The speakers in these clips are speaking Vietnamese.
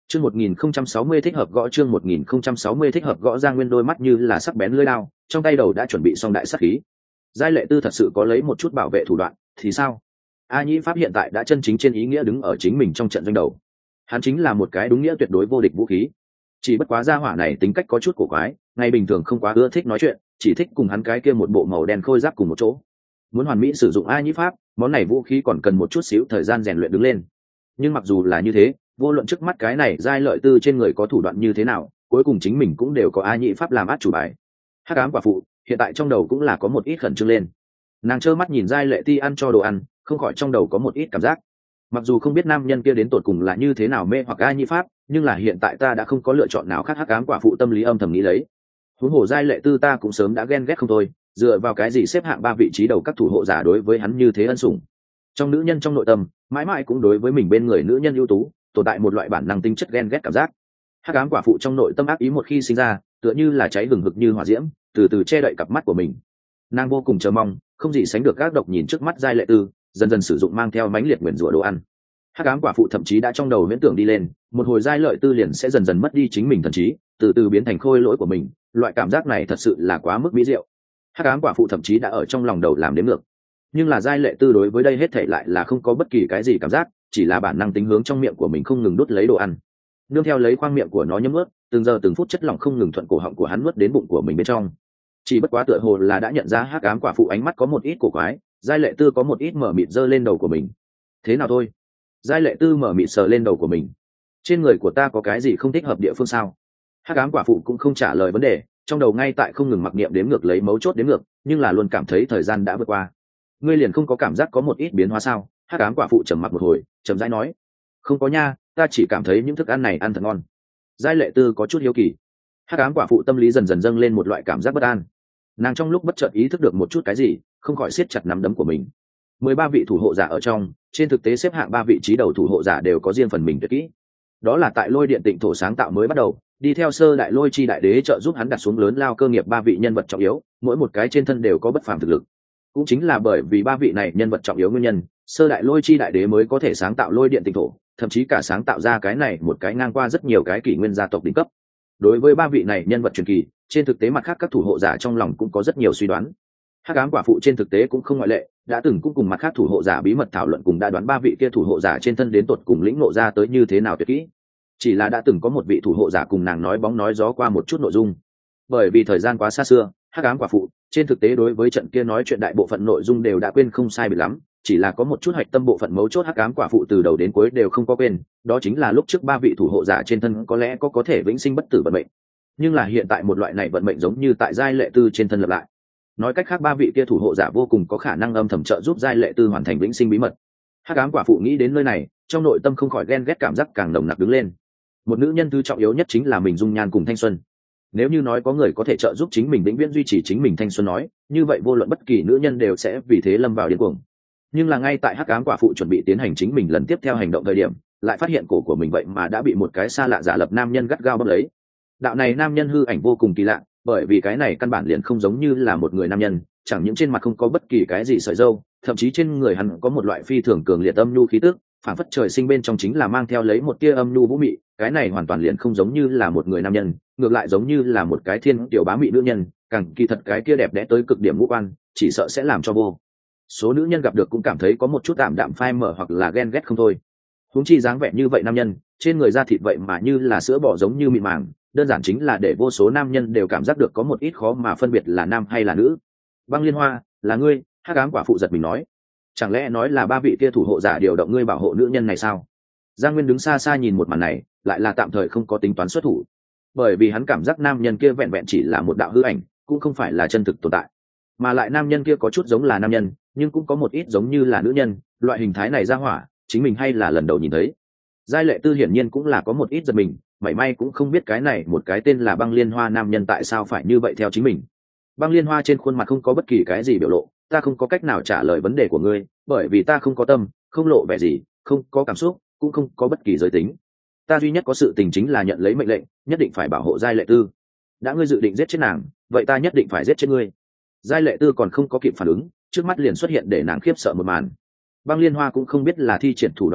Chương 1060 thích hợp gõ, chương 1060 thích hợp gõ. Giang Nguyên đôi mắt như là sắc bén lưỡi đao, trong tay đầu đã chuẩn bị xong đại sát khí. Giai Lệ Tư thật sự có lấy một chút bảo vệ thủ đoạn thì sao? A Nhĩ Pháp hiện tại đã chân chính trên ý nghĩa đứng ở chính mình trong trận doanh đầu. Hắn chính là một cái đúng nghĩa tuyệt đối vô địch vũ khí. Chỉ bất quá gia hỏa này tính cách có chút cổ quái, ngày bình thường không quá ưa thích nói chuyện, chỉ thích cùng hắn cái kia một bộ màu đen khôi giáp cùng một chỗ. Muốn hoàn mỹ sử dụng A Nhĩ Pháp, món này vũ khí còn cần một chút xíu thời gian rèn luyện đứng lên. Nhưng mặc dù là như thế, vô luận trước mắt cái này Giai Lợi Tư trên người có thủ đoạn như thế nào, cuối cùng chính mình cũng đều có A Nhĩ Pháp làm át chủ bài. Hắc ám quả phụ hiện tại trong đầu cũng là có một ít khẩn trương lên. Nàng trơ mắt nhìn Giai Lệ Ti ăn cho đồ ăn, không khỏi trong đầu có một ít cảm giác. Mặc dù không biết nam nhân kia đến tột cùng là như thế nào mê hoặc A Nhĩ Pháp, nhưng là hiện tại ta đã không có lựa chọn nào khác. Hắc ám quả phụ tâm lý âm thầm nghĩ lấy. Huống hồ Giai Lệ Tư ta cũng sớm đã ghen ghét không thôi, dựa vào cái gì xếp hạng 3 vị trí đầu các thủ hộ giả đối với hắn như thế ân sủng. Trong nữ nhân trong nội tâm, mãi mãi cũng đối với mình bên người nữ nhân ưu tú tồn tại một loại bản năng tinh chất ghen ghét cảm giác. Hắc ám quả phụ trong nội tâm ác ý một khi sinh ra, tựa như là cháy hừng hực như hỏa diễm, từ từ che đậy cặp mắt của mình. Nàng vô cùng chờ mong, không gì sánh được gác độc nhìn trước mắt Giai Lệ Tư, dần dần sử dụng mang theo mãnh liệt nguyền rủa đồ ăn. Hắc ám quả phụ thậm chí đã trong đầu huyễn tưởng đi lên, một hồi Giai Lợi Tư liền sẽ dần dần mất đi chính mình thần trí, từ từ biến thành khôi lỗi của mình. Loại cảm giác này thật sự là quá mức mỹ diệu. Hắc ám quả phụ thậm chí đã ở trong lòng đầu làm đến ngược. Nhưng là Giai Lệ Tư đối với đây hết thảy lại là không có bất kỳ cái gì cảm giác, chỉ là bản năng tính hướng trong miệng của mình không ngừng đút lấy đồ ăn. Nương theo lấy khoang miệng của nó nhấm nuốt, từng giờ từng phút chất lỏng không ngừng thuận cổ họng của hắn nuốt đến bụng của mình bên trong. Chỉ bất quá tựa hồ là đã nhận ra Hắc ám quả phụ ánh mắt có một ít cổ quái, Giai Lệ Tư có một ít mở mịt giơ lên đầu của mình. Thế nào thôi? Giai Lệ Tư mở mịt sờ lên đầu của mình. Trên người của ta có cái gì không thích hợp địa phương sao? Hắc ám quả phụ cũng không trả lời vấn đề, trong đầu ngay tại không ngừng mặc niệm đếm ngược lấy mấu chốt đếm ngược, nhưng là luôn cảm thấy thời gian đã vượt qua. Ngươi liền không có cảm giác có một ít biến hóa sao? Hắc ám quả phụ trầm mặc một hồi, trầm rãi nói. Không có nha, ta chỉ cảm thấy những thức ăn này ăn thật ngon. Giai Lệ Tư có chút hiếu kỳ. Hắc ám quả phụ tâm lý dần dần dâng lên một loại cảm giác bất an. Nàng trong lúc bất chợt ý thức được một chút cái gì, không khỏi siết chặt nắm đấm của mình. 13 vị thủ hộ giả ở trong, trên thực tế xếp hạng 3 vị trí đầu thủ hộ giả đều có riêng phần mình tuyệt kỹ. Đó là tại Lôi Điện Tịnh Thổ sáng tạo mới bắt đầu, đi theo Sơ Đại Lôi Chi Đại Đế trợ giúp hắn đặt xuống lớn lao cơ nghiệp 3 vị nhân vật trọng yếu, mỗi một cái trên thân đều có bất phàm thực lực. Cũng chính là bởi vì 3 vị này nhân vật trọng yếu nguyên nhân, Sơ Đại Lôi Chi Đại Đế mới có thể sáng tạo Lôi Điện Tịnh Thổ, thậm chí cả sáng tạo ra cái này một cái ngang qua rất nhiều cái kỷ nguyên gia tộc đỉnh cấp. Đối với 3 vị này nhân vật truyền kỳ, trên thực tế mặt khác các thủ hộ giả trong lòng cũng có rất nhiều suy đoán. Hắc ám quả phụ trên thực tế cũng không ngoại lệ, đã từng cũng cùng mặt khác thủ hộ giả bí mật thảo luận, cùng đã đoán 3 vị kia thủ hộ giả trên thân đến tột cùng lĩnh ngộ ra tới như thế nào tuyệt kỹ. Chỉ là đã từng có một vị thủ hộ giả cùng nàng nói bóng nói gió qua một chút nội dung. Bởi vì thời gian quá xa xưa, Hắc ám quả phụ trên thực tế đối với trận kia nói chuyện đại bộ phận nội dung đều đã quên không sai biệt lắm, chỉ là có một chút hạch tâm bộ phận mấu chốt Hắc ám quả phụ từ đầu đến cuối đều không có quên, đó chính là lúc trước 3 vị thủ hộ giả trên thân có lẽ có thể vĩnh sinh bất tử vận mệnh. Nhưng là hiện tại một loại này vận mệnh giống như tại Giai Lệ Tư trên thân lập lại. Nói cách khác 3 vị kia thủ hộ giả vô cùng có khả năng âm thầm trợ giúp Giai Lệ Tư hoàn thành vĩnh sinh bí mật. Hắc ám quả phụ nghĩ đến nơi này, trong nội tâm không khỏi ghen ghét cảm giác càng nồng nặc đứng lên. Một nữ nhân thứ trọng yếu nhất chính là mình dung nhan cùng thanh xuân. Nếu như nói có người có thể trợ giúp chính mình vĩnh viễn duy trì chính mình thanh xuân nói, như vậy vô luận bất kỳ nữ nhân đều sẽ vì thế lâm vào điên cuồng. Nhưng là ngay tại Hắc ám quả phụ chuẩn bị tiến hành chính mình lần tiếp theo hành động thời điểm, lại phát hiện cổ của mình vậy mà đã bị một cái xa lạ giả lập nam nhân gắt gao bóp lấy. Đạo này nam nhân hư ảnh vô cùng kỳ lạ, bởi vì cái này căn bản liền không giống như là một người nam nhân, chẳng những trên mặt không có bất kỳ cái gì sợi râu, thậm chí trên người hắn có một loại phi thường cường liệt âm nhu khí tức, phản phất trời sinh bên trong chính là mang theo lấy một tia âm nhu vũ mị, cái này hoàn toàn liền không giống như là một người nam nhân, ngược lại giống như là một cái thiên tiểu bá mị nữ nhân, càng kỳ thật cái kia đẹp đẽ tới cực điểm ngũ quan, chỉ sợ sẽ làm cho vô số nữ nhân gặp được cũng cảm thấy có một chút tạm đạm phai mở hoặc là ghen ghét không thôi. Huống chi dáng vẻ như vậy nam nhân, trên người da thịt vậy mà như là sữa bò giống như mịn màng, đơn giản chính là để vô số nam nhân đều cảm giác được có một ít khó mà phân biệt là nam hay là nữ. Băng Liên Hoa, là ngươi? Hắc ám quả phụ giật mình nói. Chẳng lẽ nói là 3 vị kia thủ hộ giả điều động ngươi bảo hộ nữ nhân này sao? Giang Nguyên đứng xa xa nhìn một màn này, lại là tạm thời không có tính toán xuất thủ, bởi vì hắn cảm giác nam nhân kia vẹn vẹn chỉ là một đạo hư ảnh, cũng không phải là chân thực tồn tại. Mà lại nam nhân kia có chút giống là nam nhân, nhưng cũng có một ít giống như là nữ nhân, loại hình thái này ra hỏa, chính mình hay là lần đầu nhìn thấy. Giai Lệ Tư hiển nhiên cũng là có một ít giật mình, mảy may cũng không biết cái này một cái tên là Băng Liên Hoa nam nhân tại sao phải như vậy theo chính mình. Băng Liên Hoa trên khuôn mặt không có bất kỳ cái gì biểu lộ, ta không có cách nào trả lời vấn đề của ngươi, bởi vì ta không có tâm, không lộ vẻ gì, không có cảm xúc, cũng không có bất kỳ giới tính. Ta duy nhất có sự tình chính là nhận lấy mệnh lệnh, nhất định phải bảo hộ Giai Lệ Tư. Đã ngươi dự định giết chết nàng, vậy ta nhất định phải giết chết ngươi. Giai Lệ Tư còn không có kịp phản ứng, trước mắt liền xuất hiện để nàng khiếp sợ một màn. Băng Liên Hoa cũng không biết là thi triển thủ đoạn gì,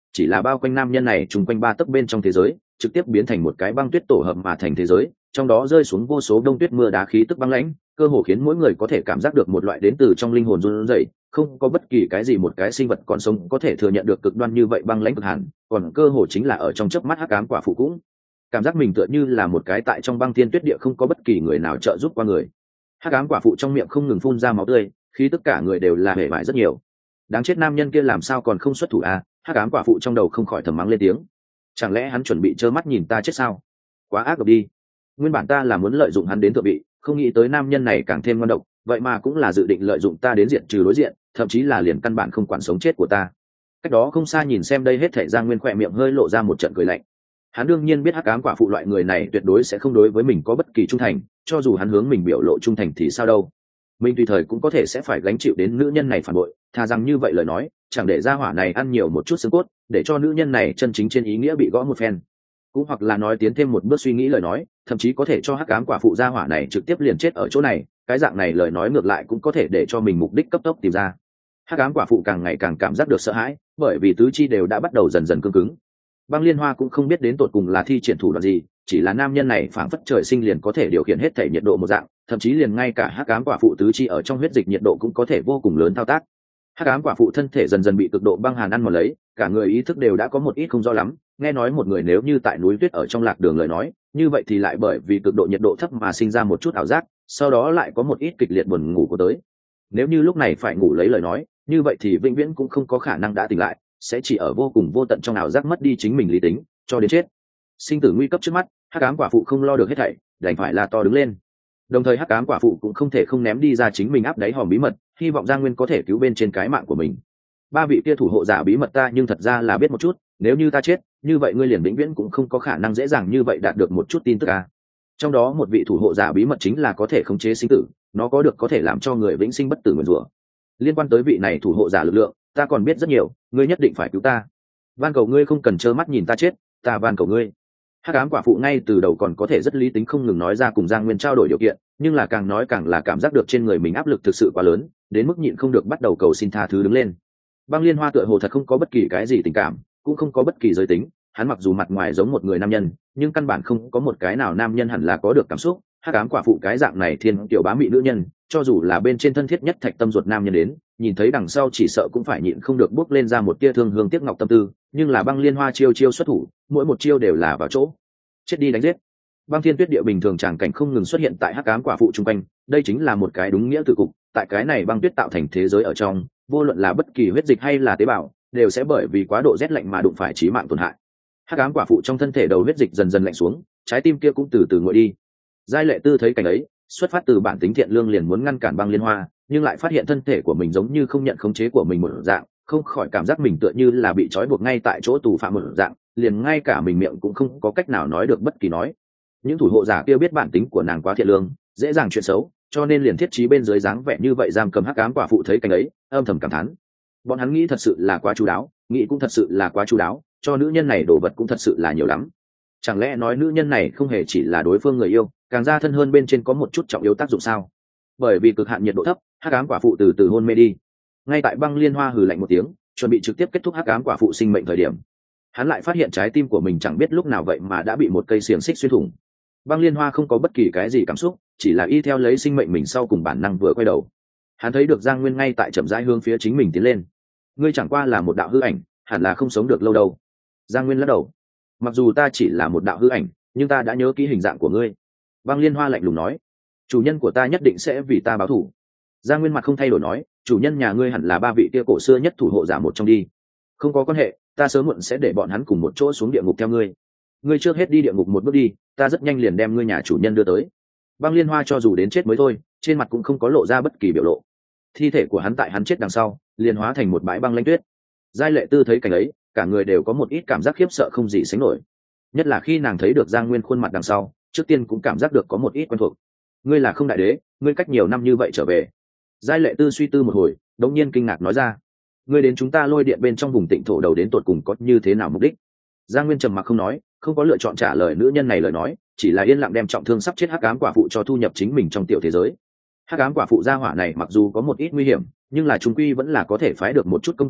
chỉ là bao quanh nam nhân này chung quanh 3 tấc bên trong thế giới trực tiếp biến thành một cái băng tuyết tổ hợp mà thành thế giới, trong đó rơi xuống vô số đông tuyết mưa đá khí tức băng lãnh, cơ hồ khiến mỗi người có thể cảm giác được một loại đến từ trong linh hồn run rẩy. Không có bất kỳ cái gì một cái sinh vật còn sống có thể thừa nhận được cực đoan như vậy băng lãnh cực hàn, còn cơ hồ chính là ở trong chớp mắt hắc ám quả phụ cũng cảm giác mình tựa như là một cái tại trong băng thiên tuyết địa không có bất kỳ người nào trợ giúp qua người. Hắc ám quả phụ trong miệng không ngừng phun ra máu tươi, khi tất cả người đều là hề bại rất nhiều. Đáng chết, nam nhân kia làm sao còn không xuất thủ à? Hắc ám quả phụ trong đầu không khỏi thầm mắng lên tiếng. Chẳng lẽ hắn chuẩn bị trơ mắt nhìn ta chết sao? Quá ác độc đi. Nguyên bản ta là muốn lợi dụng hắn đến thượng vị, không nghĩ tới nam nhân này càng thêm ngon độc, vậy mà cũng là dự định lợi dụng ta đến diện trừ đối diện, thậm chí là liền căn bản không quản sống chết của ta. Cách đó không xa nhìn xem đây hết thảy, Giang Nguyên khỏe miệng hơi lộ ra một trận cười lạnh. Hắn đương nhiên biết hắc ám quả phụ loại người này tuyệt đối sẽ không đối với mình có bất kỳ trung thành, cho dù hắn hướng mình biểu lộ trung thành thì sao đâu, mình tùy thời cũng có thể sẽ phải gánh chịu đến nữ nhân này phản bội. Thà rằng như vậy lời nói, chẳng để ra hỏa này ăn nhiều một chút xương cốt, để cho nữ nhân này chân chính trên ý nghĩa bị gõ một phen. Cũng hoặc là nói tiến thêm một bước suy nghĩ lời nói, thậm chí có thể cho hắc ám quả phụ gia hỏa này trực tiếp liền chết ở chỗ này, cái dạng này lời nói ngược lại cũng có thể để cho mình mục đích cấp tốc tìm ra. Hắc ám quả phụ càng ngày càng cảm giác được sợ hãi, bởi vì tứ chi đều đã bắt đầu dần dần cứng cứng. Băng Liên Hoa cũng không biết đến tột cùng là thi triển thủ đoạn gì, chỉ là nam nhân này phảng phất trời sinh liền có thể điều khiển hết thể nhiệt độ một dạng, thậm chí liền ngay cả hắc ám quả phụ tứ chi ở trong huyết dịch nhiệt độ cũng có thể vô cùng lớn thao tác. Hắc ám quả phụ thân thể dần dần bị cực độ băng hàn ăn mòn lấy, cả người ý thức đều đã có một ít không rõ lắm. Nghe nói một người nếu như tại núi tuyết ở trong lạc đường lời nói, như vậy thì lại bởi vì cực độ nhiệt độ thấp mà sinh ra một chút ảo giác, sau đó lại có một ít kịch liệt buồn ngủ của tới. Nếu như lúc này phải ngủ lấy lời nói, như vậy thì vĩnh viễn cũng không có khả năng đã tỉnh lại, sẽ chỉ ở vô cùng vô tận trong ảo giác mất đi chính mình lý tính, cho đến chết. Sinh tử nguy cấp trước mắt, hắc ám quả phụ không lo được hết thảy, đành phải la to đứng lên. Đồng thời hắc ám quả phụ cũng không thể không ném đi ra chính mình áp đáy hòm bí mật, hy vọng Giang Nguyên có thể cứu bên trên cái mạng của mình. 3 vị kia thủ hộ giả bí mật ta nhưng thật ra là biết một chút, nếu như ta chết, như vậy ngươi liền vĩnh viễn cũng không có khả năng dễ dàng như vậy đạt được một chút tin tức à. Trong đó một vị thủ hộ giả bí mật chính là có thể khống chế sinh tử, nó có được có thể làm cho người vĩnh sinh bất tử nguyền rủa. Liên quan tới vị này thủ hộ giả lực lượng, ta còn biết rất nhiều, ngươi nhất định phải cứu ta. Van cầu ngươi không cần trơ mắt nhìn ta chết, ta van cầu ngươi. Hắc ám quả phụ ngay từ đầu còn có thể rất lý tính không ngừng nói ra cùng Giang Nguyên trao đổi điều kiện, nhưng là càng nói càng là cảm giác được trên người mình áp lực thực sự quá lớn, đến mức nhịn không được bắt đầu cầu xin tha thứ đứng lên. Băng Liên Hoa tựa hồ thật không có bất kỳ cái gì tình cảm, cũng không có bất kỳ giới tính, hắn mặc dù mặt ngoài giống một người nam nhân, nhưng căn bản không có một cái nào nam nhân hẳn là có được cảm xúc. Hắc ám quả phụ cái dạng này thiên kiểu bá mị nữ nhân, cho dù là bên trên thân thiết nhất thạch tâm ruột nam nhân đến, nhìn thấy đằng sau chỉ sợ cũng phải nhịn không được bước lên ra một tia thương hương tiếc ngọc tâm tư. Nhưng là Băng Liên Hoa chiêu chiêu xuất thủ, mỗi một chiêu đều là vào chỗ, chết đi đánh giết. Băng thiên tuyết địa bình thường tràng cảnh không ngừng xuất hiện tại hắc ám quả phụ trung quanh, đây chính là một cái đúng nghĩa tử cục. Tại cái này băng tuyết tạo thành thế giới ở trong, vô luận là bất kỳ huyết dịch hay là tế bào, đều sẽ bởi vì quá độ rét lạnh mà đụng phải chí mạng tổn hại. Hắc ám quả phụ trong thân thể đầu huyết dịch dần dần lạnh xuống, trái tim kia cũng từ từ nguội đi. Giai Lệ Tư thấy cảnh ấy, xuất phát từ bản tính thiện lương liền muốn ngăn cản Băng Liên Hoa, nhưng lại phát hiện thân thể của mình giống như không nhận khống chế của mình một dạng, không khỏi cảm giác mình tựa như là bị trói buộc ngay tại chỗ tù phạm một dạng, liền ngay cả mình miệng cũng không có cách nào nói được bất kỳ nói. Những thủ hộ giả kia biết bản tính của nàng quá thiện lương, dễ dàng chuyện xấu, cho nên liền thiết trí bên dưới dáng vẻ như vậy giam cầm hắc ám quả phụ. Thấy cảnh ấy, âm thầm cảm thán, bọn hắn nghĩ thật sự là quá chu đáo, nghĩ cũng thật sự là quá chu đáo, cho nữ nhân này đồ vật cũng thật sự là nhiều lắm. Chẳng lẽ nói nữ nhân này không hề chỉ là đối phương người yêu, càng ra thân hơn bên trên có một chút trọng yếu tác dụng sao? Bởi vì cực hạn nhiệt độ thấp, hắc ám quả phụ từ từ hôn mê đi. Ngay tại Băng Liên Hoa hừ lạnh một tiếng, chuẩn bị trực tiếp kết thúc hắc ám quả phụ sinh mệnh thời điểm, hắn lại phát hiện trái tim của mình chẳng biết lúc nào vậy mà đã bị một cây xiềng xích xuyên thủng. Băng Liên Hoa không có bất kỳ cái gì cảm xúc, chỉ là y theo lấy sinh mệnh mình sau cùng bản năng vừa quay đầu. Hắn thấy được Giang Nguyên ngay tại chậm rãi hướng phía chính mình tiến lên. Ngươi chẳng qua là một đạo hư ảnh, hẳn là không sống được lâu đâu. Giang Nguyên lắc đầu. Mặc dù ta chỉ là một đạo hư ảnh, nhưng ta đã nhớ kỹ hình dạng của ngươi. Băng Liên Hoa lạnh lùng nói. Chủ nhân của ta nhất định sẽ vì ta báo thù. Giang Nguyên mặt không thay đổi nói, chủ nhân nhà ngươi hẳn là 3 vị kia cổ xưa nhất thủ hộ giả một trong đi. Không có quan hệ, ta sớm muộn sẽ để bọn hắn cùng một chỗ xuống địa ngục theo ngươi. Ngươi trước hết đi địa ngục một bước đi, ta rất nhanh liền đem ngươi nhà chủ nhân đưa tới. Băng Liên Hoa cho dù đến chết mới thôi, trên mặt cũng không có lộ ra bất kỳ biểu lộ. Thi thể của hắn tại hắn chết đằng sau, liền hóa thành một bãi băng lanh tuyết. Giai Lệ Tư thấy cảnh ấy, cả người đều có một ít cảm giác khiếp sợ không gì sánh nổi. Nhất là khi nàng thấy được Giang Nguyên khuôn mặt đằng sau, trước tiên cũng cảm giác được có một ít quen thuộc. Ngươi là không đại đế, ngươi cách nhiều năm như vậy trở về. Giai Lệ Tư suy tư một hồi, đột nhiên kinh ngạc nói ra, ngươi đến chúng ta Lôi Điện bên trong vùng Tịnh Thổ đầu đến tột cùng có như thế nào mục đích? Giang Nguyên trầm mặc không nói, không có lựa chọn trả lời nữ nhân này lời nói, chỉ là yên lặng đem trọng thương sắp chết hắc ám quả phụ cho thu nhập chính mình trong tiểu thế giới. Hắc ám quả phụ gia hỏa này mặc dù có một ít nguy hiểm, nhưng là trung quy vẫn là có thể phái được một chút công dụng,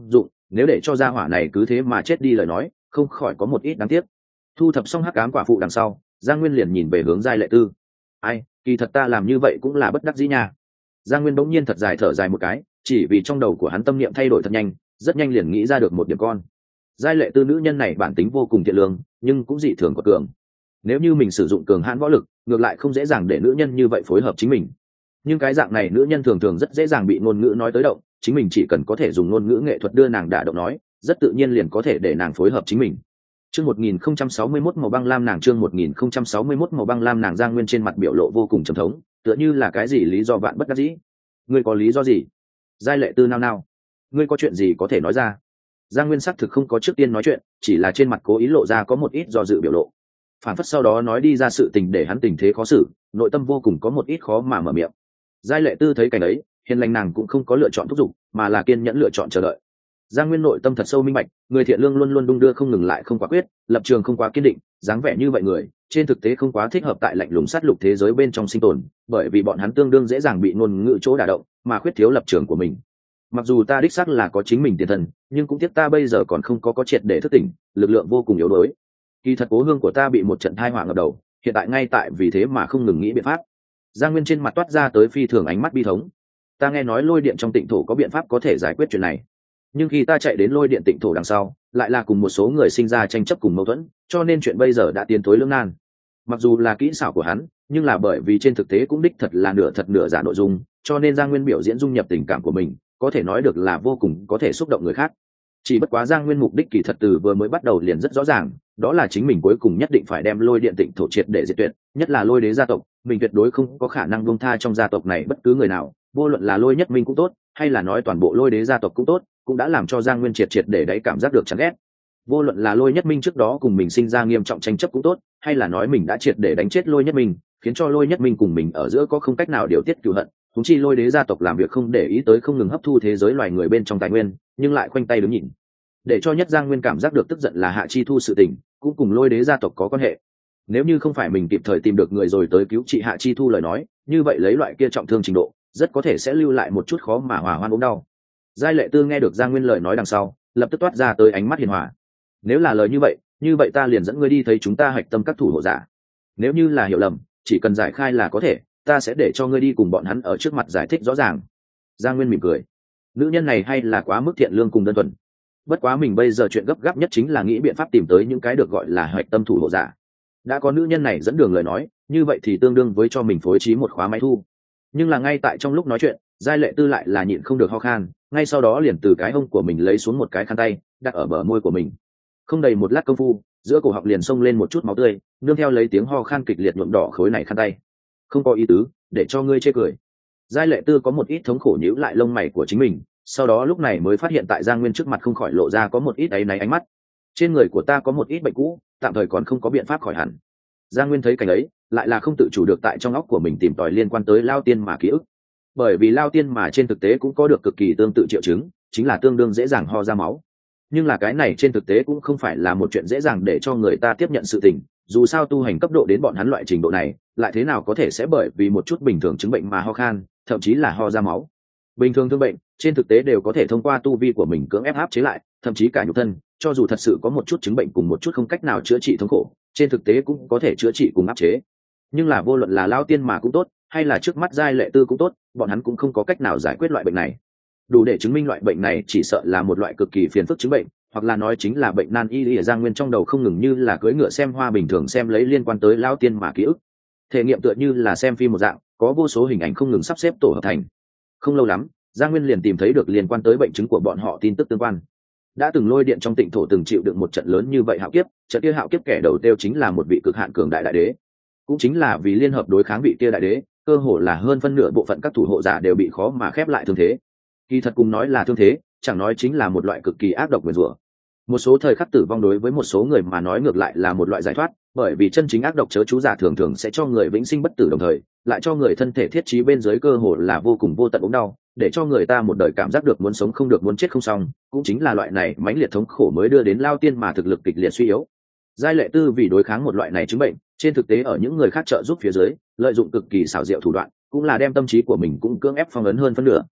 nếu để cho gia hỏa này cứ thế mà chết đi lời nói không khỏi có một ít đáng tiếc. Thu thập xong hắc ám quả phụ đằng sau, Giang Nguyên liền nhìn về hướng Giai Lệ Tư. Ai, kỳ thật ta làm như vậy cũng là bất đắc dĩ nha. Giang Nguyên bỗng nhiên thật dài thở dài một cái, chỉ vì trong đầu của hắn tâm niệm thay đổi thật nhanh, rất nhanh liền nghĩ ra được một điểm con. Giai Lệ Tư nữ nhân này bản tính vô cùng thiện lương, nhưng cũng dị thường của cường. Nếu như mình sử dụng cường hãn võ lực, ngược lại không dễ dàng để nữ nhân như vậy phối hợp chính mình. Nhưng cái dạng này nữ nhân thường thường rất dễ dàng bị ngôn ngữ nói tới động, chính mình chỉ cần có thể dùng ngôn ngữ nghệ thuật đưa nàng đả động nói, rất tự nhiên liền có thể để nàng phối hợp chính mình. Chương 1061 màu băng lam nàng, chương 1061 màu băng lam nàng. Giang Nguyên trên mặt biểu lộ vô cùng trầm thống, tựa như là cái gì lý do vạn bất đắc dĩ. Ngươi có lý do gì? Giai Lệ Tư nao nao. Ngươi có chuyện gì có thể nói ra? Giang Nguyên xác thực không có trước tiên nói chuyện, chỉ là trên mặt cố ý lộ ra có một ít do dự biểu lộ. Phản phất sau đó nói đi ra sự tình để hắn tình thế khó xử, nội tâm vô cùng có một ít khó mà mở miệng. Giai Lệ Tư thấy cảnh ấy, hiền lành nàng cũng không có lựa chọn thúc giục, mà là kiên nhẫn lựa chọn chờ đợi. Giang Nguyên nội tâm thật sâu minh bạch, người thiện lương luôn luôn đung đưa không ngừng lại không quả quyết, lập trường không quá kiên định, dáng vẻ như vậy người, trên thực tế không quá thích hợp tại lạnh lùng sát lục thế giới bên trong sinh tồn, bởi vì bọn hắn tương đương dễ dàng bị ngôn ngữ chỗ đả động, mà khuyết thiếu lập trường của mình. Mặc dù ta đích xác là có chính mình tiền thần, nhưng cũng tiếc ta bây giờ còn không có triệt để thức tỉnh, lực lượng vô cùng yếu đuối. Kỳ thật cố hương của ta bị một trận tai họa ngập đầu, hiện tại ngay tại vì thế mà không ngừng nghĩ biện pháp. Giang Nguyên trên mặt toát ra tới phi thường ánh mắt bi thống. Ta nghe nói lôi điện trong tịnh thổ có biện pháp có thể giải quyết chuyện này, nhưng khi ta chạy đến lôi điện tịnh thổ đằng sau, lại là cùng một số người sinh ra tranh chấp cùng mâu thuẫn, cho nên chuyện bây giờ đã tiến tối lưỡng nan. Mặc dù là kỹ xảo của hắn, nhưng là bởi vì trên thực tế cũng đích thật là nửa thật nửa giả nội dung, cho nên Giang Nguyên biểu diễn dung nhập tình cảm của mình, có thể nói được là vô cùng có thể xúc động người khác. Chỉ bất quá Giang Nguyên mục đích kỳ thật từ vừa mới bắt đầu liền rất rõ ràng, đó là chính mình cuối cùng nhất định phải đem lôi điện tịnh thổ triệt để diệt tuyệt, nhất là lôi đế gia tộc, mình tuyệt đối không có khả năng buông tha trong gia tộc này bất cứ người nào, vô luận là Lôi Nhất Minh cũng tốt, hay là nói toàn bộ lôi đế gia tộc cũng tốt, cũng đã làm cho Giang Nguyên triệt để đấy cảm giác được chán ghét. Vô luận là Lôi Nhất Minh trước đó cùng mình sinh ra nghiêm trọng tranh chấp cũng tốt, hay là nói mình đã triệt để đánh chết Lôi Nhất Minh, khiến cho Lôi Nhất Minh cùng mình ở giữa có không cách nào điều tiết cừu hận, huống chi lôi đế gia tộc làm việc không để ý tới không ngừng hấp thu thế giới loài người bên trong tài nguyên, nhưng lại khoanh tay đứng nhìn. Để cho nhất Giang Nguyên cảm giác được tức giận là Hạ Chi Thu sự tình, cũng cùng lôi đế gia tộc có quan hệ. Nếu như không phải mình kịp thời tìm được người rồi tới cứu trị Hạ Chi Thu lời nói, như vậy lấy loại kia trọng thương trình độ, rất có thể sẽ lưu lại một chút khó mà hòa hoan ốm đau. Giai Lệ Tư nghe được Giang Nguyên lời nói đằng sau, lập tức toát ra tới ánh mắt hiền hòa. Nếu là lời như vậy ta liền dẫn ngươi đi thấy chúng ta hạch tâm các thủ hộ giả. Nếu như là hiểu lầm, chỉ cần giải khai là có thể, ta sẽ để cho ngươi đi cùng bọn hắn ở trước mặt giải thích rõ ràng. Giang Nguyên mỉm cười. Nữ nhân này hay là quá mức thiện lương cùng đơn thuần. Bất quá mình bây giờ chuyện gấp gáp nhất chính là nghĩ biện pháp tìm tới những cái được gọi là hạch tâm thủ hộ giả. Đã có nữ nhân này dẫn đường lời nói, như vậy thì tương đương với cho mình phối trí một khóa máy thu. Nhưng là ngay tại trong lúc nói chuyện, Giai Lệ Tư lại là nhịn không được ho khan, ngay sau đó liền từ cái hông của mình lấy xuống một cái khăn tay, đặt ở bờ môi của mình. Không đầy một lát công phu, giữa cổ họng liền xông lên một chút máu tươi, nương theo lấy tiếng ho khan kịch liệt nhuộm đỏ khối này khăn tay. Không có ý tứ, để cho ngươi chê cười. Giai Lệ Tư có một ít thống khổ nhíu lại lông mày của chính mình, sau đó lúc này mới phát hiện tại Giang Nguyên trước mặt không khỏi lộ ra có một ít áy náy ánh mắt. Trên người của ta có một ít bệnh cũ, tạm thời còn không có biện pháp khỏi hẳn. Giang Nguyên thấy cảnh ấy, lại là không tự chủ được tại trong óc của mình tìm tòi liên quan tới Lao Tiên mà ký ức. Bởi vì Lao Tiên mà trên thực tế cũng có được cực kỳ tương tự triệu chứng, chính là tương đương dễ dàng ho ra máu. Nhưng là cái này trên thực tế cũng không phải là một chuyện dễ dàng để cho người ta tiếp nhận sự tình, dù sao tu hành cấp độ đến bọn hắn loại trình độ này, lại thế nào có thể sẽ bởi vì một chút bình thường chứng bệnh mà ho khan, thậm chí là ho ra máu. Bình thường thương bệnh, trên thực tế đều có thể thông qua tu vi của mình cưỡng ép áp chế lại, thậm chí cả nhục thân, cho dù thật sự có một chút chứng bệnh cùng một chút không cách nào chữa trị thống khổ, trên thực tế cũng có thể chữa trị cùng áp chế. Nhưng là vô luận là Lao Tiên mà cũng tốt, hay là trước mắt Giai Lệ Tư cũng tốt, bọn hắn cũng không có cách nào giải quyết loại bệnh này. Đủ để chứng minh loại bệnh này chỉ sợ là một loại cực kỳ phiền phức chứng bệnh, hoặc là nói chính là bệnh nan y ở Giang Nguyên trong đầu không ngừng như là cưỡi ngựa xem hoa bình thường xem lấy liên quan tới Lao Tiên mà ký ức. Thể nghiệm tựa như là xem phim một dạng, có vô số hình ảnh không ngừng sắp xếp tổ hợp thành. Không lâu lắm, Giang Nguyên liền tìm thấy được liên quan tới bệnh chứng của bọn họ tin tức tương quan. Đã từng lôi điện trong tịnh thổ từng chịu đựng một trận lớn như vậy hạo kiếp, trận kia hạo kiếp kẻ đầu tiêu chính là một vị cực hạn cường đại đại đế. Cũng chính là vì liên hợp đối kháng vị kia đại đế, cơ hồ là hơn phân nửa bộ phận các thủ hộ giả đều bị khó mà khép lại thương thế. Kỳ thật cùng nói là thương thế, chẳng nói chính là một loại cực kỳ ác độc nguyền rủa. Một số thời khắc tử vong đối với một số người mà nói ngược lại là một loại giải thoát, bởi vì chân chính ác độc chớ chú giả thường thường sẽ cho người vĩnh sinh bất tử đồng thời, lại cho người thân thể thiết trí bên dưới cơ hồ là vô cùng vô tận ốm đau, để cho người ta một đời cảm giác được muốn sống không được muốn chết không xong, cũng chính là loại này mãnh liệt thống khổ mới đưa đến Lao Tiên mà thực lực kịch liệt suy yếu. Giai Lệ Tư vì đối kháng một loại này chứng bệnh, trên thực tế ở những người khác trợ giúp phía dưới, lợi dụng cực kỳ xảo diệu thủ đoạn, cũng là đem tâm trí của mình cũng cưỡng ép phong ấn hơn phân nửa.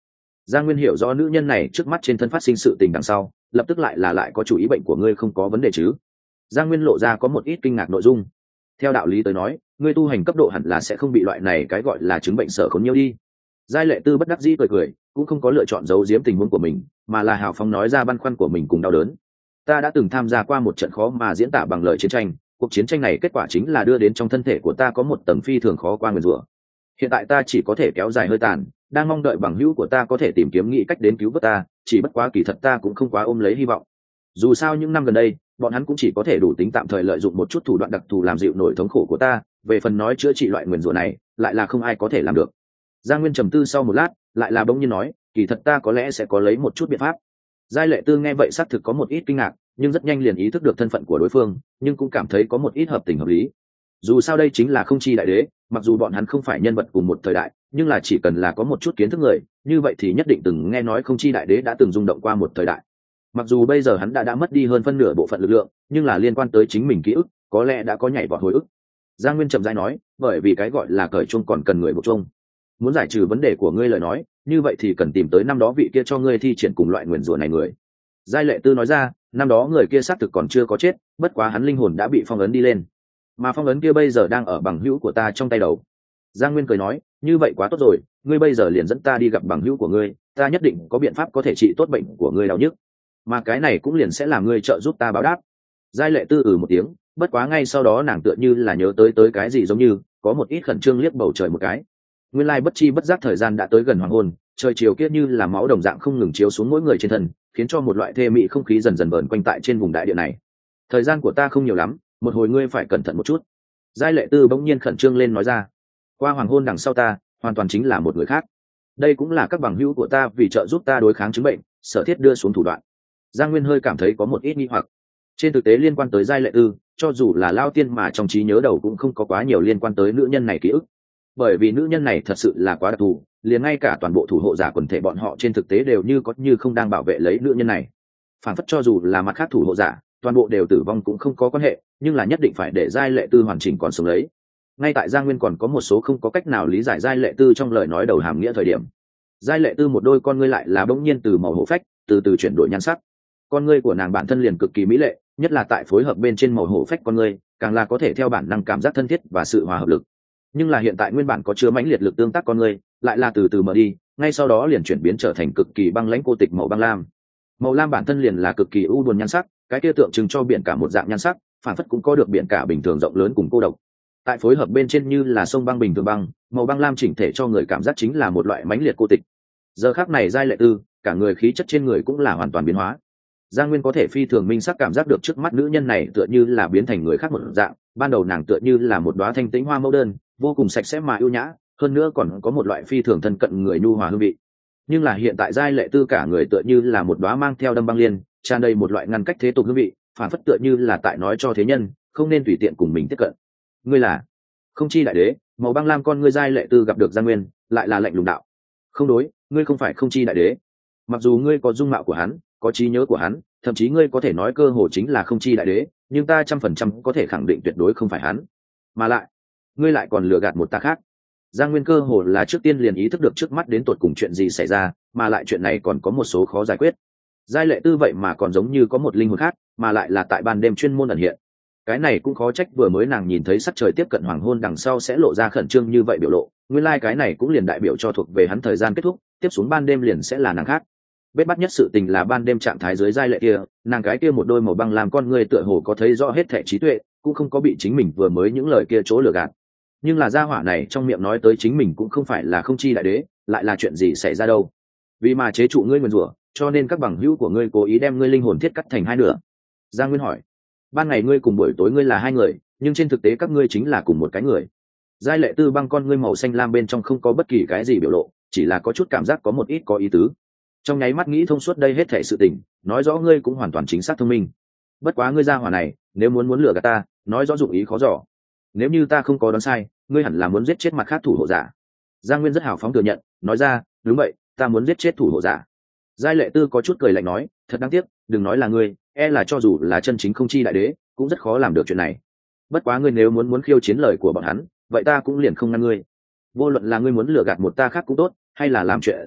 Giang Nguyên hiểu rõ nữ nhân này trước mắt trên thân phát sinh sự tình đằng sau, lập tức lại có chủ ý bệnh của ngươi không có vấn đề chứ. Giang Nguyên lộ ra có một ít kinh ngạc nội dung. Theo đạo lý tới nói, ngươi tu hành cấp độ hẳn là sẽ không bị loại này cái gọi là chứng bệnh sở khốn nhiễu đi. Giai Lệ Tư bất đắc dĩ cười, cũng không có lựa chọn giấu giếm tình huống của mình, mà là hào phóng nói ra băn khoăn của mình cùng đau đớn. Ta đã từng tham gia qua một trận khó mà diễn tả bằng lời chiến tranh, cuộc chiến tranh này kết quả chính là đưa đến trong thân thể của ta có một tầng phi thường khó qua nguyền rủa. Hiện tại ta chỉ có thể kéo dài hơi tàn, đang mong đợi bằng hữu của ta có thể tìm kiếm nghĩ cách đến cứu vớt ta, chỉ bất quá kỳ thật ta cũng không quá ôm lấy hy vọng. Dù sao những năm gần đây, bọn hắn cũng chỉ có thể đủ tính tạm thời lợi dụng một chút thủ đoạn đặc thù làm dịu nỗi thống khổ của ta, về phần nói chữa trị loại nguyền rủa này, lại là không ai có thể làm được. Giang Nguyên trầm tư sau một lát, lại là bỗng nhiên nói, kỳ thật ta có lẽ sẽ có lấy một chút biện pháp. Giai Lệ Tư nghe vậy xác thực có một ít kinh ngạc, nhưng rất nhanh liền ý thức được thân phận của đối phương, nhưng cũng cảm thấy có một ít hợp tình hợp lý. Dù sao đây chính là Không Chi đại đế, mặc dù bọn hắn không phải nhân vật cùng một thời đại, nhưng là chỉ cần là có một chút kiến thức người, như vậy thì nhất định từng nghe nói Không Chi đại đế đã từng rung động qua một thời đại. Mặc dù bây giờ hắn đã mất đi hơn phân nửa bộ phận lực lượng, nhưng là liên quan tới chính mình ký ức, có lẽ đã có nhảy vọt hồi ức. Giang Nguyên trầm rãi nói, bởi vì cái gọi là cởi chuông còn cần người buộc chuông. Muốn giải trừ vấn đề của ngươi lời nói, như vậy thì cần tìm tới năm đó vị kia cho ngươi thi triển cùng loại nguyền rủa này người. Giai Lệ Tư nói ra, năm đó người kia xác thực còn chưa có chết, bất quá hắn linh hồn đã bị phong ấn đi lên, mà phong ấn kia bây giờ đang ở bằng hữu của ta trong tay đầu. Giang Nguyên cười nói, như vậy quá tốt rồi, ngươi bây giờ liền dẫn ta đi gặp bằng hữu của ngươi, ta nhất định có biện pháp có thể trị tốt bệnh của ngươi đau nhức, mà cái này cũng liền sẽ làm ngươi trợ giúp ta báo đáp. Giai Lệ Tư một tiếng, bất quá ngay sau đó nàng tựa như là nhớ tới cái gì giống như có một ít khẩn trương liếc bầu trời một cái. Nguyên lai bất chi bất giác thời gian đã tới gần hoàng hôn, trời chiều kia như là máu đồng dạng không ngừng chiếu xuống mỗi người trên thân, khiến cho một loại thê mị không khí dần dần vờn quanh tại trên vùng đại địa này. Thời gian của ta không nhiều lắm, một hồi ngươi phải cẩn thận một chút. Giai Lệ Tư bỗng nhiên khẩn trương lên nói ra, qua hoàng hôn đằng sau ta hoàn toàn chính là một người khác, đây cũng là các bằng hữu của ta vì trợ giúp ta đối kháng chứng bệnh sở thiết đưa xuống thủ đoạn. Giang Nguyên hơi cảm thấy có một ít nghi hoặc. Trên thực tế liên quan tới Giai Lệ Tư, cho dù là lao tiên mà trong trí nhớ đầu cũng không có quá nhiều liên quan tới nữ nhân này ký ức, bởi vì nữ nhân này thật sự là quá đặc thù, liền ngay cả toàn bộ thủ hộ giả quần thể bọn họ trên thực tế đều như có như không đang bảo vệ lấy nữ nhân này. Phản phất cho dù là mặt khác thủ hộ giả, toàn bộ đều tử vong cũng không có quan hệ, nhưng là nhất định phải để Giai Lệ Tư hoàn chỉnh còn sống lấy. Ngay tại Giang Nguyên còn có một số không có cách nào lý giải Giai Lệ Tư trong lời nói đầu hàm nghĩa thời điểm, Giai Lệ Tư một đôi con ngươi lại là bỗng nhiên từ màu hổ phách từ từ chuyển đổi nhan sắc. Con ngươi của nàng bản thân liền cực kỳ mỹ lệ, nhất là tại phối hợp bên trên màu hổ phách con ngươi, càng là có thể theo bản năng cảm giác thân thiết và sự hòa hợp lực. Nhưng là hiện tại nguyên bản có chứa mãnh liệt lực tương tác con ngươi, lại là từ từ mở đi, ngay sau đó liền chuyển biến trở thành cực kỳ băng lãnh cô tịch màu băng lam. Màu lam bản thân liền là cực kỳ u buồn nhan sắc, cái kia tượng trưng cho biển cả một dạng nhan sắc, phản phất cũng có được biển cả bình thường rộng lớn cùng cô độc. Tại phối hợp bên trên như là sông băng bình thường băng, màu băng lam chỉnh thể cho người cảm giác chính là một loại mãnh liệt cô tịch. Giờ khắc này Giai Lệ Tư, cả người khí chất trên người cũng là hoàn toàn biến hóa. Giang Nguyên có thể phi thường minh sắc cảm giác được trước mắt nữ nhân này tựa như là biến thành người khác một dạng, ban đầu nàng tựa như là một đóa thanh tĩnh hoa mẫu đơn, vô cùng sạch sẽ mà ưu nhã, hơn nữa còn có một loại phi thường thân cận người nhu hòa hương vị. Nhưng là hiện tại Giai Lệ Tư cả người tựa như là một đóa mang theo đâm băng liên, tràn đầy một loại ngăn cách thế tục hương vị, phản phất tựa như là tại nói cho thế nhân, không nên tùy tiện cùng mình tiếp cận. Ngươi là Không Chi đại đế? Màu băng lam con ngươi Giai Lệ Tư gặp được Giang Nguyên, lại là lạnh lùng đạo. Không đối, ngươi không phải Không Chi đại đế. Mặc dù ngươi có dung mạo của hắn, có trí nhớ của hắn, thậm chí ngươi có thể nói cơ hồ chính là Không Chi đại đế, nhưng ta 100% có thể khẳng định tuyệt đối không phải hắn. Mà lại, ngươi lại còn lừa gạt một ta khác. Giang Nguyên cơ hồ là trước tiên liền ý thức được trước mắt đến tột cùng chuyện gì xảy ra, mà lại chuyện này còn có một số khó giải quyết. Giai Lệ Tư vậy mà còn giống như có một linh hồn khác, mà lại là tại ban đêm chuyên môn ẩn hiện. Cái này cũng khó trách vừa mới nàng nhìn thấy sắc trời tiếp cận hoàng hôn đằng sau sẽ lộ ra khẩn trương như vậy biểu lộ, nguyên lai cái này cũng liền đại biểu cho thuộc về hắn thời gian kết thúc, tiếp xuống ban đêm liền sẽ là nàng khác. Bết bắt nhất sự tình là ban đêm trạng thái dưới Giai Lệ kia, nàng cái kia một đôi màu băng làm con người tựa hồ có thấy rõ hết thảy trí tuệ, cũng không có bị chính mình vừa mới những lời kia chỗ lừa gạt. Nhưng là gia hỏa này trong miệng nói tới chính mình cũng không phải là Không Chi đại đế, lại là chuyện gì xảy ra đâu? Vì mà chế trụ ngươi nguyền rủa, cho nên các bằng hữu của ngươi cố ý đem ngươi linh hồn thiết cắt thành hai nửa. Giang Nguyên hỏi. Ban ngày ngươi cùng buổi tối ngươi là hai người, nhưng trên thực tế các ngươi chính là cùng một cái người. Giai Lệ Tư băng con ngươi màu xanh lam bên trong không có bất kỳ cái gì biểu lộ, chỉ là có chút cảm giác có một ít có ý tứ. Trong nháy mắt nghĩ thông suốt đây hết thảy sự tình, nói rõ ngươi cũng hoàn toàn chính xác thông minh. Bất quá ngươi gia hỏa này, nếu muốn lừa gạt ta, nói rõ dụng ý khó dò. Nếu như ta không có đoán sai, ngươi hẳn là muốn giết chết mặt khác thủ hộ giả. Giang Nguyên rất hào phóng thừa nhận, nói ra, đúng vậy, ta muốn giết chết thủ hộ giả. Giai Lệ Tư có chút cười lạnh nói, thật đáng tiếc, đừng nói là ngươi, là cho dù là chân chính Không Chi đại đế, cũng rất khó làm được chuyện này. Bất quá ngươi nếu muốn khiêu chiến lời của bọn hắn, vậy ta cũng liền không ngăn ngươi. Vô luận là ngươi muốn lừa gạt một ta khác cũng tốt, hay là làm chuyện gì,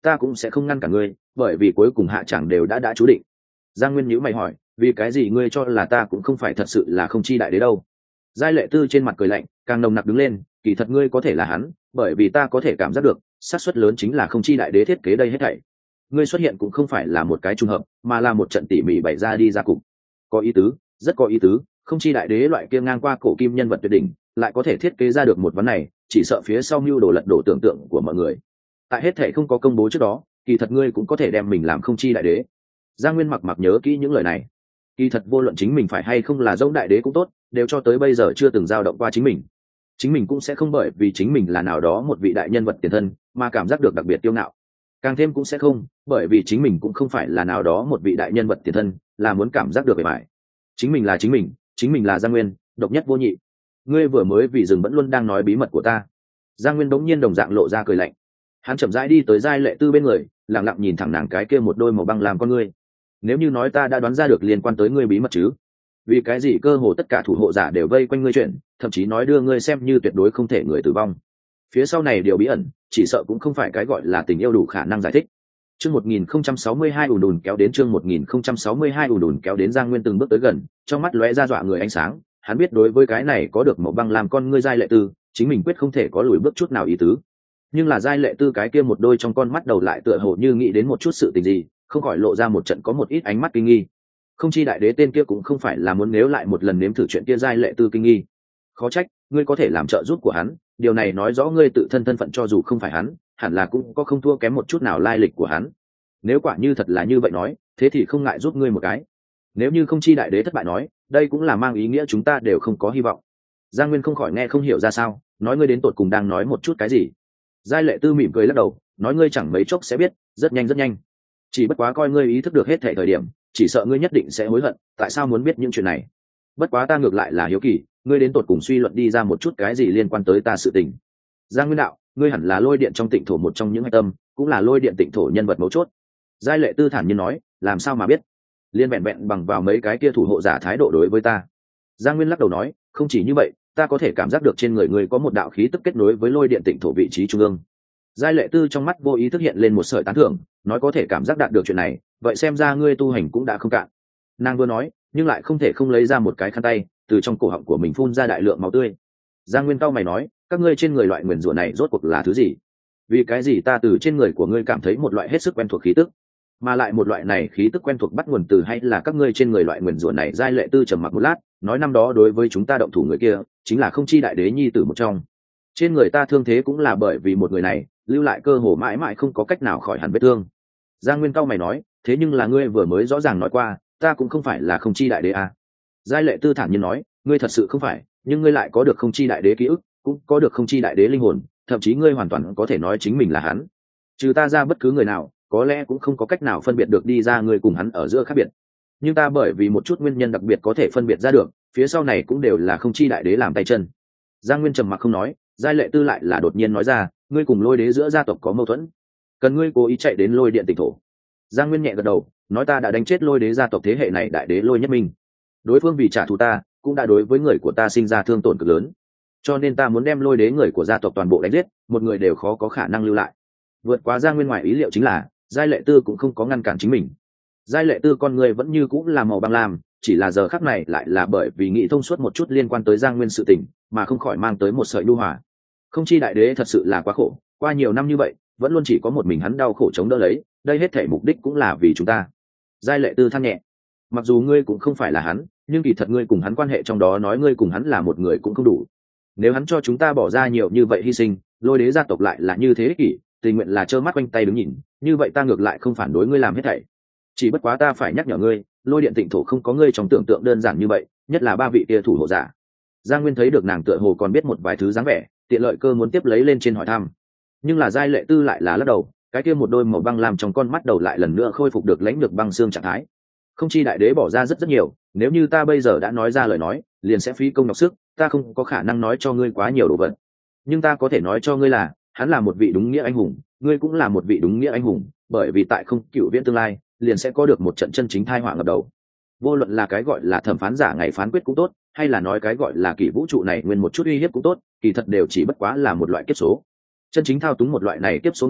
ta cũng sẽ không ngăn cả ngươi, bởi vì cuối cùng hạ chẳng đều đã chú định. Giang Nguyên nhíu mày hỏi, vì cái gì ngươi cho là ta cũng không phải thật sự là không chi đại đế đâu? Giai Lệ Tư trên mặt cười lạnh, càng nồng nặc đứng lên, kỳ thật ngươi có thể là hắn, bởi vì ta có thể cảm giác được, xác suất lớn chính là không chi đại đế thiết kế đây hết thảy. Ngươi xuất hiện cũng không phải là một cái trùng hợp, mà là một trận tỉ mỉ bày ra đi ra cục. Có ý tứ, rất có ý tứ, không chi đại đế loại kia ngang qua cổ kim nhân vật tuyệt đỉnh, lại có thể thiết kế ra được một vấn này, chỉ sợ phía sau mưu đồ lật đổ tưởng tượng của mọi người. Tại hết thảy không có công bố trước đó, kỳ thật ngươi cũng có thể đem mình làm không chi đại đế. Giang Nguyên mặc nhớ kỹ những lời này. Kỳ thật vô luận chính mình phải hay không là giống đại đế cũng tốt, đều cho tới bây giờ chưa từng dao động qua chính mình. Chính mình cũng sẽ không bởi vì chính mình là nào đó một vị đại nhân vật tiền thân mà cảm giác được đặc biệt kiêu ngạo. Càng thêm cũng sẽ không, bởi vì chính mình cũng không phải là nào đó một vị đại nhân vật tiền thân, là muốn cảm giác được bề bại. Chính mình là chính mình là Giang Nguyên, độc nhất vô nhị. Ngươi vừa mới vì rừng vẫn luôn đang nói bí mật của ta. Giang Nguyên đống nhiên đồng dạng lộ ra cười lạnh. Hắn chậm rãi đi tới Giai Lệ Tư bên người, lặng lặng nhìn thẳng nàng cái kia một đôi màu băng làm con ngươi. Nếu như nói ta đã đoán ra được liên quan tới ngươi bí mật chứ? Vì cái gì cơ hồ tất cả thủ hộ giả đều vây quanh ngươi chuyện, thậm chí nói đưa ngươi xem như tuyệt đối không thể người tử vong. Phía sau này điều bí ẩn, chỉ sợ cũng không phải cái gọi là tình yêu đủ khả năng giải thích. Chương 1062 ùn ùn kéo đến, chương 1062 ùn ùn kéo đến. Giang Nguyên từng bước tới gần, trong mắt lóe ra dọa người ánh sáng, hắn biết đối với cái này có được màu băng làm con ngươi Giai Lệ Tư, chính mình quyết không thể có lùi bước chút nào ý tứ. Nhưng là Giai Lệ Tư cái kia một đôi trong con mắt đầu lại tựa hồ như nghĩ đến một chút sự tình gì, không khỏi lộ ra một trận có một ít ánh mắt kinh nghi. Không chi đại đế tên kia cũng không phải là muốn nếu lại một lần nếm thử chuyện kia. Giai Lệ Tư kinh nghi. Khó trách ngươi có thể làm trợ giúp của hắn, điều này nói rõ ngươi tự thân thân phận cho dù không phải hắn, hẳn là cũng có không thua kém một chút nào lai lịch của hắn. Nếu quả như thật là như vậy nói, thế thì không ngại giúp ngươi một cái. Nếu như không chi đại đế thất bại nói, đây cũng là mang ý nghĩa chúng ta đều không có hy vọng. Giang Nguyên không khỏi nghe không hiểu ra sao, nói ngươi đến tột cùng đang nói một chút cái gì. Giai Lệ Tư mỉm cười lắc đầu, nói ngươi chẳng mấy chốc sẽ biết, rất nhanh rất nhanh. Chỉ bất quá coi ngươi ý thức được hết thảy thời điểm, chỉ sợ ngươi nhất định sẽ hối hận, tại sao muốn biết những chuyện này. Bất quá ta ngược lại là hiếu kỳ, ngươi đến tột cùng suy luận đi ra một chút cái gì liên quan tới ta sự tình. Giang Nguyên đạo, ngươi hẳn là lôi điện trong tịnh thổ một trong những hạch tâm, cũng là lôi điện tịnh thổ nhân vật mấu chốt. Giai Lệ Tư thản nhiên nói, làm sao mà biết? Liên vẹn vẹn bằng vào mấy cái kia thủ hộ giả thái độ đối với ta. Giang Nguyên lắc đầu nói, không chỉ như vậy, ta có thể cảm giác được trên người ngươi có một đạo khí tức kết nối với lôi điện tịnh thổ vị trí trung ương. Giai Lệ Tư trong mắt vô ý thức hiện lên một sợi tán thưởng, nói có thể cảm giác đạt được chuyện này, vậy xem ra ngươi tu hành cũng đã không cạn. Nàng vừa nói, nhưng lại không thể không lấy ra một cái khăn tay, từ trong cổ họng của mình phun ra đại lượng máu tươi. Giang Nguyên cau mày nói, các ngươi trên người loại nguyền rủa này rốt cuộc là thứ gì? Vì cái gì ta từ trên người của ngươi cảm thấy một loại hết sức quen thuộc khí tức, mà lại một loại này khí tức quen thuộc bắt nguồn từ hay là các ngươi trên người loại nguyền rủa này? Giai Lệ Tư trầm mặc một lát, nói năm đó đối với chúng ta động thủ người kia, chính là không chi đại đế nhi tử một trong. Trên người ta thương thế cũng là bởi vì một người này, lưu lại cơ hồ mãi mãi không có cách nào khỏi hẳn vết thương. Giang Nguyên cau mày nói, thế nhưng là ngươi vừa mới rõ ràng nói qua, ta cũng không phải là không chi đại đế à. Giai Lệ Tư thản nhiên nói, ngươi thật sự không phải, nhưng ngươi lại có được không chi đại đế ký ức, cũng có được không chi đại đế linh hồn, thậm chí ngươi hoàn toàn có thể nói chính mình là hắn. Trừ ta ra bất cứ người nào, có lẽ cũng không có cách nào phân biệt được đi ra ngươi cùng hắn ở giữa khác biệt. Nhưng ta bởi vì một chút nguyên nhân đặc biệt có thể phân biệt ra được, phía sau này cũng đều là không chi đại đế làm tay chân. Giang Nguyên trầm mặc không nói, Giai Lệ Tư lại là đột nhiên nói ra, ngươi cùng lôi đế giữa gia tộc có mâu thuẫn, cần ngươi cố ý chạy đến lôi điện tịnh thổ. Giang Nguyên nhẹ gật đầu, nói ta đã đánh chết lôi đế gia tộc thế hệ này đại đế Lôi Nhất Minh. Đối phương vì trả thù ta, cũng đã đối với người của ta sinh ra thương tổn cực lớn, cho nên ta muốn đem lôi đế người của gia tộc toàn bộ đánh giết, một người đều khó có khả năng lưu lại. Vượt quá Giang Nguyên ngoài ý liệu chính là, Giai Lệ Tư cũng không có ngăn cản chính mình. Giai Lệ Tư con người vẫn như cũng là màu băng lam, chỉ là giờ khắc này lại là bởi vì nghĩ thông suốt một chút liên quan tới Giang Nguyên sự tình, mà không khỏi mang tới một sợi nhu hòa. Không chi đại đế thật sự là quá khổ, qua nhiều năm như vậy, vẫn luôn chỉ có một mình hắn đau khổ chống đỡ lấy, đây hết thể mục đích cũng là vì chúng ta. Giai Lệ Tư than nhẹ, mặc dù ngươi cũng không phải là hắn, nhưng kỳ thật ngươi cùng hắn quan hệ trong đó nói ngươi cùng hắn là một người cũng không đủ. Nếu hắn cho chúng ta bỏ ra nhiều như vậy hy sinh, lôi đế gia tộc lại là như thế ích kỷ, tình nguyện là trơ mắt quanh tay đứng nhìn, như vậy ta ngược lại không phản đối ngươi làm hết thảy. Chỉ bất quá ta phải nhắc nhở ngươi, lôi điện tịnh thổ không có ngươi trong tưởng tượng đơn giản như vậy, nhất là ba vị kia thủ hộ giả. Giang Nguyên thấy được nàng tựa hồ còn biết một vài thứ dáng vẻ, tiện lợi cơ muốn tiếp lấy lên trên hỏi thăm, nhưng là Giai Lệ Tư lại là lắc đầu, cái kia một đôi màu băng làm trong con mắt đầu lại lần nữa khôi phục được lãnh được băng xương trạng thái. Không chi đại đế bỏ ra rất nhiều, nếu như ta bây giờ đã nói ra lời nói, liền sẽ phí công nhọc sức, ta không có khả năng nói cho ngươi quá nhiều đồ vật. Nhưng ta có thể nói cho ngươi là, hắn là một vị đúng nghĩa anh hùng, ngươi cũng là một vị đúng nghĩa anh hùng, bởi vì tại không cựu viễn tương lai, liền sẽ có được một trận chân chính tai họa ngập đầu. Vô luận là cái gọi là thẩm phán giả ngày phán quyết cũng tốt, hay là nói cái gọi là kỷ vũ trụ này nguyên một chút uy hiếp cũng tốt, kỳ thật đều chỉ bất quá là một loại kiếp số. Chân chính thao túng một loại này kiếp số người,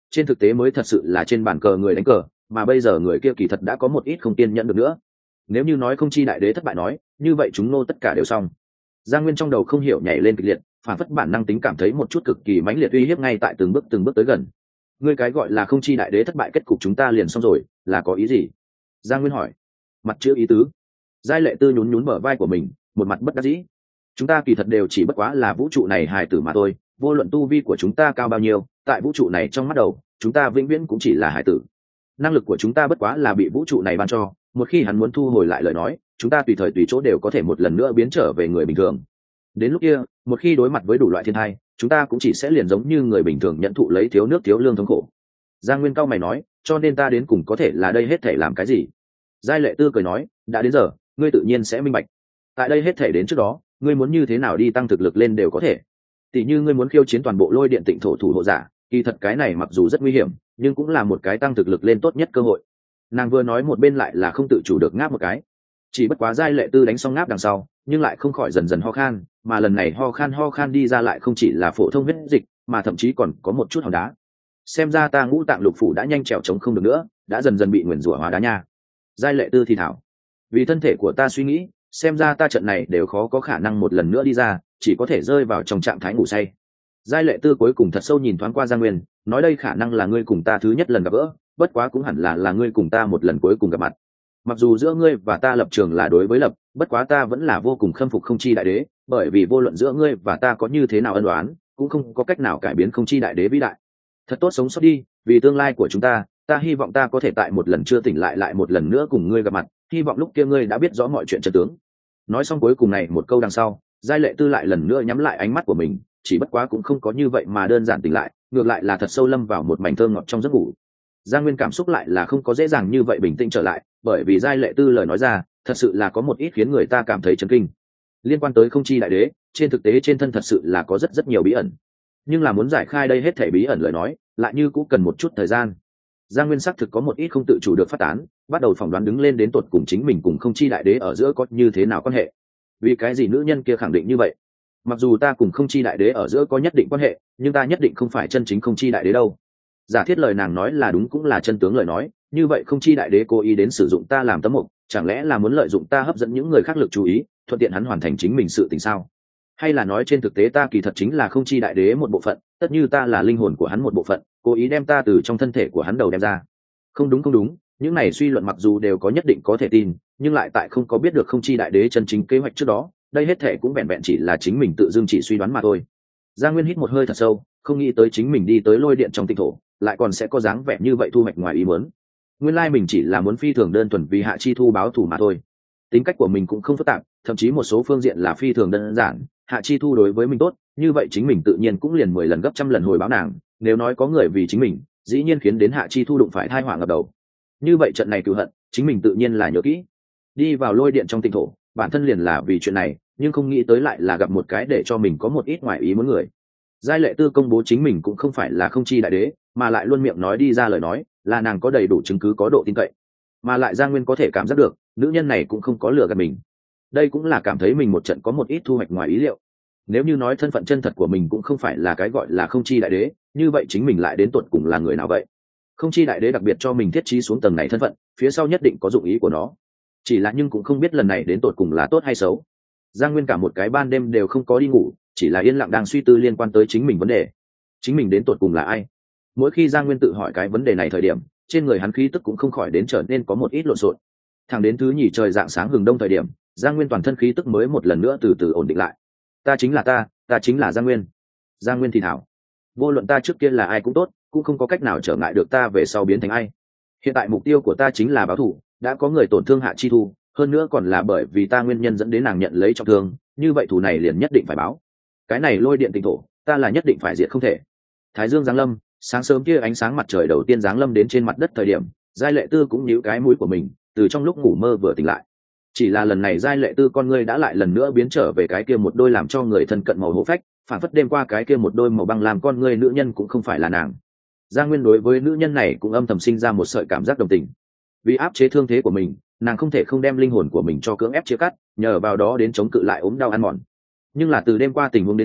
trên thực tế mới thật sự là trên bàn cờ người đánh cờ, mà bây giờ người kia kỳ thật đã có một ít không kiên nhẫn được nữa. Nếu như nói không chi đại đế thất bại nói, như vậy chúng nô tất cả đều xong. Giang Nguyên trong đầu không hiểu nhảy lên kịch liệt, phản phất bản năng tính cảm thấy một chút cực kỳ mãnh liệt uy hiếp ngay tại từng bước tới gần. Ngươi cái gọi là không chi đại đế thất bại kết cục chúng ta liền xong rồi, là có ý gì? Giang Nguyên hỏi. Mặt chữ ý tứ. Giai Lệ Tư nhún nhún bờ vai của mình, một mặt bất đắc dĩ. Chúng ta kỳ thật đều chỉ bất quá là vũ trụ này hài tử mà thôi, vô luận tu vi của chúng ta cao bao nhiêu, tại vũ trụ này trong mắt đầu, chúng ta vĩnh viễn cũng chỉ là hài tử. Năng lực của chúng ta bất quá là bị vũ trụ này ban cho, một khi hắn muốn thu hồi lại lời nói, chúng ta tùy thời tùy chỗ đều có thể một lần nữa biến trở về người bình thường. Đến lúc kia, một khi đối mặt với đủ loại thiên tai, chúng ta cũng chỉ sẽ liền giống như người bình thường nhận thụ lấy thiếu nước thiếu lương thống khổ. Giang Nguyên cao mày nói, cho nên ta đến cùng có thể là đây hết thể làm cái gì? Giai Lệ Tư cười nói, đã đến giờ, ngươi tự nhiên sẽ minh bạch. Tại đây hết thể đến trước đó, ngươi muốn như thế nào đi tăng thực lực lên đều có thể. Tỷ như ngươi muốn khiêu chiến toàn bộ Lôi Điện Tịnh Thổ thủ hộ giả, kỳ thật cái này mặc dù rất nguy hiểm, nhưng cũng là một cái tăng thực lực lên tốt nhất cơ hội. Nàng vừa nói một bên lại là không tự chủ được ngáp một cái. Chỉ bất quá Giai Lệ Tư đánh xong ngáp đằng sau, nhưng lại không khỏi dần dần ho khan, mà lần này ho khan đi ra lại không chỉ là phổ thông huyết dịch, mà thậm chí còn có một chút hòn đá. Xem ra ta ngũ tạng lục phủ đã nhanh trèo trống không được nữa, đã dần dần bị nguyền rủa hóa đá nha. Giai Lệ Tư thì thảo, vì thân thể của ta suy nghĩ, xem ra ta trận này đều khó có khả năng một lần nữa đi ra, chỉ có thể rơi vào trong trạng thái ngủ say. Giai Lệ Tư cuối cùng thật sâu nhìn thoáng qua Giang Nguyên, nói đây khả năng là ngươi cùng ta thứ nhất lần gặp gỡ, bất quá cũng hẳn là ngươi cùng ta một lần cuối cùng gặp mặt. Mặc dù giữa ngươi và ta lập trường là đối với lập, bất quá ta vẫn là vô cùng khâm phục không chi đại đế, bởi vì vô luận giữa ngươi và ta có như thế nào ân oán, cũng không có cách nào cải biến không chi đại đế vĩ đại. Thật tốt sống sót đi, vì tương lai của chúng ta, ta hy vọng ta có thể tại một lần chưa tỉnh lại một lần nữa cùng ngươi gặp mặt, hy vọng lúc kia ngươi đã biết rõ mọi chuyện chân tướng. Nói xong cuối cùng này một câu đằng sau, Giai Lệ Tư lại lần nữa nhắm lại ánh mắt của mình, chỉ bất quá cũng không có như vậy mà đơn giản tỉnh lại, ngược lại là thật sâu lâm vào một mảnh thơ ngọt trong giấc ngủ. Giang Nguyên cảm xúc lại là không có dễ dàng như vậy bình tĩnh trở lại, bởi vì Giai Lệ Tư lời nói ra, thật sự là có một ít khiến người ta cảm thấy chấn kinh. Liên quan tới không chi đại đế, trên thực tế trên thân thật sự là có rất nhiều bí ẩn. Nhưng là muốn giải khai đây hết thảy bí ẩn lời nói, lại như cũng cần một chút thời gian. Giang Nguyên xác thực có một ít không tự chủ được phát tán, bắt đầu phỏng đoán đứng lên đến tột cùng chính mình cùng không chi đại đế ở giữa có như thế nào quan hệ. Vì cái gì nữ nhân kia khẳng định như vậy? Mặc dù ta cùng không chi đại đế ở giữa có nhất định quan hệ, nhưng ta nhất định không phải chân chính không chi đại đế đâu. Giả thiết lời nàng nói là đúng cũng là chân tướng lời nói, như vậy không chi đại đế cố ý đến sử dụng ta làm tấm mục, chẳng lẽ là muốn lợi dụng ta hấp dẫn những người khác lực chú ý, thuận tiện hắn hoàn thành chính mình sự tình sao? Hay là nói trên thực tế ta kỳ thật chính là không chi đại đế một bộ phận, tất như ta là linh hồn của hắn một bộ phận, cố ý đem ta từ trong thân thể của hắn đầu đem ra? Không đúng, những này suy luận mặc dù đều có nhất định có thể tin, nhưng lại tại không có biết được không chi đại đế chân chính kế hoạch trước đó, đây hết thể cũng vẹn vẹn chỉ là chính mình tự dưng chỉ suy đoán mà thôi. Giang Nguyên hít một hơi thật sâu, không nghĩ tới chính mình đi tới Lôi Điện trong Tịnh Thổ, lại còn sẽ có dáng vẻ như vậy thu hoạch ngoài ý muốn. Nguyên lai mình chỉ là muốn phi thường đơn thuần vì Hạ Chi Thu báo thù mà thôi. Tính cách của mình cũng không phức tạp, thậm chí một số phương diện là phi thường đơn giản. Hạ Chi Thu đối với mình tốt, như vậy chính mình tự nhiên cũng liền 10 lần gấp trăm lần hồi báo nàng. Nếu nói có người vì chính mình, dĩ nhiên khiến đến Hạ Chi Thu đụng phải tai họa ngập đầu. Như vậy trận này cừu hận, chính mình tự nhiên là nhớ kỹ. Đi vào Lôi Điện trong Tịnh Thổ, bản thân liền là vì chuyện này, nhưng không nghĩ tới lại là gặp một cái để cho mình có một ít ngoại ý muốn người. Giai Lệ Tư công bố chính mình cũng không phải là không chi đại đế, mà lại luôn miệng nói đi ra lời nói là nàng có đầy đủ chứng cứ có độ tin cậy, mà lại Giang Nguyên có thể cảm giác được nữ nhân này cũng không có lừa gạt mình. Đây cũng là cảm thấy mình một trận có một ít thu hoạch ngoài ý liệu. Nếu như nói thân phận chân thật của mình cũng không phải là cái gọi là không chi đại đế, như vậy chính mình lại đến tột cùng là người nào vậy? Không chi đại đế đặc biệt cho mình thiết trí xuống tầng này thân phận, phía sau nhất định có dụng ý của nó. Chỉ là nhưng cũng không biết lần này đến tột cùng là tốt hay xấu. Giang Nguyên cả một cái ban đêm đều không có đi ngủ, chỉ là yên lặng đang suy tư liên quan tới chính mình vấn đề. Chính mình đến tột cùng là ai? Mỗi khi Giang Nguyên tự hỏi cái vấn đề này thời điểm, trên người hắn khí tức cũng không khỏi đến trở nên có một ít lộn xộn. Thẳng đến thứ nhì trời rạng sáng hừng đông thời điểm, Giang Nguyên toàn thân khí tức mới một lần nữa từ từ ổn định lại. Ta chính là ta chính là Giang Nguyên. Giang Nguyên thì thảo, vô luận ta trước kia là ai cũng tốt, cũng không có cách nào trở ngại được ta về sau biến thành ai. Hiện tại mục tiêu của ta chính là báo thù, đã có người tổn thương Hạ Chi Thu, hơn nữa còn là bởi vì ta nguyên nhân dẫn đến nàng nhận lấy trọng thương, như vậy thù này liền nhất định phải báo. Cái này Lôi Điện Tịnh Thổ, ta là nhất định phải diệt không thể. Thái dương giáng lâm, sáng sớm kia ánh sáng mặt trời đầu tiên giáng lâm đến trên mặt đất thời điểm, Giai Lệ Tư cũng nhíu cái mũi của mình, từ trong lúc ngủ mơ vừa tỉnh lại. Chỉ là lần này Giai Lệ Tư con ngươi đã lại lần nữa biến trở về cái kia một đôi làm cho người thân cận màu hổ phách, phản phất đêm qua cái kia một đôi màu băng làm con ngươi nữ nhân cũng không phải là nàng. Giang Nguyên đối với nữ nhân này cũng âm thầm sinh ra một sợi cảm giác đồng tình. Vì áp chế thương thế của mình, nàng không thể không đem linh hồn của mình cho cưỡng ép chia cắt, nhờ vào đó đến chống cự lại ốm đau ăn mòn. Nhưng là từ đêm qua tình huống đến xem,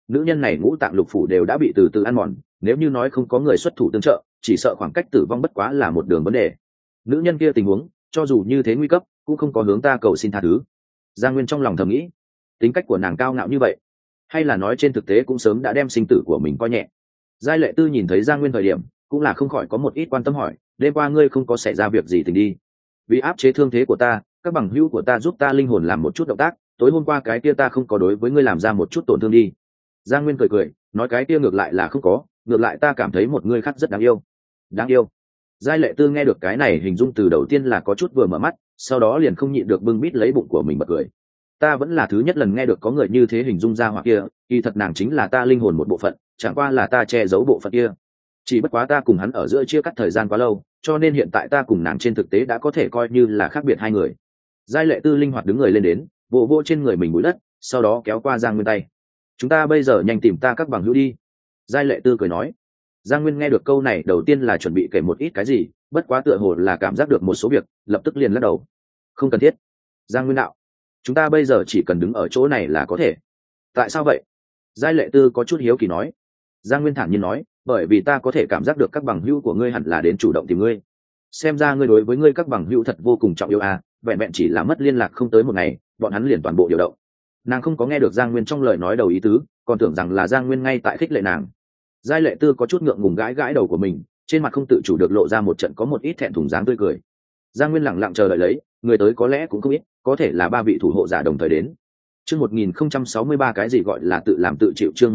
nữ nhân này ngũ tạng lục phủ đều đã bị từ từ ăn mòn, nếu như nói không có người xuất thủ tương trợ, chỉ sợ khoảng cách tử vong bất quá là một đường vấn đề. Nữ nhân kia tình huống cho dù như thế nguy cấp cũng không có hướng ta cầu xin tha thứ. Giang Nguyên trong lòng thầm nghĩ, tính cách của nàng cao ngạo như vậy, hay là nói trên thực tế cũng sớm đã đem sinh tử của mình coi nhẹ. Giai Lệ Tư nhìn thấy Giang Nguyên thời điểm cũng là không khỏi có một ít quan tâm hỏi, đêm qua ngươi không có xảy ra việc gì tình đi? Vì áp chế thương thế của ta, các bằng hữu của ta giúp ta linh hồn làm một chút động tác, tối hôm qua cái kia ta không có đối với ngươi làm ra một chút tổn thương đi. Giang Nguyên cười cười nói, cái kia ngược lại là không có, ngược lại ta cảm thấy một ngươi khác rất đáng yêu. Đáng yêu? Giai Lệ Tư nghe được cái này hình dung từ đầu tiên là có chút vừa mở mắt, sau đó liền không nhịn được bưng bít lấy bụng của mình bật cười. Ta vẫn là thứ nhất lần nghe được có người như thế hình dung ra hoặc kia, kỳ thật nàng chính là ta linh hồn một bộ phận, chẳng qua là ta che giấu bộ phận kia. Chỉ bất quá ta cùng hắn ở giữa chia cắt thời gian quá lâu, cho nên hiện tại ta cùng nàng trên thực tế đã có thể coi như là khác biệt hai người. Giai Lệ Tư linh hoạt đứng người lên đến, vỗ vỗ trên người mình bụi đất, sau đó kéo qua Giang Nguyên tay. Chúng ta bây giờ nhanh tìm ta các bằng hữu đi. Giai Lệ Tư cười nói. Giang Nguyên nghe được câu này đầu tiên là chuẩn bị kể một ít cái gì, bất quá tựa hồ là cảm giác được một số việc, lập tức liền lắc đầu. Không cần thiết. Giang Nguyên đạo, chúng ta bây giờ chỉ cần đứng ở chỗ này là có thể. Tại sao vậy? Giai Lệ Tư có chút hiếu kỳ nói. Giang Nguyên thản nhiên nói, bởi vì ta có thể cảm giác được các bằng hữu của ngươi hẳn là đến chủ động tìm ngươi. Xem ra ngươi đối với ngươi các bằng hữu thật vô cùng trọng yêu à, vẹn vẹn chỉ là mất liên lạc không tới một ngày, bọn hắn liền toàn bộ điều động. Nàng không có nghe được Giang Nguyên trong lời nói đầu ý tứ, còn tưởng rằng là Giang Nguyên ngay tại khích lệ nàng. Giai Lệ Tư có chút ngượng ngùng gãi gãi đầu của mình, trên mặt không tự chủ được lộ ra một trận có một ít thẹn thùng dáng tươi cười. Giang Nguyên lẳng lặng chờ đợi lấy, người tới có lẽ cũng không ít, có thể là ba vị thủ hộ giả đồng thời đến. Chương 1063 cái gì gọi là tự làm tự chịu, chương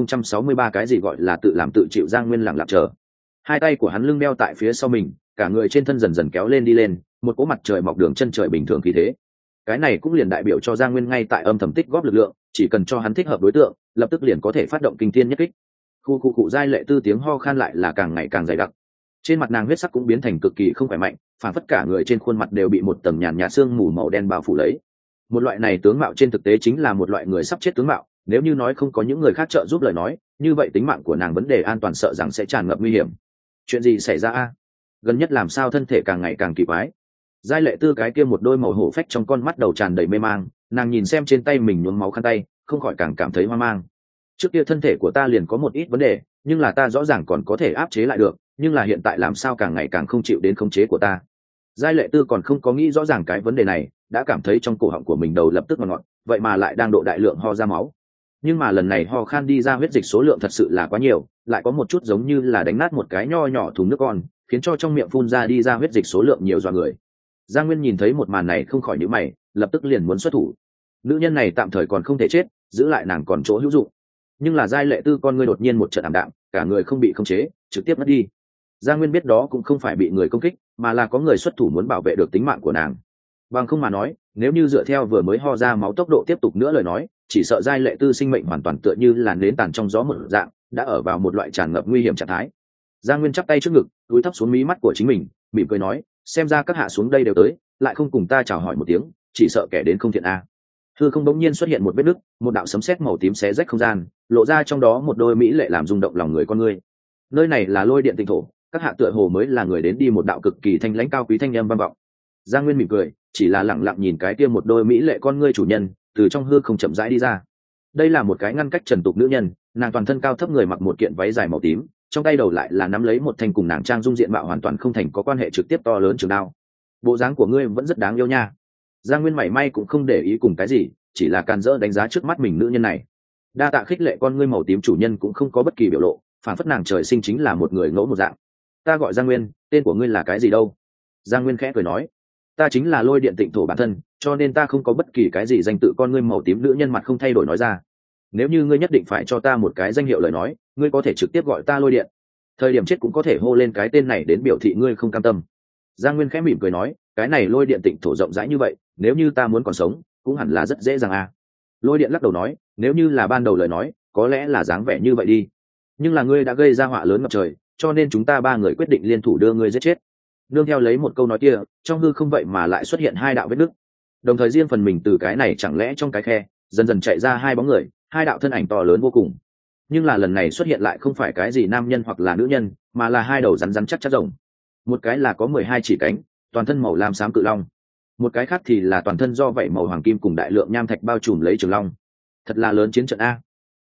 1063 cái gì gọi là tự làm tự chịu. Giang Nguyên lặng lặng chờ. Hai tay của hắn lưng đeo tại phía sau mình, cả người trên thân dần dần kéo lên đi lên, một cỗ mặt trời mọc đường chân trời bình thường khí thế. Cái này cũng liền đại biểu cho Giang Nguyên ngay tại âm thầm tích góp lực lượng, chỉ cần cho hắn thích hợp đối tượng, lập tức liền có thể phát động kinh thiên nhất kích. Khu cụ Giai Lệ Tư tiếng ho khan lại là càng ngày càng dày đặc. Trên mặt nàng huyết sắc cũng biến thành cực kỳ không khỏe mạnh, phản phất cả người trên khuôn mặt đều bị một tầng nhàn nhạt sương mù màu đen bao phủ lấy. Một loại này tướng mạo trên thực tế chính là một loại người sắp chết tướng mạo, nếu như nói không có những người khác trợ giúp lời nói, như vậy tính mạng của nàng vấn đề an toàn sợ rằng sẽ tràn ngập nguy hiểm. Chuyện gì xảy ra a? Gần nhất làm sao thân thể càng ngày càng kỳ quái? Giai Lệ Tư cái kia một đôi màu hổ phách trong con mắt đầu tràn đầy mê mang, nàng nhìn xem trên tay mình nhuốm máu khăn tay, không khỏi càng cảm thấy hoang mang. Trước kia thân thể của ta liền có một ít vấn đề, nhưng là ta rõ ràng còn có thể áp chế lại được, nhưng là hiện tại làm sao càng ngày càng không chịu đến khống chế của ta. Giai Lệ Tư còn không có nghĩ rõ ràng cái vấn đề này, đã cảm thấy trong cổ họng của mình đầu lập tức ngọt, vậy mà lại đang độ đại lượng ho ra máu. Nhưng mà lần này ho khan đi ra huyết dịch số lượng thật sự là quá nhiều, lại có một chút giống như là đánh nát một cái nho nhỏ thùng nước con, khiến cho trong miệng phun ra đi ra huyết dịch số lượng nhiều dọa người. Giang Nguyên nhìn thấy một màn này không khỏi nhíu mày, lập tức liền muốn xuất thủ. Nữ nhân này tạm thời còn không thể chết, giữ lại nàng còn chỗ hữu dụng. Nhưng là Giai Lệ Tư con ngươi đột nhiên một trận ảm đạm, cả người không bị khống chế, trực tiếp mất đi. Giang Nguyên biết đó cũng không phải bị người công kích, mà là có người xuất thủ muốn bảo vệ được tính mạng của nàng. Bằng không mà nói, nếu như dựa theo vừa mới ho ra máu tốc độ tiếp tục nữa lời nói, chỉ sợ Giai Lệ Tư sinh mệnh hoàn toàn tựa như là nến tàn trong gió một dạng, đã ở vào một loại tràn ngập nguy hiểm trạng thái. Giang Nguyên chắp tay trước ngực, cúi thấp xuống mí mắt của chính mình, mỉm cười nói, xem ra các hạ xuống đây đều tới, lại không cùng ta chào hỏi một tiếng, chỉ sợ kẻ đến không thiện a. Hư không bỗng nhiên xuất hiện một vết nứt, một đạo sấm sét màu tím xé rách không gian, lộ ra trong đó một đôi mỹ lệ làm rung động lòng người con người. Nơi này là Lôi Điện Tịnh Thổ, các hạ tựa hồ mới là người đến đi. Một đạo cực kỳ thanh lãnh cao quý thanh âm vang vọng. Giang Nguyên mỉm cười, chỉ là lẳng lặng nhìn cái kia một đôi mỹ lệ con ngươi chủ nhân từ trong hư không chậm rãi đi ra. Đây là một cái ngăn cách trần tục nữ nhân, nàng toàn thân cao thấp, người mặc một kiện váy dài màu tím, trong tay đầu lại là nắm lấy một thanh cùng nàng trang dung diện mạo hoàn toàn không thành có quan hệ trực tiếp to lớn trường đao. Bộ dáng của ngươi vẫn rất đáng yêu nha. Giang Nguyên mảy may cũng không để ý cùng cái gì, chỉ là càn rỡ đánh giá trước mắt mình nữ nhân này. Đa tạ khích lệ, con ngươi màu tím chủ nhân cũng không có bất kỳ biểu lộ, phản phất nàng trời sinh chính là một người ngẫu một dạng. Ta gọi Giang Nguyên, tên của ngươi là cái gì đâu? Giang Nguyên khẽ cười nói, ta chính là Lôi Điện Tịnh Thổ bản thân, cho nên ta không có bất kỳ cái gì danh tự. Con ngươi màu tím nữ nhân mặt không thay đổi nói ra, nếu như ngươi nhất định phải cho ta một cái danh hiệu lời nói, ngươi có thể trực tiếp gọi ta Lôi Điện, thời điểm chết cũng có thể hô lên cái tên này đến biểu thị ngươi không cam tâm. Giang Nguyên khẽ mỉm cười nói, cái này Lôi Điện Tịnh Thổ rộng rãi như vậy, nếu như ta muốn còn sống cũng hẳn là rất dễ dàng à. Lôi Điện lắc đầu nói, nếu như là ban đầu lời nói, có lẽ là dáng vẻ như vậy đi, nhưng là ngươi đã gây ra họa lớn ngập trời, cho nên chúng ta ba người quyết định liên thủ đưa ngươi giết chết. Nương theo lấy một câu nói kia, trong hư không vậy mà lại xuất hiện hai đạo vết nứt, đồng thời riêng phần mình từ cái này chẳng lẽ trong cái khe dần dần chạy ra hai bóng người, hai đạo thân ảnh to lớn vô cùng. Nhưng là lần này xuất hiện lại không phải cái gì nam nhân hoặc là nữ nhân, mà là hai đầu rắn rắn chắc chắc rồng. Một cái là có 12 chỉ cánh, toàn thân màu lam xám cự long, một cái khác thì là toàn thân do vảy màu hoàng kim cùng đại lượng nham thạch bao trùm lấy trường long. Thật là lớn chiến trận a.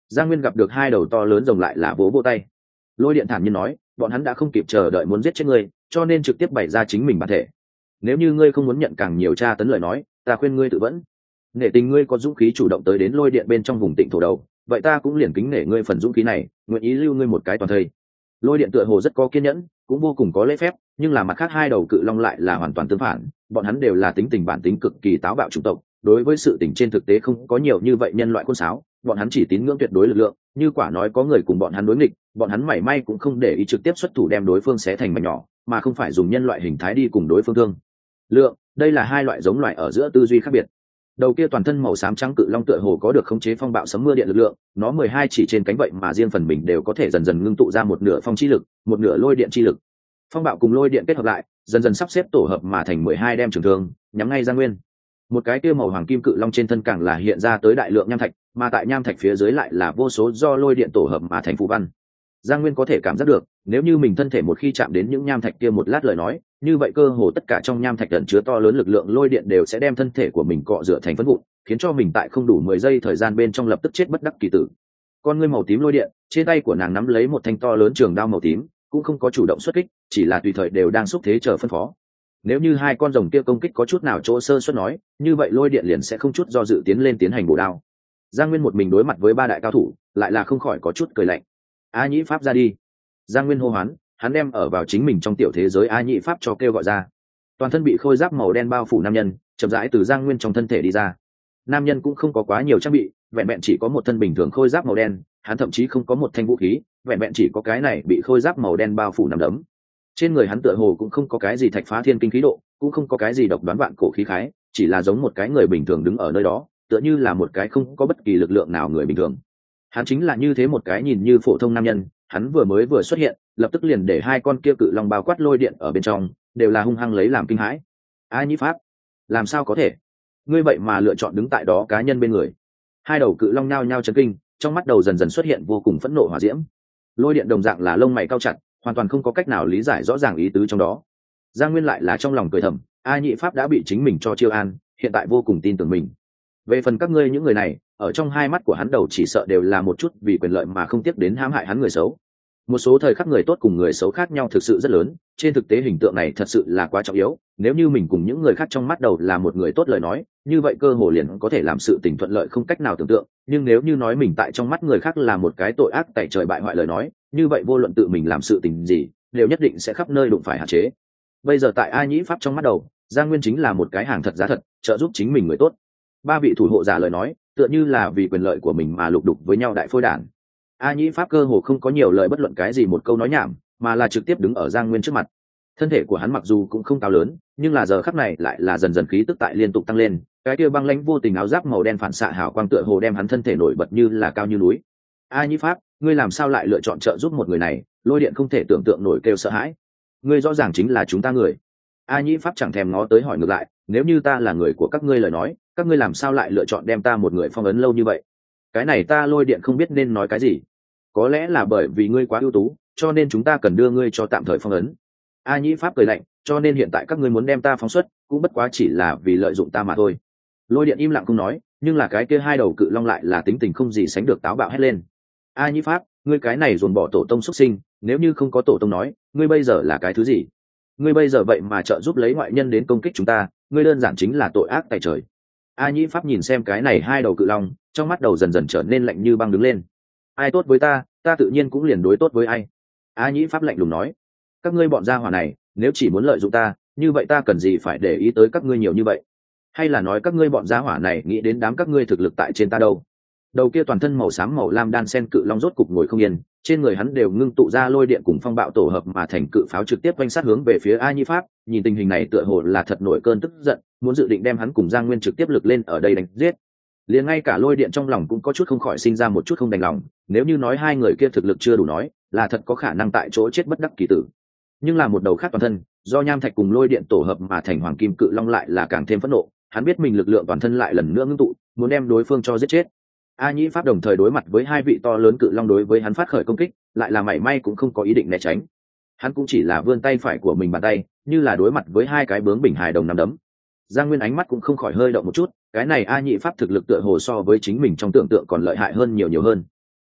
Giang Nguyên gặp được hai đầu to lớn rồng lại là vỗ vỗ tay. Lôi điện thản nhiên nói, bọn hắn đã không kịp chờ đợi muốn giết chết ngươi, cho nên trực tiếp bày ra chính mình bản thể. Nếu như ngươi không muốn nhận càng nhiều tra tấn lời nói, ta khuyên ngươi tự vẫn. Nể tình ngươi có dũng khí chủ động tới đến lôi điện bên trong vùng Tịnh thổ đầu, vậy ta cũng liền kính nể ngươi phần dũng khí này, nguyện ý lưu ngươi một cái toàn thây. Lôi điện tựa hồ rất có kiên nhẫn, cũng vô cùng có lễ phép, nhưng là mặt khác hai đầu cự long lại là hoàn toàn tương phản, bọn hắn đều là tính tình bản tính cực kỳ táo bạo chủng tộc, đối với sự tình trên thực tế không có nhiều như vậy nhân loại khôn sáo, bọn hắn chỉ tín ngưỡng tuyệt đối lực lượng, như quả nói có người cùng bọn hắn đối nghịch, bọn hắn mảy may cũng không để ý trực tiếp xuất thủ đem đối phương xé thành mảnh nhỏ, mà không phải dùng nhân loại hình thái đi cùng đối phương thương lượng. Đây là hai loại giống loài ở giữa tư duy khác biệt. Đầu kia toàn thân màu xám trắng cự long tựa hồ có được khống chế phong bạo sấm mưa điện lực lượng, nó 12 chỉ trên cánh vậy mà riêng phần mình đều có thể dần dần ngưng tụ ra một nửa phong chi lực, một nửa lôi điện chi lực. Phong bạo cùng lôi điện kết hợp lại, dần dần sắp xếp tổ hợp mà thành 12 đem trường thương, nhắm ngay Giang Nguyên. Một cái kia màu hoàng kim cự long trên thân càng là hiện ra tới đại lượng nham thạch, mà tại nham thạch phía dưới lại là vô số do lôi điện tổ hợp mà thành phù văn. Giang Nguyên có thể cảm giác được, nếu như mình thân thể một khi chạm đến những nham thạch kia một lát lời nói, như vậy cơ hồ tất cả trong nham thạch ẩn chứa to lớn lực lượng lôi điện đều sẽ đem thân thể của mình cọ rửa thành phấn vụn, khiến cho mình tại không đủ 10 giây thời gian bên trong lập tức chết bất đắc kỳ tử. Con ngươi màu tím lôi điện, trên tay của nàng nắm lấy một thanh to lớn trường đao màu tím, cũng không có chủ động xuất kích, chỉ là tùy thời đều đang xúc thế chờ phân phó. Nếu như hai con rồng kia công kích có chút nào chỗ sơ suất nói, như vậy lôi điện liền sẽ không chút do dự tiến lên tiến hành bổ đao. Giang Nguyên một mình đối mặt với ba đại cao thủ, lại là không khỏi có chút cười lạnh. A Nhĩ Pháp ra đi. Giang Nguyên hô hoán, hắn đem ở vào chính mình trong tiểu thế giới A Nhĩ Pháp cho kêu gọi ra. Toàn thân bị khôi giáp màu đen bao phủ nam nhân, chậm rãi từ Giang Nguyên trong thân thể đi ra. Nam nhân cũng không có quá nhiều trang bị, vẹn vẹn chỉ có một thân bình thường khôi giáp màu đen, hắn thậm chí không có một thanh vũ khí, vẹn vẹn chỉ có cái này bị khôi giáp màu đen bao phủ nằm đấm. Trên người hắn tựa hồ cũng không có cái gì thạch phá thiên kinh khí độ, cũng không có cái gì độc đoán vạn cổ khí khái, chỉ là giống một cái người bình thường đứng ở nơi đó, tựa như là một cái không có bất kỳ lực lượng nào người bình thường. Hắn chính là như thế một cái nhìn như phổ thông nam nhân, hắn vừa xuất hiện, lập tức liền để hai con kia cự long bao quát lôi điện ở bên trong, đều là hung hăng lấy làm kinh hãi. A Nhĩ Pháp, làm sao có thể? Ngươi vậy mà lựa chọn đứng tại đó cá nhân bên người. Hai đầu cự long nhao nhao chấn kinh, trong mắt đầu dần dần xuất hiện vô cùng phẫn nộ hỏa diễm. Lôi điện đồng dạng là lông mày cao chặt, hoàn toàn không có cách nào lý giải rõ ràng ý tứ trong đó. Giang Nguyên lại là trong lòng cười thầm, A Nhĩ Pháp đã bị chính mình cho chiêu an, hiện tại vô cùng tin tưởng mình. Về phần các ngươi những người này, ở trong hai mắt của hắn đầu chỉ sợ đều là một chút vì quyền lợi mà không tiếc đến hãm hại hắn người xấu. Một số thời khắc người tốt cùng người xấu khác nhau thực sự rất lớn, trên thực tế hình tượng này thật sự là quá trọng yếu, nếu như mình cùng những người khác trong mắt đầu là một người tốt lời nói, như vậy cơ hồ liền có thể làm sự tình thuận lợi không cách nào tưởng tượng, nhưng nếu như nói mình tại trong mắt người khác là một cái tội ác tày trời bại hoại lời nói, như vậy vô luận tự mình làm sự tình gì, đều nhất định sẽ khắp nơi đụng phải hạn chế. Bây giờ tại A Nhĩ Pháp trong mắt đầu, Giang Nguyên chính là một cái hàng thật giá thật, trợ giúp chính mình người tốt. Ba vị thủ hộ giả lời nói, tựa như là vì quyền lợi của mình mà lục đục với nhau đại phôi đản. A Nhĩ Pháp cơ hồ không có nhiều lời bất luận cái gì một câu nói nhảm, mà là trực tiếp đứng ở Giang Nguyên trước mặt. Thân thể của hắn mặc dù cũng không cao lớn, nhưng là giờ khắc này lại là dần dần khí tức tại liên tục tăng lên, cái kia băng lãnh vô tình áo giáp màu đen phản xạ hào quang tựa hồ đem hắn thân thể nổi bật như là cao như núi. A Nhĩ Pháp, ngươi làm sao lại lựa chọn trợ giúp một người này? Lôi điện không thể tưởng tượng nổi kêu sợ hãi. Ngươi rõ ràng chính là chúng ta người. A Nhĩ Pháp chẳng thèm ngó tới hỏi ngược lại, nếu như ta là người của các ngươi lời nói, các ngươi làm sao lại lựa chọn đem ta một người phong ấn lâu như vậy? Cái này ta Lôi điện không biết nên nói cái gì. Có lẽ là bởi vì ngươi quá ưu tú, cho nên chúng ta cần đưa ngươi cho tạm thời phong ấn. A Nhĩ Pháp cười lạnh, cho nên hiện tại các ngươi muốn đem ta phóng xuất, cũng bất quá chỉ là vì lợi dụng ta mà thôi. Lôi điện im lặng không nói, nhưng là cái kia hai đầu cự long lại là tính tình không gì sánh được táo bạo hét lên. A Nhĩ Pháp, ngươi cái này dồn bỏ tổ tông xuất sinh, nếu như không có tổ tông nói, ngươi bây giờ là cái thứ gì? Ngươi bây giờ vậy mà trợ giúp lấy ngoại nhân đến công kích chúng ta, ngươi đơn giản chính là tội ác tại trời. A Nhĩ Pháp nhìn xem cái này hai đầu cự long, trong mắt đầu dần dần trở nên lạnh như băng đứng lên. Ai tốt với ta, ta tự nhiên cũng liền đối tốt với ai. A Nhĩ Pháp lạnh lùng nói, các ngươi bọn gia hỏa này, nếu chỉ muốn lợi dụng ta, như vậy ta cần gì phải để ý tới các ngươi nhiều như vậy? Hay là nói các ngươi bọn gia hỏa này nghĩ đến đám các ngươi thực lực tại trên ta đâu? Đầu kia toàn thân màu xám màu lam đan sen cự long rốt cục ngồi không yên, trên người hắn đều ngưng tụ ra lôi điện cùng phong bạo tổ hợp mà thành cự pháo trực tiếp quanh sát hướng về phía A Nhĩ Pháp. Nhìn tình hình này tựa hồ là thật nổi cơn tức giận, muốn dự định đem hắn cùng Giang Nguyên trực tiếp lực lên ở đây đánh giết. Liền ngay cả lôi điện trong lòng cũng có chút không khỏi sinh ra một chút không đành lòng, nếu như nói hai người kia thực lực chưa đủ nói, là thật có khả năng tại chỗ chết bất đắc kỳ tử. Nhưng là một đầu khác toàn thân, do nham thạch cùng lôi điện tổ hợp mà thành hoàng kim cự long lại là càng thêm phẫn nộ, hắn biết mình lực lượng toàn thân lại lần nữa ngưng tụ, muốn đem đối phương cho giết chết. A Nhĩ Pháp đồng thời đối mặt với hai vị to lớn cự long đối với hắn phát khởi công kích, lại là mảy may cũng không có ý định né tránh. Hắn cũng chỉ là vươn tay phải của mình bàn tay, như là đối mặt với hai cái bướng bỉnh hài đồng nắm đấm. Giang Nguyên ánh mắt cũng không khỏi hơi động một chút, cái này A Nhĩ Pháp thực lực tựa hồ so với chính mình trong tưởng tượng còn lợi hại hơn nhiều hơn.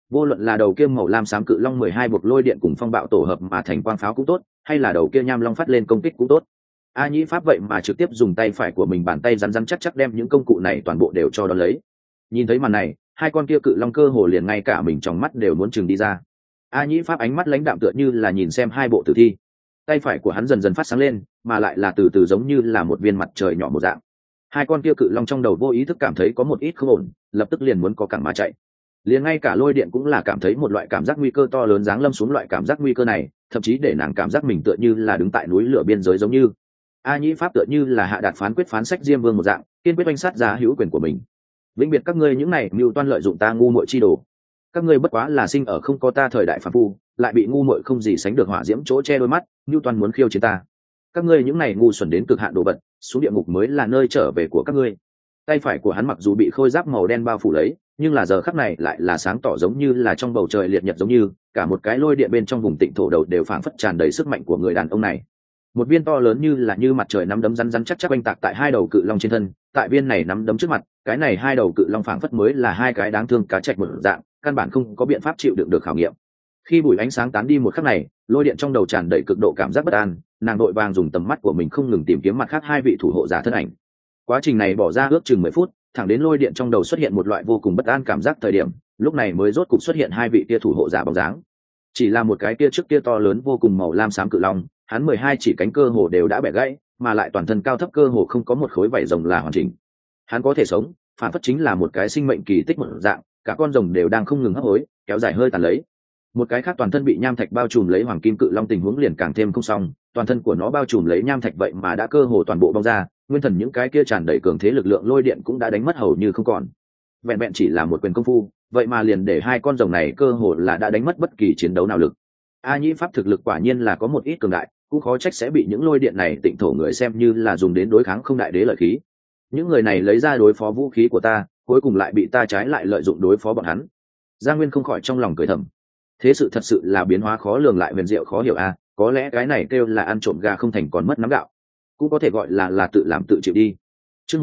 Vô luận là đầu kia màu lam xám cự long 12 buộc lôi điện cùng phong bạo tổ hợp mà thành quang pháo cũng tốt, hay là đầu kia nham long phát lên công kích cũng tốt, A Nhĩ Pháp vậy mà trực tiếp dùng tay phải của mình bàn tay rắn rắn chắc chắc đem những công cụ này toàn bộ đều cho đón lấy. Nhìn thấy màn này, hai con kia cự long cơ hồ liền ngay cả mình trong mắt đều muốn chừng đi ra. A Nhĩ Pháp ánh mắt lãnh đạm tựa như là nhìn xem hai bộ tử thi. Tay phải của hắn dần dần phát sáng lên, mà lại là từ từ giống như là một viên mặt trời nhỏ một dạng. Hai con kia cự long trong đầu vô ý thức cảm thấy có một ít không ổn, lập tức liền muốn có cẳng mà chạy. Liền ngay cả lôi điện cũng là cảm thấy một loại cảm giác nguy cơ to lớn giáng lâm xuống, loại cảm giác nguy cơ này thậm chí để nàng cảm giác mình tựa như là đứng tại núi lửa biên giới giống như. A Nhĩ Pháp tựa như là hạ đạt phán quyết phán sách diêm vương một dạng, kiên quyết oanh sát giá hữu quyền của mình. Vĩnh biệt các ngươi những này mưu toan lợi dụng ta ngu muội chi đồ. Các ngươi bất quá là sinh ở không có ta thời đại phàm phu, lại bị ngu muội không gì sánh được hỏa diễm chỗ che đôi mắt, mưu toan muốn khiêu chiến ta. Các ngươi những này ngu xuẩn đến cực hạn đồ vật, xuống địa ngục mới là nơi trở về của các ngươi. Tay phải của hắn mặc dù bị khôi giáp màu đen bao phủ lấy, nhưng là giờ khắc này lại là sáng tỏ giống như là trong bầu trời liệt nhật giống như, cả một cái lôi điện bên trong vùng tịnh thổ đầu đều phảng phất tràn đầy sức mạnh của người đàn ông này. Một viên to lớn như là như mặt trời nắm đấm rắn rắn chắc chắc oanh tạc tại hai đầu cự long trên thân, tại viên này nắm đấm trước mặt, cái này hai đầu cự long phảng phất mới là hai cái đáng thương cá trạch một dạng, căn bản không có biện pháp chịu đựng được khảo nghiệm. Khi bụi ánh sáng tán đi một khắc này, lôi điện trong đầu tràn đầy cực độ cảm giác bất an, nàng đội vàng dùng tầm mắt của mình không ngừng tìm kiếm mặt khác hai vị thủ hộ giả thân ảnh. Quá trình này bỏ ra ước chừng 10 phút, thẳng đến lôi điện trong đầu xuất hiện một loại vô cùng bất an cảm giác thời điểm, lúc này mới rốt cục xuất hiện hai vị kia thủ hộ giả bóng dáng. Chỉ là một cái kia trước kia to lớn vô cùng màu lam xám cự long, hắn 12 chỉ cánh cơ hồ đều đã bẻ gãy, mà lại toàn thân cao thấp cơ hồ không có một khối vảy rồng là hoàn chỉnh. Hắn có thể sống, phản phất chính là một cái sinh mệnh kỳ tích một dạng, cả con rồng đều đang không ngừng hấp hối, kéo dài hơi tàn lấy. Một cái khác toàn thân bị nham thạch bao trùm lấy hoàng kim cự long tình huống liền càng thêm không xong, toàn thân của nó bao trùm lấy nham thạch vậy mà đã cơ hồ toàn bộ bong ra, nguyên thần những cái kia tràn đầy cường thế lực lượng lôi điện cũng đã đánh mất hầu như không còn. Vẹn vẹn chỉ là một quyền công phu, vậy mà liền để hai con rồng này cơ hồ là đã đánh mất bất kỳ chiến đấu nào lực. A Nhĩ Pháp thực lực quả nhiên là có một ít cường đại, cũng khó trách sẽ bị những lôi điện này tịnh thổ người xem như là dùng đến đối kháng không đại đế lợi khí. Những người này lấy ra đối phó vũ khí của ta, cuối cùng lại bị ta trái lại lợi dụng đối phó bọn hắn. Gia Nguyên không khỏi trong lòng cười thầm. Thế sự thật sự là biến hóa khó lường lại huyền diệu khó hiểu a, có lẽ cái này kêu là ăn trộm gà không thành còn mất nắm gạo, cũng có thể gọi là tự làm tự chịu đi. Chương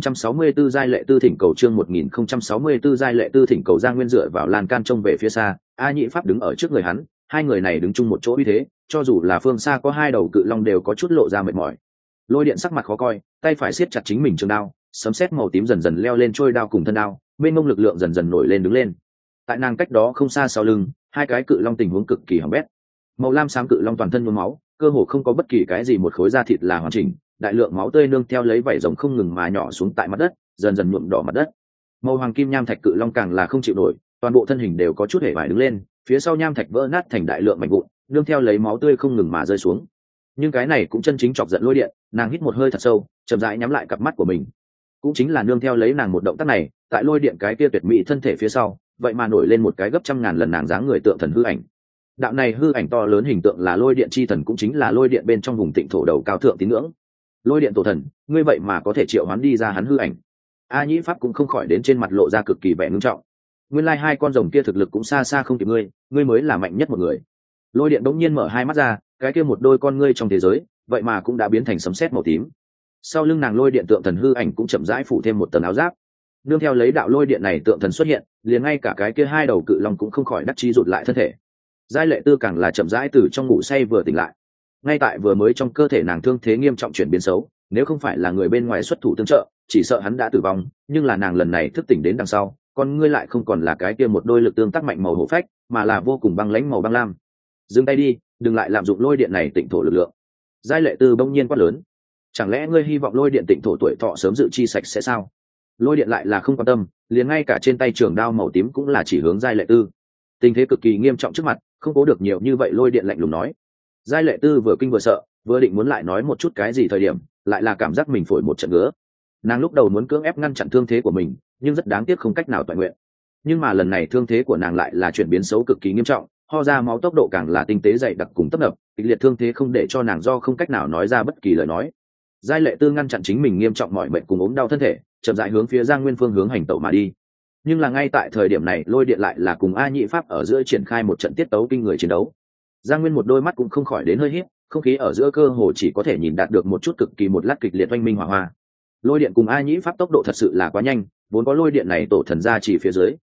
1064 giai lệ tư thỉnh cầu, chương 1064 giai lệ tư thỉnh cầu. Gia Nguyên dựa vào lan can trông về phía xa, A Nhĩ Pháp đứng ở trước người hắn, hai người này đứng chung một chỗ uy thế, cho dù là phương xa có hai đầu cự long đều có chút lộ ra mệt mỏi. Lôi điện sắc mặt khó coi, tay phải siết chặt chính mình trường đao, sấm sét màu tím dần dần leo lên trôi đao cùng thân đao, mênh mông lực lượng dần dần nổi lên đứng lên. Tại nàng cách đó không xa sau lưng, hai cái cự long tình huống cực kỳ hỏng bét. Màu lam xám cự long toàn thân nhuốm máu, cơ hồ không có bất kỳ cái gì một khối da thịt là hoàn chỉnh, đại lượng máu tươi nương theo lấy vảy rồng không ngừng mà nhỏ xuống tại mặt đất, dần dần nhuộm đỏ mặt đất. Màu hoàng kim nham thạch cự long càng là không chịu nổi, toàn bộ thân hình đều có chút hể vải đứng lên, phía sau nham thạch vỡ nát thành đại lượng mảnh vụn, nương theo lấy máu tươi không ngừng mà rơi xuống. Nhưng cái này cũng chân chính chọc giận lôi điện, nàng hít một hơi thật sâu, chậm rãi nhắm lại cặp mắt của mình. Cũng chính là nương theo lấy nàng một động tác này, tại lôi điện cái kia tuyệt mỹ thân thể phía sau, vậy mà nổi lên một cái gấp trăm ngàn lần nàng dáng người tượng thần hư ảnh. Đạo này hư ảnh to lớn hình tượng là lôi điện chi thần, cũng chính là lôi điện bên trong vùng tịnh thổ đầu cao thượng tín ngưỡng. Lôi điện tổ thần, ngươi vậy mà có thể triệu hoán đi ra hắn hư ảnh. A Nhĩ Pháp cũng không khỏi đến trên mặt lộ ra cực kỳ vẻ ngưng trọng. Nguyên lai hai con rồng kia thực lực cũng xa xa không kịp ngươi, ngươi mới là mạnh nhất một người. Lôi điện đống nhiên mở hai mắt ra, cái kia một đôi con ngươi trong thế giới, vậy mà cũng đã biến thành sấm sét màu tím. Sau lưng nàng lôi điện tượng thần hư ảnh cũng chậm rãi phủ thêm một tầng áo giáp. Nương theo lấy đạo lôi điện này tượng thần xuất hiện, liền ngay cả cái kia hai đầu cự long cũng không khỏi đắc chí rụt lại thân thể. Giai lệ tư càng là chậm rãi từ trong ngủ say vừa tỉnh lại. Ngay tại vừa mới trong cơ thể nàng thương thế nghiêm trọng chuyển biến xấu, nếu không phải là người bên ngoài xuất thủ tương trợ, chỉ sợ hắn đã tử vong, nhưng là nàng lần này thức tỉnh đến đằng sau, con ngươi lại không còn là cái kia một đôi lực tương tác mạnh màu hổ phách, mà là vô cùng băng lãnh màu băng lam. Dừng tay đi, đừng lại lạm dụng lôi điện này tịnh thổ lực lượng. Giai lệ tư bỗng nhiên quát lớn. Chẳng lẽ ngươi hy vọng lôi điện tịnh thổ tuổi thọ sớm dự chi sạch sẽ sao? Lôi điện lại là không quan tâm, liền ngay cả trên tay trường đao màu tím cũng là chỉ hướng Giai lệ tư. Tình thế cực kỳ nghiêm trọng trước mặt, không cố được nhiều như vậy, lôi điện lạnh lùng nói. Giai lệ tư vừa kinh vừa sợ, vừa định muốn lại nói một chút cái gì thời điểm, lại là cảm giác mình phổi một trận ngứa. Nàng lúc đầu muốn cưỡng ép ngăn chặn thương thế của mình, nhưng rất đáng tiếc không cách nào toàn nguyện. Nhưng mà lần này thương thế của nàng lại là chuyển biến xấu cực kỳ nghiêm trọng, ho ra máu tốc độ càng là tinh tế dày đặc cùng tấp nập, kịch liệt thương thế không để cho nàng do không cách nào nói ra bất kỳ lời nói. Giai lệ tư ngăn chặn chính mình nghiêm trọng mọi bệnh cùng ốm đau thân thể, chậm rãi hướng phía Giang Nguyên phương hướng hành tẩu mà đi. Nhưng là ngay tại thời điểm này, lôi điện lại là cùng A Nhĩ Pháp ở giữa triển khai một trận tiết tấu kinh người chiến đấu. Giang Nguyên một đôi mắt cũng không khỏi đến hơi híp, không khí ở giữa cơ hồ chỉ có thể nhìn đạt được một chút cực kỳ một lát kịch liệt oanh minh hỏa hoa. Lôi điện cùng A Nhĩ Pháp tốc độ thật sự là quá nhanh, vốn có lôi điện này tổ thần ra chỉ phía dưới,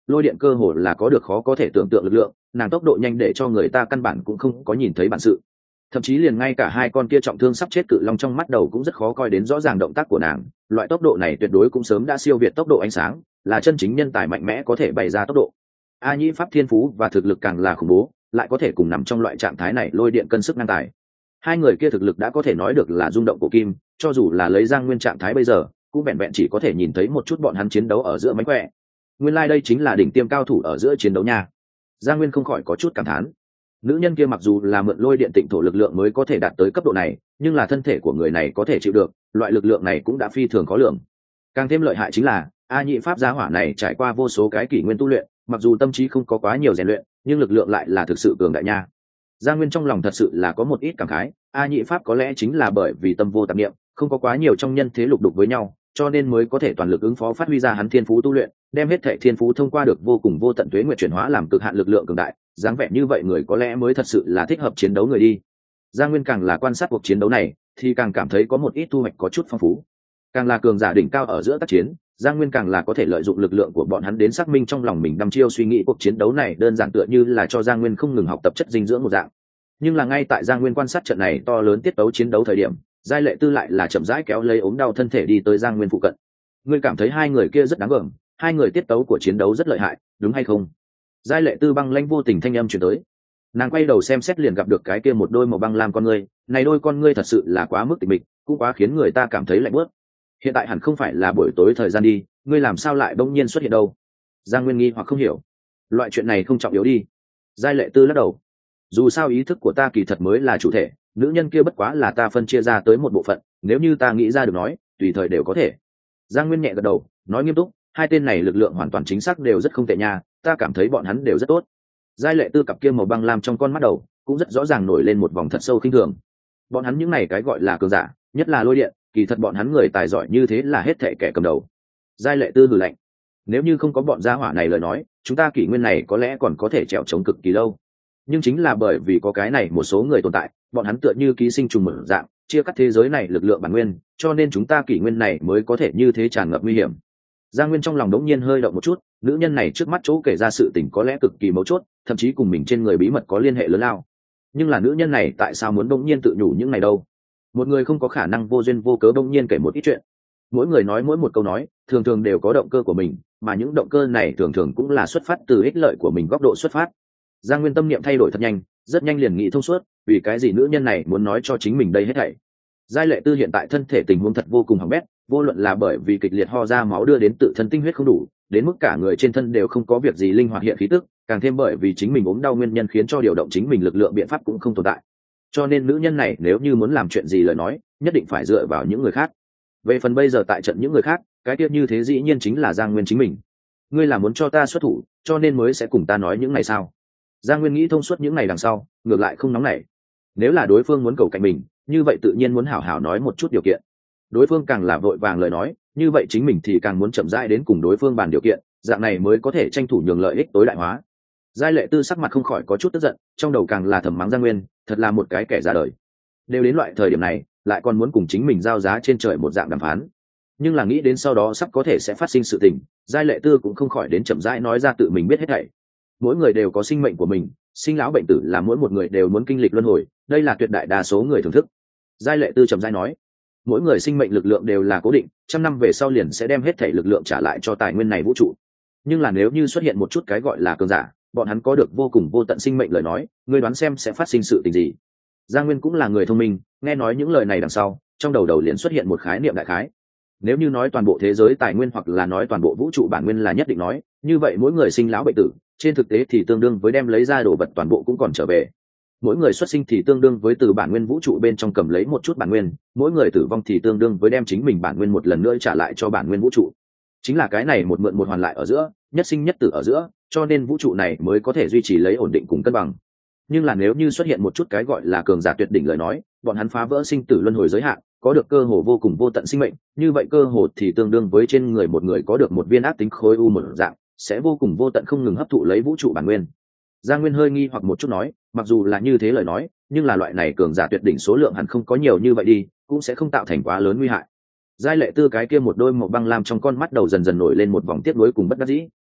lôi điện cơ hồ là có được khó có thể tưởng tượng lực lượng, nàng tốc độ nhanh để cho người ta căn bản cũng không có nhìn thấy bản sự. Thậm chí liền ngay cả hai con kia trọng thương sắp chết cự long trong mắt đầu cũng rất khó coi đến rõ ràng động tác của nàng, loại tốc độ này tuyệt đối cũng sớm đã siêu việt tốc độ ánh sáng, là chân chính nhân tài mạnh mẽ có thể bày ra tốc độ. A Nhĩ pháp thiên phú và thực lực càng là khủng bố, lại có thể cùng nằm trong loại trạng thái này lôi điện cân sức ngang tài. Hai người kia thực lực đã có thể nói được là rung động của kim, cho dù là lấy Giang Nguyên trạng thái bây giờ, cũng vẹn vẹn chỉ có thể nhìn thấy một chút bọn hắn chiến đấu ở giữa mánh khỏe. Nguyên lai đây chính là đỉnh tiêm cao thủ ở giữa chiến đấu nha. Giang Nguyên không khỏi có chút cảm thán. Nữ nhân kia mặc dù là mượn lôi điện tịnh thổ lực lượng mới có thể đạt tới cấp độ này, nhưng là thân thể của người này có thể chịu được, loại lực lượng này cũng đã phi thường khó lượng. Càng thêm lợi hại chính là A Nhĩ pháp giá hỏa này trải qua vô số cái kỷ nguyên tu luyện, mặc dù tâm trí không có quá nhiều rèn luyện, nhưng lực lượng lại là thực sự cường đại nha. Giang Nguyên trong lòng thật sự là có một ít cảm khái, A Nhĩ pháp có lẽ chính là bởi vì tâm vô tạp niệm, không có quá nhiều trong nhân thế lục đục với nhau, cho nên mới có thể toàn lực ứng phó phát huy ra hắn thiên phú tu luyện, đem hết thảy thiên phú thông qua được vô cùng vô tận tuế nguyệt chuyển hóa làm cực hạn lực lượng cường đại, dáng vẻ như vậy người có lẽ mới thật sự là thích hợp chiến đấu người đi. Giang Nguyên càng là quan sát cuộc chiến đấu này, thì càng cảm thấy có một ít thu hoạch có chút phong phú. Càng là cường giả đỉnh cao ở giữa tác chiến, Giang Nguyên càng là có thể lợi dụng lực lượng của bọn hắn đến xác minh trong lòng mình đăm chiêu suy nghĩ cuộc chiến đấu này đơn giản tựa như là cho Giang Nguyên không ngừng học tập chất dinh dưỡng một dạng. Nhưng là ngay tại Giang Nguyên quan sát trận này to lớn tiết tấu chiến đấu thời điểm, Giai Lệ Tư lại là chậm rãi kéo lấy ốm đau thân thể đi tới Giang Nguyên phụ cận. Ngươi cảm thấy hai người kia rất đáng gờm, hai người tiết tấu của chiến đấu rất lợi hại, đúng hay không? Giai Lệ Tư băng lãnh vô tình thanh âm truyền tới. Nàng quay đầu xem xét liền gặp được cái kia một đôi màu băng lam con ngươi, này đôi con ngươi thật sự là quá mức tịch mịch, cũng quá khiến người ta cảm thấy lạnh buốt. Hiện tại hẳn không phải là buổi tối thời gian đi, ngươi làm sao lại bỗng nhiên xuất hiện đâu? Giang Nguyên nghi hoặc không hiểu. Loại chuyện này không trọng yếu đi. Giai Lệ Tư lắc đầu. Dù sao ý thức của ta kỳ thật mới là chủ thể, nữ nhân kia bất quá là ta phân chia ra tới một bộ phận, nếu như ta nghĩ ra được nói, tùy thời đều có thể. Giang Nguyên nhẹ gật đầu, nói nghiêm túc, hai tên này lực lượng hoàn toàn chính xác đều rất không tệ nha, ta cảm thấy bọn hắn đều rất tốt. Giai Lệ Tư cặp kia màu băng lam trong con mắt đầu cũng rất rõ ràng nổi lên một vòng thật sâu khinh thường. Bọn hắn những này cái gọi là cường giả, nhất là lôi điện, kỳ thật bọn hắn người tài giỏi như thế là hết thệ kẻ cầm đầu. Giai Lệ Tư hừ lạnh, nếu như không có bọn gia hỏa này lời nói, chúng ta kỷ nguyên này có lẽ còn có thể trèo chống cực kỳ lâu. Nhưng chính là bởi vì có cái này một số người tồn tại, bọn hắn tựa như ký sinh trùng mở dạng, chia cắt thế giới này lực lượng bản nguyên, cho nên chúng ta kỷ nguyên này mới có thể như thế tràn ngập nguy hiểm. Giang Nguyên trong lòng đống nhiên hơi động một chút, nữ nhân này trước mắt chỗ kể ra sự tình có lẽ cực kỳ mấu chốt, thậm chí cùng mình trên người bí mật có liên hệ lớn lao. Nhưng là nữ nhân này tại sao muốn đống nhiên tự nhủ những này đâu? Một người không có khả năng vô duyên vô cớ đống nhiên kể một ít chuyện. Mỗi người nói mỗi một câu nói, thường thường đều có động cơ của mình, mà những động cơ này thường thường cũng là xuất phát từ ích lợi của mình góc độ xuất phát. Giang Nguyên tâm niệm thay đổi thật nhanh, rất nhanh liền nghĩ thông suốt, vì cái gì nữ nhân này muốn nói cho chính mình đây hết thảy. Giai Lệ Tư hiện tại thân thể tình huống thật vô cùng hỏng bét, vô luận là bởi vì kịch liệt ho ra máu đưa đến tự thân tinh huyết không đủ, đến mức cả người trên thân đều không có việc gì linh hoạt hiện khí tức, càng thêm bởi vì chính mình ốm đau nguyên nhân khiến cho điều động chính mình lực lượng biện pháp cũng không tồn tại. Cho nên nữ nhân này nếu như muốn làm chuyện gì lời nói, nhất định phải dựa vào những người khác. Về phần bây giờ tại trận những người khác, cái tiết như thế dĩ nhiên chính là Giang Nguyên chính mình. Ngươi là muốn cho ta xuất thủ, cho nên mới sẽ cùng ta nói những này sao? Giang Nguyên nghĩ thông suốt những ngày đằng sau, ngược lại không nóng nảy. Nếu là đối phương muốn cầu cạnh mình, như vậy tự nhiên muốn hảo hảo nói một chút điều kiện. Đối phương càng là vội vàng lời nói, như vậy chính mình thì càng muốn chậm rãi đến cùng đối phương bàn điều kiện, dạng này mới có thể tranh thủ nhường lợi ích tối đại hóa. Giai Lệ Tư sắc mặt không khỏi có chút tức giận, trong đầu càng là thầm mắng Giang Nguyên, thật là một cái kẻ ra đời. Đều đến loại thời điểm này, lại còn muốn cùng chính mình giao giá trên trời một dạng đàm phán. Nhưng là nghĩ đến sau đó sắp có thể sẽ phát sinh sự tình, Giai Lệ Tư cũng không khỏi đến chậm rãi nói ra tự mình biết hết thảy. Mỗi người đều có sinh mệnh của mình, sinh lão bệnh tử là mỗi một người đều muốn kinh lịch luân hồi, đây là tuyệt đại đa số người thưởng thức. Giai Lệ Tư chậm rãi nói, mỗi người sinh mệnh lực lượng đều là cố định, trăm năm về sau liền sẽ đem hết thảy lực lượng trả lại cho tài nguyên này vũ trụ. Nhưng là nếu như xuất hiện một chút cái gọi là cường giả, bọn hắn có được vô cùng vô tận sinh mệnh lời nói, ngươi đoán xem sẽ phát sinh sự tình gì? Giang Nguyên cũng là người thông minh, nghe nói những lời này đằng sau, trong đầu liền xuất hiện một khái niệm đại khái. Nếu như nói toàn bộ thế giới tài nguyên hoặc là nói toàn bộ vũ trụ bản nguyên là nhất định nói, như vậy mỗi người sinh lão bệnh tử, trên thực tế thì tương đương với đem lấy ra đồ vật toàn bộ cũng còn trở về. Mỗi người xuất sinh thì tương đương với từ bản nguyên vũ trụ bên trong cầm lấy một chút bản nguyên, mỗi người tử vong thì tương đương với đem chính mình bản nguyên một lần nữa trả lại cho bản nguyên vũ trụ. Chính là cái này một mượn một hoàn lại ở giữa, nhất sinh nhất tử ở giữa, cho nên vũ trụ này mới có thể duy trì lấy ổn định cùng cân bằng. Nhưng là nếu như xuất hiện một chút cái gọi là cường giả tuyệt đỉnh lời nói, bọn hắn phá vỡ sinh tử luân hồi giới hạn, có được cơ hồ vô cùng vô tận sinh mệnh, như vậy cơ hồ thì tương đương với trên người một người có được một viên ác tính khối u một dạng, sẽ vô cùng vô tận không ngừng hấp thụ lấy vũ trụ bản nguyên. Giang Nguyên hơi nghi hoặc một chút nói, mặc dù là như thế lời nói, nhưng là loại này cường giả tuyệt đỉnh số lượng hẳn không có nhiều như vậy đi, cũng sẽ không tạo thành quá lớn nguy hại. Giai Lệ Tư cái kia một đôi màu băng lam trong con mắt đầu dần dần nổi lên một vòng tiếc nuối cùng bất đắc dĩ.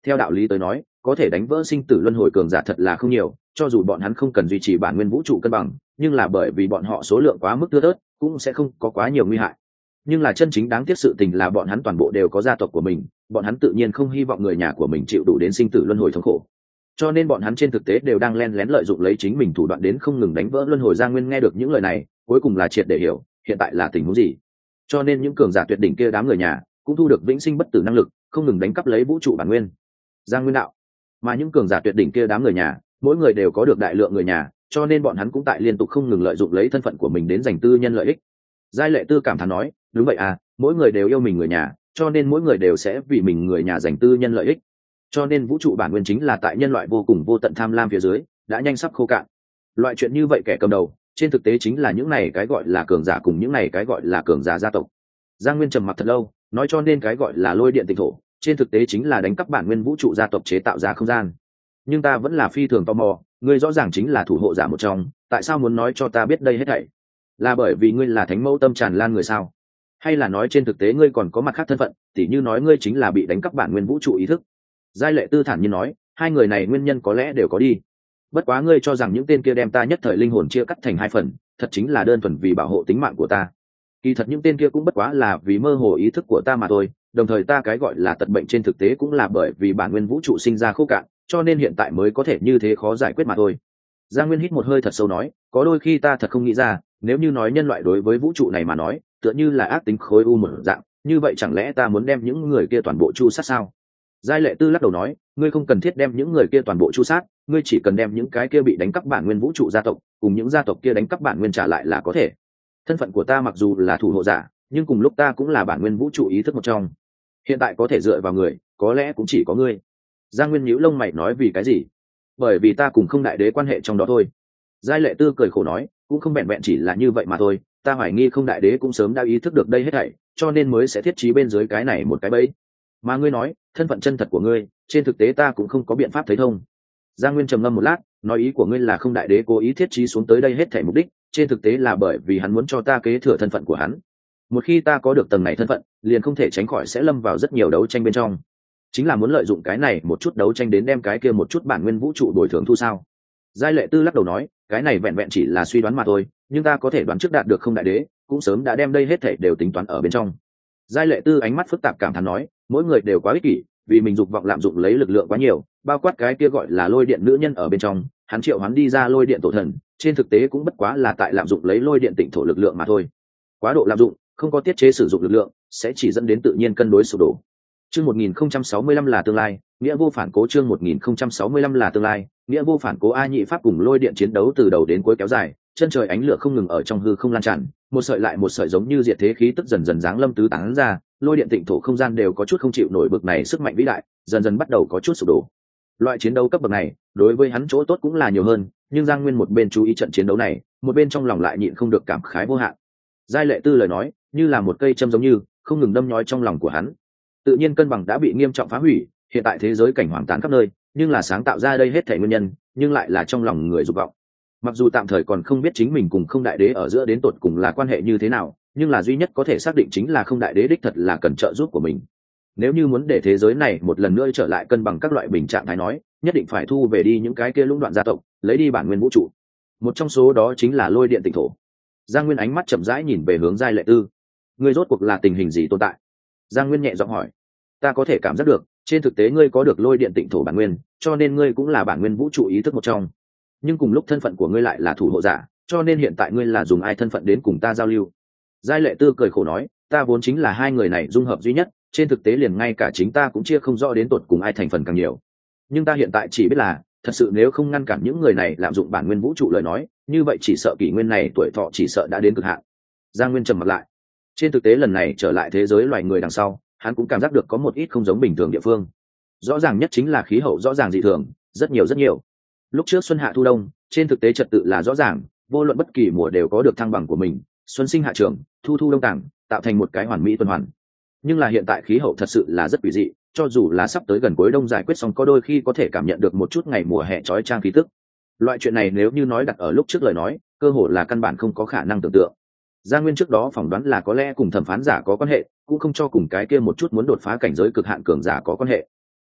Theo đạo lý tới nói, có thể đánh vỡ sinh tử luân hồi cường giả thật là không nhiều, cho dù bọn hắn không cần duy trì bản nguyên vũ trụ cân bằng, nhưng là bởi vì bọn họ số lượng quá mức thưa thớt, cũng sẽ không có quá nhiều nguy hại. Nhưng là chân chính đáng tiếc sự tình là bọn hắn toàn bộ đều có gia tộc của mình, bọn hắn tự nhiên không hy vọng người nhà của mình chịu đủ đến sinh tử luân hồi thống khổ. Cho nên bọn hắn trên thực tế đều đang len lén lợi dụng lấy chính mình thủ đoạn đến không ngừng đánh vỡ luân hồi. Giang Nguyên nghe được những lời này, cuối cùng là triệt để hiểu hiện tại là tình huống gì. Cho nên những cường giả tuyệt đỉnh kia đám người nhà cũng thu được vĩnh sinh bất tử năng lực, không ngừng đánh cắp lấy vũ trụ bản nguyên. Giang Nguyên đạo. Mà những cường giả tuyệt đỉnh kia đám người nhà, mỗi người đều có được đại lượng người nhà, cho nên bọn hắn cũng tại liên tục không ngừng lợi dụng lấy thân phận của mình đến giành tư nhân lợi ích. Giai Lệ Tư cảm thán nói, đúng vậy à, mỗi người đều yêu mình người nhà, cho nên mỗi người đều sẽ vì mình người nhà giành tư nhân lợi ích. Cho nên vũ trụ bản nguyên chính là tại nhân loại vô cùng vô tận tham lam phía dưới đã nhanh sắp khô cạn. Loại chuyện như vậy kẻ cầm đầu trên thực tế chính là những này cái gọi là cường giả cùng những này cái gọi là cường giả gia tộc. Giang Nguyên trầm mặc thật lâu, nói cho nên cái gọi là lôi điện tịnh thổ trên thực tế chính là đánh cắp bản nguyên vũ trụ gia tộc chế tạo ra không gian. Nhưng ta vẫn là phi thường tò mò, ngươi rõ ràng chính là thủ hộ giả một trong, tại sao muốn nói cho ta biết đây hết thảy? Là bởi vì ngươi là thánh mẫu tâm tràn lan người sao? Hay là nói trên thực tế ngươi còn có mặt khác thân phận, tỉ như nói ngươi chính là bị đánh cắp bản nguyên vũ trụ ý thức? Giai Lệ Tư thản nhiên nói, hai người này nguyên nhân có lẽ đều có đi. Bất quá ngươi cho rằng những tên kia đem ta nhất thời linh hồn chia cắt thành hai phần, thật chính là đơn thuần vì bảo hộ tính mạng của ta. Kỳ thật những tên kia cũng bất quá là vì mơ hồ ý thức của ta mà thôi, đồng thời ta cái gọi là tật bệnh trên thực tế cũng là bởi vì bản nguyên vũ trụ sinh ra khô cạn, cho nên hiện tại mới có thể như thế khó giải quyết mà thôi. Giang Nguyên hít một hơi thật sâu nói, có đôi khi ta thật không nghĩ ra, nếu như nói nhân loại đối với vũ trụ này mà nói, tựa như là ác tính khối u một dạng, như vậy chẳng lẽ ta muốn đem những người kia toàn bộ chu sát sao? Giai Lệ Tư lắc đầu nói, ngươi không cần thiết đem những người kia toàn bộ chu sát, ngươi chỉ cần đem những cái kia bị đánh cắp bản nguyên vũ trụ gia tộc cùng những gia tộc kia đánh cắp bản nguyên trả lại là có thể. Thân phận của ta mặc dù là thủ hộ giả, nhưng cùng lúc ta cũng là bản nguyên vũ trụ ý thức một trong. Hiện tại có thể dựa vào người, có lẽ cũng chỉ có ngươi. Giang Nguyên nhíu lông mày nói, vì cái gì? Bởi vì ta cùng không đại đế quan hệ trong đó thôi. Giai Lệ Tư cười khổ nói, cũng không vẹn vẹn chỉ là như vậy mà thôi, ta hoài nghi không đại đế cũng sớm đã ý thức được đây hết thảy, cho nên mới sẽ thiết trí bên dưới cái này một cái bẫy. Mà ngươi nói, thân phận chân thật của ngươi, trên thực tế ta cũng không có biện pháp thấy thông. Giang Nguyên trầm ngâm một lát, nói ý của ngươi là không đại đế cố ý thiết trí xuống tới đây hết thảy mục đích, trên thực tế là bởi vì hắn muốn cho ta kế thừa thân phận của hắn. Một khi ta có được tầng này thân phận, liền không thể tránh khỏi sẽ lâm vào rất nhiều đấu tranh bên trong. Chính là muốn lợi dụng cái này một chút đấu tranh đến đem cái kia một chút bản nguyên vũ trụ bồi thường thu sao? Giai Lệ Tư lắc đầu nói, cái này vẹn vẹn chỉ là suy đoán mà thôi, nhưng ta có thể đoán trước đạt được không đại đế, cũng sớm đã đem đây hết thảy đều tính toán ở bên trong. Giai Lệ Tư ánh mắt phức tạp cảm thán nói, mỗi người đều quá ích kỷ, vì mình dục vọng lạm dụng lấy lực lượng quá nhiều, bao quát cái kia gọi là lôi điện nữ nhân ở bên trong, hắn triệu hắn đi ra lôi điện tổ thần, trên thực tế cũng bất quá là tại lạm dụng lấy lôi điện tịnh thổ lực lượng mà thôi. Quá độ lạm dụng, không có tiết chế sử dụng lực lượng, sẽ chỉ dẫn đến tự nhiên cân đối sụp đổ. Chương 1065 là tương lai, nghĩa vô phản cố. Chương 1065 là tương lai, nghĩa vô phản cố. A Nhị Pháp cùng lôi điện chiến đấu từ đầu đến cuối kéo dài, chân trời ánh lửa không ngừng ở trong hư không lan tràn, một sợi lại một sợi giống như diệt thế khí tức dần dần giáng lâm tứ tán ra, lôi điện tịnh thổ không gian đều có chút không chịu nổi bực này sức mạnh vĩ đại, dần dần bắt đầu có chút sụp đổ. Loại chiến đấu cấp bậc này, đối với hắn chỗ tốt cũng là nhiều hơn, nhưng Giang Nguyên một bên chú ý trận chiến đấu này, một bên trong lòng lại nhịn không được cảm khái vô hạn. Giai Lệ Tư lời nói, như là một cây châm giống như, không ngừng đâm nhói trong lòng của hắn. Tự nhiên cân bằng đã bị nghiêm trọng phá hủy, hiện tại thế giới cảnh hoàng tán khắp nơi, nhưng là sáng tạo ra đây hết thảy nguyên nhân, nhưng lại là trong lòng người dục vọng. Mặc dù tạm thời còn không biết chính mình cùng không đại đế ở giữa đến tột cùng là quan hệ như thế nào, nhưng là duy nhất có thể xác định chính là không đại đế đích thật là cần trợ giúp của mình. Nếu như muốn để thế giới này một lần nữa trở lại cân bằng các loại bình trạng thái nói, nhất định phải thu về đi những cái kia lũng đoạn gia tộc, lấy đi bản nguyên vũ trụ. Một trong số đó chính là lôi điện tịnh thổ. Giang Nguyên ánh mắt chậm rãi nhìn về hướng Giai Lệ Tư. Ngươi rốt cuộc là tình hình gì tồn tại? Giang Nguyên nhẹ giọng hỏi. Ta có thể cảm giác được, trên thực tế ngươi có được lôi điện tịnh thổ bản nguyên, cho nên ngươi cũng là bản nguyên vũ trụ ý thức một trong. Nhưng cùng lúc thân phận của ngươi lại là thủ hộ giả, cho nên hiện tại ngươi là dùng ai thân phận đến cùng ta giao lưu? Giai Lệ Tư cười khổ nói, ta vốn chính là hai người này dung hợp duy nhất, trên thực tế liền ngay cả chính ta cũng chia không rõ đến tột cùng ai thành phần càng nhiều. Nhưng ta hiện tại chỉ biết là, thật sự nếu không ngăn cản những người này lạm dụng bản nguyên vũ trụ lời nói, như vậy chỉ sợ kỷ nguyên này tuổi thọ chỉ sợ đã đến cực hạn. Giang Nguyên trầm mặt lại. Trên thực tế lần này trở lại thế giới loài người đằng sau, hắn cũng cảm giác được có một ít không giống bình thường địa phương. Rõ ràng nhất chính là khí hậu rõ ràng dị thường, rất nhiều. Lúc trước xuân hạ thu đông, trên thực tế trật tự là rõ ràng, vô luận bất kỳ mùa đều có được thăng bằng của mình, xuân sinh hạ trường, thu thu đông tàng, tạo thành một cái hoàn mỹ tuần hoàn. Nhưng là hiện tại khí hậu thật sự là rất quỷ dị, cho dù là sắp tới gần cuối đông giải quyết xong có đôi khi có thể cảm nhận được một chút ngày mùa hè chói chang khí tức. Loại chuyện này nếu như nói đặt ở lúc trước lời nói, cơ hồ là căn bản không có khả năng tưởng tượng. Giang Nguyên trước đó phỏng đoán là có lẽ cùng thẩm phán giả có quan hệ, cũng không cho cùng cái kia một chút muốn đột phá cảnh giới cực hạn cường giả có quan hệ.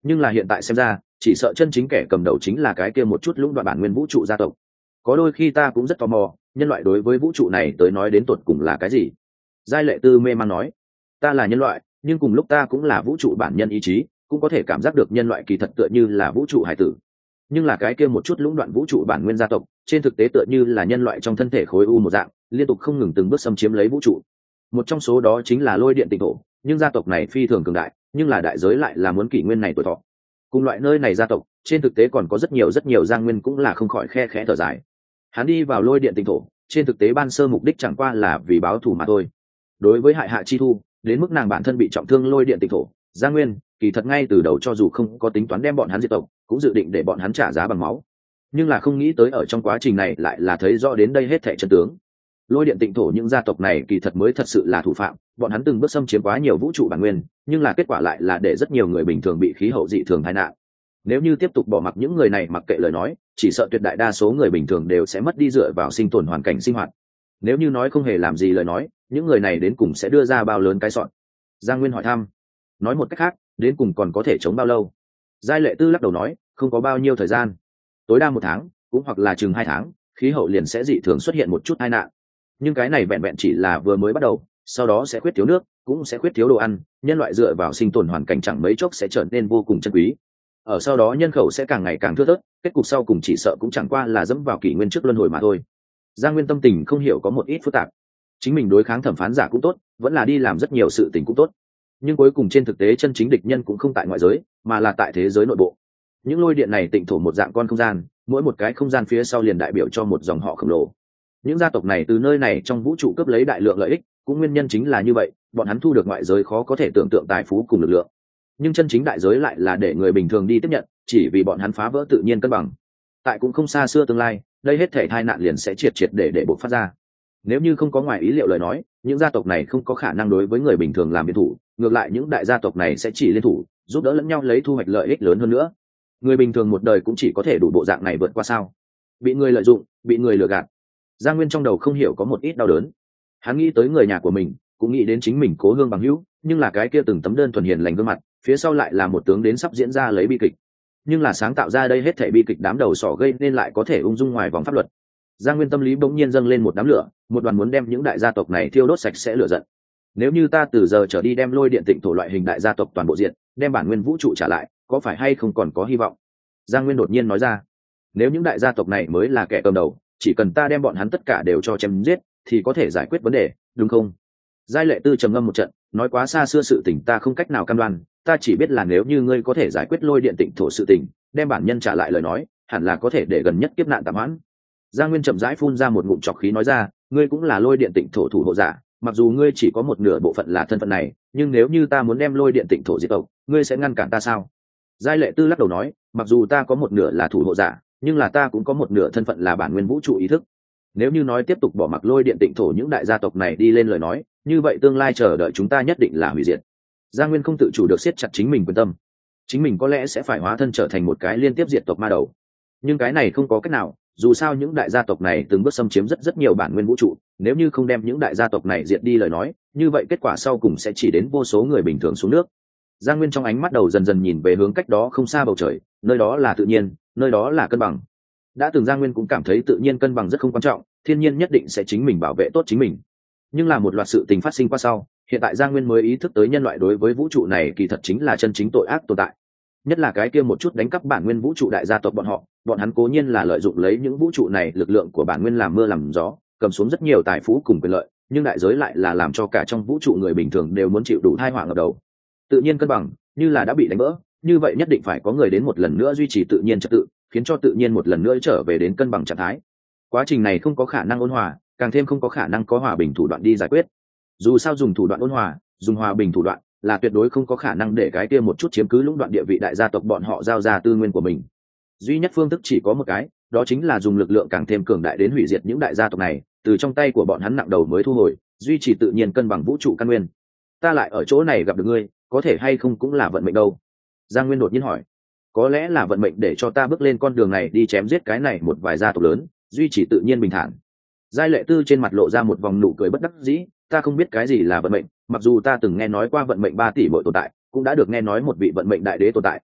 nhưng là hiện tại xem ra chỉ sợ chân chính kẻ cầm đầu chính là cái kia một chút lũng đoạn bản nguyên vũ trụ gia tộc. Có đôi khi ta cũng rất tò mò nhân loại đối với vũ trụ này tới nói đến tột cùng là cái gì. Giai Lệ Tư mê man nói, ta là nhân loại nhưng cùng lúc ta cũng là vũ trụ bản nhân ý chí, cũng có thể cảm giác được nhân loại kỳ thật tựa như là vũ trụ hải tử. Nhưng là cái kia một chút lũng đoạn vũ trụ bản nguyên gia tộc trên thực tế tựa như là nhân loại trong thân thể khối u một dạng, liên tục không ngừng từng bước xâm chiếm lấy vũ trụ. Một trong số đó chính là Lôi Điện Tịnh Thổ, nhưng gia tộc này phi thường cường đại, nhưng là đại giới lại là muốn kỷ nguyên này tuổi thọ. Cùng loại nơi này gia tộc trên thực tế còn có rất nhiều Giang Nguyên cũng là không khỏi khe khẽ thở dài. Hắn đi vào Lôi Điện Tịnh Thổ trên thực tế ban sơ mục đích chẳng qua là vì báo thù mà thôi. Đối với hại hạ chi thu đến mức nàng bản thân bị trọng thương Lôi Điện Tịnh Thổ, Giang Nguyên kỳ thật ngay từ đầu cho dù không có tính toán đem bọn hắn diệt tộc, cũng dự định để bọn hắn trả giá bằng máu. Nhưng là không nghĩ tới ở trong quá trình này lại là thấy rõ đến đây hết thảy chân tướng. Lôi Điện Tịnh Thổ những gia tộc này kỳ thật mới thật sự là thủ phạm, bọn hắn từng bước xâm chiếm quá nhiều vũ trụ bản nguyên, nhưng là kết quả lại là để rất nhiều người bình thường bị khí hậu dị thường tai nạn. Nếu như tiếp tục bỏ mặc những người này mặc kệ lời nói, chỉ sợ tuyệt đại đa số người bình thường đều sẽ mất đi dựa vào sinh tồn hoàn cảnh sinh hoạt. Nếu như nói không hề làm gì lời nói, những người này đến cùng sẽ đưa ra bao lớn cái sọn? Giang Nguyên hỏi thăm. Nói một cách khác, đến cùng còn có thể chống bao lâu? Giai Lệ Tư lắc đầu nói, không có bao nhiêu thời gian, tối đa 1 tháng, cũng hoặc là chừng 2 tháng, khí hậu liền sẽ dị thường xuất hiện một chút tai nạn. Nhưng cái này vẹn vẹn chỉ là vừa mới bắt đầu, sau đó sẽ khuyết thiếu nước, cũng sẽ khuyết thiếu đồ ăn, nhân loại dựa vào sinh tồn hoàn cảnh chẳng mấy chốc sẽ trở nên vô cùng chân quý. Ở sau đó nhân khẩu sẽ càng ngày càng thưa thớt, kết cục sau cùng chỉ sợ cũng chẳng qua là dẫm vào kỷ nguyên trước luân hồi mà thôi. Giang Nguyên tâm tình không hiểu có một ít phức tạp. Chính mình đối kháng thẩm phán giả cũng tốt, vẫn là đi làm rất nhiều sự tình cũng tốt, nhưng cuối cùng trên thực tế chân chính địch nhân cũng không tại ngoại giới, mà là tại thế giới nội bộ. Những lôi điện này tịnh thổ một dạng con không gian, mỗi một cái không gian phía sau liền đại biểu cho một dòng họ khổng lồ. Những gia tộc này từ nơi này trong vũ trụ cướp lấy đại lượng lợi ích, cũng nguyên nhân chính là như vậy, bọn hắn thu được ngoại giới khó có thể tưởng tượng tài phú cùng lực lượng. Nhưng chân chính đại giới lại là để người bình thường đi tiếp nhận, chỉ vì bọn hắn phá vỡ tự nhiên cân bằng. Tại cũng không xa xưa tương lai, đây hết thể tai nạn liền sẽ triệt để bộc phát ra. Nếu như không có ngoài ý liệu lời nói, những gia tộc này không có khả năng đối với người bình thường làm biệt thủ, ngược lại những đại gia tộc này sẽ chỉ liên thủ, giúp đỡ lẫn nhau lấy thu hoạch lợi ích lớn hơn nữa. Người bình thường một đời cũng chỉ có thể đủ bộ dạng này vượt qua sao? Bị người lợi dụng, bị người lừa gạt. Giang Nguyên trong đầu không hiểu có một ít đau đớn. Hắn nghĩ tới người nhà của mình, cũng nghĩ đến chính mình cố hương bằng hữu, nhưng là cái kia từng tấm đơn thuần hiền lành gương mặt, phía sau lại là một tướng đến sắp diễn ra lấy bi kịch. Nhưng là sáng tạo ra đây hết thảy bi kịch đám đầu sỏ gây nên lại có thể ung dung ngoài vòng pháp luật. Giang Nguyên tâm lý bỗng nhiên dâng lên một đám lửa, một đoàn muốn đem những đại gia tộc này thiêu đốt sạch sẽ lửa giận. Nếu như ta từ giờ trở đi đem Lôi Điện Tịnh Thổ loại hình đại gia tộc toàn bộ diện, đem bản nguyên vũ trụ trả lại, có phải hay không còn có hy vọng? Giang Nguyên đột nhiên nói ra. Nếu những đại gia tộc này mới là kẻ cầm đầu, chỉ cần ta đem bọn hắn tất cả đều cho chém giết, thì có thể giải quyết vấn đề, đúng không? Giai Lệ Tư trầm ngâm một trận, nói quá xa xưa sự tình ta không cách nào cam đoan, ta chỉ biết là nếu như ngươi có thể giải quyết Lôi Điện Tịnh Thổ sự tình, đem bản nhân trả lại lời nói, hẳn là có thể để gần nhất kiếp nạn tạm hoãn. Giang Nguyên chậm rãi phun ra một ngụm trọc khí nói ra, ngươi cũng là Lôi Điện Tịnh Thổ thủ hộ giả, mặc dù ngươi chỉ có một nửa bộ phận là thân phận này, nhưng nếu như ta muốn đem Lôi Điện Tịnh Thổ diệt tộc, ngươi sẽ ngăn cản ta sao? Giai Lệ Tư lắc đầu nói, mặc dù ta có một nửa là thủ hộ giả, nhưng là ta cũng có một nửa thân phận là bản nguyên vũ trụ ý thức. Nếu như nói tiếp tục bỏ mặc Lôi Điện Tịnh Thổ những đại gia tộc này đi lên lời nói, như vậy tương lai chờ đợi chúng ta nhất định là hủy diệt. Giang Nguyên không tự chủ được siết chặt chính mình quyền tâm. Chính mình có lẽ sẽ phải hóa thân trở thành một cái liên tiếp diệt tộc ma đầu. Nhưng cái này không có cách nào, dù sao những đại gia tộc này từng bước xâm chiếm rất nhiều bản nguyên vũ trụ, nếu như không đem những đại gia tộc này diệt đi lời nói, như vậy kết quả sau cùng sẽ chỉ đến vô số người bình thường xuống nước. Giang Nguyên trong ánh mắt đầu dần dần nhìn về hướng cách đó không xa bầu trời, nơi đó là tự nhiên, nơi đó là cân bằng. Đã từng Giang Nguyên cũng cảm thấy tự nhiên cân bằng rất không quan trọng, thiên nhiên nhất định sẽ chính mình bảo vệ tốt chính mình. Nhưng là một loạt sự tình phát sinh qua sau, hiện tại Giang Nguyên mới ý thức tới nhân loại đối với vũ trụ này kỳ thật chính là chân chính tội ác tồn tại. Nhất là cái kia một chút đánh cắp bản nguyên vũ trụ đại gia tộc bọn hắn cố nhiên là lợi dụng lấy những vũ trụ này lực lượng của bản nguyên làm mưa làm gió, cầm xuống rất nhiều tài phú cùng quyền lợi, nhưng đại giới lại là làm cho cả trong vũ trụ người bình thường đều muốn chịu đủ tai họa ngập đầu. Tự nhiên cân bằng như là đã bị đánh vỡ, như vậy nhất định phải có người đến một lần nữa duy trì tự nhiên trật tự, khiến cho tự nhiên một lần nữa trở về đến cân bằng trạng thái. Quá trình này không có khả năng ôn hòa, càng thêm không có khả năng có hòa bình thủ đoạn đi giải quyết. Dù sao dùng thủ đoạn ôn hòa, dùng hòa bình thủ đoạn là tuyệt đối không có khả năng để cái kia một chút chiếm cứ lũng đoạn địa vị đại gia tộc bọn họ giao ra tư nguyên của mình. Duy nhất phương thức chỉ có một cái, đó chính là dùng lực lượng càng thêm cường đại đến hủy diệt những đại gia tộc này, từ trong tay của bọn hắn nặng đầu mới thu hồi, duy trì tự nhiên cân bằng vũ trụ căn nguyên. Ta lại ở chỗ này gặp được ngươi, có thể hay không cũng là vận mệnh đâu? Giang Nguyên đột nhiên hỏi. Có lẽ là vận mệnh để cho ta bước lên con đường này đi chém giết cái này một vài gia tộc lớn, duy trì tự nhiên bình thản. Giai Lệ Tư trên mặt lộ ra một vòng nụ cười bất đắc dĩ, ta không biết cái gì là vận mệnh, mặc dù ta từng nghe nói qua vận mệnh 3 tỷ bội tồn tại, cũng đã được nghe nói một vị vận mệnh đại đế tồn tại,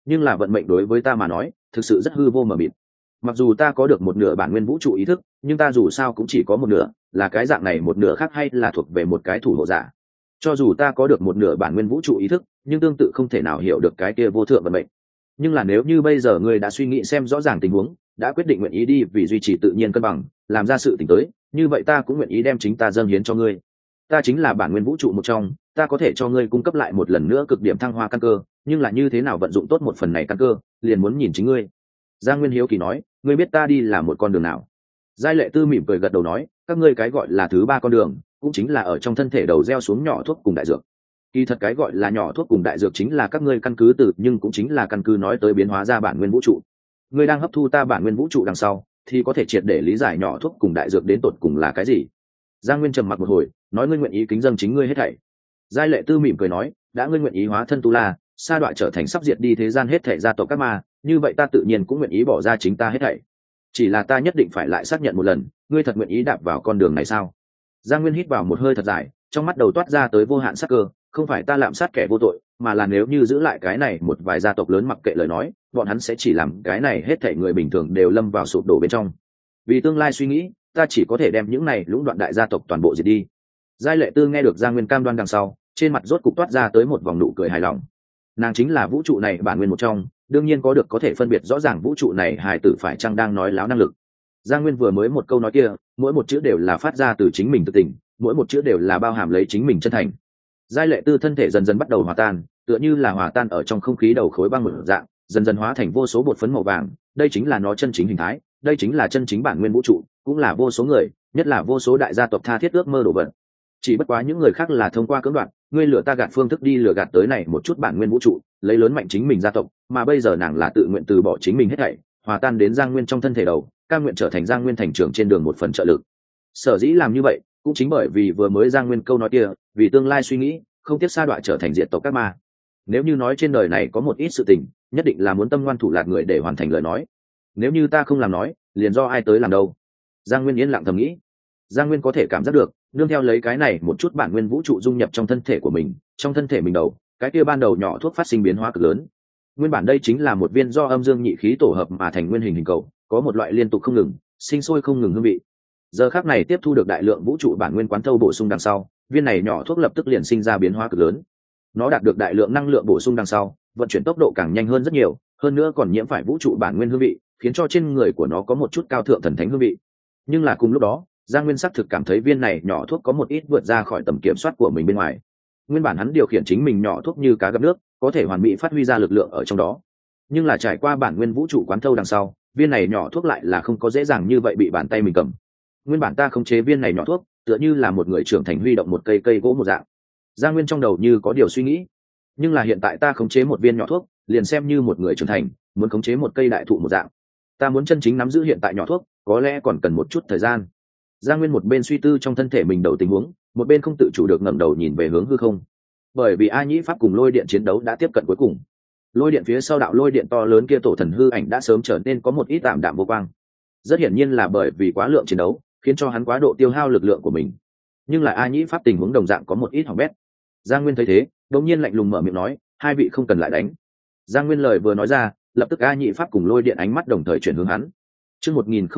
nhưng là vận mệnh đối với ta mà nói thực sự rất hư vô mờ mịt. Mặc dù ta có được một nửa bản nguyên vũ trụ ý thức, nhưng ta dù sao cũng chỉ có một nửa, là cái dạng này một nửa khác hay là thuộc về một cái thủ hộ giả. Cho dù ta có được một nửa bản nguyên vũ trụ ý thức, nhưng tương tự không thể nào hiểu được cái kia vô thượng vận mệnh. Nhưng là nếu như bây giờ ngươi đã suy nghĩ xem rõ ràng tình huống, đã quyết định nguyện ý đi vì duy trì tự nhiên cân bằng, làm ra sự tỉnh tới, như vậy ta cũng nguyện ý đem chính ta dâng hiến cho ngươi. Ta chính là bản nguyên vũ trụ một trong, ta có thể cho ngươi cung cấp lại một lần nữa cực điểm thăng hoa căn cơ, nhưng là như thế nào vận dụng tốt một phần này căn cơ, liền muốn nhìn chính ngươi. Giang Nguyên hiếu kỳ nói, ngươi biết ta đi là một con đường nào? Giai Lệ Tư mỉm cười gật đầu nói, các ngươi cái gọi là thứ ba con đường, cũng chính là ở trong thân thể đầu gieo xuống nhỏ thuốc cùng đại dược. Kỳ thật cái gọi là nhỏ thuốc cùng đại dược chính là các ngươi căn cứ từ, nhưng cũng chính là căn cứ nói tới biến hóa ra bản nguyên vũ trụ. Ngươi đang hấp thu ta bản nguyên vũ trụ đằng sau, thì có thể triệt để lý giải nhỏ thuốc cùng đại dược đến tột cùng là cái gì. Giang Nguyên trầm mặc một hồi, nói ngươi nguyện ý kính dâng chính ngươi hết thảy. Giai Lệ Tư mỉm cười nói, đã ngươi nguyện ý hóa thân tu la, sa đọa trở thành sắp diệt đi thế gian hết thảy gia tộc các ma, như vậy ta tự nhiên cũng nguyện ý bỏ ra chính ta hết thảy. Chỉ là ta nhất định phải lại xác nhận một lần, ngươi thật nguyện ý đạp vào con đường này sao? Giang Nguyên hít vào một hơi thật dài, trong mắt đầu toát ra tới vô hạn sắc cơ, không phải ta lạm sát kẻ vô tội, mà là nếu như giữ lại cái này một vài gia tộc lớn mặc kệ lời nói, bọn hắn sẽ chỉ làm cái này hết thảy người bình thường đều lâm vào sụp đổ bên trong. Vì tương lai suy nghĩ, ta chỉ có thể đem những này lũng đoạn đại gia tộc toàn bộ diệt đi. Giai Lệ Tư nghe được Giang Nguyên cam đoan đằng sau, trên mặt rốt cục toát ra tới một vòng nụ cười hài lòng. Nàng chính là vũ trụ này bản nguyên một trong, đương nhiên có thể phân biệt rõ ràng vũ trụ này hài tử phải chăng đang nói láo năng lực. Giang Nguyên vừa mới một câu nói kia, mỗi một chữ đều là phát ra từ chính mình tự tình, mỗi một chữ đều là bao hàm lấy chính mình chân thành. Giai Lệ Tư thân thể dần dần bắt đầu hòa tan, tựa như là hòa tan ở trong không khí đầu khối băng một dạng, dần dần hóa thành vô số bột phấn màu vàng, đây chính là nó chân chính hình thái, đây chính là chân chính bản nguyên vũ trụ, cũng là vô số người, nhất là vô số đại gia tộc tha thiết ước mơ đổ vật. Chỉ bất quá những người khác là thông qua cưỡng đoạt, ngươi lừa ta gạt phương thức đi lừa gạt tới này một chút bản nguyên vũ trụ, lấy lớn mạnh chính mình gia tộc, mà bây giờ nàng là tự nguyện từ bỏ chính mình hết thảy, hòa tan đến Giang Nguyên trong thân thể đầu, cam nguyện trở thành Giang Nguyên thành trưởng trên đường một phần trợ lực. Sở dĩ làm như vậy, cũng chính bởi vì vừa mới Giang Nguyên câu nói kia, vì tương lai suy nghĩ, không tiếc sa đọa trở thành diệt tộc các ma. Nếu như nói trên đời này có một ít sự tình, nhất định là muốn tâm ngoan thủ lạt người để hoàn thành lời nói. Nếu như ta không làm nói, liền do ai tới làm đâu? Giang Nguyên yên lặng thầm nghĩ. Giang Nguyên có thể cảm giác được, nương theo lấy cái này một chút bản nguyên vũ trụ dung nhập trong thân thể của mình, trong thân thể mình đầu, cái kia ban đầu nhỏ thuốc phát sinh biến hóa cực lớn. Nguyên bản đây chính là một viên do âm dương nhị khí tổ hợp mà thành nguyên hình hình cầu, có một loại liên tục không ngừng, sinh sôi không ngừng hương vị. Giờ khắc này tiếp thu được đại lượng vũ trụ bản nguyên quán thâu bổ sung đằng sau, viên này nhỏ thuốc lập tức liền sinh ra biến hóa cực lớn. Nó đạt được đại lượng năng lượng bổ sung đằng sau, vận chuyển tốc độ càng nhanh hơn rất nhiều, hơn nữa còn nhiễm phải vũ trụ bản nguyên hương vị, khiến cho trên người của nó có một chút cao thượng thần thánh hương vị. Nhưng là cùng lúc đó, Giang Nguyên sắc thực cảm thấy viên này nhỏ thuốc có một ít vượt ra khỏi tầm kiểm soát của mình bên ngoài. Nguyên bản hắn điều khiển chính mình nhỏ thuốc như cá gặp nước, có thể hoàn mỹ phát huy ra lực lượng ở trong đó. Nhưng là trải qua bản nguyên vũ trụ quán thâu đằng sau, viên này nhỏ thuốc lại là không có dễ dàng như vậy bị bàn tay mình cầm. Nguyên bản ta khống chế viên này nhỏ thuốc, tựa như là một người trưởng thành huy động một cây gỗ một dạng. Giang Nguyên trong đầu như có điều suy nghĩ. Nhưng là hiện tại ta khống chế một viên nhỏ thuốc, liền xem như một người trưởng thành, muốn khống chế một cây đại thụ một dạng. Ta muốn chân chính nắm giữ hiện tại nhỏ thuốc, có lẽ còn cần một chút thời gian. Giang Nguyên một bên suy tư trong thân thể mình đầu tình huống, một bên không tự chủ được ngẩng đầu nhìn về hướng hư không. Bởi vì A Nhĩ Pháp cùng lôi điện chiến đấu đã tiếp cận cuối cùng. Lôi điện phía sau đạo lôi điện to lớn kia tổ thần hư ảnh đã sớm trở nên có một ít tạm đạm vô quang. Rất hiển nhiên là bởi vì quá lượng chiến đấu, khiến cho hắn quá độ tiêu hao lực lượng của mình. Nhưng là A Nhĩ Pháp tình huống đồng dạng có một ít hỏng bét. Giang Nguyên thấy thế, đột nhiên lạnh lùng mở miệng nói, hai vị không cần lại đánh. Giang Nguyên lời vừa nói ra, lập tức A Nhĩ Pháp cùng lôi điện ánh mắt đồng thời chuyển hướng hắn. Chương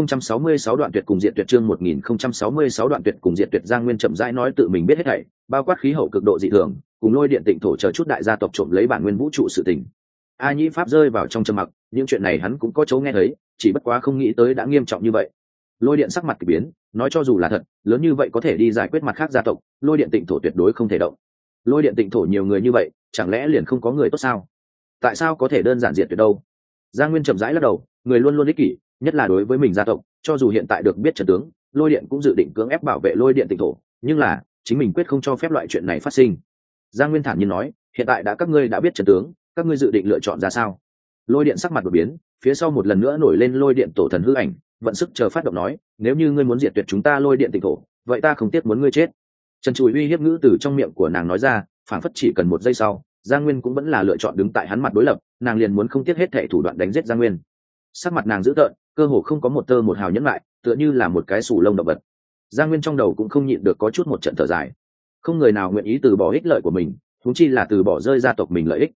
1066 đoạn tuyệt cùng diện tuyệt, chương 1066 đoạn tuyệt cùng diện tuyệt. Giang Nguyên chậm rãi nói tự mình biết hết thảy, bao quát khí hậu cực độ dị thường, cùng lôi điện tịnh thổ chờ chút đại gia tộc trộm lấy bản nguyên vũ trụ sự tình. A Nhĩ Pháp rơi vào trong trầm mặc, những chuyện này hắn cũng có chỗ nghe thấy, chỉ bất quá không nghĩ tới đã nghiêm trọng như vậy. Lôi điện sắc mặt kỳ biến, nói cho dù là thật, lớn như vậy có thể đi giải quyết mặt khác gia tộc, lôi điện tịnh thổ tuyệt đối không thể động. Lôi điện tịnh thổ nhiều người như vậy, chẳng lẽ liền không có người tốt sao? Tại sao có thể đơn giản diệt tuyệt đâu? Giang Nguyên chậm rãi lắc đầu, người luôn luôn ích kỷ, nhất là đối với mình gia tộc, cho dù hiện tại được biết trận tướng, lôi điện cũng dự định cưỡng ép bảo vệ lôi điện tịnh thổ, nhưng là chính mình quyết không cho phép loại chuyện này phát sinh. Giang Nguyên thản nhiên nói, hiện tại các ngươi đã biết trận tướng, các ngươi dự định lựa chọn ra sao? Lôi điện sắc mặt đột biến, phía sau một lần nữa nổi lên lôi điện tổ thần hư ảnh, vận sức chờ phát động nói, nếu như ngươi muốn diệt tuyệt chúng ta lôi điện tịnh thổ, vậy ta không tiếc muốn ngươi chết. Trần Trùi uy hiếp ngữ từ trong miệng của nàng nói ra, phảng phất chỉ cần một giây sau, Giang Nguyên cũng vẫn là lựa chọn đứng tại hắn mặt đối lập, nàng liền muốn không tiếc hết thảy thủ đoạn đánh giết Giang Nguyên. Sắc mặt nàng dữ tợn, cơ hồ không có một tơ một hào nhẫn lại, tựa như là một cái sù lông động vật. Giang Nguyên trong đầu cũng không nhịn được có chút một trận thở dài. Không người nào nguyện ý từ bỏ ích lợi của mình, huống chi là từ bỏ rơi gia tộc mình lợi ích.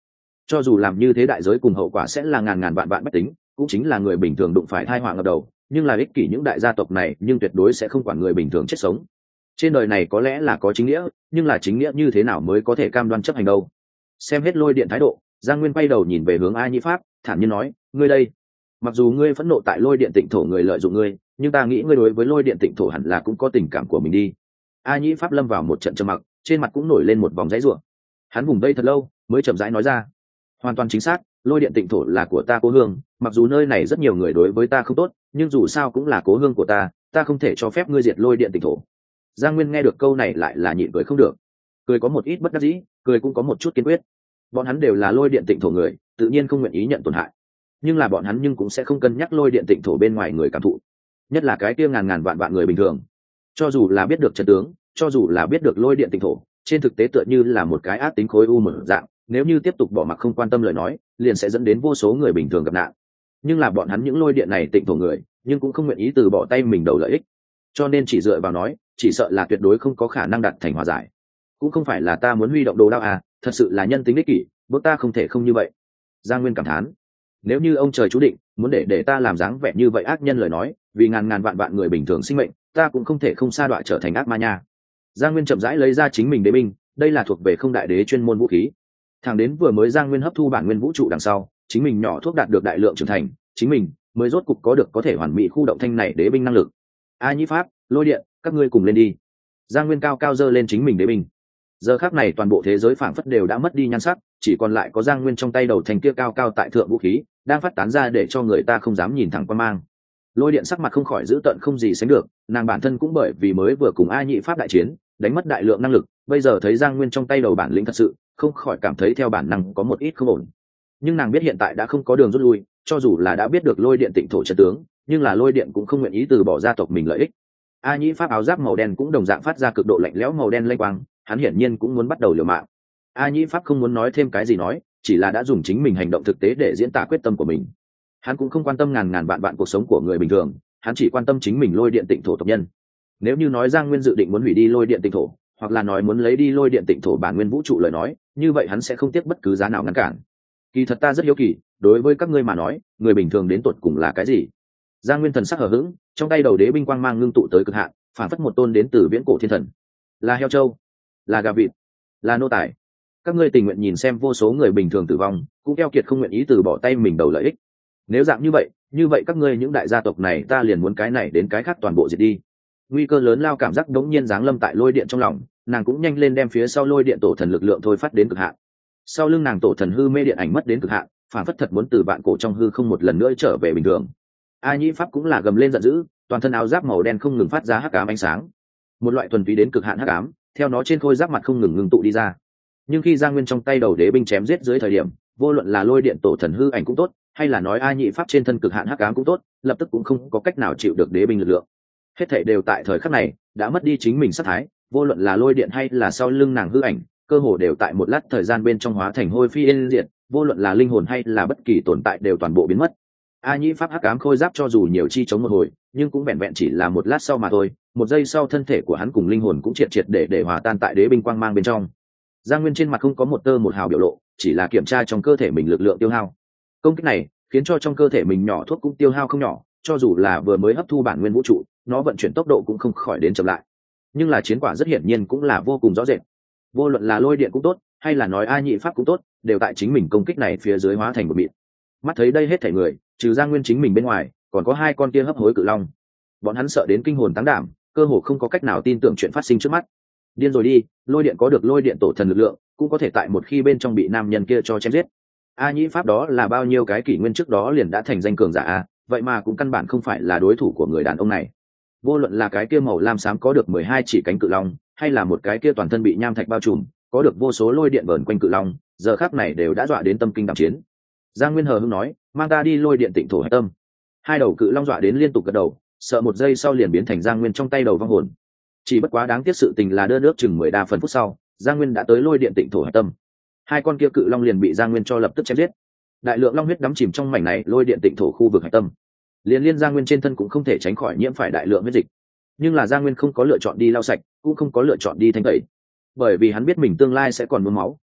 cho dù làm như thế đại giới cùng hậu quả sẽ là ngàn ngàn vạn vạn bách tính, cũng chính là người bình thường đụng phải tai họa ngập đầu, nhưng là ích kỷ những đại gia tộc này nhưng tuyệt đối sẽ không quản người bình thường chết sống. Trên đời này có lẽ là có chính nghĩa, nhưng là chính nghĩa như thế nào mới có thể cam đoan chấp hành đâu? Xem hết Lôi Điện thái độ, Giang Nguyên quay đầu nhìn về hướng A Nhĩ Pháp, thản nhiên nói, ngươi đây, mặc dù ngươi phẫn nộ tại Lôi Điện Tịnh Thổ người lợi dụng ngươi, nhưng ta nghĩ ngươi đối với Lôi Điện Tịnh Thổ hẳn là cũng có tình cảm của mình đi. A Nhĩ Pháp lâm vào một trận trầm mặc, trên mặt cũng nổi lên một vòng dãy rủa. Hắn vùng vây thật lâu mới chậm rãi nói ra, hoàn toàn chính xác, Lôi Điện Tịnh Thổ là của ta cố hương, mặc dù nơi này rất nhiều người đối với ta không tốt, nhưng dù sao cũng là cố hương của ta không thể cho phép ngươi diệt Lôi Điện Tịnh Thổ. Giang Nguyên nghe được câu này lại là nhịn cười không được, cười có một ít bất đắc dĩ, cười cũng có một chút kiên quyết. Bọn hắn đều là Lôi Điện Tịnh Thổ người, tự nhiên không nguyện ý nhận tổn hại, nhưng là bọn hắn nhưng cũng sẽ không cân nhắc Lôi Điện Tịnh Thổ bên ngoài người cảm thụ, nhất là cái kia ngàn ngàn vạn vạn người bình thường. Cho dù là biết được trận tướng, cho dù là biết được Lôi Điện Tịnh Thổ trên thực tế tựa như là một cái ác tính khối u mở dạng, nếu như tiếp tục bỏ mặc không quan tâm lời nói, liền sẽ dẫn đến vô số người bình thường gặp nạn. Nhưng là bọn hắn những Lôi Điện này Tịnh Thổ người, nhưng cũng không nguyện ý từ bỏ tay mình đầu lợi ích, cho nên chỉ dựa vào nói, chỉ sợ là tuyệt đối không có khả năng đạt thành hòa giải. Cũng không phải là ta muốn huy động đồ đao à, thật sự là nhân tính ích kỷ, bước ta không thể không như vậy. Giang Nguyên cảm thán, nếu như ông trời chú định muốn để ta làm dáng vẻ như vậy ác nhân lời nói, vì ngàn ngàn vạn vạn người bình thường sinh mệnh, ta cũng không thể không sa đọa trở thành ác ma nha. Giang Nguyên chậm rãi lấy ra chính mình đế binh, đây là thuộc về không đại đế chuyên môn vũ khí. Thẳng đến vừa mới Giang Nguyên hấp thu bản nguyên vũ trụ đằng sau, chính mình nhỏ thuốc đạt được đại lượng trưởng thành, chính mình mới rốt cục có được có thể hoàn mỹ khu động thanh này đế binh năng lực. A Nhĩ Pháp, Lôi Điện, các ngươi cùng lên đi. Giang Nguyên cao cao giơ lên chính mình đế binh. Giờ khắc này toàn bộ thế giới phảng phất đều đã mất đi nhan sắc, chỉ còn lại có Giang Nguyên trong tay đầu thành kia cao cao tại thượng vũ khí đang phát tán ra để cho người ta không dám nhìn thẳng qua mang. Lôi Điện sắc mặt không khỏi dữ tợn không gì sánh được, nàng bản thân cũng bởi vì mới vừa cùng A Nhĩ Pháp đại chiến, đánh mất đại lượng năng lực, bây giờ thấy Giang Nguyên trong tay đầu bản lĩnh thật sự, không khỏi cảm thấy theo bản năng có một ít không ổn. Nhưng nàng biết hiện tại đã không có đường rút lui, cho dù là đã biết được Lôi Điện Tịnh Thổ trận tướng, nhưng là Lôi Điện cũng không nguyện ý từ bỏ gia tộc mình lợi ích. A Nhĩ Pháp áo giáp màu đen cũng đồng dạng phát ra cực độ lạnh lẽo màu đen lênh quang, hắn hiển nhiên cũng muốn bắt đầu liều mạng. A Nhĩ Pháp không muốn nói thêm cái gì nói, chỉ là đã dùng chính mình hành động thực tế để diễn tả quyết tâm của mình. Hắn cũng không quan tâm ngàn ngàn vạn vạn cuộc sống của người bình thường, hắn chỉ quan tâm chính mình Lôi Điện Tịnh Thổ tộc nhân. Nếu như nói Giang Nguyên dự định muốn hủy đi Lôi Điện Tịnh Thổ, hoặc là nói muốn lấy đi Lôi Điện Tịnh Thổ bản nguyên vũ trụ lời nói, như vậy hắn sẽ không tiếc bất cứ giá nào ngăn cản. Kỳ thật ta rất hiếu kỳ, đối với các ngươi mà nói, người bình thường đến tột cùng là cái gì? Giang Nguyên thần sắc hờ hững, trong tay đầu đế binh quang mang ngưng tụ tới cực hạn, phản phất một tôn đến từ viễn cổ thiên thần. Là heo trâu, là gà vịt, là nô tài. Các ngươi tình nguyện nhìn xem vô số người bình thường tử vong, cũng keo kiệt không nguyện ý từ bỏ tay mình đầu lợi ích. Nếu dạng như vậy các ngươi những đại gia tộc này ta liền muốn cái này đến cái khác toàn bộ diệt đi. Nguy cơ lớn lao cảm giác đống nhiên giáng lâm tại Lôi Điện trong lòng, nàng cũng nhanh lên đem phía sau Lôi Điện tổ thần lực lượng thôi phát đến cực hạn. Sau lưng nàng tổ thần hư mê điện ảnh mất đến cực hạn, phản phất thật muốn từ vạn cổ trong hư không một lần nữa trở về bình thường. A Nhĩ Pháp cũng là gầm lên giận dữ, toàn thân áo giáp màu đen không ngừng phát ra hắc ám ánh sáng, một loại thuần túy đến cực hạn hắc ám, theo nó trên khôi giáp mặt không ngừng ngưng tụ đi ra. Nhưng khi Giang Nguyên trong tay đầu đế binh chém giết dưới thời điểm, vô luận là Lôi Điện tổ thần hư ảnh cũng tốt, hay là nói A Nhĩ Pháp trên thân cực hạn hắc ám cũng tốt, lập tức cũng không có cách nào chịu được đế binh lực lượng. Hết thảy đều tại thời khắc này đã mất đi chính mình sát thái, vô luận là Lôi Điện hay là sau lưng nàng hư ảnh, cơ hồ đều tại một lát thời gian bên trong hóa thành hôi phi yên diệt, vô luận là linh hồn hay là bất kỳ tồn tại đều toàn bộ biến mất. A Nhĩ Pháp hắc ám khôi giáp cho dù nhiều chi chống một hồi, nhưng cũng vẹn vẹn chỉ là một lát sau mà thôi, một giây sau thân thể của hắn cùng linh hồn cũng triệt triệt để hòa tan tại đế binh quang mang bên trong. Giang Nguyên trên mặt không có một tơ một hào biểu lộ, chỉ là kiểm tra trong cơ thể mình lực lượng tiêu hao. Công kích này khiến cho trong cơ thể mình nhỏ thuốc cũng tiêu hao không nhỏ, cho dù là vừa mới hấp thu bản nguyên vũ trụ, nó vận chuyển tốc độ cũng không khỏi đến chậm lại. Nhưng là chiến quả rất hiển nhiên cũng là vô cùng rõ rệt. Vô luận là Lôi Điện cũng tốt, hay là nói A Nhĩ Pháp cũng tốt, đều tại chính mình công kích này phía dưới hóa thành một mịn. Mắt thấy đây hết thảy người, trừ Giang Nguyên chính mình bên ngoài, còn có hai con kia hấp hối cự long. Bọn hắn sợ đến kinh hồn táng đảm, cơ hồ không có cách nào tin tưởng chuyện phát sinh trước mắt. Điên rồi đi, Lôi Điện có được Lôi Điện tổ thần lực lượng, cũng có thể tại một khi bên trong bị nam nhân kia cho chém giết. A Nhĩ Pháp đó là bao nhiêu cái kỷ nguyên trước đó liền đã thành danh cường giả a, vậy mà cũng căn bản không phải là đối thủ của người đàn ông này. Vô luận là cái kia màu lam xám có được 12 chỉ cánh cự long, hay là một cái kia toàn thân bị nham thạch bao trùm, có được vô số lôi điện vờn quanh cự long, giờ khắc này đều đã dọa đến tâm kinh đảm chiến. Giang Nguyên hờ hững nói, mang ta đi Lôi Điện Tịnh Thổ hải tâm. Hai đầu cự long dọa đến liên tục gật đầu, sợ một giây sau liền biến thành Giang Nguyên trong tay đầu vong hồn. Chỉ bất quá đáng tiếc sự tình là đưa nước chừng 10 đa phần phút sau, Giang Nguyên đã tới Lôi Điện Tịnh Thổ hải tâm. Hai con kia cự long liền bị Giang Nguyên cho lập tức chém giết. Đại lượng long huyết đắm chìm trong mảnh này Lôi Điện Tịnh Thổ khu vực hải tâm. Liên Giang Nguyên trên thân cũng không thể tránh khỏi nhiễm phải đại lượng huyết dịch. Nhưng là Giang Nguyên không có lựa chọn đi lau sạch, cũng không có lựa chọn đi thanh tẩy, bởi vì hắn biết mình tương lai sẽ còn nôn máu,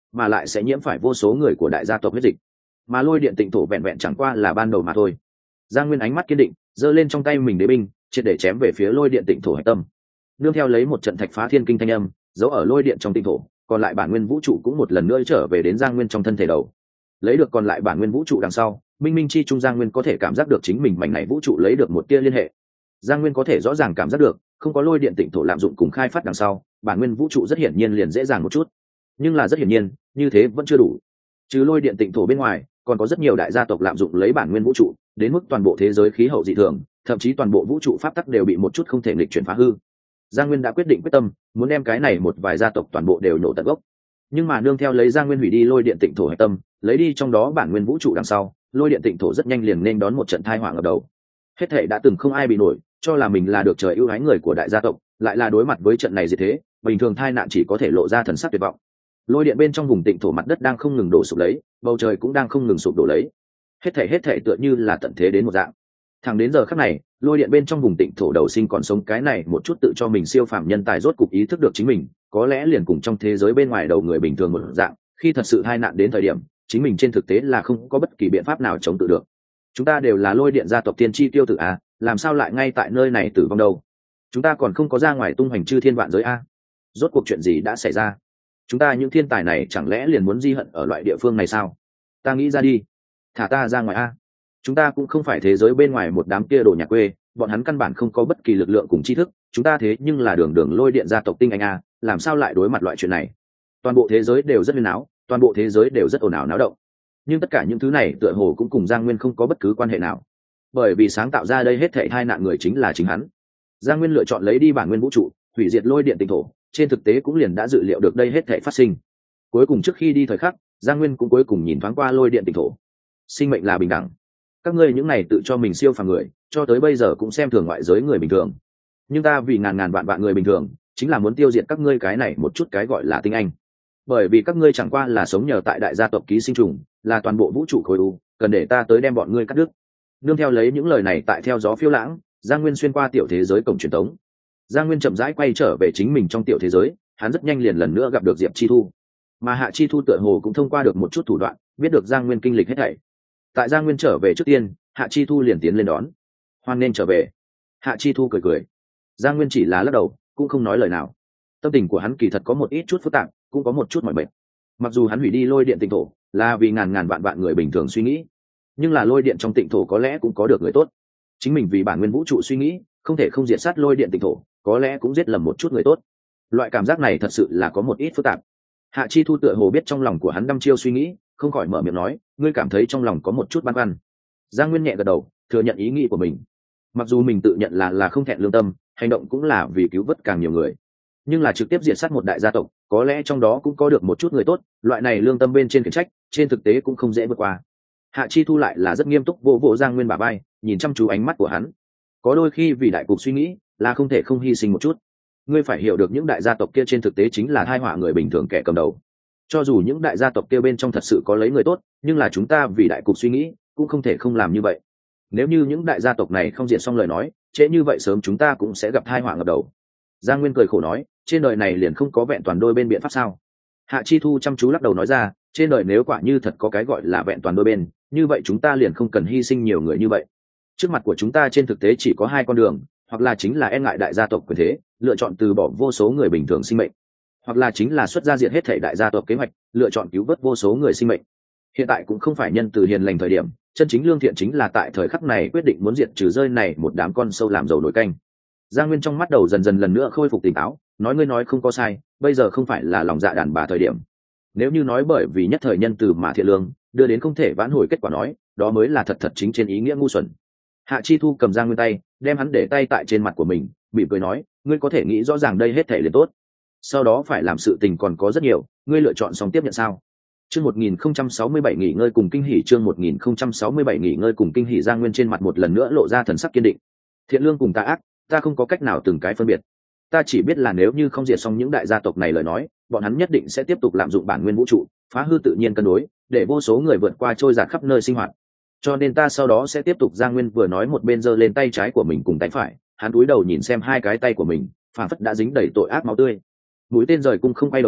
mà lại sẽ nhiễm phải vô số người của đại gia tộc huyết dịch, mà lôi điện tịnh thổ vẹn vẹn chẳng qua là ban đầu mà thôi. Giang Nguyên ánh mắt kiên định, giơ lên trong tay mình đế binh, triệt để chém về phía lôi điện tịnh thổ hạch tâm. Nương theo lấy một trận thạch phá thiên kinh thanh âm, giấu ở lôi điện trong tịnh thổ, còn lại bản nguyên vũ trụ cũng một lần nữa trở về đến Giang Nguyên trong thân thể đầu. Lấy được còn lại bản nguyên vũ trụ đằng sau, minh minh chi trung Giang Nguyên có thể cảm giác được chính mình mảnh này vũ trụ lấy được một tia liên hệ. Giang Nguyên có thể rõ ràng cảm giác được, không có lôi điện tịnh thổ lạm dụng cùng khai phát đằng sau, bản nguyên vũ trụ rất hiển nhiên liền dễ dàng một chút. Nhưng là rất hiển nhiên, như thế vẫn chưa đủ. Trừ lôi điện tịnh thổ bên ngoài, còn có rất nhiều đại gia tộc lạm dụng lấy bản nguyên vũ trụ, đến mức toàn bộ thế giới khí hậu dị thường, thậm chí toàn bộ vũ trụ pháp tắc đều bị một chút không thể nghịch chuyển phá hư. Giang Nguyên đã quyết định quyết tâm, muốn đem cái này một vài gia tộc toàn bộ đều nổ tận gốc. Nhưng mà nương theo lấy Giang Nguyên hủy đi lôi điện tịnh thổ hạch tâm, lấy đi trong đó bản nguyên vũ trụ đằng sau, lôi điện tịnh thổ rất nhanh liền nên đón một trận tai họa ngập đầu. Hết thảy đã từng không ai bị nổi, cho là mình là được trời ưu ái người của đại gia tộc, lại là đối mặt với trận này diệt thế, bình thường tai nạn chỉ có thể lộ ra thần sắc tuyệt vọng. Lôi điện bên trong vùng tịnh thổ mặt đất đang không ngừng đổ sụp lấy, bầu trời cũng đang không ngừng sụp đổ lấy. Hết thảy tựa như là tận thế đến một dạng. Thẳng đến giờ khắc này, lôi điện bên trong vùng tịnh thổ đầu sinh còn sống cái này một chút tự cho mình siêu phàm nhân tài rốt cục ý thức được chính mình, có lẽ liền cùng trong thế giới bên ngoài đầu người bình thường một dạng, khi thật sự tai nạn đến thời điểm, chính mình trên thực tế là không có bất kỳ biện pháp nào chống tự được. Chúng ta đều là lôi điện gia tộc tiên tri tiêu tử a, làm sao lại ngay tại nơi này tử vong đâu? Chúng ta còn không có ra ngoài tung hoành chư thiên vạn giới a. Rốt cuộc chuyện gì đã xảy ra? Chúng ta những thiên tài này chẳng lẽ liền muốn di hận ở loại địa phương này sao? Ta nghĩ ra đi, thả ta ra ngoài a. Chúng ta cũng không phải thế giới bên ngoài một đám kia đồ nhà quê, bọn hắn căn bản không có bất kỳ lực lượng cùng tri thức, chúng ta thế nhưng là đường đường lôi điện gia tộc tinh anh a, làm sao lại đối mặt loại chuyện này? Toàn bộ thế giới đều rất huyên náo, toàn bộ thế giới đều rất ồn ào náo động, nhưng tất cả những thứ này tựa hồ cũng cùng Giang Nguyên không có bất cứ quan hệ nào, bởi vì sáng tạo ra đây hết thảy tai nạn người chính là chính hắn. Giang Nguyên lựa chọn lấy đi bản nguyên vũ trụ, hủy diệt lôi điện tịnh thổ, trên thực tế cũng liền đã dự liệu được đây hết thảy phát sinh. Cuối cùng trước khi đi thời khắc, Giang Nguyên cũng cuối cùng nhìn thoáng qua lôi điện tịnh thổ. Sinh mệnh là bình đẳng, các ngươi những này tự cho mình siêu phàm người, cho tới bây giờ cũng xem thường ngoại giới người bình thường, nhưng ta vì ngàn ngàn vạn vạn người bình thường, chính là muốn tiêu diệt các ngươi cái này một chút cái gọi là tinh anh, bởi vì các ngươi chẳng qua là sống nhờ tại đại gia tộc ký sinh trùng, là toàn bộ vũ trụ khối u, cần để ta tới đem bọn ngươi cắt đứt. Nương theo lấy những lời này tại theo gió phiêu lãng, Giang Nguyên xuyên qua tiểu thế giới cổng truyền tống. Giang Nguyên chậm rãi quay trở về chính mình trong tiểu thế giới, hắn rất nhanh liền lần nữa gặp được Diệp Chi Thu, mà Hạ Chi Thu tựa hồ cũng thông qua được một chút thủ đoạn, biết được Giang Nguyên kinh lịch hết thảy. Tại Giang Nguyên trở về trước tiên, Hạ Chi Thu liền tiến lên đón. Hoan nên trở về. Hạ Chi Thu cười cười. Giang Nguyên chỉ là lắc đầu, cũng không nói lời nào. Tâm tình của hắn kỳ thật có một ít chút phức tạp, cũng có một chút mỏi mệt. Mặc dù hắn hủy đi lôi điện tịnh thổ là vì ngàn ngàn vạn vạn người bình thường suy nghĩ, nhưng là lôi điện trong tịnh thổ có lẽ cũng có được người tốt. Chính mình vì bản nguyên vũ trụ suy nghĩ, không thể không diệt sát lôi điện tịnh thổ, có lẽ cũng giết lầm một chút người tốt. Loại cảm giác này thật sự là có một ít phức tạp. Hạ Chi Thu tựa hồ biết trong lòng của hắn đăm chiêu suy nghĩ, không khỏi mở miệng nói, ngươi cảm thấy trong lòng có một chút băn khoăn. Giang Nguyên nhẹ gật đầu, thừa nhận ý nghĩ của mình. Mặc dù mình tự nhận là không thẹn lương tâm, hành động cũng là vì cứu vớt càng nhiều người, nhưng là trực tiếp diệt sát một đại gia tộc, có lẽ trong đó cũng có được một chút người tốt, loại này lương tâm bên trên khiển trách, trên thực tế cũng không dễ vượt qua. Hạ Chi Thu lại là rất nghiêm túc vỗ vỗ Giang Nguyên bả vai, nhìn chăm chú ánh mắt của hắn. Có đôi khi vì đại cục suy nghĩ, là không thể không hy sinh một chút. Ngươi phải hiểu được những đại gia tộc kia trên thực tế chính là tai họa người bình thường kẻ cầm đầu. Cho dù những đại gia tộc kia bên trong thật sự có lấy người tốt, nhưng là chúng ta vì đại cục suy nghĩ, cũng không thể không làm như vậy. Nếu như những đại gia tộc này không diệt xong lời nói, trễ như vậy sớm chúng ta cũng sẽ gặp tai họa ngập đầu. Giang Nguyên cười khổ nói, trên đời này liền không có vẹn toàn đôi bên biện pháp sao? Hạ Chi Thu chăm chú lắc đầu nói ra, trên đời nếu quả như thật có cái gọi là vẹn toàn đôi bên, như vậy chúng ta liền không cần hy sinh nhiều người như vậy. Trước mặt của chúng ta trên thực tế chỉ có hai con đường, hoặc là chính là e ngại đại gia tộc quyền thế, lựa chọn từ bỏ vô số người bình thường sinh mệnh, hoặc là chính là xuất ra diệt hết thảy đại gia tộc kế hoạch, lựa chọn cứu vớt vô số người sinh mệnh. Hiện tại cũng không phải nhân từ hiền lành thời điểm, chân chính lương thiện chính là tại thời khắc này quyết định muốn diệt trừ rơi này một đám con sâu làm dầu nổi canh. Giang Nguyên trong mắt đầu dần dần lần nữa khôi phục tỉnh táo, nói ngươi nói không có sai, bây giờ không phải là lòng dạ đàn bà thời điểm. Nếu như nói bởi vì nhất thời nhân từ mà thiện lương, đưa đến không thể vãn hồi kết quả nói, đó mới là thật thật chính trên ý nghĩa ngu xuẩn. Hạ Chi Thu cầm Giang Nguyên tay, đem hắn để tay tại trên mặt của mình, mỉm cười nói, ngươi có thể nghĩ rõ ràng đây hết thảy liền tốt. Sau đó phải làm sự tình còn có rất nhiều, ngươi lựa chọn xong tiếp nhận sao? Chương 1067 nghỉ ngơi cùng kinh hỉ, chương 1067 nghỉ ngơi cùng kinh hỉ. Giang Nguyên trên mặt một lần nữa lộ ra thần sắc kiên định. Thiện lương cùng tà ác, ta không có cách nào từng cái phân biệt. Ta chỉ biết là nếu như không diệt xong những đại gia tộc này lời nói, bọn hắn nhất định sẽ tiếp tục lạm dụng bản nguyên vũ trụ, phá hư tự nhiên cân đối, để vô số người vượt qua trôi dạt khắp nơi sinh hoạt. Cho nên ta sau đó sẽ tiếp tục. Giang Nguyên vừa nói một bên giơ lên tay trái của mình cùng tay phải, hắn cúi đầu nhìn xem hai cái tay của mình, phảng phất đã dính đầy tội ác máu tươi. Mũi tên rời cung không quay đầu lại,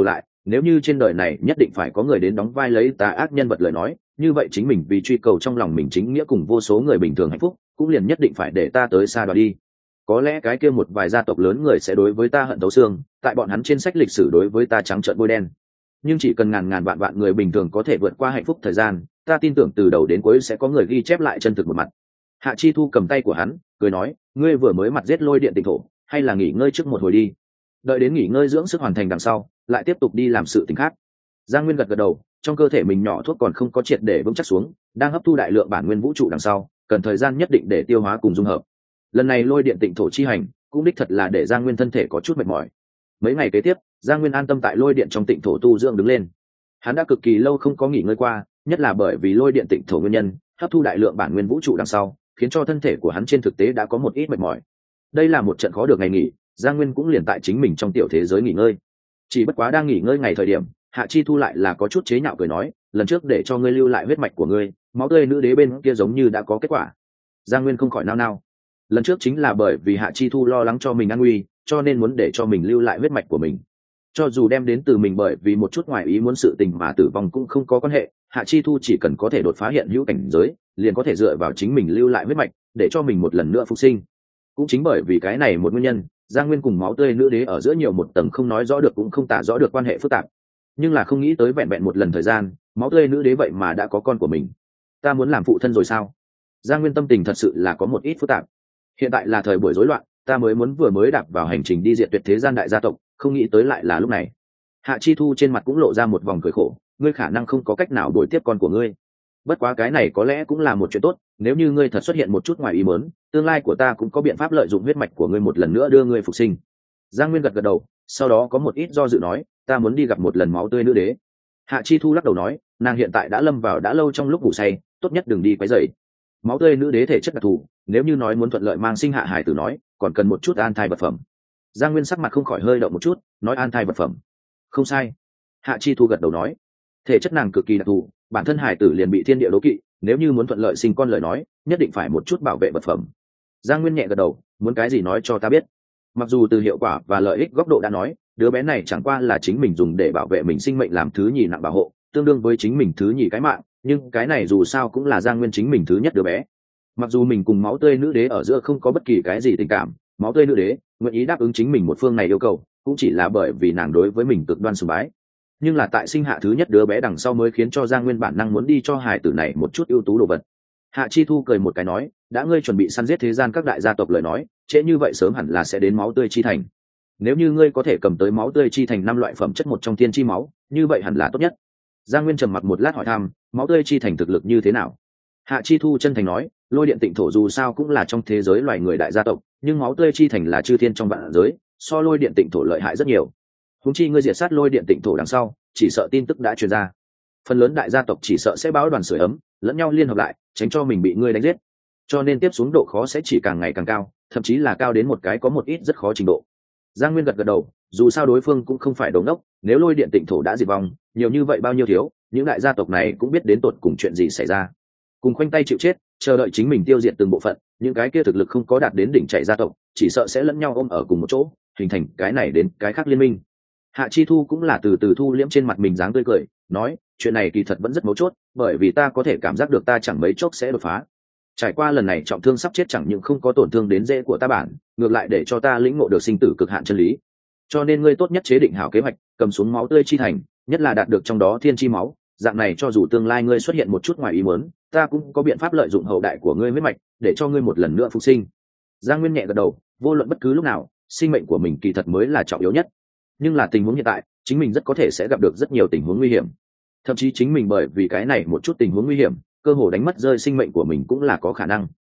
nếu như trên đời này nhất định phải có người đến đóng vai lấy tà ác nhân vật lời nói, như vậy chính mình vì truy cầu trong lòng mình chính nghĩa cùng vô số người bình thường hạnh phúc, cũng liền nhất định phải để ta tới xa đoạt đi. Có lẽ cái kia một vài gia tộc lớn người sẽ đối với ta hận thấu xương, tại bọn hắn trên sách lịch sử đối với ta trắng trợn bôi đen, nhưng chỉ cần ngàn ngàn vạn vạn người bình thường có thể vượt qua hạnh phúc thời gian, ta tin tưởng từ đầu đến cuối sẽ có người ghi chép lại chân thực một mặt. Hạ Chi Thu cầm tay của hắn cười nói, ngươi vừa mới mặt giết Lôi Điện Tịnh Thổ, hay là nghỉ ngơi trước một hồi đi, đợi đến nghỉ ngơi dưỡng sức hoàn thành đằng sau lại tiếp tục đi làm sự tình khác. Giang Nguyên gật gật đầu, trong cơ thể mình nhỏ thuốc còn không có triệt để vững chắc xuống, đang hấp thu đại lượng bản nguyên vũ trụ đằng sau cần thời gian nhất định để tiêu hóa cùng dung hợp. Lần này Lôi Điện Tịnh Thổ chi hành cũng đích thật là để Giang Nguyên thân thể có chút mệt mỏi. Mấy ngày kế tiếp, Giang Nguyên an tâm tại Lôi Điện trong Tịnh Thổ tu dưỡng đứng lên. Hắn đã cực kỳ lâu không có nghỉ ngơi qua, nhất là bởi vì Lôi Điện Tịnh Thổ nguyên nhân, hấp thu đại lượng bản nguyên vũ trụ đằng sau khiến cho thân thể của hắn trên thực tế đã có một ít mệt mỏi. Đây là một trận khó được ngày nghỉ, Giang Nguyên cũng liền tại chính mình trong tiểu thế giới nghỉ ngơi. Chỉ bất quá đang nghỉ ngơi ngày thời điểm, Hạ Chi Thu lại là có chút chế nhạo cười nói, lần trước để cho ngươi lưu lại huyết mạch của ngươi, máu tươi nữ đế bên kia giống như đã có kết quả. Giang Nguyên không khỏi nao nao. Lần trước chính là bởi vì Hạ Chi Thu lo lắng cho mình an nguy, cho nên muốn để cho mình lưu lại huyết mạch của mình. Cho dù đem đến từ mình bởi vì một chút ngoài ý muốn sự tình mà tử vong cũng không có quan hệ, Hạ Chi Thu chỉ cần có thể đột phá hiện hữu cảnh giới, liền có thể dựa vào chính mình lưu lại huyết mạch, để cho mình một lần nữa phục sinh. Cũng chính bởi vì cái này một nguyên nhân, Giang Nguyên cùng máu tươi nữ đế ở giữa nhiều một tầng không nói rõ được cũng không tả rõ được quan hệ phức tạp. Nhưng là không nghĩ tới vẹn vẹn một lần thời gian, máu tươi nữ đế vậy mà đã có con của mình. Ta muốn làm phụ thân rồi sao? Giang Nguyên tâm tình thật sự là có một ít phức tạp. Hiện tại là thời buổi rối loạn, ta vừa mới đạp vào hành trình đi diệt tuyệt thế gian đại gia tộc, không nghĩ tới lại là lúc này. Hạ Chi Thu trên mặt cũng lộ ra một vòng cười khổ, ngươi khả năng không có cách nào đuổi tiếp con của ngươi. Bất quá cái này có lẽ cũng là một chuyện tốt, nếu như ngươi thật xuất hiện một chút ngoài ý muốn, tương lai của ta cũng có biện pháp lợi dụng huyết mạch của ngươi một lần nữa đưa ngươi phục sinh. Giang Nguyên gật gật đầu, sau đó có một ít do dự nói, ta muốn đi gặp một lần máu tươi nữ đế. Hạ Chi Thu lắc đầu nói, nàng hiện tại đã lâm vào đã lâu trong lúc ngủ say, tốt nhất đừng đi quấy rầy. Máu tươi nữ đế thể chất đặc thù, nếu như nói muốn thuận lợi mang sinh hạ hải tử nói, còn cần một chút an thai vật phẩm. Giang Nguyên sắc mặt không khỏi hơi động một chút, nói an thai vật phẩm. Không sai. Hạ Chi Thu gật đầu nói, thể chất nàng cực kỳ đặc thù, bản thân hải tử liền bị thiên địa đố kỵ, nếu như muốn thuận lợi sinh con lời nói, nhất định phải một chút bảo vệ vật phẩm. Giang Nguyên nhẹ gật đầu, muốn cái gì nói cho ta biết. Mặc dù từ hiệu quả và lợi ích góc độ đã nói, đứa bé này chẳng qua là chính mình dùng để bảo vệ mình sinh mệnh làm thứ nhì nặng bảo hộ, tương đương với chính mình thứ nhì cái mạng, nhưng cái này dù sao cũng là Giang Nguyên chính mình thứ nhất đứa bé. Mặc dù mình cùng máu tươi nữ đế ở giữa không có bất kỳ cái gì tình cảm, máu tươi nữ đế nguyện ý đáp ứng chính mình một phương này yêu cầu, cũng chỉ là bởi vì nàng đối với mình cực đoan sùng bái. Nhưng là tại sinh hạ thứ nhất đứa bé đằng sau mới khiến cho Giang Nguyên bản năng muốn đi cho hài tử này một chút ưu tú đồ vật. Hạ Chi Thu cười một cái nói, đã ngươi chuẩn bị săn giết thế gian các đại gia tộc lời nói, trễ như vậy sớm hẳn là sẽ đến máu tươi chi thành. Nếu như ngươi có thể cầm tới máu tươi chi thành 5 loại phẩm chất một trong thiên chi máu, như vậy hẳn là tốt nhất. Giang Nguyên trầm mặc một lát hỏi thăm, máu tươi chi thành thực lực như thế nào? Hạ Chi Thu chân thành nói, Lôi Điện Tịnh Thổ dù sao cũng là trong thế giới loài người đại gia tộc, nhưng máu tươi chi thành là chư thiên trong vạn giới, so Lôi Điện Tịnh Thổ lợi hại rất nhiều. Huống chi ngươi diệt sát Lôi Điện Tịnh Thổ đằng sau, chỉ sợ tin tức đã truyền ra, phần lớn đại gia tộc chỉ sợ sẽ báo đoàn sưởi ấm, lẫn nhau liên hợp lại, tránh cho mình bị ngươi đánh giết. Cho nên tiếp xuống độ khó sẽ chỉ càng ngày càng cao, thậm chí là cao đến một cái có một ít rất khó trình độ. Giang Nguyên gật gật đầu, dù sao đối phương cũng không phải đồ ngốc, nếu Lôi Điện Tịnh Thổ đã diệt vong, nhiều như vậy bao nhiêu thiếu, những đại gia tộc này cũng biết đến tột cùng chuyện gì xảy ra. Cùng khoanh tay chịu chết, chờ đợi chính mình tiêu diệt từng bộ phận, những cái kia thực lực không có đạt đến đỉnh chạy gia tộc, chỉ sợ sẽ lẫn nhau ôm ở cùng một chỗ, hình thành cái này đến cái khác liên minh. Hạ Chi Thu cũng là từ từ thu liễm trên mặt mình dáng tươi cười, nói, chuyện này kỳ thật vẫn rất mấu chốt, bởi vì ta có thể cảm giác được ta chẳng mấy chốc sẽ đột phá. Trải qua lần này trọng thương sắp chết chẳng những không có tổn thương đến dễ của ta bản, ngược lại để cho ta lĩnh ngộ được sinh tử cực hạn chân lý. Cho nên ngươi tốt nhất chế định hảo kế hoạch, cầm xuống máu tươi chi thành, nhất là đạt được trong đó thiên chi máu, dạng này cho dù tương lai ngươi xuất hiện một chút ngoài ý muốn, ta cũng có biện pháp lợi dụng hậu đại của ngươi huyết mạch, để cho ngươi một lần nữa phục sinh. Giang Nguyên nhẹ gật đầu, vô luận bất cứ lúc nào, sinh mệnh của mình kỳ thật mới là trọng yếu nhất. Nhưng là tình huống hiện tại, chính mình rất có thể sẽ gặp được rất nhiều tình huống nguy hiểm. Thậm chí chính mình bởi vì cái này một chút tình huống nguy hiểm, cơ hồ đánh mất rơi sinh mệnh của mình cũng là có khả năng.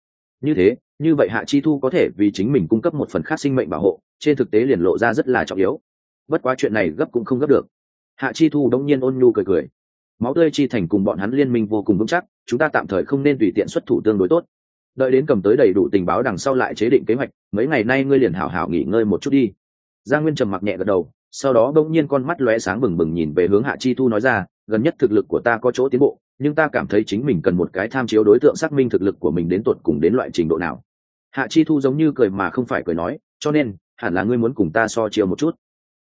Như vậy Hạ Chi Thu có thể vì chính mình cung cấp một phần khác sinh mệnh bảo hộ, trên thực tế liền lộ ra rất là trọng yếu. Bất quá chuyện này gấp cũng không gấp được. Hạ Chi Thu đống nhiên ôn nhu cười cười. Máu tươi chi thành cùng bọn hắn liên minh vô cùng vững chắc, chúng ta tạm thời không nên tùy tiện xuất thủ tương đối tốt. Đợi đến cầm tới đầy đủ tình báo đằng sau lại chế định kế hoạch, mấy ngày nay ngươi liền hảo hảo nghỉ ngơi một chút đi. Giang Nguyên trầm mặc nhẹ gật đầu, sau đó bỗng nhiên con mắt lóe sáng bừng bừng nhìn về hướng Hạ Chi Thu nói ra, gần nhất thực lực của ta có chỗ tiến bộ, nhưng ta cảm thấy chính mình cần một cái tham chiếu đối tượng xác minh thực lực của mình đến tột cùng đến loại trình độ nào. Hạ Chi Thu giống như cười mà không phải cười nói, cho nên hẳn là ngươi muốn cùng ta so chiều một chút.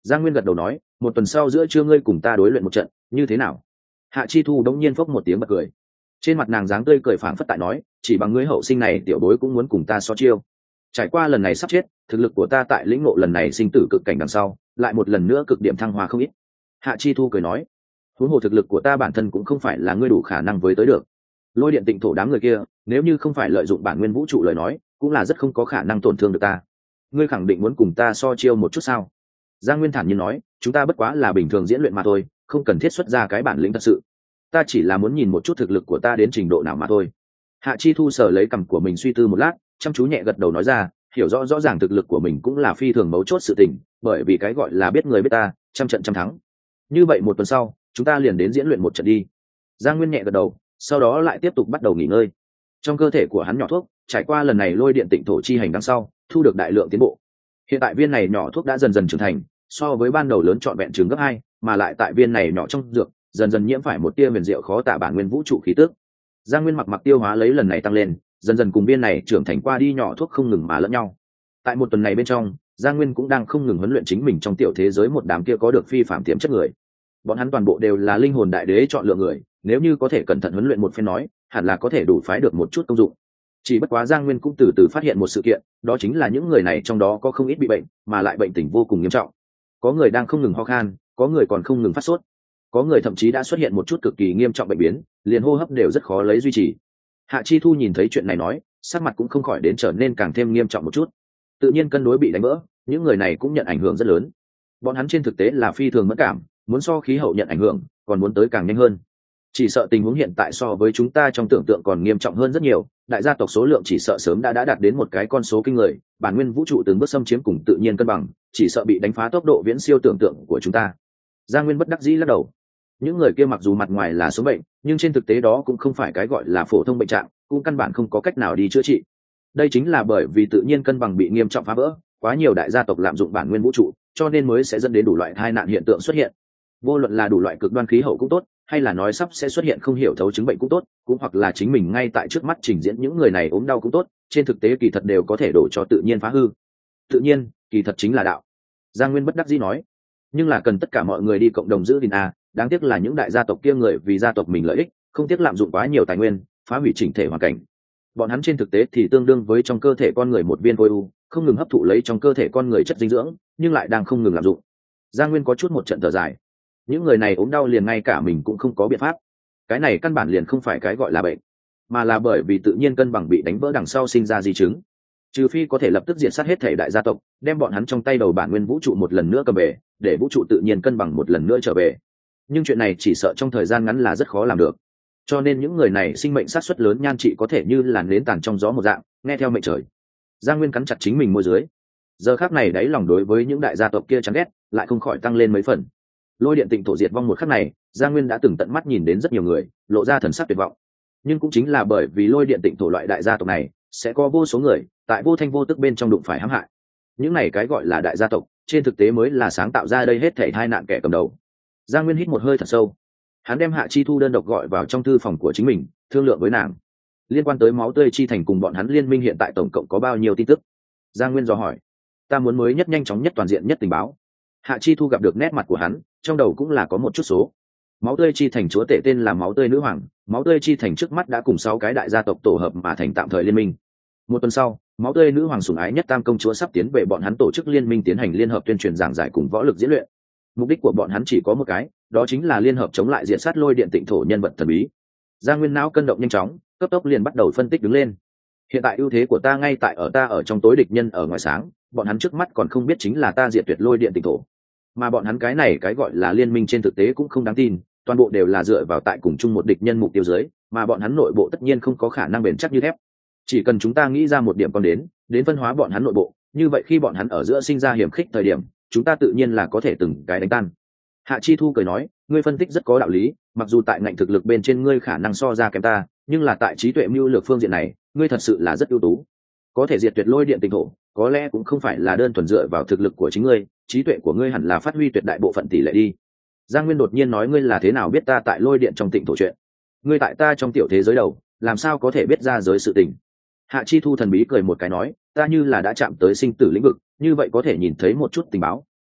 Giang Nguyên gật đầu nói, một tuần sau giữa trưa ngươi cùng ta đối luyện một trận, như thế nào? Hạ Chi Thu đống nhiên phốc một tiếng bật cười. Trên mặt nàng dáng tươi cười phảng phất tại nói, chỉ bằng ngươi hậu sinh này tiểu bối cũng muốn cùng ta so chiêu. Trải qua lần này sắp chết, thực lực của ta tại lĩnh ngộ lần này sinh tử cực cảnh đằng sau, lại một lần nữa cực điểm thăng hoa không ít. Hạ Chi Thu cười nói, huống hồ thực lực của ta bản thân cũng không phải là ngươi đủ khả năng với tới được. Lôi điện tịnh thổ đám người kia, nếu như không phải lợi dụng bản nguyên vũ trụ lời nói, cũng là rất không có khả năng tổn thương được ta. Ngươi khẳng định muốn cùng ta so chiêu một chút sao? Giang Nguyên thản nhiên nói, chúng ta bất quá là bình thường diễn luyện mà thôi, không cần thiết xuất ra cái bản lĩnh thật sự. Ta chỉ là muốn nhìn một chút thực lực của ta đến trình độ nào mà thôi. Hạ Chi Thu sờ lấy cằm của mình suy tư một lát, chăm chú nhẹ gật đầu nói ra, hiểu rõ ràng thực lực của mình cũng là phi thường mấu chốt sự tình, bởi vì cái gọi là biết người biết ta, trăm trận trăm thắng. Như vậy một tuần sau, chúng ta liền đến diễn luyện một trận đi. Giang Nguyên nhẹ gật đầu, sau đó lại tiếp tục bắt đầu nghỉ ngơi. Trong cơ thể của hắn nhỏ thuốc, trải qua lần này lôi điện tịnh thổ chi hành đằng sau, thu được đại lượng tiến bộ. Hiện tại viên này nhỏ thuốc đã dần dần trưởng thành, so với ban đầu lớn trọn vẹn chừng gấp 2, mà lại tại viên này nhỏ trong dược, dần dần nhiễm phải một tia huyền diệu khó tả bản nguyên vũ trụ khí tức. Giang Nguyên mặc tiêu hóa lấy lần này tăng lên, dần dần cùng viên này trưởng thành qua đi nhỏ thuốc không ngừng mà lẫn nhau. Tại một tuần này bên trong, Giang Nguyên cũng đang không ngừng huấn luyện chính mình trong tiểu thế giới một đám kia có được phi phạm tiềm chất người. Bọn hắn toàn bộ đều là linh hồn đại đế chọn lựa người, nếu như có thể cẩn thận huấn luyện một phen nói, hẳn là có thể đủ phái được một chút công dụng. Chỉ bất quá Giang Nguyên cũng từ từ phát hiện một sự kiện, đó chính là những người này trong đó có không ít bị bệnh, mà lại bệnh tình vô cùng nghiêm trọng. Có người đang không ngừng ho khan, có người còn không ngừng phát sốt, có người thậm chí đã xuất hiện một chút cực kỳ nghiêm trọng bệnh biến, liền hô hấp đều rất khó lấy duy trì. Hạ Chi Thu nhìn thấy chuyện này nói, sắc mặt cũng không khỏi đến trở nên càng thêm nghiêm trọng một chút. Tự nhiên cân đối bị đánh vỡ, những người này cũng nhận ảnh hưởng rất lớn. Bọn hắn trên thực tế là phi thường mẫn cảm, muốn so khí hậu nhận ảnh hưởng, còn muốn tới càng nhanh hơn. Chỉ sợ tình huống hiện tại so với chúng ta trong tưởng tượng còn nghiêm trọng hơn rất nhiều, đại gia tộc số lượng chỉ sợ sớm đã đạt đến một cái con số kinh người, bản nguyên vũ trụ từng bước xâm chiếm cùng tự nhiên cân bằng, chỉ sợ bị đánh phá tốc độ viễn siêu tưởng tượng của chúng ta. Giang Nguyên bất đắc dĩ lắc đầu. Những người kia mặc dù mặt ngoài là số bệnh, nhưng trên thực tế đó cũng không phải cái gọi là phổ thông bệnh trạng, cũng căn bản không có cách nào đi chữa trị. Đây chính là bởi vì tự nhiên cân bằng bị nghiêm trọng phá vỡ, quá nhiều đại gia tộc lạm dụng bản nguyên vũ trụ, cho nên mới sẽ dẫn đến đủ loại tai nạn hiện tượng xuất hiện. Vô luận là đủ loại cực đoan khí hậu cũng tốt, hay là nói sắp sẽ xuất hiện không hiểu thấu chứng bệnh cũng tốt, cũng hoặc là chính mình ngay tại trước mắt trình diễn những người này ốm đau cũng tốt, trên thực tế kỳ thật đều có thể đổ cho tự nhiên phá hư. Tự nhiên, kỳ thật chính là đạo. Giang Nguyên bất đắc dĩ nói, nhưng là cần tất cả mọi người đi cộng đồng giữ gìn a, đáng tiếc là những đại gia tộc kia người vì gia tộc mình lợi ích, không tiếc lạm dụng quá nhiều tài nguyên, phá hủy chỉnh thể hoàn cảnh. Bọn hắn trên thực tế thì tương đương với trong cơ thể con người một viên khối u, không ngừng hấp thụ lấy trong cơ thể con người chất dinh dưỡng, nhưng lại đang không ngừng lạm dụng. Giang Nguyên có chút một trận thở dài. Những người này ốm đau liền ngay cả mình cũng không có biện pháp. Cái này căn bản liền không phải cái gọi là bệnh, mà là bởi vì tự nhiên cân bằng bị đánh vỡ đằng sau sinh ra di chứng. Trừ phi có thể lập tức diệt sát hết thể đại gia tộc, đem bọn hắn trong tay đầu bản nguyên vũ trụ một lần nữa cầm về, để vũ trụ tự nhiên cân bằng một lần nữa trở về. Nhưng chuyện này chỉ sợ trong thời gian ngắn là rất khó làm được. Cho nên những người này sinh mệnh sát suất lớn nhan trị có thể như là nến tàn trong gió một dạng, nghe theo mệnh trời. Giang Nguyên cắn chặt chính mình môi dưới. Giờ khắc này đáy lòng đối với những đại gia tộc kia chán ghét, lại không khỏi tăng lên mấy phần. Lôi điện tịnh thổ diệt vong một khắc này, Giang Nguyên đã từng tận mắt nhìn đến rất nhiều người lộ ra thần sắc tuyệt vọng. Nhưng cũng chính là bởi vì lôi điện tịnh thổ loại đại gia tộc này, sẽ có vô số người tại vô thanh vô tức bên trong đụng phải hãm hại. Những này cái gọi là đại gia tộc, trên thực tế mới là sáng tạo ra đây hết thảy tai nạn kẻ cầm đầu. Giang Nguyên hít một hơi thật sâu. Hắn đem Hạ Chi Thu đơn độc gọi vào trong thư phòng của chính mình, thương lượng với nàng liên quan tới máu tươi chi thành cùng bọn hắn liên minh hiện tại tổng cộng có bao nhiêu tin tức. Giang Nguyên dò hỏi. Ta muốn mới nhất, nhanh chóng nhất, toàn diện nhất tình báo. Hạ Chi Thu gặp được nét mặt của hắn, trong đầu cũng là có một chút số. Máu tươi chi thành chúa tể tên là máu tươi nữ hoàng, máu tươi chi thành trước mắt đã cùng 6 cái đại gia tộc tổ hợp mà thành tạm thời liên minh. Một tuần sau, máu tươi nữ hoàng sủng ái nhất tam công chúa sắp tiến về bọn hắn tổ chức liên minh tiến hành liên hợp tuyên truyền giảng giải cùng võ lực diễn luyện. Mục đích của bọn hắn chỉ có một cái, đó chính là liên hợp chống lại diện sát lôi điện tịnh thổ nhân vật thần bí. Giang Nguyên não cân động nhanh chóng, cấp tốc liền bắt đầu phân tích đứng lên. Hiện tại ưu thế của ta ngay tại ở ta ở trong tối, địch nhân ở ngoài sáng, bọn hắn trước mắt còn không biết chính là ta diệt tuyệt lôi điện tịnh thổ. Mà bọn hắn cái này cái gọi là liên minh trên thực tế cũng không đáng tin, toàn bộ đều là dựa vào tại cùng chung một địch nhân mục tiêu dưới, mà bọn hắn nội bộ tất nhiên không có khả năng bền chắc như thép. Chỉ cần chúng ta nghĩ ra một điểm con đến phân hóa bọn hắn nội bộ, như vậy khi bọn hắn ở giữa sinh ra hiểm khích thời điểm, chúng ta tự nhiên là có thể từng cái đánh tan. Hạ Chi Thu cười nói, ngươi phân tích rất có đạo lý, mặc dù tại ngành thực lực bên trên ngươi khả năng so ra kém ta, nhưng là tại trí tuệ mưu lược phương diện này, ngươi thật sự là rất ưu tú. Có thể diệt tuyệt lôi điện tịnh thổ, có lẽ cũng không phải là đơn thuần dựa vào thực lực của chính ngươi, trí tuệ của ngươi hẳn là phát huy tuyệt đại bộ phận tỷ lệ đi. Giang Nguyên đột nhiên nói, ngươi là thế nào biết ta tại lôi điện trong tịnh thổ chuyện? Ngươi tại ta trong tiểu thế giới đầu, làm sao có thể biết ra giới sự tình? Hạ Chi Thu thần bí cười một cái nói, ta như là đã chạm tới sinh tử lĩnh vực, như vậy có thể nhìn thấy một chút tình báo,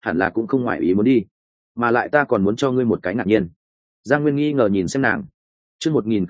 hẳn là cũng không ngoại ý muốn đi. Mà lại ta còn muốn cho ngươi một cái ngạc nhiên. Giang Nguyên nghi ngờ nhìn xem nàng. Chương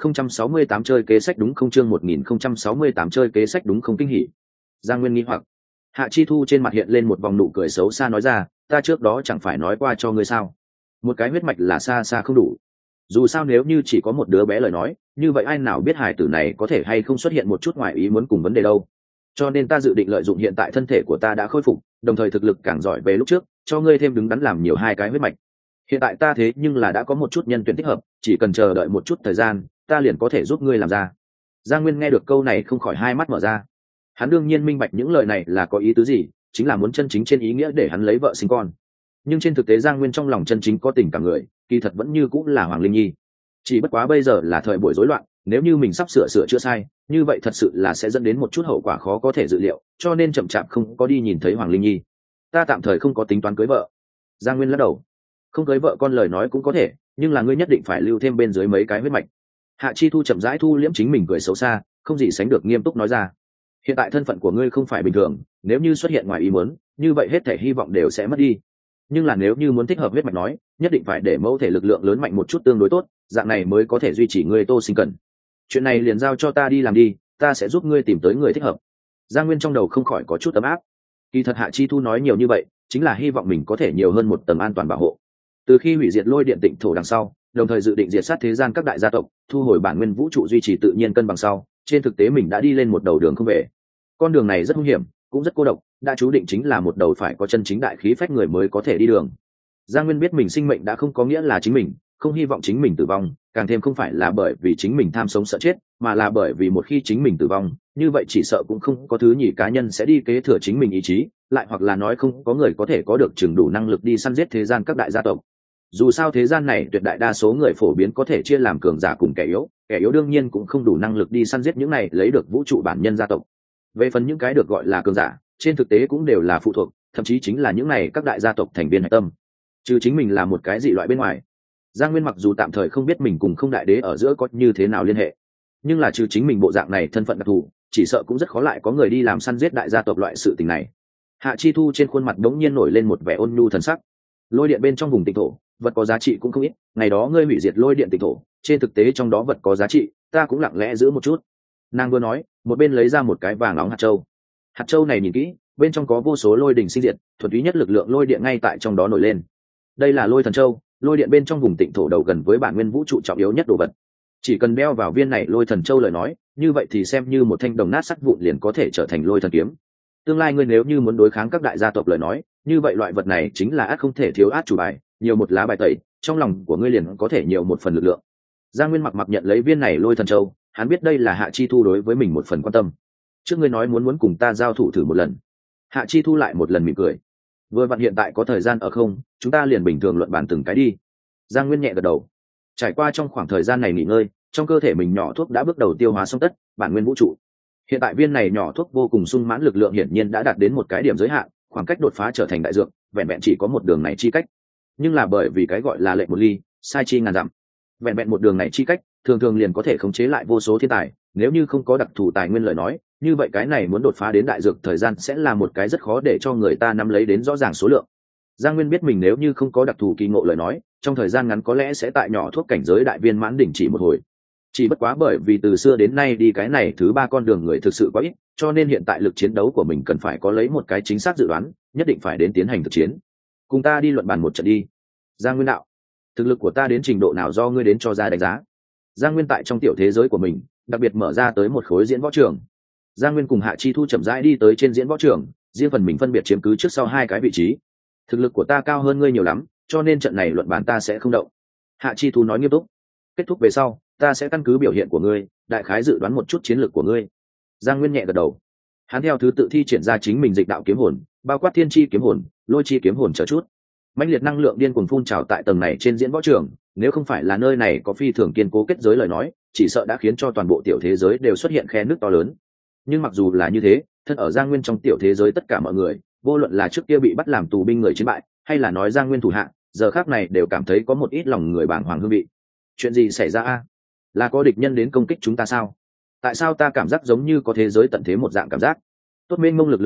1068 chơi kế sách đúng không? Chương 1068 chơi kế sách đúng không? Kinh hỉ. Giang Nguyên nghi hoặc. Hạ Chi Thu trên mặt hiện lên một vòng nụ cười xấu xa nói ra, ta trước đó chẳng phải nói qua cho ngươi sao? Một cái huyết mạch là xa xa không đủ. Dù sao nếu như chỉ có một đứa bé lời nói, như vậy ai nào biết hài tử này có thể hay không xuất hiện một chút ngoại ý muốn cùng vấn đề đâu. Cho nên ta dự định lợi dụng hiện tại thân thể của ta đã khôi phục, đồng thời thực lực càng giỏi về lúc trước, cho ngươi thêm đứng đắn làm nhiều hai cái huyết mạch. Hiện tại ta thế nhưng là đã có một chút nhân tuyển thích hợp, chỉ cần chờ đợi một chút thời gian, ta liền có thể giúp ngươi làm ra. Giang Nguyên nghe được câu này không khỏi hai mắt mở ra. Hắn đương nhiên minh bạch những lời này là có ý tứ gì, chính là muốn chân chính trên ý nghĩa để hắn lấy vợ sinh con. Nhưng trên thực tế Giang Nguyên trong lòng chân chính có tình cảm người, kỳ thật vẫn như cũng là Hoàng Linh Nhi. Chỉ bất quá bây giờ là thời buổi rối loạn, nếu như mình sắp sửa chữa sai, như vậy thật sự là sẽ dẫn đến một chút hậu quả khó có thể dự liệu, cho nên chậm chạp không có đi nhìn thấy Hoàng Linh Nhi. Ta tạm thời không có tính toán cưới vợ. Giang Nguyên lắc đầu. Không cưới vợ con lời nói cũng có thể, nhưng là ngươi nhất định phải lưu thêm bên dưới mấy cái huyết mạch. Hạ Chi Thu chậm rãi thu liễm chính mình cười xấu xa, không gì sánh được nghiêm túc nói ra. Hiện tại thân phận của ngươi không phải bình thường, nếu như xuất hiện ngoài ý muốn, như vậy hết thể hy vọng đều sẽ mất đi. Nhưng là nếu như muốn thích hợp huyết mạch nói, nhất định phải để mẫu thể lực lượng lớn mạnh một chút tương đối tốt, dạng này mới có thể duy trì ngươi Tô Sinh cần. Chuyện này liền giao cho ta đi làm đi, ta sẽ giúp ngươi tìm tới người thích hợp. Giang Nguyên trong đầu không khỏi có chút ấm áp. Kỳ thật Hạ Chi Thu nói nhiều như vậy, chính là hy vọng mình có thể nhiều hơn một tầng an toàn bảo hộ. Từ khi hủy diệt Lôi Điện Tịnh thổ đằng sau, đồng thời dự định diệt sát thế gian các đại gia tộc, thu hồi bản nguyên vũ trụ duy trì tự nhiên cân bằng sau, trên thực tế mình đã đi lên một đầu đường không về. Con đường này rất nguy hiểm, cũng rất cô độc, đã chú định chính là một đầu phải có chân chính đại khí phách người mới có thể đi đường. Giang Nguyên biết mình sinh mệnh đã không có nghĩa là chính mình, không hy vọng chính mình tử vong, càng thêm không phải là bởi vì chính mình tham sống sợ chết, mà là bởi vì một khi chính mình tử vong, như vậy chỉ sợ cũng không có thứ nhì cá nhân sẽ đi kế thừa chính mình ý chí, lại hoặc là nói không có người có thể có được chừng đủ năng lực đi săn giết thế gian các đại gia tộc. Dù sao thế gian này tuyệt đại đa số người phổ biến có thể chia làm cường giả cùng kẻ yếu đương nhiên cũng không đủ năng lực đi săn giết những này lấy được vũ trụ bản nhân gia tộc. Về phần những cái được gọi là cường giả, trên thực tế cũng đều là phụ thuộc, thậm chí chính là những này các đại gia tộc thành viên hạch tâm. Trừ chính mình là một cái dị loại bên ngoài. Giang Nguyên mặc dù tạm thời không biết mình cùng Không Đại Đế ở giữa có như thế nào liên hệ, nhưng là trừ chính mình bộ dạng này thân phận đặc thù, chỉ sợ cũng rất khó lại có người đi làm săn giết đại gia tộc loại sự tình này. Hạ Chi Thu trên khuôn mặt đống nhiên nổi lên một vẻ ôn nhu thần sắc. Lôi điện bên trong vùng Tịnh thổ, vật có giá trị cũng không ít, ngày đó ngươi hủy diệt Lôi điện Tịnh thổ, trên thực tế trong đó vật có giá trị, ta cũng lặng lẽ giữ một chút. Nàng vừa nói, một bên lấy ra một cái vàng óng hạt châu. Hạt châu này nhìn kỹ, bên trong có vô số lôi đình sinh diệt, thuần túy nhất lực lượng lôi điện ngay tại trong đó nổi lên. Đây là Lôi Thần Châu, lôi điện bên trong vùng Tịnh thổ đầu gần với bản nguyên vũ trụ trọng yếu nhất đồ vật. Chỉ cần đeo vào viên này Lôi Thần Châu lời nói, như vậy thì xem như một thanh đồng nát sắt vụn liền có thể trở thành Lôi Thần kiếm. Tương lai ngươi nếu như muốn đối kháng các đại gia tộc lời nói, như vậy loại vật này chính là át không thể thiếu át chủ bài, nhiều một lá bài tẩy, trong lòng của ngươi liền có thể nhiều một phần lực lượng. Giang Nguyên mặc nhận lấy viên này Lôi Thần Châu, hắn biết đây là Hạ Chi Thu đối với mình một phần quan tâm. Trước ngươi nói muốn cùng ta giao thủ thử một lần. Hạ Chi Thu lại một lần mỉm cười. Vừa vặn hiện tại có thời gian ở không, chúng ta liền bình thường luận bàn từng cái đi. Giang Nguyên nhẹ gật đầu. Trải qua trong khoảng thời gian này nghỉ ngơi, trong cơ thể mình nhỏ thuốc đã bước đầu tiêu hóa xong tất bản nguyên vũ trụ. Hiện tại viên này nhỏ thuốc vô cùng sung mãn lực lượng hiển nhiên đã đạt đến một cái điểm giới hạn, khoảng cách đột phá trở thành đại dược, vẹn vẹn chỉ có một đường này chi cách. Nhưng là bởi vì cái gọi là lệnh một ly, sai chi ngàn dặm. Vẹn vẹn một đường này chi cách, thường thường liền có thể khống chế lại vô số thiên tài, nếu như không có đặc thù tài nguyên lời nói, như vậy cái này muốn đột phá đến đại dược thời gian sẽ là một cái rất khó để cho người ta nắm lấy đến rõ ràng số lượng. Giang Nguyên biết mình nếu như không có đặc thù kỳ ngộ lời nói, trong thời gian ngắn có lẽ sẽ tại nhỏ thuốc cảnh giới đại viên mãn đỉnh chỉ một hồi. Chỉ bất quá bởi vì từ xưa đến nay đi cái này thứ ba con đường người thực sự quá ít, cho nên hiện tại lực chiến đấu của mình cần phải có lấy một cái chính xác dự đoán, nhất định phải đến tiến hành thực chiến. Cùng ta đi luận bàn một trận đi. Giang Nguyên đạo, thực lực của ta đến trình độ nào do ngươi đến cho ra đánh giá. Giang Nguyên tại trong tiểu thế giới của mình, đặc biệt mở ra tới một khối diễn võ trường. Giang Nguyên cùng Hạ Chi Thu chậm rãi đi tới trên diễn võ trường, riêng phần mình phân biệt chiếm cứ trước sau hai cái vị trí. Thực lực của ta cao hơn ngươi nhiều lắm, cho nên trận này luận bàn ta sẽ không động. Hạ Chi Thu nói nghiêm túc. Kết thúc về sau, ta sẽ căn cứ biểu hiện của ngươi, đại khái dự đoán một chút chiến lược của ngươi. Giang Nguyên nhẹ gật đầu. Hắn theo thứ tự thi triển ra chính mình dịch đạo kiếm hồn, bao quát thiên chi kiếm hồn, lôi chi kiếm hồn chờ chút. Mãnh liệt năng lượng điên cuồng phun trào tại tầng này trên diễn võ trường, nếu không phải là nơi này có phi thường kiên cố kết giới lời nói, chỉ sợ đã khiến cho toàn bộ tiểu thế giới đều xuất hiện khe nước to lớn. Nhưng mặc dù là như thế, thân ở Giang Nguyên trong tiểu thế giới tất cả mọi người, vô luận là trước kia bị bắt làm tù binh người chiến bại, hay là nói Giang Nguyên thủ hạ, giờ khác này đều cảm thấy có một ít lòng người bàng hoàng hương vị. Chuyện gì xảy ra a? Là có địch nhân đến công kích chúng ta sao? Tại sao ta cảm giác giống như có thế giới tận thế một dạng cảm giác? Tốt mênh mông lực lượng a,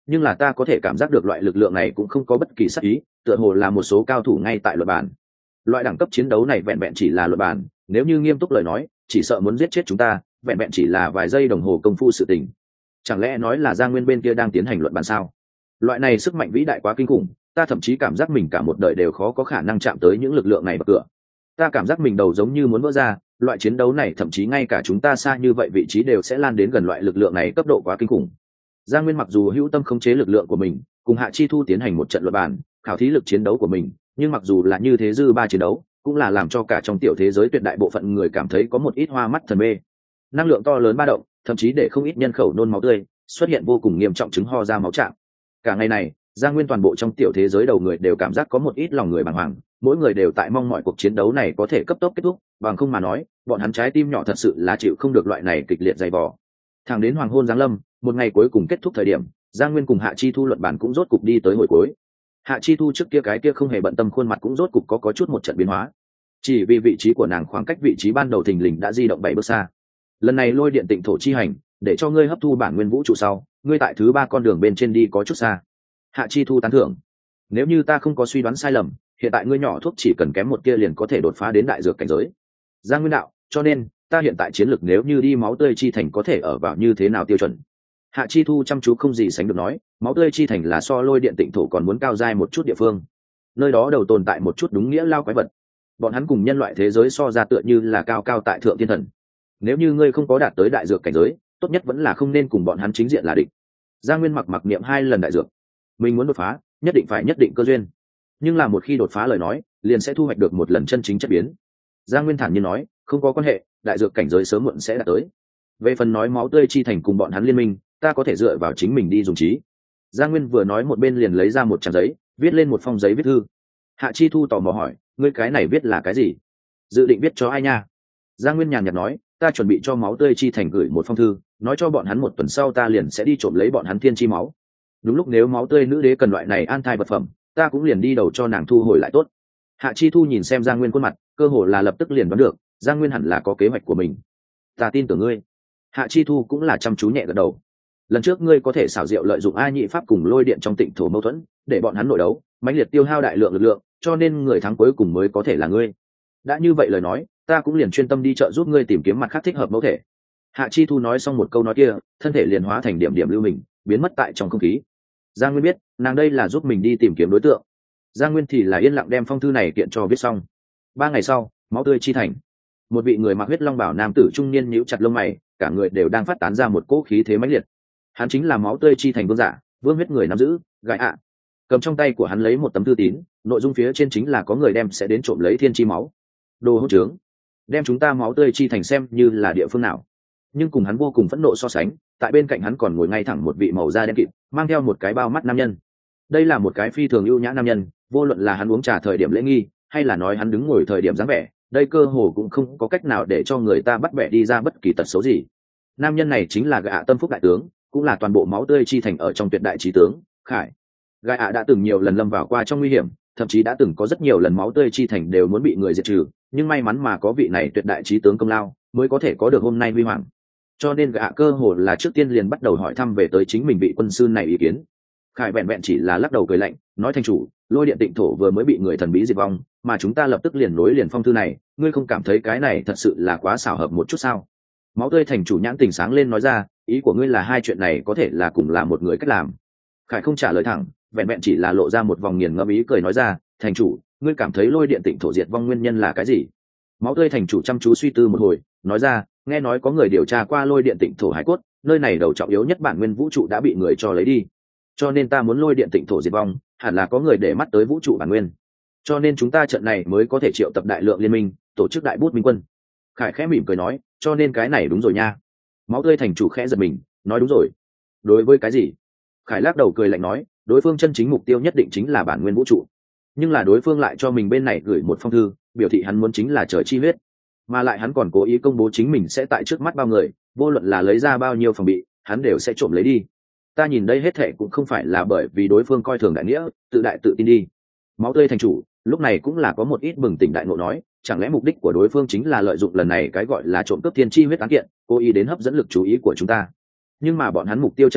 nhưng là ta có thể cảm giác được loại lực lượng này cũng không có bất kỳ sắc ý, tựa hồ là một số cao thủ ngay tại luật bản. Loại đẳng cấp chiến đấu này vẹn vẹn chỉ là luật bản, nếu như nghiêm túc lời nói chỉ sợ muốn giết chết chúng ta vẹn vẹn chỉ là vài giây đồng hồ công phu sự tình. Chẳng lẽ nói là Giang Nguyên bên kia đang tiến hành luận bàn sao? Loại này sức mạnh vĩ đại quá kinh khủng, ta thậm chí cảm giác mình cả một đời đều khó có khả năng chạm tới những lực lượng này bậc cửa. Ta cảm giác mình đầu giống như muốn vỡ ra, loại chiến đấu này thậm chí ngay cả chúng ta xa như vậy vị trí đều sẽ lan đến gần loại lực lượng này, cấp độ quá kinh khủng. Giang Nguyên mặc dù hữu tâm khống chế lực lượng của mình, cùng Hạ Chi Thu tiến hành một trận luận bàn, khảo thí lực chiến đấu của mình, nhưng mặc dù là như thế dư ba chiến đấu, cũng là làm cho cả trong tiểu thế giới tuyệt đại bộ phận người cảm thấy có một ít hoa mắt thần mê. Năng lượng to lớn ba động, thậm chí để không ít nhân khẩu nôn máu tươi, xuất hiện vô cùng nghiêm trọng chứng ho ra máu trạng. Cả ngày này, Giang Nguyên toàn bộ trong tiểu thế giới đầu người đều cảm giác có một ít lòng người bàng hoàng, mỗi người đều tại mong mọi cuộc chiến đấu này có thể cấp tốc kết thúc, bằng không mà nói, bọn hắn trái tim nhỏ thật sự là chịu không được loại này kịch liệt dày vò. Thẳng đến hoàng hôn giáng lâm, một ngày cuối cùng kết thúc thời điểm, Giang Nguyên cùng Hạ Chi Thu luận bàn cũng rốt cục đi tới hồi cuối. Hạ Chi Thu trước kia cái kia không hề bận tâm khuôn mặt cũng rốt cục có chút một trận biến hóa. Chỉ vì vị trí của nàng khoảng cách vị trí ban đầu thình lình đã di động 7 bước xa. Lần này lôi điện tịnh thổ chi hành, để cho ngươi hấp thu bản nguyên vũ trụ sau, ngươi tại thứ 3 con đường bên trên đi có chút xa. Hạ Chi Thu tán thưởng. Nếu như ta không có suy đoán sai lầm, hiện tại ngươi nhỏ thuốc chỉ cần kém một kia liền có thể đột phá đến đại dược cảnh giới. Giang Nguyên đạo, cho nên ta hiện tại chiến lược nếu như đi máu tươi chi thành có thể ở vào như thế nào tiêu chuẩn? Hạ Chi Thu chăm chú không gì sánh được nói, máu tươi chi thành là so lôi điện tịnh thổ còn muốn cao giai một chút địa phương. Nơi đó đầu tồn tại một chút đúng nghĩa lao quái vật. Bọn hắn cùng nhân loại thế giới so ra tựa như là cao cao tại thượng thiên thần. Nếu như ngươi không có đạt tới đại dược cảnh giới, tốt nhất vẫn là không nên cùng bọn hắn chính diện là địch. Giang Nguyên mặc niệm 2 lần đại dược. Mình muốn đột phá, nhất định cơ duyên. Nhưng là một khi đột phá lời nói, liền sẽ thu hoạch được một lần chân chính chất biến. Giang Nguyên thản nhiên nói, không có quan hệ, đại dược cảnh giới sớm muộn sẽ đạt tới. Về phần nói máu tươi chi thành cùng bọn hắn liên minh, ta có thể dựa vào chính mình đi dùng trí. Giang Nguyên vừa nói một bên liền lấy ra một trang giấy, viết lên một phong giấy viết thư. Hạ Chi Thu tò mò hỏi, ngươi cái này viết là cái gì? Dự định viết cho ai nha? Giang Nguyên nhàn nhạt nói, ta chuẩn bị cho máu tươi chi thành gửi một phong thư, nói cho bọn hắn một tuần sau ta liền sẽ đi trộm lấy bọn hắn thiên chi máu. Đúng lúc nếu máu tươi nữ đế cần loại này an thai vật phẩm, ta cũng liền đi đầu cho nàng thu hồi lại tốt. Hạ Chi Thu nhìn xem Giang Nguyên khuôn mặt, cơ hồ là lập tức liền đoán được, Giang Nguyên hẳn là có kế hoạch của mình. Ta tin tưởng ngươi. Hạ Chi Thu cũng là chăm chú nhẹ gật đầu. Lần trước ngươi có thể xảo diệu lợi dụng A Nhị pháp cùng lôi điện trong tịnh thổ mâu thuẫn, để bọn hắn nội đấu, mãnh liệt tiêu hao đại lượng lực lượng, cho nên người thắng cuối cùng mới có thể là ngươi. Đã như vậy lời nói, ta cũng liền chuyên tâm đi trợ giúp ngươi tìm kiếm mặt khác thích hợp mẫu thể. Hạ Chi Thu nói xong một câu nói kia, thân thể liền hóa thành điểm điểm lưu mình, biến mất tại trong không khí. Giang Nguyên biết, nàng đây là giúp mình đi tìm kiếm đối tượng. Giang Nguyên thì là yên lặng đem phong thư này kiện cho viết xong. 3 ngày sau, máu tươi chi thành. Một vị người mặc huyết long bào nam tử trung niên nhíu chặt lông mày, cả người đều đang phát tán ra một cỗ khí thế mãnh liệt. Hắn chính là máu tươi chi thành vương giả, vương huyết người nắm giữ, Gai ạ. Cầm trong tay của hắn lấy một tấm thư tín, nội dung phía trên chính là có người đem sẽ đến trộm lấy thiên chi máu. Đồ hỗn trướng, đem chúng ta máu tươi chi thành xem như là địa phương nào? Nhưng cùng hắn vô cùng phẫn nộ so sánh, tại bên cạnh hắn còn ngồi ngay thẳng một vị màu da đen kịt, mang theo một cái bao mắt nam nhân. Đây là một cái phi thường ưu nhã nam nhân, vô luận là hắn uống trà thời điểm lễ nghi, hay là nói hắn đứng ngồi thời điểm dáng vẻ, đây cơ hồ cũng không có cách nào để cho người ta bắt bẻ đi ra bất kỳ tật xấu gì. Nam nhân này chính là Gai ạ Tâm Phúc đại tướng, cũng là toàn bộ máu tươi chi thành ở trong tuyệt đại trí tướng Khải. Gai ạ đã từng nhiều lần lâm vào qua trong nguy hiểm, thậm chí đã từng có rất nhiều lần máu tươi chi thành đều muốn bị người diệt trừ, nhưng may mắn mà có vị này tuyệt đại trí tướng công lao, mới có thể có được hôm nay huy hoàng. Cho nên Gai ạ cơ hồ là trước tiên liền bắt đầu hỏi thăm về tới chính mình vị quân sư này ý kiến. Khải vẹn vẹn chỉ là lắc đầu cười lạnh, nói: thành chủ, lôi điện tịnh thổ vừa mới bị người thần bí diệt vong, mà chúng ta lập tức liền nối liền phong thư này, ngươi không cảm thấy cái này thật sự là quá xảo hợp một chút sao? Máu tươi thành chủ nhãn tình sáng lên nói ra, ý của ngươi là hai chuyện này có thể là cùng là một người cách làm. Khải không trả lời thẳng, vẹn vẹn chỉ là lộ ra một vòng nghiền ngẫm ý cười nói ra, thành chủ, ngươi cảm thấy lôi điện tịnh thổ diệt vong nguyên nhân là cái gì? Máu tươi thành chủ chăm chú suy tư một hồi, nói ra, nghe nói có người điều tra qua lôi điện tịnh thổ hải cốt, nơi này đầu trọng yếu nhất bản nguyên vũ trụ đã bị người cho lấy đi, cho nên ta muốn lôi điện tịnh thổ diệt vong, hẳn là có người để mắt tới vũ trụ bản nguyên, cho nên chúng ta trận này mới có thể triệu tập đại lượng liên minh, tổ chức đại bút minh quân. Khải khẽ mỉm cười nói, cho nên cái này đúng rồi nha. Máu tươi thành chủ khẽ giật mình, nói đúng rồi. Đối với cái gì? Khải lắc đầu cười lạnh nói, đối phương chân chính mục tiêu nhất định chính là bản nguyên vũ trụ, nhưng là đối phương lại cho mình bên này gửi một phong thư, biểu thị hắn muốn chính là trời chi huyết, mà lại hắn còn cố ý công bố chính mình sẽ tại trước mắt bao người, vô luận là lấy ra bao nhiêu phòng bị, hắn đều sẽ trộm lấy đi. Ta nhìn đây hết thệ cũng không phải là bởi vì đối phương coi thường đại nghĩa, tự đại tự tin đi. Máu tươi thành chủ lúc này cũng là có một ít bừng tỉnh đại ngộ nói, chẳng lẽ mục đích của đối phương chính là lợi dụng lần này cái gọi là trộm cướp thiên chi huyết án kiện, cố ý đến hấp dẫn lực chú ý của chúng ta? Nhưng mà bọn hắn mục tiêu chân chính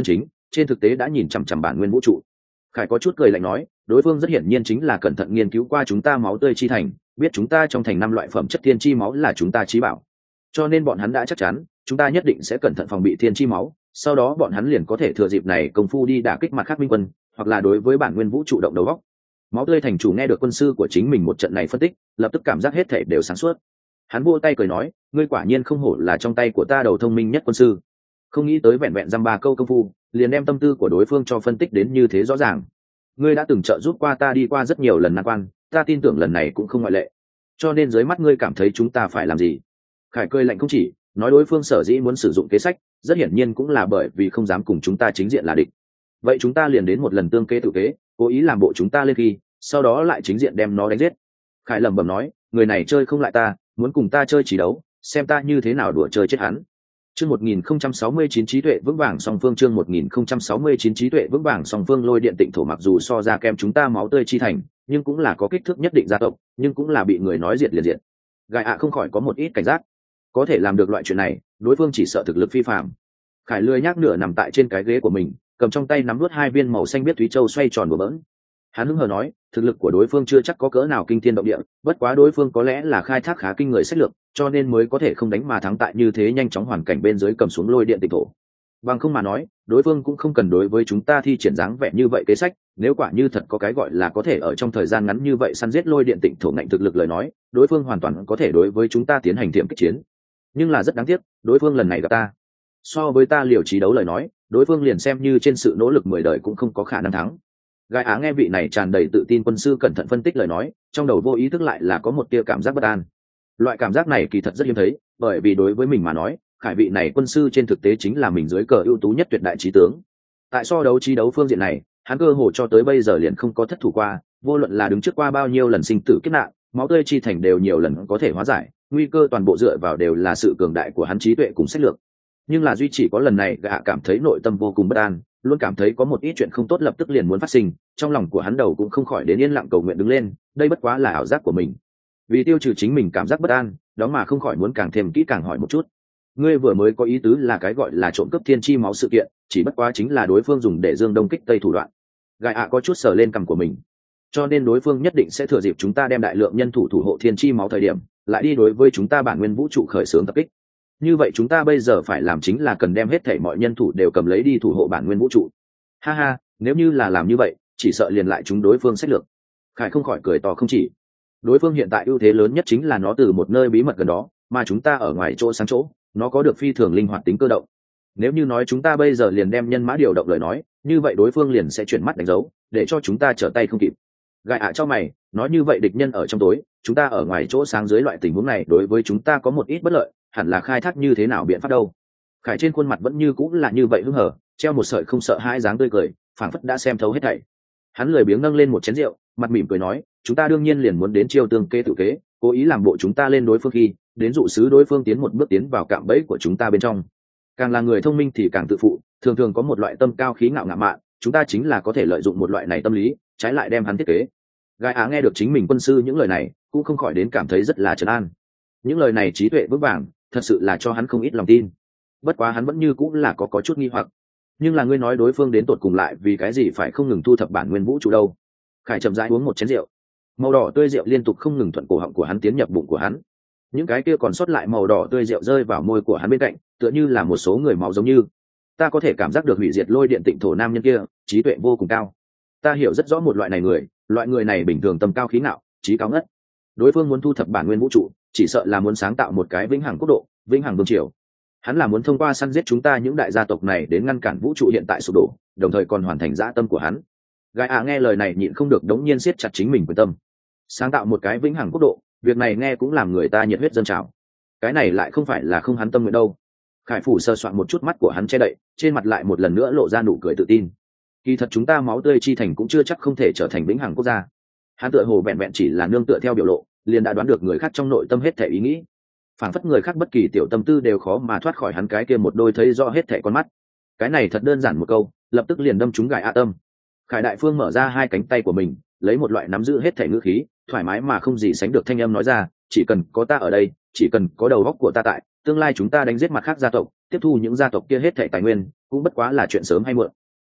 trên thực tế đã nhìn chằm chằm bản nguyên vũ trụ. Khải có chút cười lạnh nói, đối phương rất hiển nhiên chính là cẩn thận nghiên cứu qua chúng ta máu tươi chi thành, biết chúng ta trong thành 5 loại phẩm chất thiên chi máu là chúng ta chí bảo, cho nên bọn hắn đã chắc chắn chúng ta nhất định sẽ cẩn thận phòng bị thiên chi máu, sau đó bọn hắn liền có thể thừa dịp này công phu đi đả kích mặt khác minh quân, hoặc là đối với bản nguyên vũ trụ động đầu góc. Máu tươi thành chủ nghe được quân sư của chính mình một trận này phân tích, lập tức cảm giác hết thể đều sáng suốt. Hắn vỗ tay cười nói, ngươi quả nhiên không hổ là trong tay của ta đầu thông minh nhất quân sư. Không nghĩ tới vẹn vẹn dăm ba câu công phu liền đem tâm tư của đối phương cho phân tích đến như thế rõ ràng. Ngươi đã từng trợ giúp qua ta đi qua rất nhiều lần nan quan, ta tin tưởng lần này cũng không ngoại lệ, cho nên dưới mắt ngươi cảm thấy chúng ta phải làm gì? Khải cười lạnh không chỉ, nói đối phương sở dĩ muốn sử dụng kế sách rất hiển nhiên cũng là bởi vì không dám cùng chúng ta chính diện là địch. Vậy chúng ta liền đến một lần tương kế tự kế, cố ý làm bộ chúng ta lên khi, sau đó lại chính diện đem nó đánh giết. Khải lẩm bẩm nói, người này chơi không lại ta, muốn cùng ta chơi chỉ đấu, xem ta như thế nào đùa chơi chết hắn. Chương 1069 trí tuệ vững vàng song phương, chương 1069 trí tuệ vững vàng song phương. Lôi điện tịnh thổ mặc dù so ra kem chúng ta máu tươi chi thành, nhưng cũng là có kích thước nhất định gia tộc, nhưng cũng là bị người nói diệt liền diệt. Gai ạ không khỏi có một ít cảnh giác, có thể làm được loại chuyện này, đối phương chỉ sợ thực lực phi phàm. Khải lười nhác nửa nằm tại trên cái ghế của mình, cầm trong tay nắm nuốt hai viên màu xanh biết thúy châu xoay tròn bừa bỡn. Hắn hứng hờ nói, thực lực của đối phương chưa chắc có cỡ nào kinh thiên động địa, bất quá đối phương có lẽ là khai thác khá kinh người sách lược, cho nên mới có thể không đánh mà thắng tại như thế nhanh chóng hoàn cảnh bên dưới cầm xuống lôi điện tịnh thổ. Bằng không mà nói, đối phương cũng không cần đối với chúng ta thi triển dáng vẻ như vậy kế sách, nếu quả như thật có cái gọi là có thể ở trong thời gian ngắn như vậy săn giết lôi điện tịnh thổ ngạnh thực lực lời nói, đối phương hoàn toàn có thể đối với chúng ta tiến hành tiệm kích chiến. Nhưng là rất đáng tiếc, đối phương lần này gặp ta. So với ta liều trí đấu lời nói, đối phương liền xem như trên sự nỗ lực 10 đời cũng không có khả năng thắng. Gai Á nghe vị này tràn đầy tự tin quân sư cẩn thận phân tích lời nói, trong đầu vô ý thức lại là có một tia cảm giác bất an. Loại cảm giác này kỳ thật rất hiếm thấy, bởi vì đối với mình mà nói, Khải vị này quân sư trên thực tế chính là mình dưới cờ ưu tú nhất tuyệt đại trí tướng. Tại so đấu trí đấu phương diện này, hắn cơ hồ cho tới bây giờ liền không có thất thủ qua, vô luận là đứng trước qua bao nhiêu lần sinh tử kiếp nạn, máu tươi chi thành đều nhiều lần có thể hóa giải, nguy cơ toàn bộ dựa vào đều là sự cường đại của hắn trí tuệ cùng sách lược. Nhưng là duy chỉ có lần này gã cảm thấy nội tâm vô cùng bất an, luôn cảm thấy có một ít chuyện không tốt lập tức liền muốn phát sinh, trong lòng của hắn đầu cũng không khỏi đến yên lặng cầu nguyện đứng lên, đây bất quá là ảo giác của mình. Vì tiêu trừ chính mình cảm giác bất an, đó mà không khỏi muốn càng thêm kỹ càng hỏi một chút. Ngươi vừa mới có ý tứ là cái gọi là trộm cướp thiên chi máu sự kiện, chỉ bất quá chính là đối phương dùng để dương đông kích tây thủ đoạn. Gai ạ có chút sờ lên cằm của mình. Cho nên đối phương nhất định sẽ thừa dịp chúng ta đem đại lượng nhân thủ thủ hộ thiên chi máu thời điểm, lại đi đối với chúng ta bản nguyên vũ trụ khởi xướng tập kích. Như vậy chúng ta bây giờ phải làm chính là cần đem hết thảy mọi nhân thủ đều cầm lấy đi thủ hộ bản nguyên vũ trụ. Ha ha, nếu như là làm như vậy, chỉ sợ liền lại chúng đối phương sách lược. Khải không khỏi cười to không chỉ. Đối phương hiện tại ưu thế lớn nhất chính là nó từ một nơi bí mật gần đó, mà chúng ta ở ngoài chỗ sáng chỗ, nó có được phi thường linh hoạt tính cơ động. Nếu như nói chúng ta bây giờ liền đem nhân mã điều động lời nói, như vậy đối phương liền sẽ chuyển mắt đánh dấu, để cho chúng ta trở tay không kịp. Gai ạ cho mày, nói như vậy địch nhân ở trong tối, chúng ta ở ngoài chỗ sáng dưới loại tình huống này đối với chúng ta có một ít bất lợi, hẳn là khai thác như thế nào biện pháp đâu. Khải trên khuôn mặt vẫn như cũng là như vậy hứng hở, treo một sợi không sợ hãi dáng tươi cười, phảng phất đã xem thấu hết thảy. Hắn lười biếng nâng lên một chén rượu, mặt mỉm cười nói, chúng ta đương nhiên liền muốn đến chiêu tương kê tự kế, cố ý làm bộ chúng ta lên đối phương khi đến dụ sứ đối phương tiến một bước tiến vào cạm bẫy của chúng ta bên trong. Càng là người thông minh thì càng tự phụ, thường thường có một loại tâm cao khí ngạo ngạo mạn, chúng ta chính là có thể lợi dụng một loại này tâm lý, trái lại đem hắn thiết kế. Gai Á nghe được chính mình quân sư những lời này, cũng không khỏi đến cảm thấy rất là trấn an. Những lời này trí tuệ vững vàng, thật sự là cho hắn không ít lòng tin. Bất quá hắn vẫn như cũng là có chút nghi hoặc. Nhưng là ngươi nói đối phương đến tột cùng lại vì cái gì phải không ngừng thu thập bản nguyên vũ trụ đâu? Khải chậm rãi uống một chén rượu, màu đỏ tươi rượu liên tục không ngừng thuận cổ họng của hắn tiến nhập bụng của hắn. Những cái kia còn sót lại màu đỏ tươi rượu rơi vào môi của hắn bên cạnh, tựa như là một số người máu giống như. Ta có thể cảm giác được hủy diệt lôi điện tịnh thổ nam nhân kia, trí tuệ vô cùng cao. Ta hiểu rất rõ một loại này người, loại người này bình thường tâm cao khí ngạo, trí cao ngất. Đối phương muốn thu thập bản nguyên vũ trụ, chỉ sợ là muốn sáng tạo một cái vĩnh hằng quốc độ, vĩnh hằng vương triều. Hắn là muốn thông qua săn giết chúng ta những đại gia tộc này đến ngăn cản vũ trụ hiện tại sụp đổ, đồng thời còn hoàn thành dã tâm của hắn. Gai ạ nghe lời này nhịn không được đống nhiên siết chặt chính mình quyền tâm. Sáng tạo một cái vĩnh hằng quốc độ, việc này nghe cũng làm người ta nhiệt huyết dâng trào. Cái này lại không phải là không hắn tâm nguyện đâu. Khải phủ sơ soạn một chút mắt của hắn che đậy, trên mặt lại một lần nữa lộ ra nụ cười tự tin. Kỳ thật chúng ta máu tươi chi thành cũng chưa chắc không thể trở thành vĩnh hằng quốc gia. Hắn tựa hồ vẹn vẹn chỉ là nương tựa theo biểu lộ, liền đã đoán được người khác trong nội tâm hết thể ý nghĩ. Phảng phất người khác bất kỳ tiểu tâm tư đều khó mà thoát khỏi hắn cái kia một đôi thấy rõ hết thể con mắt. Cái này thật đơn giản một câu, lập tức liền đâm trúng Gai ạ tâm. Khải đại phương mở ra hai cánh tay của mình, lấy một loại nắm giữ hết thể ngữ khí, thoải mái mà không gì sánh được thanh âm nói ra, chỉ cần có ta ở đây, chỉ cần có đầu óc của ta tại, tương lai chúng ta đánh giết mặt khác gia tộc, tiếp thu những gia tộc kia hết thể tài nguyên, cũng bất quá là chuyện sớm hay muộn.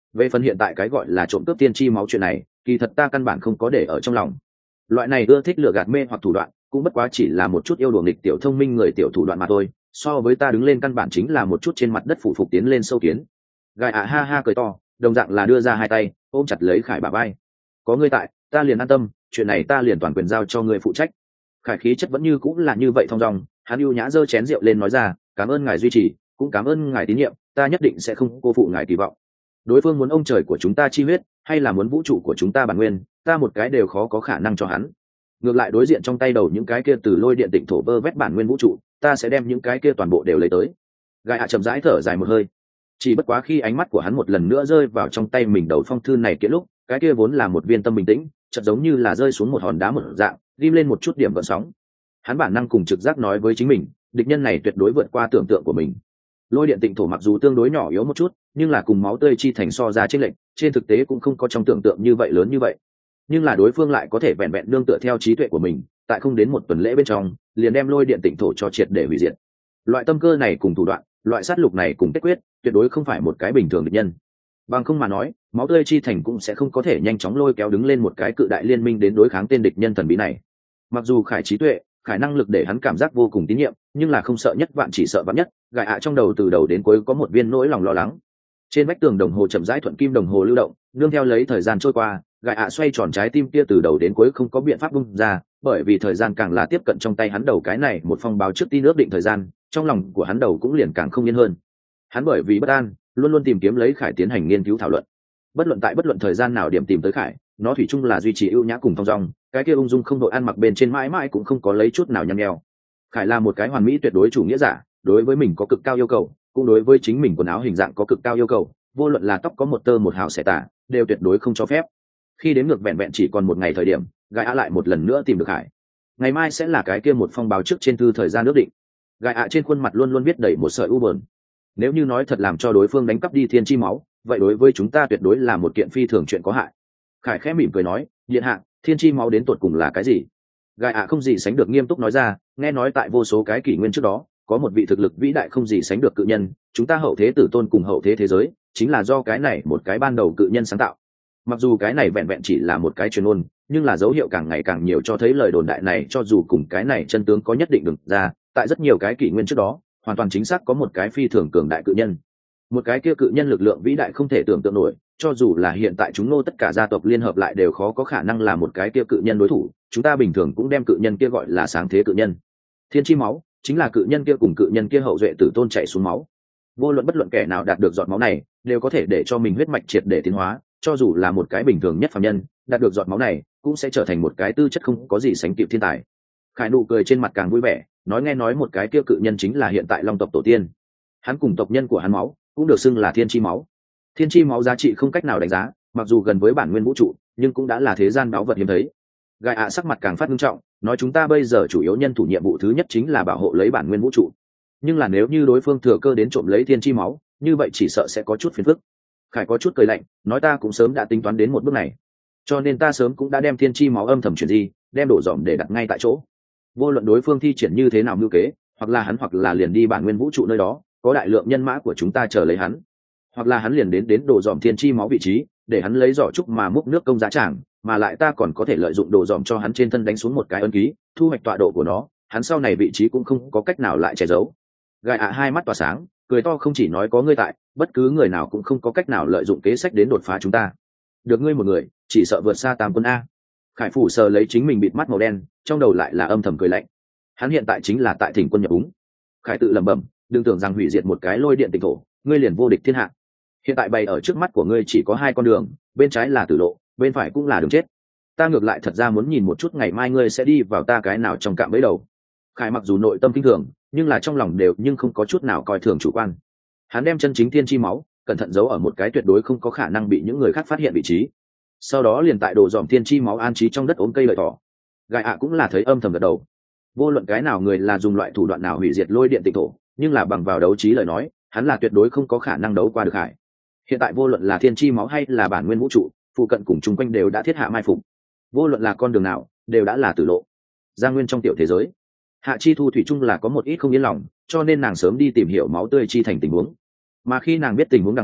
Về phần hiện tại cái gọi là trộm cướp tiên tri máu chuyện này, kỳ thật ta căn bản không có để ở trong lòng. Loại này ưa thích lừa gạt mê hoặc thủ đoạn cũng bất quá chỉ là một chút yêu đuổi nghịch tiểu thông minh người tiểu thủ đoạn mà thôi, so với ta đứng lên căn bản chính là một chút trên mặt đất phủ phục tiến lên sâu kiến. Gai ạ ha ha cười to, đồng dạng là đưa ra hai tay ôm chặt lấy Khải bả vai. Có ngươi tại, ta liền an tâm, chuyện này ta liền toàn quyền giao cho ngươi phụ trách. Khải khí chất vẫn như cũng là như vậy thong dong, hắn ưu nhã giơ chén rượu lên nói ra, cảm ơn ngài duy trì, cũng cảm ơn ngài tín nhiệm, ta nhất định sẽ không cô phụ ngài kỳ vọng. Đối phương muốn ông trời của chúng ta chi huyết, hay là muốn vũ trụ của chúng ta bản nguyên, ta một cái đều khó có khả năng cho hắn. Ngược lại đối diện trong tay đầu những cái kia từ lôi điện tịnh thổ vơ vét bản nguyên vũ trụ, ta sẽ đem những cái kia toàn bộ đều lấy tới. Gai ạ chậm rãi thở dài một hơi. Chỉ bất quá khi ánh mắt của hắn một lần nữa rơi vào trong tay mình đầu phong thư này kia lúc, cái kia vốn là một viên tâm bình tĩnh, chợt giống như là rơi xuống một hòn đá một dạng, ghim lên một chút điểm gợn sóng. Hắn bản năng cùng trực giác nói với chính mình, địch nhân này tuyệt đối vượt qua tưởng tượng của mình. Lôi điện tịnh thổ mặc dù tương đối nhỏ yếu một chút, nhưng là cùng máu tươi chi thành so ra chênh lệch, trên thực tế cũng không có trong tưởng tượng như vậy lớn như vậy. Nhưng là đối phương lại có thể vẹn vẹn nương tựa theo trí tuệ của mình, tại không đến một tuần lễ bên trong, liền đem lôi điện tịnh thổ cho triệt để hủy diệt. Loại tâm cơ này cùng thủ đoạn, loại sát lục này cùng kết quyết, tuyệt đối không phải một cái bình thường địch nhân. Bằng không mà nói, máu tươi chi thành cũng sẽ không có thể nhanh chóng lôi kéo đứng lên một cái cự đại liên minh đến đối kháng tên địch nhân thần bí này. Mặc dù Khải trí tuệ, khả năng lực để hắn cảm giác vô cùng tín nhiệm, nhưng là không sợ nhất vạn chỉ sợ vạn nhất. Gài ạ trong đầu từ đầu đến cuối có một viên nỗi lòng lo lắng. Trên vách tường đồng hồ chậm rãi thuận kim đồng hồ lưu động, nương theo lấy thời gian trôi qua, Gài ạ xoay tròn trái tim kia từ đầu đến cuối không có biện pháp bung ra, bởi vì thời gian càng là tiếp cận trong tay hắn đầu cái này một phong báo trước tin ước định thời gian, trong lòng của hắn đầu cũng liền càng không yên hơn. Hắn bởi vì bất an, luôn luôn tìm kiếm lấy Khải tiến hành nghiên cứu thảo luận. Bất luận tại bất luận thời gian nào điểm tìm tới Khải, nó thủy chung là duy trì ưu nhã cùng thong dong, cái kia ung dung không đội ăn mặc bên trên mãi mãi cũng không có lấy chút nào nhăn nheo. Khải là một cái hoàn mỹ tuyệt đối chủ nghĩa giả, đối với mình có cực cao yêu cầu, cũng đối với chính mình quần áo hình dạng có cực cao yêu cầu, vô luận là tóc có một tơ một hào xẻ tả, đều tuyệt đối không cho phép. Khi đến ngược vẹn vẹn chỉ còn một ngày thời điểm, Gai ạ lại một lần nữa tìm được Khải. Ngày mai sẽ là cái kia một phong báo trước trên thư thời gian ước định. Gai ạ trên khuôn mặt luôn luôn viết đầy một sợi u buồn. Nếu như nói thật làm cho đối phương đánh cắp đi thiên chi máu, vậy đối với chúng ta tuyệt đối là một kiện phi thường chuyện có hại. Khải khẽ mỉm cười nói, điện hạ, thiên chi máu đến tột cùng là cái gì? Gai ạ không gì sánh được nghiêm túc nói ra, nghe nói tại vô số cái kỷ nguyên trước đó, có một vị thực lực vĩ đại không gì sánh được cự nhân, chúng ta hậu thế tử tôn cùng hậu thế thế giới, chính là do cái này một cái ban đầu cự nhân sáng tạo. Mặc dù cái này vẹn vẹn chỉ là một cái truyền ngôn, nhưng là dấu hiệu càng ngày càng nhiều cho thấy lời đồn đại này cho dù cùng cái này chân tướng có nhất định được ra, tại rất nhiều cái kỷ nguyên trước đó, hoàn toàn chính xác có một cái phi thường cường đại cự nhân. Một cái kia cự nhân lực lượng vĩ đại không thể tưởng tượng nổi, cho dù là hiện tại chúng nô tất cả gia tộc liên hợp lại đều khó có khả năng là một cái kia cự nhân đối thủ, chúng ta bình thường cũng đem cự nhân kia gọi là sáng thế cự nhân. Thiên chi máu chính là cự nhân kia cùng cự nhân kia hậu duệ tử tôn chảy xuống máu. Vô luận bất luận kẻ nào đạt được giọt máu này, đều có thể để cho mình huyết mạch triệt để tiến hóa, cho dù là một cái bình thường nhất phàm nhân, đạt được giọt máu này, cũng sẽ trở thành một cái tư chất không có gì sánh kịp thiên tài. Khải nụ cười trên mặt càng vui vẻ, nghe nói một cái kia cự nhân chính là hiện tại Long tộc tổ tiên. Hắn cùng tộc nhân của hắn máu, cũng được xưng là thiên chi máu. Thiên chi máu giá trị không cách nào đánh giá, mặc dù gần với bản nguyên vũ trụ, nhưng cũng đã là thế gian báu vật hiếm thấy. Gai ạ sắc mặt càng phát nghiêm trọng, nói chúng ta bây giờ chủ yếu nhân thủ nhiệm vụ thứ nhất chính là bảo hộ lấy bản nguyên vũ trụ. Nhưng là nếu như đối phương thừa cơ đến trộm lấy thiên chi máu, như vậy chỉ sợ sẽ có chút phiền phức. Khải có chút cười lạnh, nói ta cũng sớm đã tính toán đến một bước này, cho nên ta sớm cũng đã đem thiên chi máu âm thầm chuyển di, đem đổ dòm để đặt ngay tại chỗ. Vô luận đối phương thi triển như thế nào mưu kế, hoặc là hắn hoặc là liền đi bản nguyên vũ trụ nơi đó, có đại lượng nhân mã của chúng ta chờ lấy hắn, hoặc là hắn liền đến đổ dòm thiên chi máu vị trí, để hắn lấy giỏ trúc mà múc nước công giá tràng, mà lại ta còn có thể lợi dụng đổ dòm cho hắn trên thân đánh xuống một cái ấn ký, thu hoạch tọa độ của nó, hắn sau này vị trí cũng không có cách nào lại che giấu. Gai ạ hai mắt tỏa sáng, cười to, không chỉ nói có ngươi tại, bất cứ người nào cũng không có cách nào lợi dụng kế sách đến đột phá chúng ta. Được ngươi một người, chỉ sợ vượt xa tam quân a. Khải phủ sờ lấy chính mình bịt mắt màu đen, trong đầu lại là âm thầm cười lạnh. Hắn hiện tại chính là tại thỉnh quân nhập úng. Khải tự lẩm bẩm, đừng tưởng rằng hủy diệt một cái lôi điện tịnh thổ, ngươi liền vô địch thiên hạ. Hiện tại bày ở trước mắt của ngươi chỉ có hai con đường, bên trái là tử lộ, bên phải cũng là đường chết. Ta ngược lại thật ra muốn nhìn một chút ngày mai ngươi sẽ đi vào ta cái nào trong cạm bẫy đầu. Khải mặc dù nội tâm kinh thường, nhưng là trong lòng đều nhưng không có chút nào coi thường chủ quan. Hắn đem chân chính thiên chi máu cẩn thận giấu ở một cái tuyệt đối không có khả năng bị những người khác phát hiện vị trí, sau đó liền tại đồ dòm thiên chi máu an trí trong đất ốm cây lợi thỏ. Gai ạ cũng là thấy âm thầm gật đầu. Vô luận cái nào người là dùng loại thủ đoạn nào hủy diệt lôi điện tịnh thổ, nhưng là bằng vào đấu trí lời nói, hắn là tuyệt đối không có khả năng đấu qua được Hải. Hiện tại vô luận là thiên chi máu hay là bản nguyên vũ trụ, phụ cận cùng chung quanh đều đã thiết hạ mai phục. Vô luận là con đường nào, đều đã là tử lộ. Giang Nguyên trong tiểu thế giới, Hạ Chi Thu thủy chung là có một ít không yên lòng, cho nên nàng sớm đi tìm hiểu máu tươi chi thành tình huống. Mà khi nàng biết tình huống đằng sau,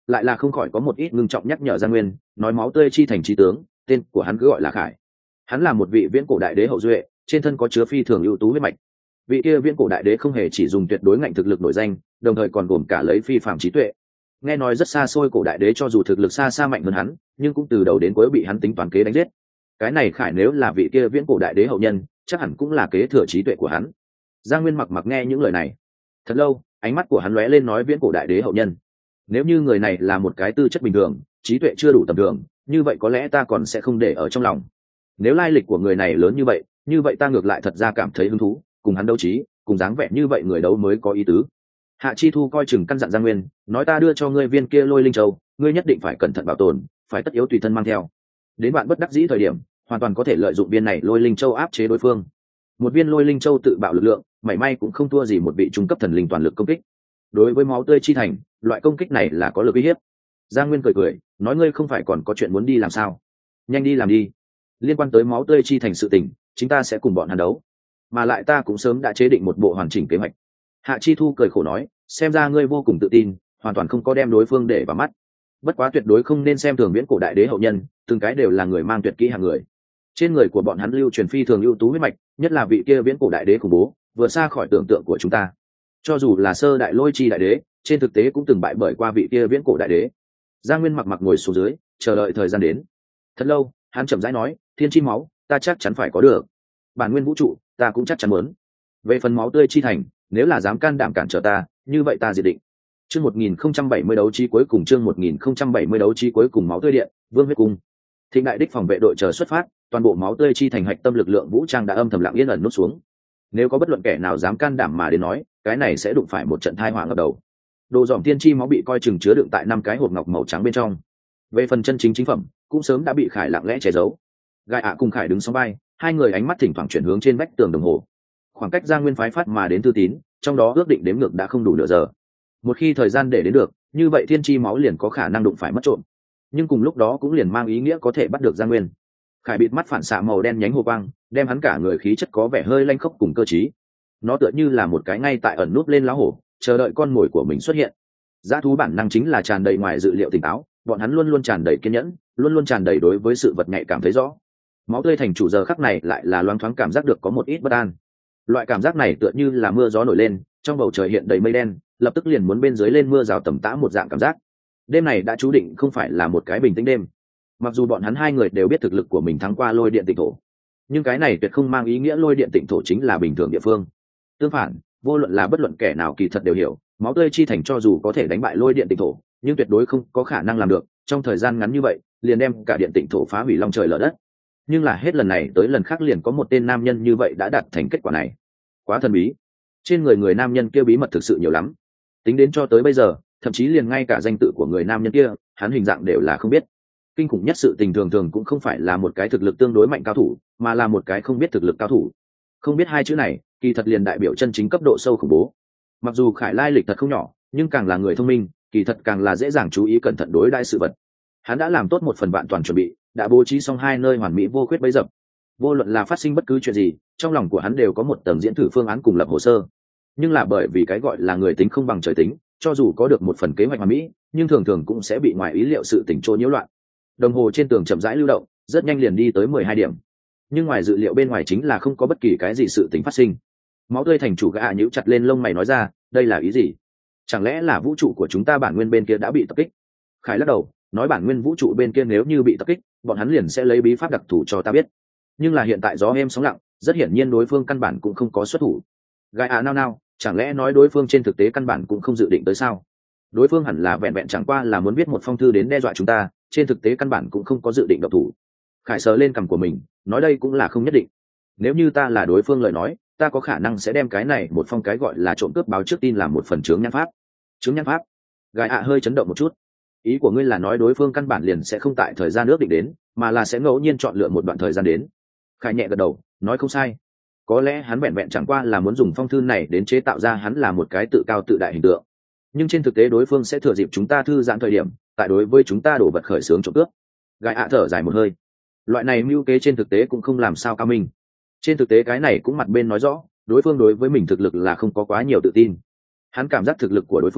lại là không khỏi có một ít ngưng trọng nhắc nhở Giang Nguyên, nói máu tươi chi thành chí tướng, tên của hắn cứ gọi là Khải. Hắn là một vị viễn cổ đại đế hậu duệ, trên thân có chứa phi thường ưu tú huyết mạch. Vị kia viễn cổ đại đế không hề chỉ dùng tuyệt đối ngạnh thực lực nổi danh, đồng thời còn gồm cả lấy phi phàm trí tuệ. Nghe nói rất xa xôi cổ đại đế cho dù thực lực xa xa mạnh hơn hắn, nhưng cũng từ đầu đến cuối bị hắn tính toán kế đánh giết. Cái này Khải nếu là vị kia viễn cổ đại đế hậu nhân, chắc hẳn cũng là kế thừa trí tuệ của hắn. Giang Nguyên mặc nghe những lời này, thật lâu, ánh mắt của hắn lóe lên nói viễn cổ đại đế hậu nhân. Nếu như người này là một cái tư chất bình thường, trí tuệ chưa đủ tầm thường, như vậy có lẽ ta còn sẽ không để ở trong lòng. Nếu lai lịch của người này lớn như vậy ta ngược lại thật ra cảm thấy hứng thú, cùng hắn đấu trí, cùng dáng vẻ như vậy người đấu mới có ý tứ. Hạ Chi Thu coi chừng căn dặn Giang Nguyên, nói ta đưa cho ngươi viên kia lôi linh châu, ngươi nhất định phải cẩn thận bảo tồn, phải tất yếu tùy thân mang theo. Đến bạn bất đắc dĩ thời điểm, hoàn toàn có thể lợi dụng viên này lôi linh châu áp chế đối phương. Một viên lôi linh châu tự bạo lực lượng, mảy may cũng không thua gì một vị trung cấp thần linh toàn lực công kích. Đối với máu tươi chi thành, loại công kích này là có lực uy hiếp. Giang Nguyên cười, nói ngươi không phải còn có chuyện muốn đi làm sao? Nhanh đi làm đi. Liên quan tới máu tươi chi thành sự tình, chúng ta sẽ cùng bọn hắn đấu. Mà lại ta cũng sớm đã chế định một bộ hoàn chỉnh kế hoạch. Hạ Chi Thu cười khổ nói, xem ra ngươi vô cùng tự tin, hoàn toàn không có đem đối phương để vào mắt. Bất quá tuyệt đối không nên xem thường viễn cổ đại đế hậu nhân, từng cái đều là người mang tuyệt kỹ hàng người. Trên người của bọn hắn lưu truyền phi thường ưu tú huyết mạch, nhất là vị kia viễn cổ đại đế khủng bố, vừa xa khỏi tưởng tượng của chúng ta. Cho dù là sơ đại lôi chi đại đế, trên thực tế cũng từng bại bởi qua vị kia viễn cổ đại đế. Giang Nguyên mặc ngồi xuống dưới, chờ đợi thời gian đến. Thật lâu, hắn chậm rãi nói, thiên chi máu, ta chắc chắn phải có được. Bản nguyên vũ trụ, ta cũng chắc chắn muốn. Về phần máu tươi chi thành, nếu là dám can đảm cản trở ta, như vậy ta diệt định. Chương 1070 đấu trí cuối cùng, chương 1070 đấu trí cuối cùng máu tươi điện, Vương huyết cung. Thịnh đại đích phòng vệ đội chờ xuất phát, toàn bộ máu tươi chi thành hạch tâm lực lượng vũ trang đã âm thầm lặng yên ẩn nút xuống. Nếu có bất luận kẻ nào dám can đảm mà đến nói, cái này sẽ đụng phải một trận tai họa ngập đầu. Đồ dòm tiên chi máu bị coi chừng chứa đựng tại 5 cái hộp ngọc màu trắng bên trong. Về phần chân chính chính phẩm, cũng sớm đã bị Khải lặng lẽ che giấu. Gai ạ cùng Khải đứng song vai, hai người ánh mắt thỉnh thoảng chuyển hướng trên vách tường đồng hồ. Khoảng cách Giang Nguyên phái phát mà đến thư tín, trong đó ước định đếm ngược đã không đủ nửa giờ. Một khi thời gian để đến được, như vậy thiên chi máu liền có khả năng đụng phải mất trộm. Nhưng cùng lúc đó cũng liền mang ý nghĩa có thể bắt được Giang Nguyên. Khải bịt mắt phản xạ màu đen nhánh hồ quang, đem hắn cả người khí chất có vẻ hơi lanh khốc cùng cơ trí. Nó tựa như là một cái ngay tại ẩn núp lên lá hổ, chờ đợi con mồi của mình xuất hiện. Dã thú bản năng chính là tràn đầy ngoài dự liệu tỉnh táo, bọn hắn luôn luôn tràn đầy kiên nhẫn, luôn luôn tràn đầy đối với sự vật nhạy cảm thấy rõ. Máu tươi thành chủ giờ khắc này lại là loáng thoáng cảm giác được có một ít bất an. Loại cảm giác này tựa như là mưa gió nổi lên, trong bầu trời hiện đầy mây đen, lập tức liền muốn bên dưới lên mưa rào tầm tã một dạng cảm giác. Đêm này đã chú định không phải là một cái bình tĩnh đêm. Mặc dù bọn hắn hai người đều biết thực lực của mình thắng qua lôi điện tịnh thổ, nhưng cái này tuyệt không mang ý nghĩa lôi điện tịnh thổ chính là bình thường địa phương. Tương phản, vô luận là bất luận kẻ nào kỳ thật đều hiểu, máu tươi chi thành cho dù có thể đánh bại lôi điện tịnh thổ, nhưng tuyệt đối không có khả năng làm được trong thời gian ngắn như vậy liền đem cả điện tịnh thổ phá hủy long trời lở đất. Nhưng là hết lần này tới lần khác liền có một tên nam nhân như vậy đã đạt thành kết quả này. Quá thần bí. Trên người nam nhân kia bí mật thực sự nhiều lắm. Tính đến cho tới bây giờ, thậm chí liền ngay cả danh tự của người nam nhân kia, hắn hình dạng đều là không biết. Kinh khủng nhất sự tình thường cũng không phải là một cái thực lực tương đối mạnh cao thủ, mà là một cái không biết thực lực cao thủ. Không biết hai chữ này, kỳ thật liền đại biểu chân chính cấp độ sâu khủng bố. Mặc dù Khải lai lịch thật không nhỏ, nhưng càng là người thông minh, kỳ thật càng là dễ dàng chú ý cẩn thận đối đãi sự vật. Hắn đã làm tốt một phần vạn toàn chuẩn bị, đã bố trí xong hai nơi hoàn mỹ vô khuyết bấy dập. Vô luận là phát sinh bất cứ chuyện gì, trong lòng của hắn đều có một tầng diễn thử phương án cùng lập hồ sơ. Nhưng là bởi vì cái gọi là người tính không bằng trời tính, cho dù có được một phần kế hoạch hoàn mỹ, nhưng thường cũng sẽ bị ngoài ý liệu sự tình trôi nhiễu loạn. Đồng hồ trên tường chậm rãi lưu động, rất nhanh liền đi tới 12 điểm. Nhưng ngoài dự liệu bên ngoài chính là không có bất kỳ cái gì sự tình phát sinh. Máu tươi thành chủ gã nhíu chặt lên lông mày nói ra, đây là ý gì? Chẳng lẽ là vũ trụ của chúng ta bản nguyên bên kia đã bị tập kích? Khải lắc đầu, nói bản nguyên vũ trụ bên kia nếu như bị tập kích, bọn hắn liền sẽ lấy bí pháp đặc thù cho ta biết. Nhưng là hiện tại gió êm sóng lặng, rất hiển nhiên đối phương căn bản cũng không có xuất thủ. Gai nao, chẳng lẽ nói đối phương trên thực tế căn bản cũng không dự định tới sao? Đối phương hẳn là vẹn vẹn chẳng qua là muốn viết một phong thư đến đe dọa chúng ta, trên thực tế căn bản cũng không có dự định động thủ. Khải sờ lên cằm của mình, nói đây cũng là không nhất định. Nếu như ta là đối phương lời nói, ta có khả năng sẽ đem cái này một phong cái gọi là trộm cướp báo trước tin làm một phần chướng nhãn pháp. Chướng nhãn pháp? Gai hơi chấn động một chút. Ý của ngươi là nói đối phương căn bản liền sẽ không tại thời gian ước định đến, mà là sẽ ngẫu nhiên chọn lựa một đoạn thời gian đến. Khải nhẹ gật đầu, nói không sai. Có lẽ hắn vẹn vẹn chẳng qua là muốn dùng phong thư này đến chế tạo ra hắn là một cái tự cao tự đại hình tượng. Nhưng trên thực tế đối phương sẽ thừa dịp chúng ta thư giãn thời điểm, tại đối với chúng ta đổ vật khởi xướng trộm cướp. Gai thở dài một hơi. Loại này mưu kế trên thực tế cũng không làm sao cao minh. Trên thực tế cái này cũng mặt bên nói rõ, đối phương đối với mình thực lực là không có quá nhiều tự tin. Hắn cảm giác thực lực của đối phương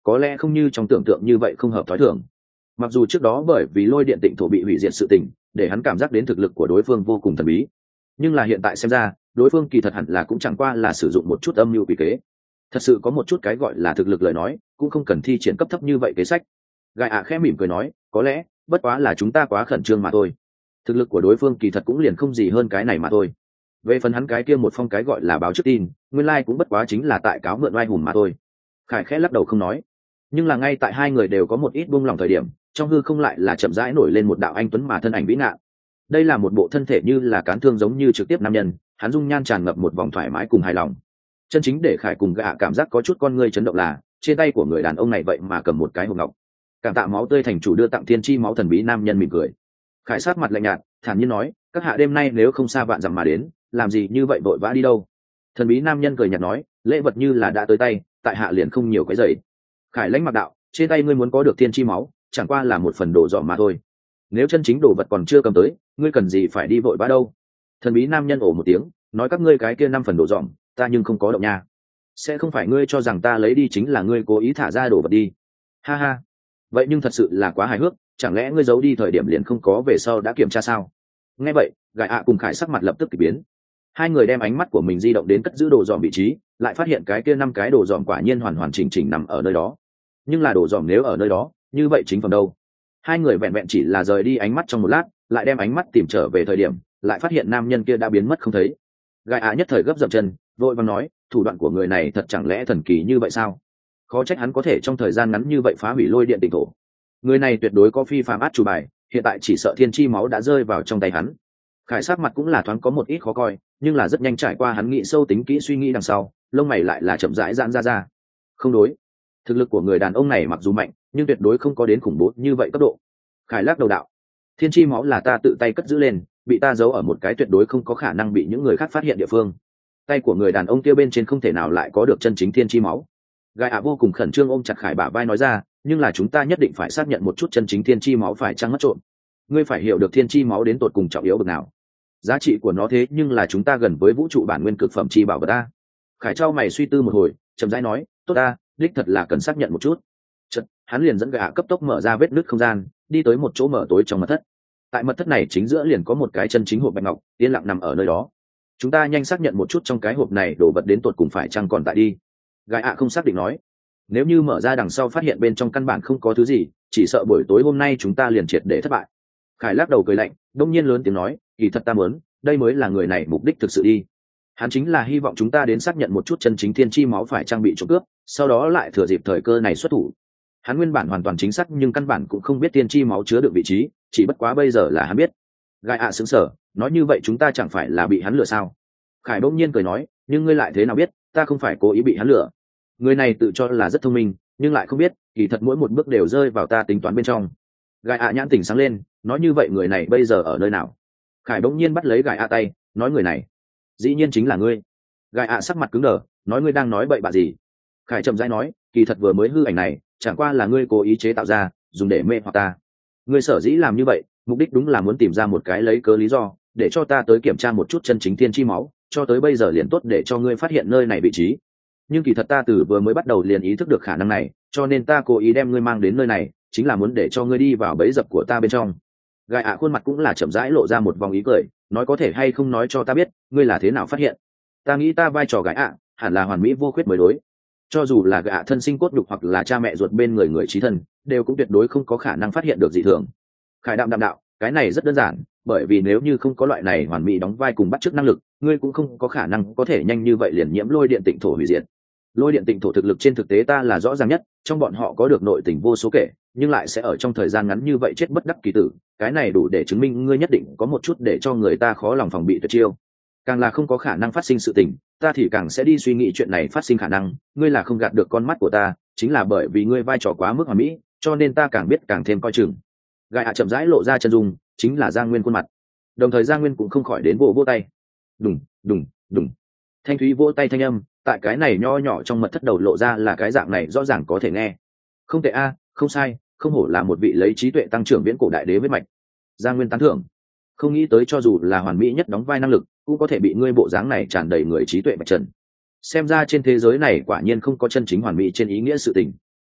có lẽ không như trong tưởng tượng như vậy không hợp thói thường. Mặc dù trước đó bởi vì lôi điện tịnh thổ bị hủy diệt sự tình để hắn cảm giác đến thực lực của đối phương vô cùng thần bí, nhưng là hiện tại xem ra đối phương kỳ thật hẳn là cũng chẳng qua là sử dụng một chút âm mưu quỷ kế. Thật sự có một chút cái gọi là thực lực lời nói cũng không cần thi triển cấp thấp như vậy kế sách. Gai ạ khẽ mỉm cười nói, có lẽ bất quá là chúng ta quá khẩn trương mà thôi. Thực lực của đối phương kỳ thật cũng liền không gì hơn cái này mà thôi. Về phần hắn cái kia một phong cái gọi là báo trước tin, nguyên lai cũng bất quá chính là tại cáo mượn oai hùng mà thôi. Khải khẽ lắc đầu không nói. Nhưng là ngay tại hai người đều có một ít buông lỏng thời điểm, trong hư không lại là chậm rãi nổi lên một đạo anh tuấn mà thân ảnh vĩ ngạn. Đây là một bộ thân thể như là cán thương giống như trực tiếp nam nhân, hắn dung nhan tràn ngập một vòng thoải mái cùng hài lòng. Chân chính để Khải cùng gạ cảm giác có chút con ngươi chấn động là trên tay của người đàn ông này vậy mà cầm một cái hộp ngọc. Cảm tạ máu tươi thành chủ đưa tặng thiên chi máu thần bí nam nhân mỉm cười. Khải sát mặt lạnh nhạt thản nhiên nói, các hạ đêm nay nếu không xa vạn dặm mà đến, làm gì như vậy vội vã đi đâu? Thần bí nam nhân cười nhạt nói, lễ vật như là đã tới tay, tại hạ liền không nhiều cái giày. Khải lãnh mặt đạo, trên tay ngươi muốn có được thiên chi máu chẳng qua là một phần đồ dọn mà thôi, nếu chân chính đồ vật còn chưa cầm tới, ngươi cần gì phải đi vội vã đâu? Thần bí nam nhân ồ một tiếng nói, các ngươi cái kia 5 phần đồ dọn ta nhưng không có động nha. Sẽ không phải ngươi cho rằng ta lấy đi chính là ngươi cố ý thả ra đồ vật đi? Ha ha, vậy nhưng thật sự là quá hài hước, chẳng lẽ ngươi giấu đi thời điểm liền không có về sau đã kiểm tra sao? Nghe vậy gài ạ cùng Khải sắc mặt lập tức kỳ biến. Hai người đem ánh mắt của mình di động đến cất giữ đồ dòm vị trí, lại phát hiện cái kia 5 cái đồ dòm quả nhiên hoàn hoàn chỉnh chỉnh nằm ở nơi đó. Nhưng là đồ dòm nếu ở nơi đó, như vậy chính phẩm đâu? Hai người vẹn vẹn chỉ là rời đi ánh mắt trong một lát, lại đem ánh mắt tìm trở về thời điểm, lại phát hiện nam nhân kia đã biến mất không thấy. Gai ạ nhất thời gấp dậm chân, vội vàng nói, thủ đoạn của người này thật chẳng lẽ thần kỳ như vậy sao? Khó trách hắn có thể trong thời gian ngắn như vậy phá hủy lôi điện tịnh thổ. Người này tuyệt đối có phi phàm át chủ bài, hiện tại chỉ sợ thiên chi máu đã rơi vào trong tay hắn. Khải sát mặt cũng là thoáng có một ít khó coi, nhưng là rất nhanh trải qua hắn nghĩ sâu tính kỹ suy nghĩ đằng sau, lông mày lại là chậm rãi giãn ra. Không đối, thực lực của người đàn ông này mặc dù mạnh, nhưng tuyệt đối không có đến khủng bố như vậy cấp độ. Khải lắc đầu đạo, thiên chi máu là ta tự tay cất giữ lên, bị ta giấu ở một cái tuyệt đối không có khả năng bị những người khác phát hiện địa phương. Tay của người đàn ông kia bên trên không thể nào lại có được chân chính thiên chi máu. Gai ạ vô cùng khẩn trương ôm chặt Khải bả vai nói ra, nhưng là chúng ta nhất định phải xác nhận một chút chân chính thiên chi máu phải chăng mất trộm. Ngươi phải hiểu được thiên chi máu đến tột cùng trọng yếu bậc nào, giá trị của nó thế nhưng là chúng ta gần với vũ trụ bản nguyên cực phẩm chi bảo vật ta. Khải trao mày suy tư một hồi, chậm rãi nói, tốt ta, đích thật là cần xác nhận một chút. Chật, hắn liền dẫn gã cấp tốc mở ra vết nứt không gian, đi tới một chỗ mở tối trong mật thất. Tại mật thất này chính giữa liền có một cái chân chính hộp bạch ngọc yên lặng nằm ở nơi đó. Chúng ta nhanh xác nhận một chút trong cái hộp này đồ vật đến tột cùng phải chăng còn tại đi. Gái ạ không xác định nói, nếu như mở ra đằng sau phát hiện bên trong căn bản không có thứ gì, chỉ sợ buổi tối hôm nay chúng ta liền triệt để thất bại. Khải lắc đầu cười lạnh, đông nhiên lớn tiếng nói, kỳ thật ta muốn, đây mới là người này mục đích thực sự đi. Hắn chính là hy vọng chúng ta đến xác nhận một chút chân chính thiên chi máu phải trang bị trộm cướp, sau đó lại thừa dịp thời cơ này xuất thủ. Hắn nguyên bản hoàn toàn chính xác nhưng căn bản cũng không biết thiên chi máu chứa đựng vị trí, chỉ bất quá bây giờ là hắn biết. Gai ạ sững sờ, nói như vậy chúng ta chẳng phải là bị hắn lừa sao? Khải bỗng nhiên cười nói, nhưng ngươi lại thế nào biết, ta không phải cố ý bị hắn lừa. Người này tự cho là rất thông minh, nhưng lại không biết, kỳ thật mỗi một bước đều rơi vào ta tính toán bên trong. Gai ạ nhãn tỉnh sáng lên, nói như vậy người này bây giờ ở nơi nào? Khải bỗng nhiên bắt lấy Gai ạ tay, nói người này, dĩ nhiên chính là ngươi. Gai ạ sắc mặt cứng đờ, nói ngươi đang nói bậy bạ gì? Khải chậm rãi nói, kỳ thật vừa mới hư ảnh này, chẳng qua là ngươi cố ý chế tạo ra, dùng để mê hoặc ta. Ngươi sở dĩ làm như vậy, mục đích đúng là muốn tìm ra một cái lấy cớ lý do, để cho ta tới kiểm tra một chút chân chính thiên chi máu, cho tới bây giờ liền tốt để cho ngươi phát hiện nơi này vị trí. Nhưng kỳ thật ta từ vừa mới bắt đầu liền ý thức được khả năng này, cho nên ta cố ý đem ngươi mang đến nơi này, chính là muốn để cho ngươi đi vào bẫy dập của ta bên trong. Gai ạ khuôn mặt cũng là chậm rãi lộ ra một vòng ý cười, nói có thể hay không nói cho ta biết, ngươi là thế nào phát hiện? Ta nghĩ ta vai trò gái ạ, hẳn là hoàn mỹ vô khuyết mới đối. Cho dù là gã thân sinh cốt đục hoặc là cha mẹ ruột bên người người trí thân, đều cũng tuyệt đối không có khả năng phát hiện được dị thường. Khải đạm đạo, cái này rất đơn giản, bởi vì nếu như không có loại này hoàn mỹ đóng vai cùng bắt chước năng lực, ngươi cũng không có khả năng có thể nhanh như vậy liền nhiễm lôi điện tịnh thổ hủy diệt. Lôi điện tịnh thổ thực lực trên thực tế ta là rõ ràng nhất, trong bọn họ có được nội tình vô số kể, nhưng lại sẽ ở trong thời gian ngắn như vậy chết bất đắc kỳ tử, cái này đủ để chứng minh ngươi nhất định có một chút để cho người ta khó lòng phòng bị tuyệt chiêu. Càng là không có khả năng phát sinh sự tình, ta thì càng sẽ đi suy nghĩ chuyện này phát sinh khả năng, ngươi là không gạt được con mắt của ta, chính là bởi vì ngươi vai trò quá mức hoàn mỹ, cho nên ta càng biết càng thêm coi chừng. Gai ạ chậm rãi lộ ra chân dung, chính là Giang Nguyên khuôn mặt. Đồng thời Giang Nguyên cũng không khỏi đến vỗ tay. Đùng, đùng, đùng. Thanh thúy vỗ tay thanh âm, tại cái này nho nhỏ trong mật thất đầu lộ ra là cái dạng này rõ ràng có thể nghe. Không tệ a, không sai, không hổ là một vị lấy trí tuệ tăng trưởng viễn cổ đại đế với mạch. Giang Nguyên tán thưởng. Không nghĩ tới cho dù là hoàn mỹ nhất đóng vai năng lực, cũng có thể bị ngươi bộ dáng này tràn đầy người trí tuệ bạch trần. Xem ra trên thế giới này quả nhiên không có chân chính hoàn mỹ trên ý nghĩa sự tình.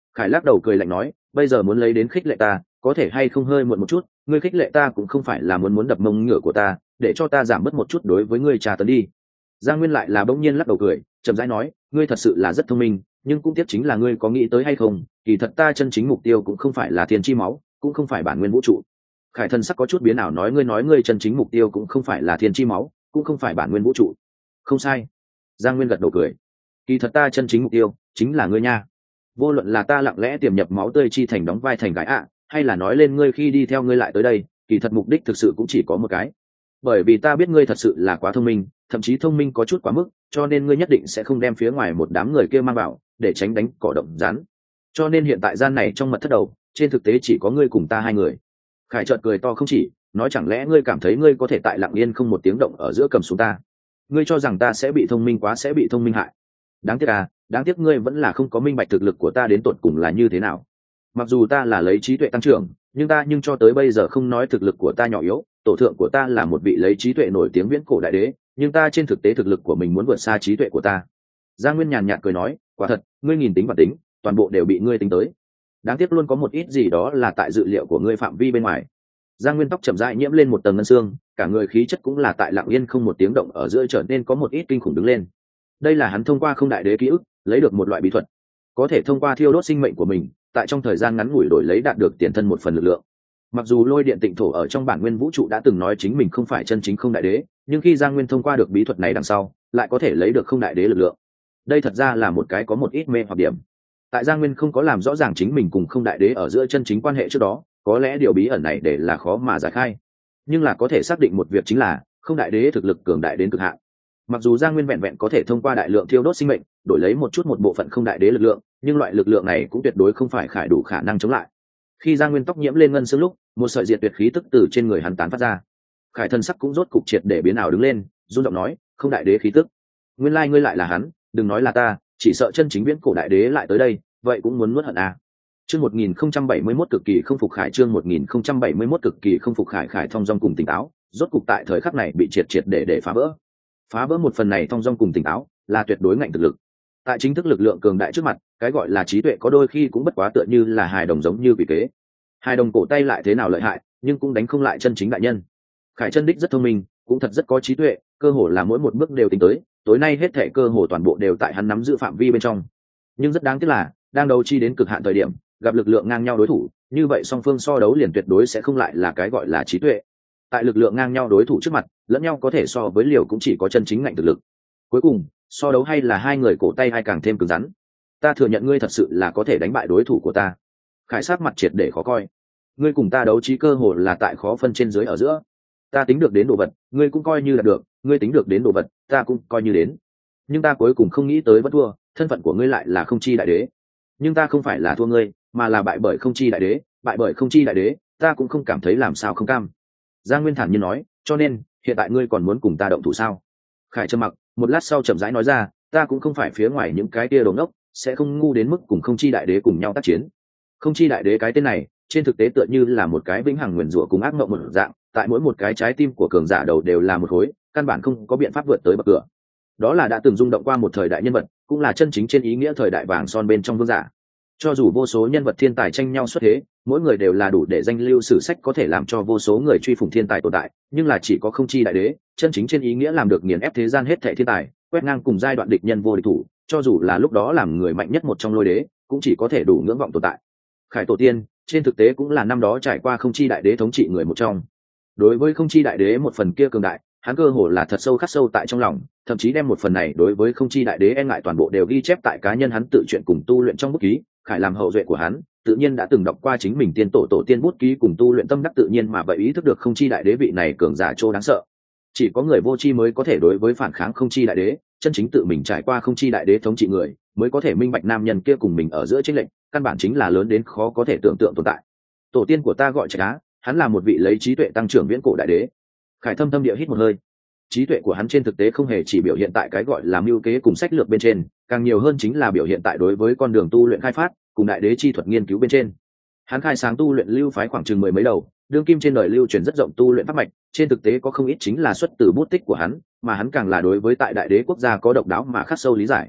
Khải lắc đầu cười lạnh nói, bây giờ muốn lấy đến khích lệ ta, có thể hay không hơi muộn một chút, ngươi khích lệ ta cũng không phải là muốn đập mông ngựa của ta, để cho ta giảm bớt một chút đối với ngươi trà tấn đi. Giang Nguyên lại là bỗng nhiên lắc đầu cười, chậm rãi nói, ngươi thật sự là rất thông minh, nhưng cũng tiếc chính là ngươi có nghĩ tới hay không, kỳ thật ta chân chính mục tiêu cũng không phải là thiên chi máu, cũng không phải bản nguyên vũ trụ. Khải thân sắc có chút biến ảo nói, ngươi chân chính mục tiêu cũng không phải là thiên chi máu, cũng không phải bản nguyên vũ trụ. Không sai. Giang Nguyên gật đầu cười, kỳ thật ta chân chính mục tiêu chính là ngươi nha. Vô luận là ta lặng lẽ tiềm nhập máu tươi chi thành đóng vai thành gái ạ, hay là nói lên ngươi khi đi theo ngươi lại tới đây, kỳ thật mục đích thực sự cũng chỉ có một cái. Bởi vì ta biết ngươi thật sự là quá thông minh, thậm chí thông minh có chút quá mức, cho nên ngươi nhất định sẽ không đem phía ngoài một đám người kia mang vào, để tránh đánh cỏ động rắn. Cho nên hiện tại gian này trong mật thất đầu, trên thực tế chỉ có ngươi cùng ta hai người. Khải chợt cười to không chỉ, nói chẳng lẽ ngươi cảm thấy ngươi có thể tại lặng yên không một tiếng động ở giữa cầm xuống ta? Ngươi cho rằng ta sẽ bị thông minh quá, sẽ bị thông minh hại? Đáng tiếc à, đáng tiếc ngươi vẫn là không có minh bạch thực lực của ta đến tột cùng là như thế nào. Mặc dù ta là lấy trí tuệ tăng trưởng, nhưng cho tới bây giờ không nói thực lực của ta nhỏ yếu, tổ thượng của ta là một vị lấy trí tuệ nổi tiếng viễn cổ đại đế, nhưng ta trên thực tế thực lực của mình muốn vượt xa trí tuệ của ta. Giang Nguyên nhàn nhạt cười nói, quả thật, ngươi nghìn tính và tính, toàn bộ đều bị ngươi tính tới. Đáng tiếc luôn có một ít gì đó là tại dự liệu của ngươi phạm vi bên ngoài. Giang Nguyên tóc chậm rãi nhiễm lên một tầng ngân xương, cả người khí chất cũng là tại lặng yên không một tiếng động ở giữa trở nên có một ít kinh khủng đứng lên. Đây là hắn thông qua không đại đế ký ức lấy được một loại bí thuật, có thể thông qua thiêu đốt sinh mệnh của mình, tại trong thời gian ngắn ngủi đổi lấy đạt được tiền thân một phần lực lượng. Mặc dù lôi điện tịnh thổ ở trong bản nguyên vũ trụ đã từng nói chính mình không phải chân chính không đại đế, nhưng khi Giang Nguyên thông qua được bí thuật này đằng sau, lại có thể lấy được không đại đế lực lượng. Đây thật ra là một cái có một ít mê hoặc điểm. Tại Giang Nguyên không có làm rõ ràng chính mình cùng không đại đế ở giữa chân chính quan hệ trước đó, có lẽ điều bí ẩn này để là khó mà giải khai. Nhưng là có thể xác định một việc chính là, không đại đế thực lực cường đại đến cực hạn. Mặc dù Giang Nguyên vẹn vẹn có thể thông qua đại lượng thiêu đốt sinh mệnh, đổi lấy một bộ phận không đại đế lực lượng, nhưng loại lực lượng này cũng tuyệt đối không phải Khải đủ khả năng chống lại. Khi Giang Nguyên tóc nhiễm lên ngân xương lúc, một sợi diệt tuyệt khí tức từ trên người hắn tán phát ra. Khải thân sắc cũng rốt cục triệt để biến ảo đứng lên, run giọng nói, không đại đế khí tức. Nguyên lai ngươi lại là hắn, đừng nói là ta, chỉ sợ chân chính viễn cổ đại đế lại tới đây, vậy cũng muốn nuốt hận à. Chương 1071 cực kỳ không phục Khải, chương 1071 cực kỳ không phục Khải. Khải thong dong cùng tỉnh táo, rốt cục tại thời khắc này bị triệt để phá vỡ. Phá vỡ một phần này thong dong cùng tỉnh táo, là tuyệt đối ngạnh thực lực. Tại chính thức lực lượng cường đại trước mặt, cái gọi là trí tuệ có đôi khi cũng bất quá tựa như là hài đồng giống như quỷ kế. Hài đồng cổ tay lại thế nào lợi hại, nhưng cũng đánh không lại chân chính đại nhân. Khải chân đích rất thông minh, cũng thật rất có trí tuệ, cơ hồ là mỗi một bước đều tính tới, tối nay hết thảy cơ hồ toàn bộ đều tại hắn nắm giữ phạm vi bên trong. Nhưng rất đáng tiếc là, đang đấu chi đến cực hạn thời điểm, gặp lực lượng ngang nhau đối thủ, như vậy song phương so đấu liền tuyệt đối sẽ không lại là cái gọi là trí tuệ. Tại lực lượng ngang nhau đối thủ trước mặt, lẫn nhau có thể so với liều cũng chỉ có chân chính ngạnh thực lực. Cuối cùng, so đấu hay là hai người cổ tay hay càng thêm cứng rắn. Ta thừa nhận ngươi thật sự là có thể đánh bại đối thủ của ta. Khải sát mặt triệt để khó coi. Ngươi cùng ta đấu trí cơ hồ là tại khó phân trên dưới ở giữa. Ta tính được đến đồ vật, ngươi cũng coi như là được, ngươi tính được đến đồ vật, ta cũng coi như đến. Nhưng ta cuối cùng không nghĩ tới vẫn thua, thân phận của ngươi lại là không chi đại đế. Nhưng ta không phải là thua ngươi, mà là bại bởi không chi đại đế, bại bởi không chi đại đế, ta cũng không cảm thấy làm sao không cam. Giang Nguyên thản nhiên nói, cho nên, hiện tại ngươi còn muốn cùng ta động thủ sao? Khải trầm mặc, một lát sau chậm rãi nói ra, ta cũng không phải phía ngoài những cái kia đồ ngốc, sẽ không ngu đến mức cùng không chi đại đế cùng nhau tác chiến. Không chi đại đế cái tên này, trên thực tế tựa như là một cái vĩnh hằng nguyền rủa cùng ác mộng một dạng, tại mỗi một cái trái tim của cường giả đầu đều là một khối, căn bản không có biện pháp vượt tới bậc cửa. Đó là đã từng rung động qua một thời đại nhân vật, cũng là chân chính trên ý nghĩa thời đại vàng son bên trong vương giả. Cho dù vô số nhân vật thiên tài tranh nhau xuất thế, mỗi người đều là đủ để danh lưu sử sách có thể làm cho vô số người truy phủng thiên tài tồn tại, nhưng là chỉ có không chi đại đế, chân chính trên ý nghĩa làm được nghiền ép thế gian hết thảy thiên tài, quét ngang cùng giai đoạn địch nhân vô địch thủ, cho dù là lúc đó làm người mạnh nhất một trong lôi đế, cũng chỉ có thể đủ ngưỡng vọng tồn tại. Khải tổ tiên, trên thực tế cũng là năm đó trải qua không chi đại đế thống trị người một trong. Đối với không chi đại đế một phần kia cường đại, hắn cơ hồ là thật sâu khắc sâu tại trong lòng, thậm chí đem một phần này đối với không chi đại đế e ngại toàn bộ đều ghi chép tại cá nhân hắn tự truyện cùng tu luyện trong bút ký. Khải làm hậu duệ của hắn, tự nhiên đã từng đọc qua chính mình tiên tổ tiên bút ký cùng tu luyện tâm đắc, tự nhiên mà vậy ý thức được không chi đại đế vị này cường giả trô đáng sợ. Chỉ có người vô tri mới có thể đối với phản kháng không chi đại đế, chân chính tự mình trải qua không chi đại đế thống trị người, mới có thể minh bạch nam nhân kia cùng mình ở giữa chênh lệch, căn bản chính là lớn đến khó có thể tưởng tượng tồn tại. Tổ tiên của ta gọi Trạch Á, hắn là một vị lấy trí tuệ tăng trưởng viễn cổ đại đế. Khải thâm thâm địa hít một hơi. Trí tuệ của hắn trên thực tế không hề chỉ biểu hiện tại cái gọi là mưu kế cùng sách lược bên trên, càng nhiều hơn chính là biểu hiện tại đối với con đường tu luyện khai phát cùng đại đế chi thuật nghiên cứu bên trên. Hắn khai sáng tu luyện lưu phái khoảng chừng 10 mấy đầu, đương kim trên đời lưu truyền rất rộng tu luyện pháp mạch, trên thực tế có không ít chính là xuất từ bút tích của hắn, mà hắn càng là đối với tại đại đế quốc gia có độc đáo mà khắc sâu lý giải.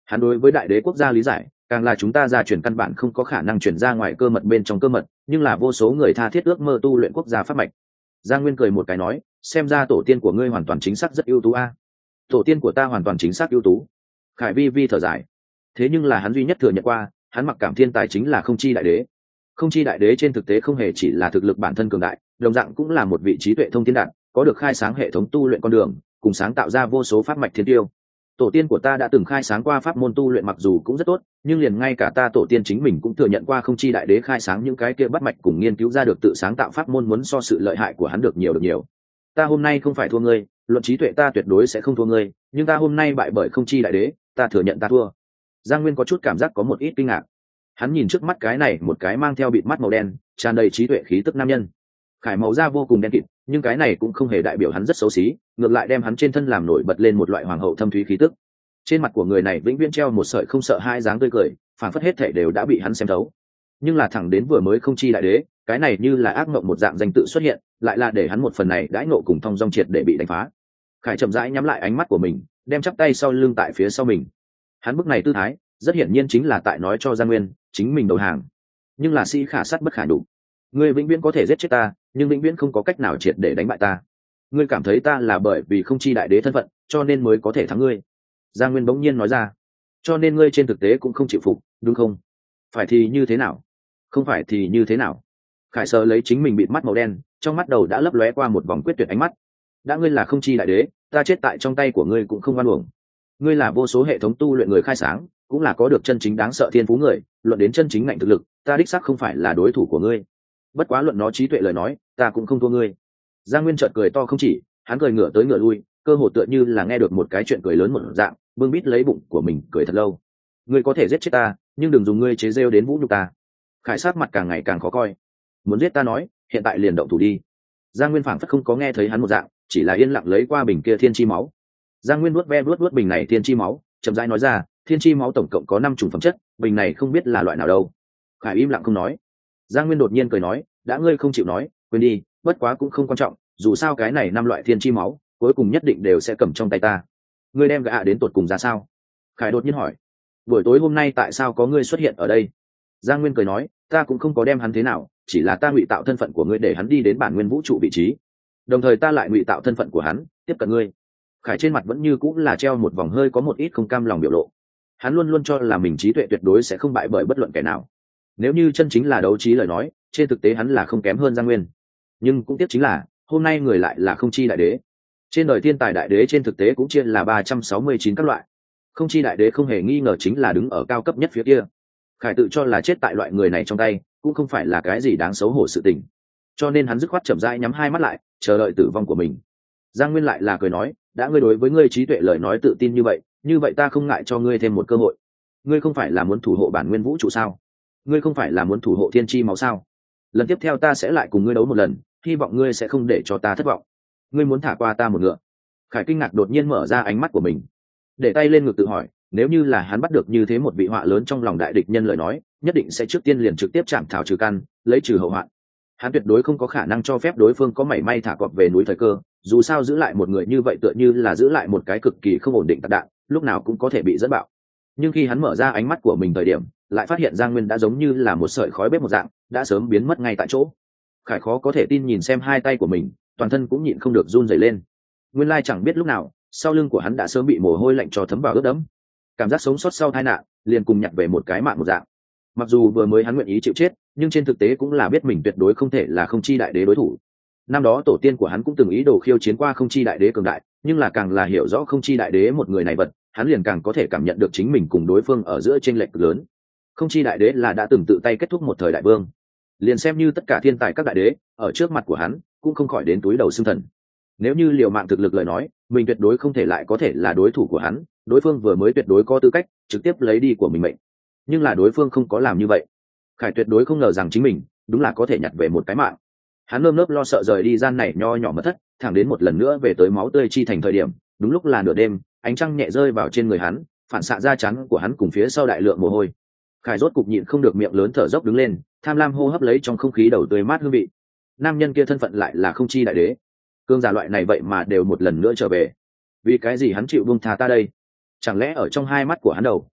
Hắn đối với đại đế quốc gia lý giải càng là chúng ta gia truyền căn bản không có khả năng chuyển ra ngoài cơ mật bên trong cơ mật, nhưng là vô số người tha thiết ước mơ tu luyện quốc gia pháp mạch. Giang Nguyên cười một cái nói, xem ra tổ tiên của ngươi hoàn toàn chính xác rất ưu tú a. Tổ tiên của ta hoàn toàn chính xác ưu tú. Khải vi vi thở dài. Thế nhưng là hắn duy nhất thừa nhận qua, hắn mặc cảm thiên tài chính là không chi đại đế. Không chi đại đế trên thực tế không hề chỉ là thực lực bản thân cường đại, đồng dạng cũng là một vị trí tuệ thông thiên đạt, có được khai sáng hệ thống tu luyện con đường, cùng sáng tạo ra vô số pháp mạch thiên tiêu. Tổ tiên của ta đã từng khai sáng qua pháp môn tu luyện mặc dù cũng rất tốt, nhưng liền ngay cả ta tổ tiên chính mình cũng thừa nhận qua không chi đại đế khai sáng những cái kia bắt mạch cùng nghiên cứu ra được tự sáng tạo pháp môn muốn so sự lợi hại của hắn được nhiều. Ta hôm nay không phải thua ngươi, luận trí tuệ ta tuyệt đối sẽ không thua ngươi, nhưng ta hôm nay bại bởi không chi đại đế, ta thừa nhận ta thua. Giang Nguyên có chút cảm giác có một ít kinh ngạc. Hắn nhìn trước mắt cái này một cái mang theo bịt mắt màu đen, tràn đầy trí tuệ khí tức nam nhân. Khải màu da vô cùng đen kịt, nhưng cái này cũng không hề đại biểu hắn rất xấu xí, ngược lại đem hắn trên thân làm nổi bật lên một loại hoàng hậu thâm thúy khí tức. Trên mặt của người này vĩnh viễn treo một sợi không sợ hai dáng tươi cười, phản phất hết thể đều đã bị hắn xem thấu. Nhưng là thẳng đến vừa mới không chi đại đế, cái này như là ác mộng một dạng danh tự xuất hiện, lại là để hắn một phần này đãi ngộ cùng thông dong triệt để bị đánh phá. Khải chậm rãi nhắm lại ánh mắt của mình, đem chắp tay sau lưng tại phía sau mình. Hắn bức này tư thái, rất hiển nhiên chính là tại nói cho Giang Nguyên, chính mình đầu hàng. Nhưng là sĩ khả sát bất khả đủ. Ngươi vĩnh viễn có thể giết chết ta, nhưng vĩnh viễn không có cách nào triệt để đánh bại ta. Ngươi cảm thấy ta là bởi vì không chi đại đế thân phận, cho nên mới có thể thắng ngươi. Giang Nguyên bỗng nhiên nói ra, cho nên ngươi trên thực tế cũng không chịu phục, đúng không? Phải thì như thế nào? Không phải thì như thế nào? Khải sờ lấy chính mình bịt mắt màu đen, trong mắt đầu đã lấp lóe qua một vòng quyết tuyệt ánh mắt. Đã ngươi là không chi đại đế, ta chết tại trong tay của ngươi cũng không oan uổng. Ngươi là vô số hệ thống tu luyện người khai sáng, cũng là có được chân chính đáng sợ thiên phú người, luận đến chân chính ngạnh thực lực, ta đích xác không phải là đối thủ của ngươi. Bất quá luận nó trí tuệ lời nói, ta cũng không thua ngươi. Giang Nguyên chợt cười to không chỉ, hắn cười ngửa tới ngửa lui, cơ hồ tựa như là nghe được một cái chuyện cười lớn một dạng, bưng bít lấy bụng của mình cười thật lâu. Ngươi có thể giết chết ta, nhưng đừng dùng ngươi chế rêu đến vũ nhục ta. Khải sát mặt càng ngày càng khó coi. Muốn giết ta nói, hiện tại liền động thủ đi. Giang Nguyên phảng phất không có nghe thấy hắn một dạng, chỉ là yên lặng lấy qua bình kia thiên chi máu. Giang Nguyên vuốt bình này thiên chi máu, chậm rãi nói ra, thiên chi máu tổng cộng có 5 chủng phẩm chất, bình này không biết là loại nào đâu. Khải im lặng không nói. Giang Nguyên đột nhiên cười nói, đã ngươi không chịu nói, quên đi, bất quá cũng không quan trọng, dù sao cái này 5 loại thiên chi máu, cuối cùng nhất định đều sẽ cầm trong tay ta. Ngươi đem gã đến tột cùng ra sao? Khải đột nhiên hỏi. Buổi tối hôm nay tại sao có ngươi xuất hiện ở đây? Giang Nguyên cười nói, ta cũng không có đem hắn thế nào, chỉ là ta ngụy tạo thân phận của ngươi để hắn đi đến bản nguyên vũ trụ vị trí, đồng thời ta lại ngụy tạo thân phận của hắn, tiếp cận ngươi. Khải trên mặt vẫn như cũng là treo một vòng hơi có một ít không cam lòng biểu lộ. Hắn luôn luôn cho là mình trí tuệ tuyệt đối sẽ không bại bởi bất luận kẻ nào. Nếu như chân chính là đấu trí lời nói, trên thực tế hắn là không kém hơn Giang Nguyên. Nhưng cũng tiếc chính là, hôm nay người lại là không chi đại đế. Trên đời thiên tài đại đế trên thực tế cũng chia là 369 các loại. Không chi đại đế không hề nghi ngờ chính là đứng ở cao cấp nhất phía kia. Khải tự cho là chết tại loại người này trong tay, cũng không phải là cái gì đáng xấu hổ sự tình. Cho nên hắn dứt khoát chậm rãi nhắm hai mắt lại, chờ đợi tử vong của mình. Giang Nguyên lại là cười nói, đã ngươi đối với ngươi trí tuệ lời nói tự tin như vậy ta không ngại cho ngươi thêm một cơ hội. Ngươi không phải là muốn thủ hộ bản nguyên vũ trụ sao? Ngươi không phải là muốn thủ hộ thiên chi máu sao? Lần tiếp theo ta sẽ lại cùng ngươi đấu một lần, hy vọng ngươi sẽ không để cho ta thất vọng. Ngươi muốn thả qua ta một ngựa? Khải kinh ngạc đột nhiên mở ra ánh mắt của mình, để tay lên ngực tự hỏi, nếu như là hắn bắt được như thế một vị họa lớn trong lòng đại địch nhân lời nói, nhất định sẽ trước tiên liền trực tiếp chạm thảo trừ căn, lấy trừ hậu hoạn. Hắn tuyệt đối không có khả năng cho phép đối phương có mảy may thả cọp về núi thời cơ, dù sao giữ lại một người như vậy tựa như là giữ lại một cái cực kỳ không ổn định tạc đạn, lúc nào cũng có thể bị dẫn bạo. Nhưng khi hắn mở ra ánh mắt của mình thời điểm, lại phát hiện Giang Nguyên đã giống như là một sợi khói bếp một dạng, đã sớm biến mất ngay tại chỗ. Khải khó có thể tin nhìn xem hai tay của mình, toàn thân cũng nhịn không được run rẩy lên. Nguyên lai chẳng biết lúc nào, sau lưng của hắn đã sớm bị mồ hôi lạnh cho thấm vào ướt đẫm. Cảm giác sống sót sau tai nạn, liền cùng nhặt về một cái mạng một dạng. Mặc dù vừa mới hắn nguyện ý chịu chết, nhưng trên thực tế cũng là biết mình tuyệt đối không thể là không chi đại đế đối thủ. Năm đó tổ tiên của hắn cũng từng ý đồ khiêu chiến qua không chi đại đế cường đại, nhưng là càng là hiểu rõ không chi đại đế một người này vật, hắn liền càng có thể cảm nhận được chính mình cùng đối phương ở giữa chênh lệch lớn. Không chi đại đế là đã từng tự tay kết thúc một thời đại vương, liền xem như tất cả thiên tài các đại đế ở trước mặt của hắn cũng không khỏi đến túi đầu xương thần. Nếu như liều mạng thực lực lời nói, mình tuyệt đối không thể lại có thể là đối thủ của hắn, đối phương vừa mới tuyệt đối có tư cách trực tiếp lấy đi của mình mệnh. Nhưng là đối phương không có làm như vậy. Khải tuyệt đối không ngờ rằng chính mình đúng là có thể nhặt về một cái mạng. Hắn nơm nớp lo sợ rời đi gian này nho nhỏ mật thất, thẳng đến một lần nữa về tới máu tươi chi thành thời điểm, đúng lúc là nửa đêm, ánh trăng nhẹ rơi vào trên người hắn, phản xạ ra chắn của hắn cùng phía sau đại lượng mồ hôi. Khải rốt cục nhịn không được miệng lớn thở dốc đứng lên, tham lam hô hấp lấy trong không khí đầu tươi mát hương vị. Nam nhân kia thân phận lại là không chi đại đế, cương giả loại này vậy mà đều một lần nữa trở về. Vì cái gì hắn chịu buông tha ta đây? Chẳng lẽ ở trong hai mắt của hắn đầu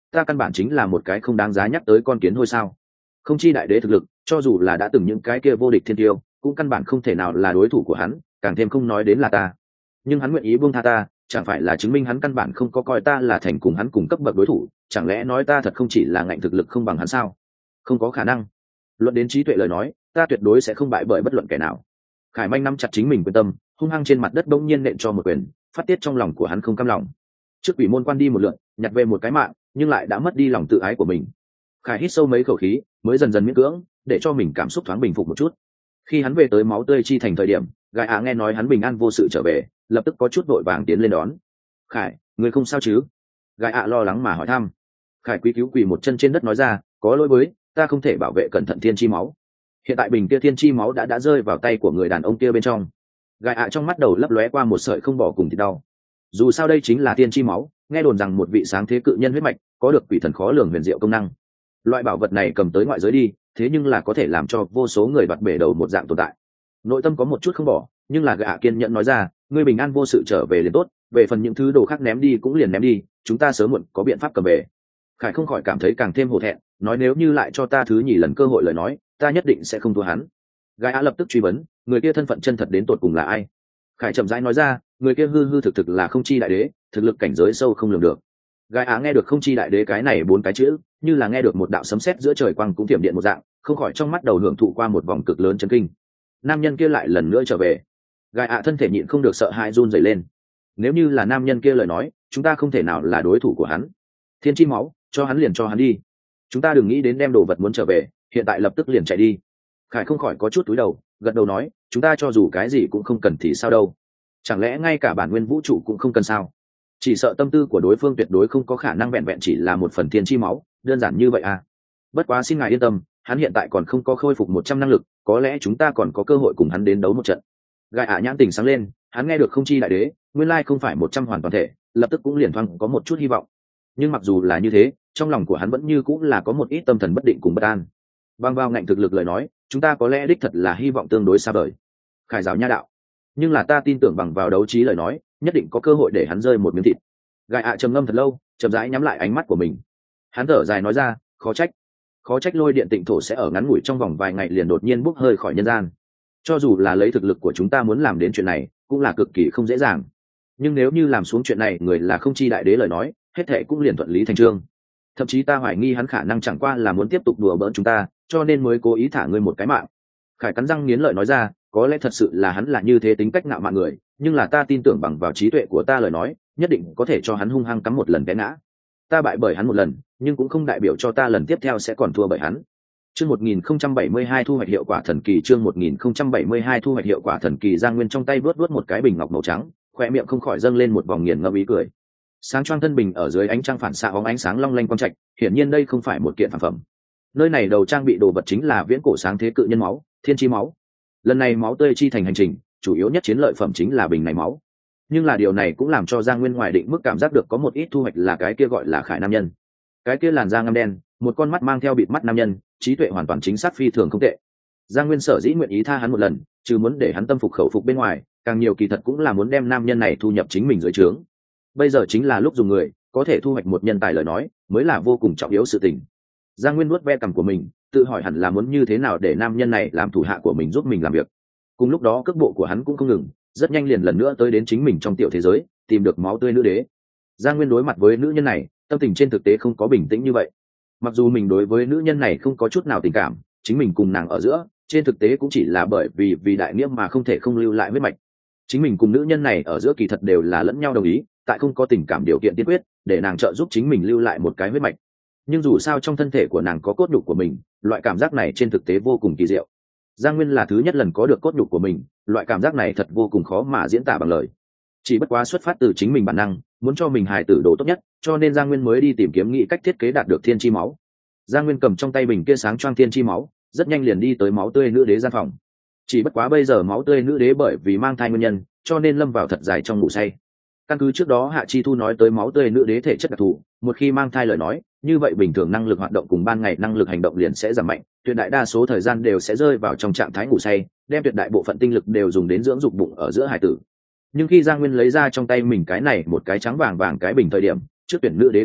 ta căn bản chính là một cái không đáng giá nhắc tới con kiến thôi sao. Không chi đại đế thực lực cho dù là đã từng những cái kia vô địch thiên tiêu cũng căn bản không thể nào là đối thủ của hắn, càng thêm không nói đến là ta. Nhưng hắn nguyện ý buông tha ta, chẳng phải là chứng minh hắn căn bản không có coi ta là thành cùng hắn cùng cấp bậc đối thủ? Chẳng lẽ nói ta thật không chỉ là ngạnh thực lực không bằng hắn sao? Không có khả năng. Luận đến trí tuệ lời nói, ta tuyệt đối sẽ không bại bởi bất luận kẻ nào. Khải Manh nắm chặt chính mình quyền tâm, hung hăng trên mặt đất bỗng nhiên nện cho một quyền, phát tiết trong lòng của hắn không cam lòng. Trước quỷ môn quan đi một lượt, nhặt về một cái mạng, nhưng lại đã mất đi lòng tự ái của mình. Khải hít sâu mấy khẩu khí, mới dần dần miễn cưỡng để cho mình cảm xúc thoáng bình phục một chút. Khi hắn về tới máu tươi chi thành thời điểm, Gai ạ nghe nói hắn bình an vô sự trở về, lập tức có chút vội vàng tiến lên đón. Khải, người không sao chứ? Gai ạ lo lắng mà hỏi thăm. Khải quý cứu quỳ một chân trên đất nói ra, có lỗi với, ta không thể bảo vệ cẩn thận thiên chi máu. Hiện tại bình kia thiên chi máu đã rơi vào tay của người đàn ông kia bên trong. Gai ạ trong mắt đầu lấp lóe qua một sợi không bỏ cùng thì đau. Dù sao đây chính là thiên chi máu, nghe đồn rằng một vị sáng thế cự nhân huyết mạch có được quỷ thần khó lường huyền diệu công năng. Loại bảo vật này cầm tới ngoại giới đi, thế nhưng là có thể làm cho vô số người đoạt bể đầu một dạng tồn tại. Nội tâm có một chút không bỏ, nhưng là gã kiên nhẫn nói ra, ngươi bình an vô sự trở về liền tốt, về phần những thứ đồ khác ném đi cũng liền ném đi, chúng ta sớm muộn có biện pháp cầm về. Khải không khỏi cảm thấy càng thêm hổ thẹn, nói nếu như lại cho ta thứ nhì lần cơ hội lời nói, ta nhất định sẽ không thua hắn. Gã lập tức truy vấn, người kia thân phận chân thật đến tột cùng là ai? Khải chậm rãi nói ra, người kia hư hư thực thực là không chi đại đế, thực lực cảnh giới sâu không lường được. Gã nghe được không chi đại đế cái này 4 cái chữ, như là nghe được một đạo sấm sét giữa trời quang cũng thiểm điện một dạng, không khỏi trong mắt đầu hưởng thụ qua một vòng cực lớn chấn kinh. Nam nhân kia lại lần nữa trở về. Gai thân thể nhịn không được sợ hãi run rẩy lên. Nếu như là nam nhân kia lời nói, chúng ta không thể nào là đối thủ của hắn. Thiên chi máu, cho hắn liền cho hắn đi. Chúng ta đừng nghĩ đến đem đồ vật muốn trở về, hiện tại lập tức liền chạy đi. Khải không khỏi có chút túi đầu, gật đầu nói, chúng ta cho dù cái gì cũng không cần thì sao đâu. Chẳng lẽ ngay cả bản nguyên vũ trụ cũng không cần sao? Chỉ sợ tâm tư của đối phương tuyệt đối không có khả năng vẹn vẹn chỉ là một phần thiên chi máu, đơn giản như vậy à? Bất quá xin ngài yên tâm, hắn hiện tại còn không có khôi phục 100 năng lực, có lẽ chúng ta còn có cơ hội cùng hắn đến đấu một trận. Gai nhãn tình sáng lên, hắn nghe được không chi đại đế, nguyên lai không phải 100 hoàn toàn thể, lập tức cũng liền thoáng có một chút hy vọng. Nhưng mặc dù là như thế, trong lòng của hắn vẫn như cũng là có một ít tâm thần bất định cùng bất an. Bằng vào ngạnh thực lực lời nói, chúng ta có lẽ đích thật là hy vọng tương đối xa vời. Khải giáo nha đạo. Nhưng là ta tin tưởng bằng vào đấu trí lời nói, nhất định có cơ hội để hắn rơi một miếng thịt. Gai trầm ngâm thật lâu, chậm rãi nhắm lại ánh mắt của mình. Hắn thở dài nói ra, khó trách lôi điện tịnh thổ sẽ ở ngắn ngủi trong vòng vài ngày liền đột nhiên bốc hơi khỏi nhân gian. Cho dù là lấy thực lực của chúng ta muốn làm đến chuyện này, cũng là cực kỳ không dễ dàng. Nhưng nếu như làm xuống chuyện này người là không chi đại đế lời nói, hết thệ cũng liền thuận lý thành trương. Thậm chí ta hoài nghi hắn khả năng chẳng qua là muốn tiếp tục đùa bỡn chúng ta, cho nên mới cố ý thả ngươi một cái mạng. Khải cắn răng nghiến lợi nói ra, có lẽ thật sự là hắn là như thế tính cách ngạo mạn người, nhưng là ta tin tưởng bằng vào trí tuệ của ta lời nói, nhất định có thể cho hắn hung hăng cắm một lần té ngã. Ta bại bởi hắn một lần, nhưng cũng không đại biểu cho ta lần tiếp theo sẽ còn thua bởi hắn. Chương 1072 thu hoạch hiệu quả thần kỳ, chương 1072 thu hoạch hiệu quả thần kỳ. Giang Nguyên trong tay vuốt một cái bình ngọc màu trắng, khóe miệng không khỏi dâng lên một vòng nghiền ngẫm ý cười. Sáng choang thân bình ở dưới ánh trăng phản xạ bóng ánh sáng long lanh quang trạch, hiển nhiên đây không phải một kiện phản phẩm. Nơi này đầu trang bị đồ vật chính là viễn cổ sáng thế cự nhân máu, thiên chi máu. Lần này máu tươi chi thành hành trình, chủ yếu nhất chiến lợi phẩm chính là bình này máu. Nhưng là điều này cũng làm cho Giang Nguyên ngoài định mức cảm giác được có một ít thu hoạch là cái kia gọi là Khải nam nhân. Cái kia làn da ngăm đen, một con mắt mang theo bịt mắt nam nhân, trí tuệ hoàn toàn chính xác phi thường không tệ. Giang Nguyên sở dĩ nguyện ý tha hắn một lần, trừ muốn để hắn tâm phục khẩu phục bên ngoài, càng nhiều kỳ thật cũng là muốn đem nam nhân này thu nhập chính mình dưới trướng. Bây giờ chính là lúc dùng người, có thể thu hoạch một nhân tài lời nói, mới là vô cùng trọng yếu sự tình. Giang Nguyên nuốt ve cằm của mình, tự hỏi hẳn là muốn như thế nào để nam nhân này làm thủ hạ của mình giúp mình làm việc. Cùng lúc đó cước bộ của hắn cũng không ngừng, rất nhanh liền lần nữa tới đến chính mình trong tiểu thế giới, tìm được máu tươi nữ đế. Giang Nguyên đối mặt với nữ nhân này, tâm tình trên thực tế không có bình tĩnh như vậy. Mặc dù mình đối với nữ nhân này không có chút nào tình cảm, chính mình cùng nàng ở giữa, trên thực tế cũng chỉ là bởi vì đại nghĩa mà không thể không lưu lại huyết mạch. Chính mình cùng nữ nhân này ở giữa kỳ thật đều là lẫn nhau đồng ý, tại không có tình cảm điều kiện tiên quyết, để nàng trợ giúp chính mình lưu lại một cái huyết mạch. Nhưng dù sao trong thân thể của nàng có cốt nhục của mình, loại cảm giác này trên thực tế vô cùng kỳ diệu. Giang Nguyên là thứ nhất lần có được cốt nhục của mình, loại cảm giác này thật vô cùng khó mà diễn tả bằng lời. Chỉ bất quá xuất phát từ chính mình bản năng, muốn cho mình hài tử đồ tốt nhất, cho nên Giang Nguyên mới đi tìm kiếm nghĩ cách thiết kế đạt được thiên chi máu. Giang Nguyên cầm trong tay bình kia sáng choang thiên chi máu, rất nhanh liền đi tới máu tươi nữ đế gian phòng. Chỉ bất quá bây giờ máu tươi nữ đế bởi vì mang thai nguyên nhân, cho nên lâm vào thật dài trong ngủ say. Căn cứ trước đó Hạ Chi Thu nói tới máu tươi nữ đế thể chất đặc thù, một khi mang thai lời nói, như vậy bình thường năng lực hoạt động cùng ban ngày năng lực hành động liền sẽ giảm mạnh, tuyệt đại đa số thời gian đều sẽ rơi vào trong trạng thái ngủ say, đem tuyệt đại bộ phận tinh lực đều dùng đến dưỡng dục bụng ở giữa hải tử. Nhưng khi Giang Nguyên lấy ra trong tay mình cái này một cái trắng vàng vàng cái bình thời điểm, trước tuyển nữ đế ý thức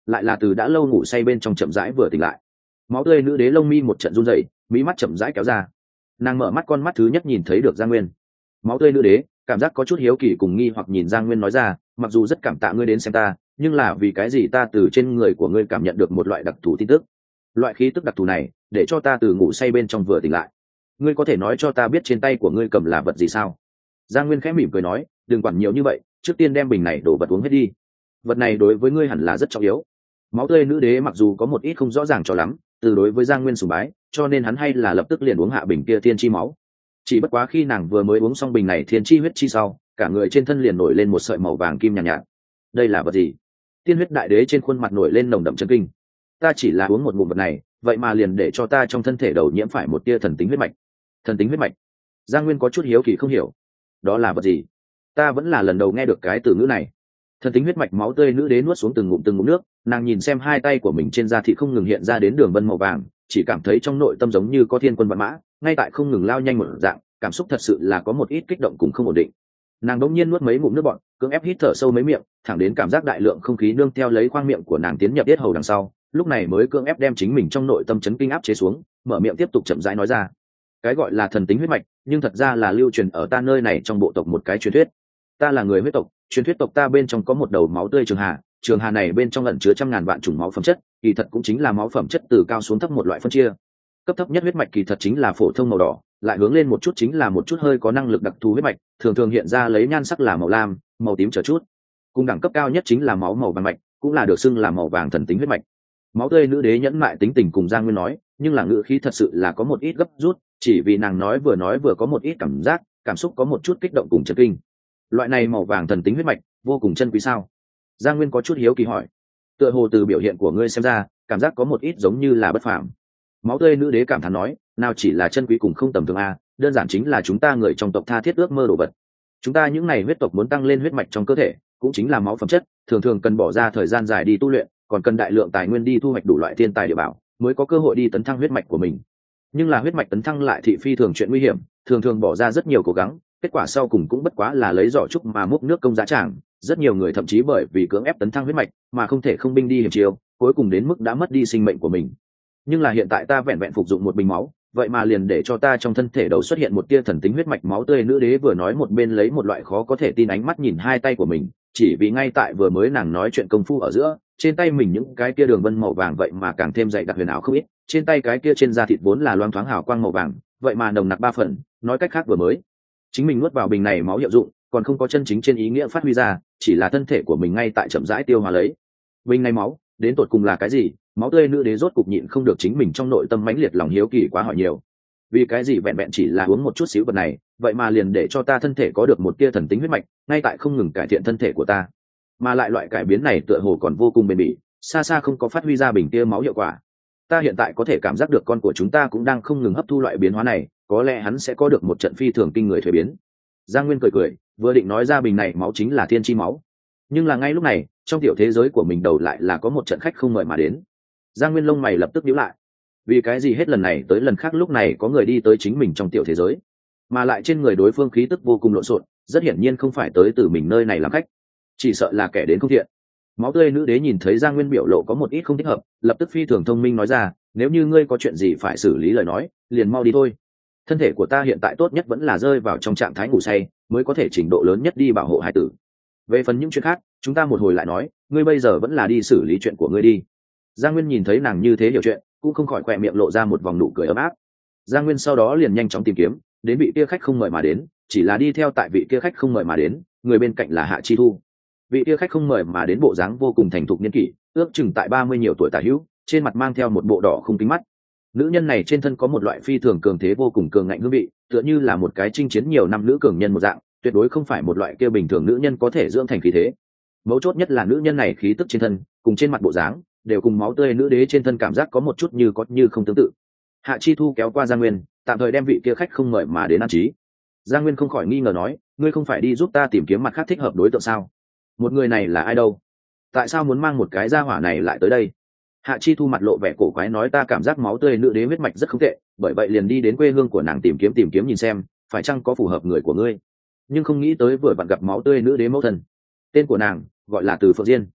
lại là từ đã lâu ngủ say bên trong chậm rãi vừa tỉnh lại. Máu tươi nữ đế lông mi một trận run rẩy, mí mắt chậm rãi kéo ra. Nàng mở mắt, con mắt thứ nhất nhìn thấy được Giang Nguyên. Máu tươi nữ đế cảm giác có chút hiếu kỳ cùng nghi hoặc nhìn Giang Nguyên nói ra, mặc dù rất cảm tạ ngươi đến xem ta, nhưng là vì cái gì ta từ trên người của ngươi cảm nhận được một loại đặc thù tin tức. Loại khí tức đặc thù này để cho ta từ ngủ say bên trong vừa tỉnh lại. Ngươi có thể nói cho ta biết trên tay của ngươi cầm là vật gì sao? Giang Nguyên khẽ mỉm cười nói, đừng quản nhiều như vậy, trước tiên đem bình này đổ vật uống hết đi. Vật này đối với ngươi hẳn là rất trọng yếu. Máu tươi nữ đế mặc dù có một ít không rõ ràng cho lắm, từ đối với Giang Nguyên sùng bái, cho nên hắn hay là lập tức liền uống hạ bình kia thiên chi máu. Chỉ bất quá khi nàng vừa mới uống xong bình này thiên chi huyết chi sau, cả người trên thân liền nổi lên một sợi màu vàng kim nhàn nhạt. Đây là vật gì? Tiên huyết đại đế trên khuôn mặt nổi lên nồng đậm chấn kinh. Ta chỉ là uống một ngụm vật này, vậy mà liền để cho ta trong thân thể đầu nhiễm phải một tia thần tính huyết mạch. Thần tính huyết mạch? Giang Nguyên có chút hiếu kỳ không hiểu. Đó là vật gì? Ta vẫn là lần đầu nghe được cái từ ngữ này. Thần tính huyết mạch. Máu tươi nữ đế nuốt xuống từng ngụm nước, nàng nhìn xem hai tay của mình trên da thịt không ngừng hiện ra đến đường vân màu vàng, chỉ cảm thấy trong nội tâm giống như có thiên quân vạn mã, ngay tại không ngừng lao nhanh một dạng, cảm xúc thật sự là có một ít kích động cùng không ổn định. Nàng đống nhiên nuốt mấy ngụm nước bọt, cưỡng ép hít thở sâu mấy miệng, thẳng đến cảm giác đại lượng không khí nương theo lấy khoang miệng của nàng tiến nhập yết hầu đằng sau, lúc này mới cưỡng ép đem chính mình trong nội tâm chấn kinh áp chế xuống, mở miệng tiếp tục chậm rãi nói ra. Cái gọi là thần tính huyết mạch, nhưng thật ra là lưu truyền ở ta nơi này trong bộ tộc một cái truyền thuyết. Ta là người huyết tộc, truyền thuyết tộc ta bên trong có một đầu máu tươi trường hà này bên trong ẩn chứa trăm ngàn vạn chủng máu phẩm chất, kỳ thật cũng chính là máu phẩm chất từ cao xuống thấp một loại phân chia. Cấp thấp nhất huyết mạch kỳ thật chính là phổ thông màu đỏ, lại hướng lên một chút chính là một chút hơi có năng lực đặc thù huyết mạch, thường thường hiện ra lấy nhan sắc là màu lam, màu tím trở chút. Cùng đẳng cấp cao nhất chính là máu màu vàng mạch, cũng là được xưng là màu vàng thần tính huyết mạch. Máu tươi nữ đế nhẫn mại tính tình cùng Giang Nguyên nói, nhưng là ngữ khí thật sự là có một ít gấp rút, chỉ vì nàng nói vừa có một ít cảm xúc có một chút kích động cùng chấn kinh. Loại này màu vàng thần tính huyết mạch vô cùng chân quý sao? Giang Nguyên có chút hiếu kỳ hỏi. Tựa hồ từ biểu hiện của ngươi xem ra, cảm giác có một ít giống như là bất phàm. Máu tươi nữ đế cảm thán nói, nào chỉ là chân quý cùng không tầm thường a, đơn giản chính là chúng ta người trong tộc tha thiết ước mơ đồ vật. Chúng ta những này huyết tộc muốn tăng lên huyết mạch trong cơ thể, cũng chính là máu phẩm chất, thường thường cần bỏ ra thời gian dài đi tu luyện, còn cần đại lượng tài nguyên đi thu hoạch đủ loại thiên tài địa bảo, mới có cơ hội đi tấn thăng huyết mạch của mình. Nhưng là huyết mạch tấn thăng lại thị phi thường chuyện nguy hiểm, thường thường bỏ ra rất nhiều cố gắng, kết quả sau cùng cũng bất quá là lấy giỏ trúc mà múc nước công giá tràng. Rất nhiều người thậm chí bởi vì cưỡng ép tấn thăng huyết mạch mà không thể không binh đi hiểm chiêu, cuối cùng đến mức đã mất đi sinh mệnh của mình. Nhưng là hiện tại ta vẹn vẹn phục dụng một bình máu, vậy mà liền để cho ta trong thân thể đầu xuất hiện một tia thần tính huyết mạch. Máu tươi nữ đế vừa nói một bên lấy một loại khó có thể tin ánh mắt nhìn hai tay của mình, chỉ vì ngay tại vừa mới nàng nói chuyện công phu ở giữa, trên tay mình những cái kia đường vân màu vàng vậy mà càng thêm dày đặc huyền ảo không ít, trên tay cái kia trên da thịt vốn là loang thoáng hào quang màu vàng, vậy mà nồng nặc 3 phần, nói cách khác vừa mới chính mình nuốt vào bình này máu hiệu dụng còn không có chân chính trên ý nghĩa phát huy ra, chỉ là thân thể của mình ngay tại chậm rãi tiêu hóa lấy. Bình này máu đến tột cùng là cái gì? Máu tươi nữ đế rốt cục nhịn không được chính mình trong nội tâm mãnh liệt lòng hiếu kỳ quá hỏi nhiều. Vì cái gì vẹn vẹn chỉ là uống một chút xíu vật này, vậy mà liền để cho ta thân thể có được một tia thần tính huyết mạch, ngay tại không ngừng cải thiện thân thể của ta, mà lại loại cải biến này tựa hồ còn vô cùng bền bỉ, xa xa không có phát huy ra bình tia máu hiệu quả. Ta hiện tại có thể cảm giác được con của chúng ta cũng đang không ngừng hấp thu loại biến hóa này, có lẽ hắn sẽ có được một trận phi thường kinh người thuế biến. Giang Nguyên cười, vừa định nói ra bình này máu chính là thiên chi máu, nhưng là ngay lúc này trong tiểu thế giới của mình đầu lại là có một trận khách không mời mà đến. Giang Nguyên lông mày lập tức nhíu lại. Vì cái gì hết lần này tới lần khác lúc này có người đi tới chính mình trong tiểu thế giới, mà lại trên người đối phương khí tức vô cùng lộn xộn, rất hiển nhiên không phải tới từ mình nơi này làm khách, chỉ sợ là kẻ đến không thiện. Máu tươi nữ đế nhìn thấy Giang Nguyên biểu lộ có một ít không thích hợp, lập tức phi thường thông minh nói ra, nếu như ngươi có chuyện gì phải xử lý lời nói, liền mau đi thôi. Thân thể của ta hiện tại tốt nhất vẫn là rơi vào trong trạng thái ngủ say, mới có thể trình độ lớn nhất đi bảo hộ hải tử. Về phần những chuyện khác, chúng ta một hồi lại nói, ngươi bây giờ vẫn là đi xử lý chuyện của ngươi đi. Giang Nguyên nhìn thấy nàng như thế hiểu chuyện, cũng không khỏi khỏe miệng lộ ra một vòng nụ cười ấm áp. Giang Nguyên sau đó liền nhanh chóng tìm kiếm, đến vị kia khách không mời mà đến, chỉ là đi theo tại vị kia khách không mời mà đến, người bên cạnh là Hạ Chi Thu. Vị kia khách không mời mà đến bộ dáng vô cùng thành thục niên kỷ, ước chừng tại 30 nhiều tuổi tả hữu, trên mặt mang theo một bộ đỏ không kính mắt. Nữ nhân này trên thân có một loại phi thường cường thế vô cùng cường ngạnh hương vị, tựa như là một cái chinh chiến nhiều năm nữ cường nhân một dạng, tuyệt đối không phải một loại kia bình thường nữ nhân có thể dưỡng thành khí thế. Mấu chốt nhất là nữ nhân này khí tức trên thân cùng trên mặt bộ dáng đều cùng máu tươi nữ đế trên thân cảm giác có một chút như có như không tương tự. Hạ Chi Thu kéo qua Giang Nguyên, tạm thời đem vị kia khách không mời mà đến an trí. Giang Nguyên không khỏi nghi ngờ nói, ngươi không phải đi giúp ta tìm kiếm mặt khác thích hợp đối tượng sao? Một người này là ai đâu? Tại sao muốn mang một cái gia hỏa này lại tới đây? Hạ Chi Thu mặt lộ vẻ cổ quái nói, ta cảm giác máu tươi nữ đế huyết mạch rất không tệ, bởi vậy liền đi đến quê hương của nàng tìm kiếm nhìn xem, phải chăng có phù hợp người của ngươi. Nhưng không nghĩ tới vừa vặn gặp máu tươi nữ đế mẫu thân. Tên của nàng gọi là Từ Phượng Diên.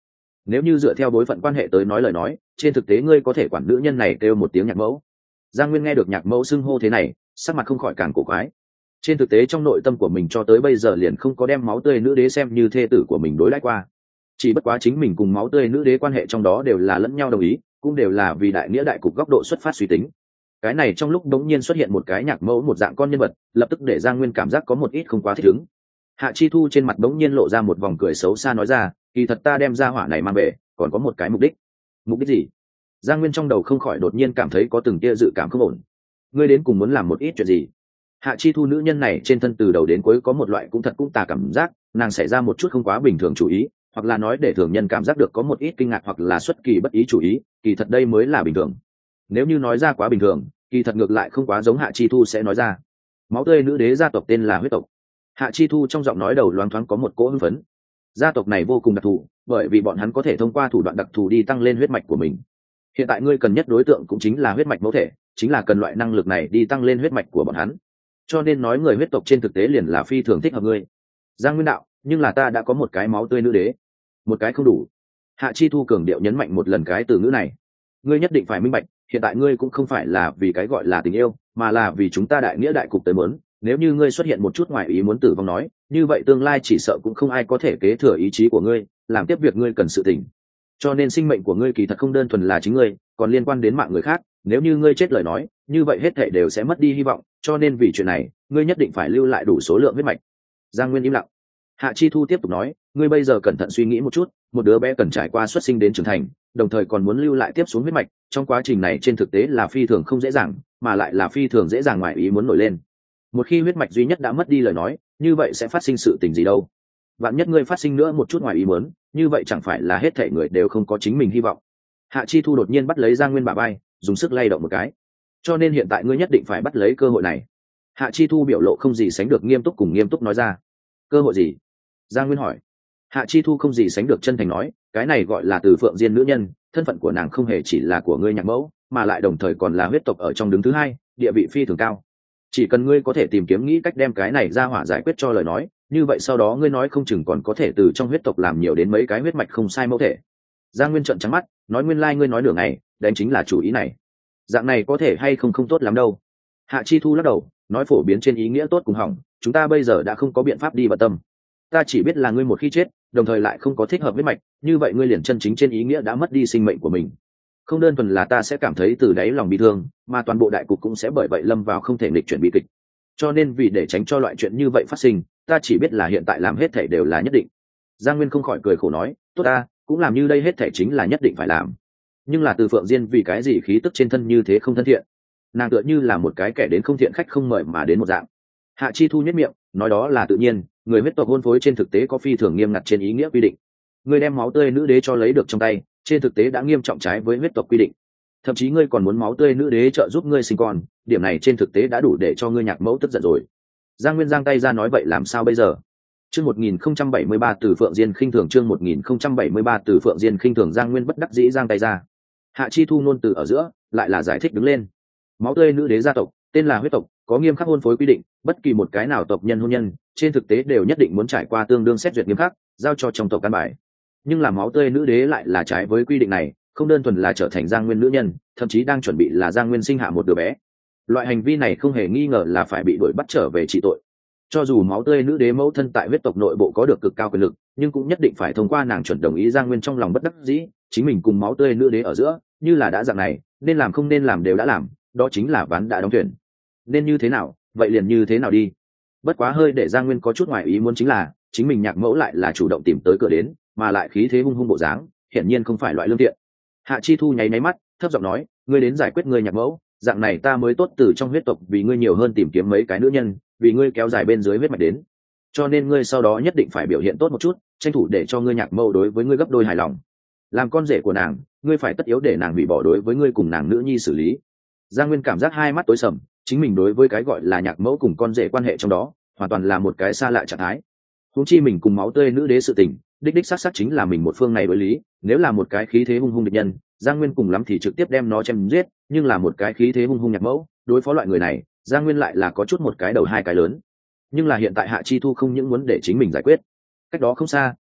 nếu như dựa theo bối phận quan hệ tới nói lời nói, trên thực tế ngươi có thể quản nữ nhân này kêu một tiếng nhạc mẫu. Giang Nguyên nghe được nhạc mẫu xưng hô thế này, sắc mặt không khỏi càng cổ quái. Trên thực tế trong nội tâm của mình cho tới bây giờ liền không có đem máu tươi nữ đế xem như thê tử của mình đối đãi qua, chỉ bất quá chính mình cùng máu tươi nữ đế quan hệ trong đó đều là lẫn nhau đồng ý, cũng đều là vì đại nghĩa đại cục góc độ xuất phát suy tính. Cái này trong lúc đống nhiên xuất hiện một cái nhạc mẫu một dạng con nhân vật, lập tức để Giang Nguyên cảm giác có một ít không quá thích ứng. Hạ Chi Thu trên mặt đống nhiên lộ ra một vòng cười xấu xa nói ra, kỳ thật ta đem ra hỏa này mang về còn có một cái mục đích. Mục đích gì? Giang Nguyên trong đầu không khỏi đột nhiên cảm thấy có từng tia dự cảm không ổn. Ngươi đến cùng muốn làm một ít chuyện gì? Hạ Chi Thu nữ nhân này trên thân từ đầu đến cuối có một loại cũng thật cũng tà cảm giác, nàng xảy ra một chút không quá bình thường chủ ý, hoặc là nói để thường nhân cảm giác được có một ít kinh ngạc hoặc là xuất kỳ bất ý chủ ý, kỳ thật đây mới là bình thường. Nếu như nói ra quá bình thường, kỳ thật ngược lại không quá giống Hạ Chi Thu sẽ nói ra. Máu tươi nữ đế gia tộc tên là huyết tộc. Hạ Chi Thu trong giọng nói đầu loáng thoáng có một cỗ hưng phấn. Gia tộc này vô cùng đặc thù, bởi vì bọn hắn có thể thông qua thủ đoạn đặc thù đi tăng lên huyết mạch của mình. Hiện tại ngươi cần nhất đối tượng cũng chính là huyết mạch mẫu thể, chính là cần loại năng lực này đi tăng lên huyết mạch của bọn hắn. Cho nên nói người huyết tộc trên thực tế liền là phi thường thích hợp ngươi. Giang Nguyên đạo, nhưng là ta đã có một cái máu tươi nữ đế. Một cái không đủ. Hạ Chi Thu cường điệu nhấn mạnh một lần cái từ ngữ này. Ngươi nhất định phải minh bạch, hiện tại ngươi cũng không phải là vì cái gọi là tình yêu, mà là vì chúng ta đại nghĩa đại cục tới muốn. Nếu như ngươi xuất hiện một chút ngoài ý muốn tử vong nói, như vậy tương lai chỉ sợ cũng không ai có thể kế thừa ý chí của ngươi, làm tiếp việc ngươi cần sự tỉnh. Cho nên sinh mệnh của ngươi kỳ thật không đơn thuần là chính ngươi, còn liên quan đến mạng người khác. Nếu như ngươi chết lời nói, như vậy hết thảy đều sẽ mất đi hy vọng. Cho nên vì chuyện này, ngươi nhất định phải lưu lại đủ số lượng huyết mạch. Giang Nguyên im lặng. Hạ Chi Thu tiếp tục nói, ngươi bây giờ cẩn thận suy nghĩ một chút, một đứa bé cần trải qua xuất sinh đến trưởng thành, đồng thời còn muốn lưu lại tiếp xuống huyết mạch, trong quá trình này trên thực tế là phi thường không dễ dàng, mà lại là phi thường dễ dàng ngoài ý muốn nổi lên. Một khi huyết mạch duy nhất đã mất đi lời nói, như vậy sẽ phát sinh sự tình gì đâu? Vạn nhất ngươi phát sinh nữa một chút ngoài ý muốn, như vậy chẳng phải là hết thảy người đều không có chính mình hy vọng. Hạ Chi Thu đột nhiên bắt lấy Giang Nguyên bả vai, dùng sức lay động một cái. Cho nên hiện tại ngươi nhất định phải bắt lấy cơ hội này. Hạ Chi Thu biểu lộ không gì sánh được nghiêm túc nói ra. Cơ hội gì? Giang Nguyên hỏi. Hạ Chi Thu không gì sánh được chân thành nói, cái này gọi là Từ Phượng Diên nữ nhân, thân phận của nàng không hề chỉ là của ngươi nhạc mẫu, mà lại đồng thời còn là huyết tộc ở trong đứng thứ hai, địa vị phi thường cao. Chỉ cần ngươi có thể tìm kiếm nghĩ cách đem cái này ra hỏa giải quyết cho lời nói, như vậy sau đó ngươi nói không chừng còn có thể từ trong huyết tộc làm nhiều đến mấy cái huyết mạch không sai mẫu thể. Giang Nguyên trợn trắng mắt, nói nguyên lai ngươi nói nửa ngày, đánh chính là chủ ý này. Dạng này có thể hay không tốt lắm đâu. Hạ Chi Thu lắc đầu, nói phổ biến trên ý nghĩa tốt cùng hỏng, chúng ta bây giờ đã không có biện pháp đi bận tâm. Ta chỉ biết là ngươi một khi chết, đồng thời lại không có thích hợp huyết mạch, như vậy ngươi liền chân chính trên ý nghĩa đã mất đi sinh mệnh của mình. Không đơn thuần là ta sẽ cảm thấy từ đáy lòng bi thương, mà toàn bộ đại cục cũng sẽ bởi vậy lâm vào không thể nghịch chuyển bi kịch. Cho nên vì để tránh cho loại chuyện như vậy phát sinh, ta chỉ biết là hiện tại làm hết thể đều là nhất định. Giang Nguyên không khỏi cười khổ nói, tốt ta, cũng làm như đây hết thể chính là nhất định phải làm. Nhưng là Từ Phượng Diên vì cái gì khí tức trên thân như thế không thân thiện? Nàng tựa như là một cái kẻ đến không thiện khách không mời mà đến một dạng. Hạ Chi Thu nhếch miệng, nói đó là tự nhiên, người huyết tộc hôn phối trên thực tế có phi thường nghiêm ngặt trên ý nghĩa quy định. Ngươi đem máu tươi nữ đế cho lấy được trong tay, trên thực tế đã nghiêm trọng trái với huyết tộc quy định. Thậm chí ngươi còn muốn máu tươi nữ đế trợ giúp ngươi sinh con, điểm này trên thực tế đã đủ để cho ngươi nhạc mẫu tức giận rồi. Giang Nguyên giang tay ra nói vậy làm sao bây giờ? Chương 1073 Từ Phượng Diên khinh thường, chương 1073 Từ Phượng Diên khinh thường. Giang Nguyên bất đắc dĩ giang tay ra. Hạ Chi Thu nôn từ ở giữa, lại là giải thích đứng lên. Máu tươi nữ đế gia tộc, tên là huyết tộc, có nghiêm khắc hôn phối quy định, bất kỳ một cái nào tộc nhân hôn nhân, trên thực tế đều nhất định muốn trải qua tương đương xét duyệt nghiêm khắc, giao cho trong tộc căn bài. Nhưng là máu tươi nữ đế lại là trái với quy định này, không đơn thuần là trở thành Giang Nguyên nữ nhân, thậm chí đang chuẩn bị là Giang Nguyên sinh hạ một đứa bé. Loại hành vi này không hề nghi ngờ là phải bị đuổi bắt trở về trị tội. Cho dù máu tươi nữ đế mẫu thân tại huyết tộc nội bộ có được cực cao quyền lực, nhưng cũng nhất định phải thông qua nàng chuẩn đồng ý. Giang Nguyên trong lòng bất đắc dĩ, chính mình cùng máu tươi nữ đế ở giữa, như là đã dạng này, nên làm không nên làm đều đã làm, đó chính là ván đã đóng thuyền. Nên như thế nào, vậy liền như thế nào đi. Bất quá hơi để Giang Nguyên có chút ngoài ý muốn chính là, chính mình nhạc mẫu lại là chủ động tìm tới cửa đến, mà lại khí thế hung hung bộ dáng, hiển nhiên không phải loại lương thiện. Hạ Chi Thu nháy mắt, thấp giọng nói, ngươi đến giải quyết ngươi nhạc mẫu, dạng này ta mới tốt từ trong huyết tộc vì ngươi nhiều hơn tìm kiếm mấy cái nữ nhân, vì ngươi kéo dài bên dưới huyết mạch đến. Cho nên ngươi sau đó nhất định phải biểu hiện tốt một chút, tranh thủ để cho ngươi nhạc mẫu đối với ngươi gấp đôi hài lòng. Làm con rể của nàng, ngươi phải tất yếu để nàng hủy bỏ đối với ngươi cùng nàng nữ nhi xử lý. Giang Nguyên cảm giác hai mắt tối sầm, chính mình đối với cái gọi là nhạc mẫu cùng con rể quan hệ trong đó, hoàn toàn là một cái xa lạ trạng thái. Huống chi mình cùng máu tươi nữ đế sự tình, đích xác chính là mình một phương này đối lý, nếu là một cái khí thế hung hung địch nhân, Giang Nguyên cùng lắm thì trực tiếp đem nó chém giết, nhưng là một cái khí thế hung hung nhạc mẫu, đối phó loại người này, Giang Nguyên lại là có chút một cái đầu hai cái lớn. Nhưng là hiện tại Hạ Chi Thu không những muốn để chính mình giải quyết. Cách đó không xa,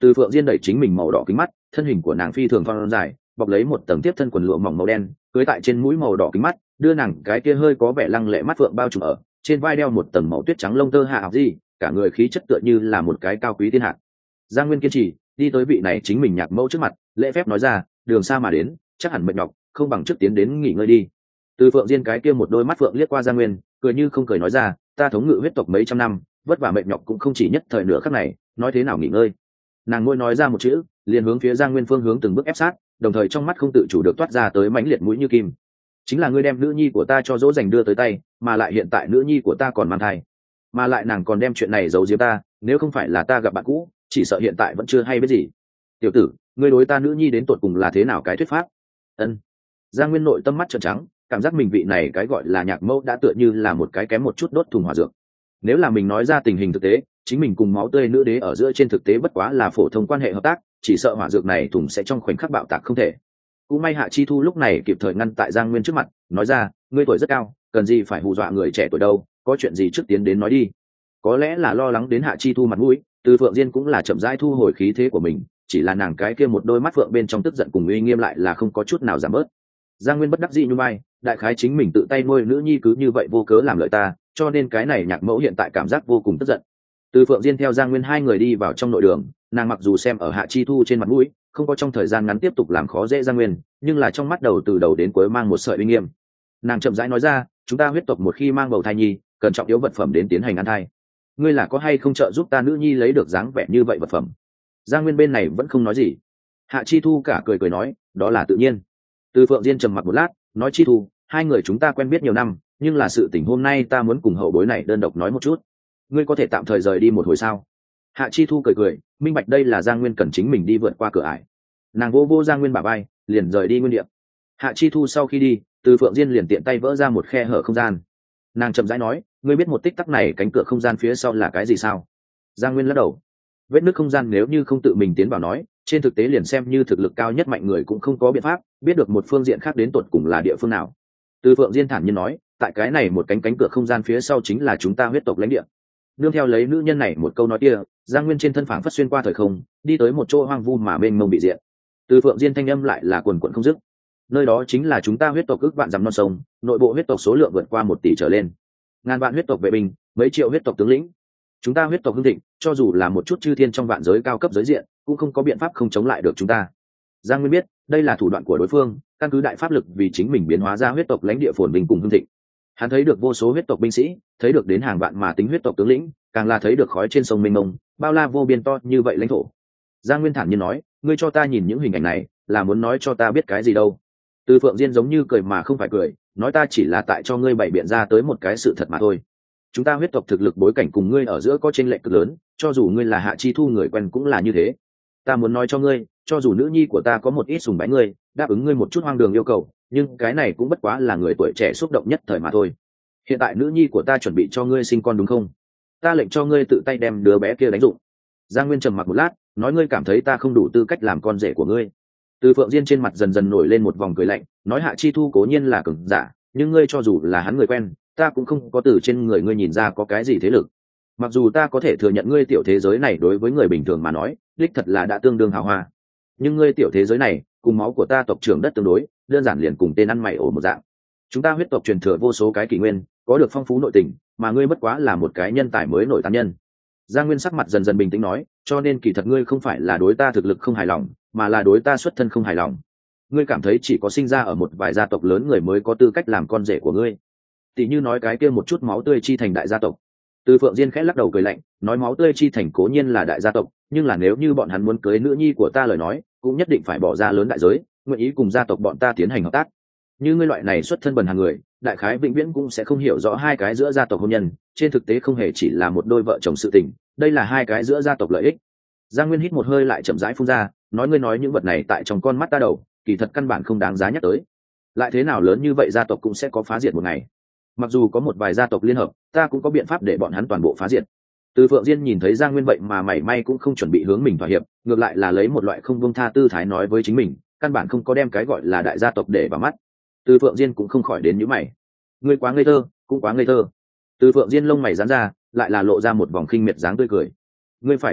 Từ Phượng Diên đẩy chính mình màu đỏ kính mắt, thân hình của nàng phi thường thon dài, bọc lấy một tầng tiếp thân quần lụa mỏng màu đen, cưới tại trên mũi màu đỏ kính mắt, đưa nàng cái kia hơi có vẻ lăng lệ mắt phượng bao trùm ở, trên vai đeo một tầng màu tuyết trắng lông tơ hạ học gì, cả người khí chất tựa như là một cái cao quý thiên hạ. Giang Nguyên kiên trì đi tới vị này chính mình nhạc mẫu trước mặt, lễ phép nói ra, đường xa mà đến, chắc hẳn mệt nhọc, không bằng trước tiến đến nghỉ ngơi đi. Từ Phượng Diên cái kia một đôi mắt phượng liếc qua Giang Nguyên, cười như không cười nói ra, ta thống ngự huyết tộc mấy trăm năm, vất vả mệt nhọc cũng không chỉ nhất thời nửa khắc này, nói thế nào nghỉ ngơi. Nàng môi nói ra một chữ, liền hướng phía Giang Nguyên phương hướng từng bước ép sát, đồng thời trong mắt không tự chủ được toát ra tới mãnh liệt mũi như kim. Chính là ngươi đem nữ nhi của ta cho dỗ dành đưa tới tay, mà lại hiện tại nữ nhi của ta còn mang thai, mà lại nàng còn đem chuyện này giấu giếm ta, nếu không phải là ta gặp bạn cũ, chỉ sợ hiện tại vẫn chưa hay biết gì. Tiểu tử, ngươi đối ta nữ nhi đến tột cùng là thế nào cái thuyết pháp? Ân. Giang Nguyên nội tâm mắt trợn trắng, cảm giác mình vị này cái gọi là nhạc mẫu đã tựa như là một cái kém một chút đốt thùng hỏa dược. Nếu là mình nói ra tình hình thực tế, chính mình cùng máu tươi nữ đế ở giữa trên thực tế bất quá là phổ thông quan hệ hợp tác, chỉ sợ hỏa dược này thùng sẽ trong khoảnh khắc bạo tạc không thể. Cũng may Hạ Chi Thu lúc này kịp thời ngăn tại Giang Nguyên trước mặt, nói ra, ngươi tuổi rất cao, cần gì phải hù dọa người trẻ tuổi đâu, có chuyện gì trước tiến đến nói đi. Có lẽ là lo lắng đến Hạ Chi Thu mặt mũi, Từ Phượng Diên cũng là chậm rãi thu hồi khí thế của mình, chỉ là nàng cái kia một đôi mắt phượng bên trong tức giận cùng uy nghiêm lại là không có chút nào giảm bớt. Giang Nguyên bất đắc dĩ như bay, đại khái chính mình tự tay nuôi nữ nhi cứ như vậy vô cớ làm lợi ta, cho nên cái này nhạc mẫu hiện tại cảm giác vô cùng tức giận. Từ Phượng Diên theo Giang Nguyên hai người đi vào trong nội đường, nàng mặc dù xem ở Hạ Chi Thu trên mặt mũi, không có trong thời gian ngắn tiếp tục làm khó dễ Giang Nguyên, nhưng là trong mắt đầu từ đầu đến cuối mang một sợi uy nghiêm. Nàng chậm rãi nói ra, chúng ta huyết tộc một khi mang bầu thai nhi, cần trọng yếu vật phẩm đến tiến hành ăn thai. Ngươi là có hay không trợ giúp ta nữ nhi lấy được dáng vẻ như vậy vật phẩm? Giang Nguyên bên này vẫn không nói gì. Hạ Chi Thu cả cười cười nói, đó là tự nhiên. Từ Phượng Diên trầm mặc một lát, nói, Chi Thu, hai người chúng ta quen biết nhiều năm, nhưng là sự tình hôm nay ta muốn cùng hậu bối này đơn độc nói một chút. Ngươi có thể tạm thời rời đi một hồi sao? Hạ Chi Thu cười cười, minh bạch đây là Giang Nguyên cần chính mình đi vượt qua cửa ải. Nàng vô vô Giang Nguyên bả vai, liền rời đi nguyên địa. Hạ Chi Thu sau khi đi, Từ Phượng Diên liền tiện tay vỡ ra một khe hở không gian. Nàng chậm rãi nói, ngươi biết một tích tắc này cánh cửa không gian phía sau là cái gì sao? Giang Nguyên lắc đầu. Vết nứt không gian nếu như không tự mình tiến vào nói, trên thực tế liền xem như thực lực cao nhất mạnh người cũng không có biện pháp biết được một phương diện khác đến tột cùng là địa phương nào. Từ Phượng Diên thản nhiên nói, tại cái này một cánh cửa không gian phía sau chính là chúng ta huyết tộc lãnh địa. Nương theo lấy nữ nhân này một câu nói kia, Giang Nguyên trên thân phảng phất xuyên qua thời không, đi tới một chỗ hoang vu mà mênh mông bị diện. Từ Phượng Diên thanh âm lại là quần quần không dứt. Nơi đó chính là chúng ta huyết tộc ước vạn dặm non sông, nội bộ huyết tộc số lượng vượt qua 1 tỷ trở lên, ngàn vạn huyết tộc vệ binh, mấy triệu huyết tộc tướng lĩnh. Chúng ta huyết tộc hưng thịnh, cho dù là một chút chư thiên trong vạn giới cao cấp giới diện, cũng không có biện pháp không chống lại được chúng ta. Giang Nguyên biết, đây là thủ đoạn của đối phương, căn cứ đại pháp lực vì chính mình biến hóa ra huyết tộc lãnh địa phồn vinh cùng hưng thịnh. Hắn thấy được vô số huyết tộc binh sĩ, thấy được đến hàng vạn mà tính huyết tộc tướng lĩnh, càng là thấy được khói trên sông mênh mông, bao la vô biên to như vậy lãnh thổ. Giang Nguyên thản nhiên nói, ngươi cho ta nhìn những hình ảnh này, là muốn nói cho ta biết cái gì đâu? Từ Phượng Diên giống như cười mà không phải cười, nói ta chỉ là tại cho ngươi bày biện ra tới một cái sự thật mà thôi. Chúng ta huyết tộc thực lực bối cảnh cùng ngươi ở giữa có chênh lệch cực lớn, cho dù ngươi là Hạ Chi Thu người quen cũng là như thế. Ta muốn nói cho ngươi, cho dù nữ nhi của ta có một ít sùng bái ngươi, đáp ứng ngươi một chút hoang đường yêu cầu, nhưng cái này cũng bất quá là người tuổi trẻ xúc động nhất thời mà thôi. Hiện tại nữ nhi của ta chuẩn bị cho ngươi sinh con đúng không? Ta lệnh cho ngươi tự tay đem đứa bé kia đánh dụng. Giang Nguyên trầm mặc một lát, nói, ngươi cảm thấy ta không đủ tư cách làm con rể của ngươi? Từ Phượng Diên trên mặt dần dần nổi lên một vòng cười lạnh, nói, Hạ Chi Thu cố nhiên là cường giả, nhưng ngươi cho dù là hắn người quen, ta cũng không có từ trên người ngươi nhìn ra có cái gì thế lực. Mặc dù ta có thể thừa nhận ngươi tiểu thế giới này đối với người bình thường mà nói, đích thật là đã tương đương hào hoa, nhưng ngươi tiểu thế giới này cùng máu của ta tộc trưởng đất tương đối, đơn giản liền cùng tên ăn mày ổ một dạng. Chúng ta huyết tộc truyền thừa vô số cái kỷ nguyên, có được phong phú nội tình, mà ngươi bất quá là một cái nhân tài mới nổi tán nhân. Giang Nguyên sắc mặt dần dần bình tĩnh nói, cho nên kỳ thật ngươi không phải là đối ta thực lực không hài lòng, mà là đối ta xuất thân không hài lòng. Ngươi cảm thấy chỉ có sinh ra ở một vài gia tộc lớn người mới có tư cách làm con rể của ngươi, tỷ như nói cái kia một chút máu tươi chi thành đại gia tộc. Từ Phượng Diên khẽ lắc đầu cười lạnh, nói, máu tươi chi thành cố nhiên là đại gia tộc, nhưng là nếu như bọn hắn muốn cưới nữ nhi của ta lời nói, cũng nhất định phải bỏ ra lớn đại giới, nguyện ý cùng gia tộc bọn ta tiến hành hợp tác. Như ngươi loại này xuất thân bần hàng người, đại khái vĩnh viễn cũng sẽ không hiểu rõ hai cái giữa gia tộc hôn nhân, trên thực tế không hề chỉ là một đôi vợ chồng sự tình, đây là hai cái giữa gia tộc lợi ích. Giang Nguyên hít một hơi lại chậm rãi phun ra, nói, ngươi nói những vật này tại trong con mắt ta đầu, kỳ thật căn bản không đáng giá nhắc tới. Lại thế nào lớn như vậy gia tộc cũng sẽ có phá diệt một ngày. Mặc dù có một vài gia tộc liên hợp, ta cũng có biện pháp để bọn hắn toàn bộ phá diệt. Từ Phượng Diên nhìn thấy Giang Nguyên vậy mà mảy may cũng không chuẩn bị hướng mình thỏa hiệp, ngược lại là lấy một loại không buông tha tư thái nói với chính mình, căn bản không có đem cái gọi là đại gia tộc để vào mắt. Từ Phượng Diên cũng không khỏi đến nhíu mày. Ngươi quá ngây thơ, cũng quá ngây thơ. Từ Phượng Diên lông mày giãn ra, lại là lộ ra một vòng khinh miệt dáng tươi cười. Ngươi phải hiểu được,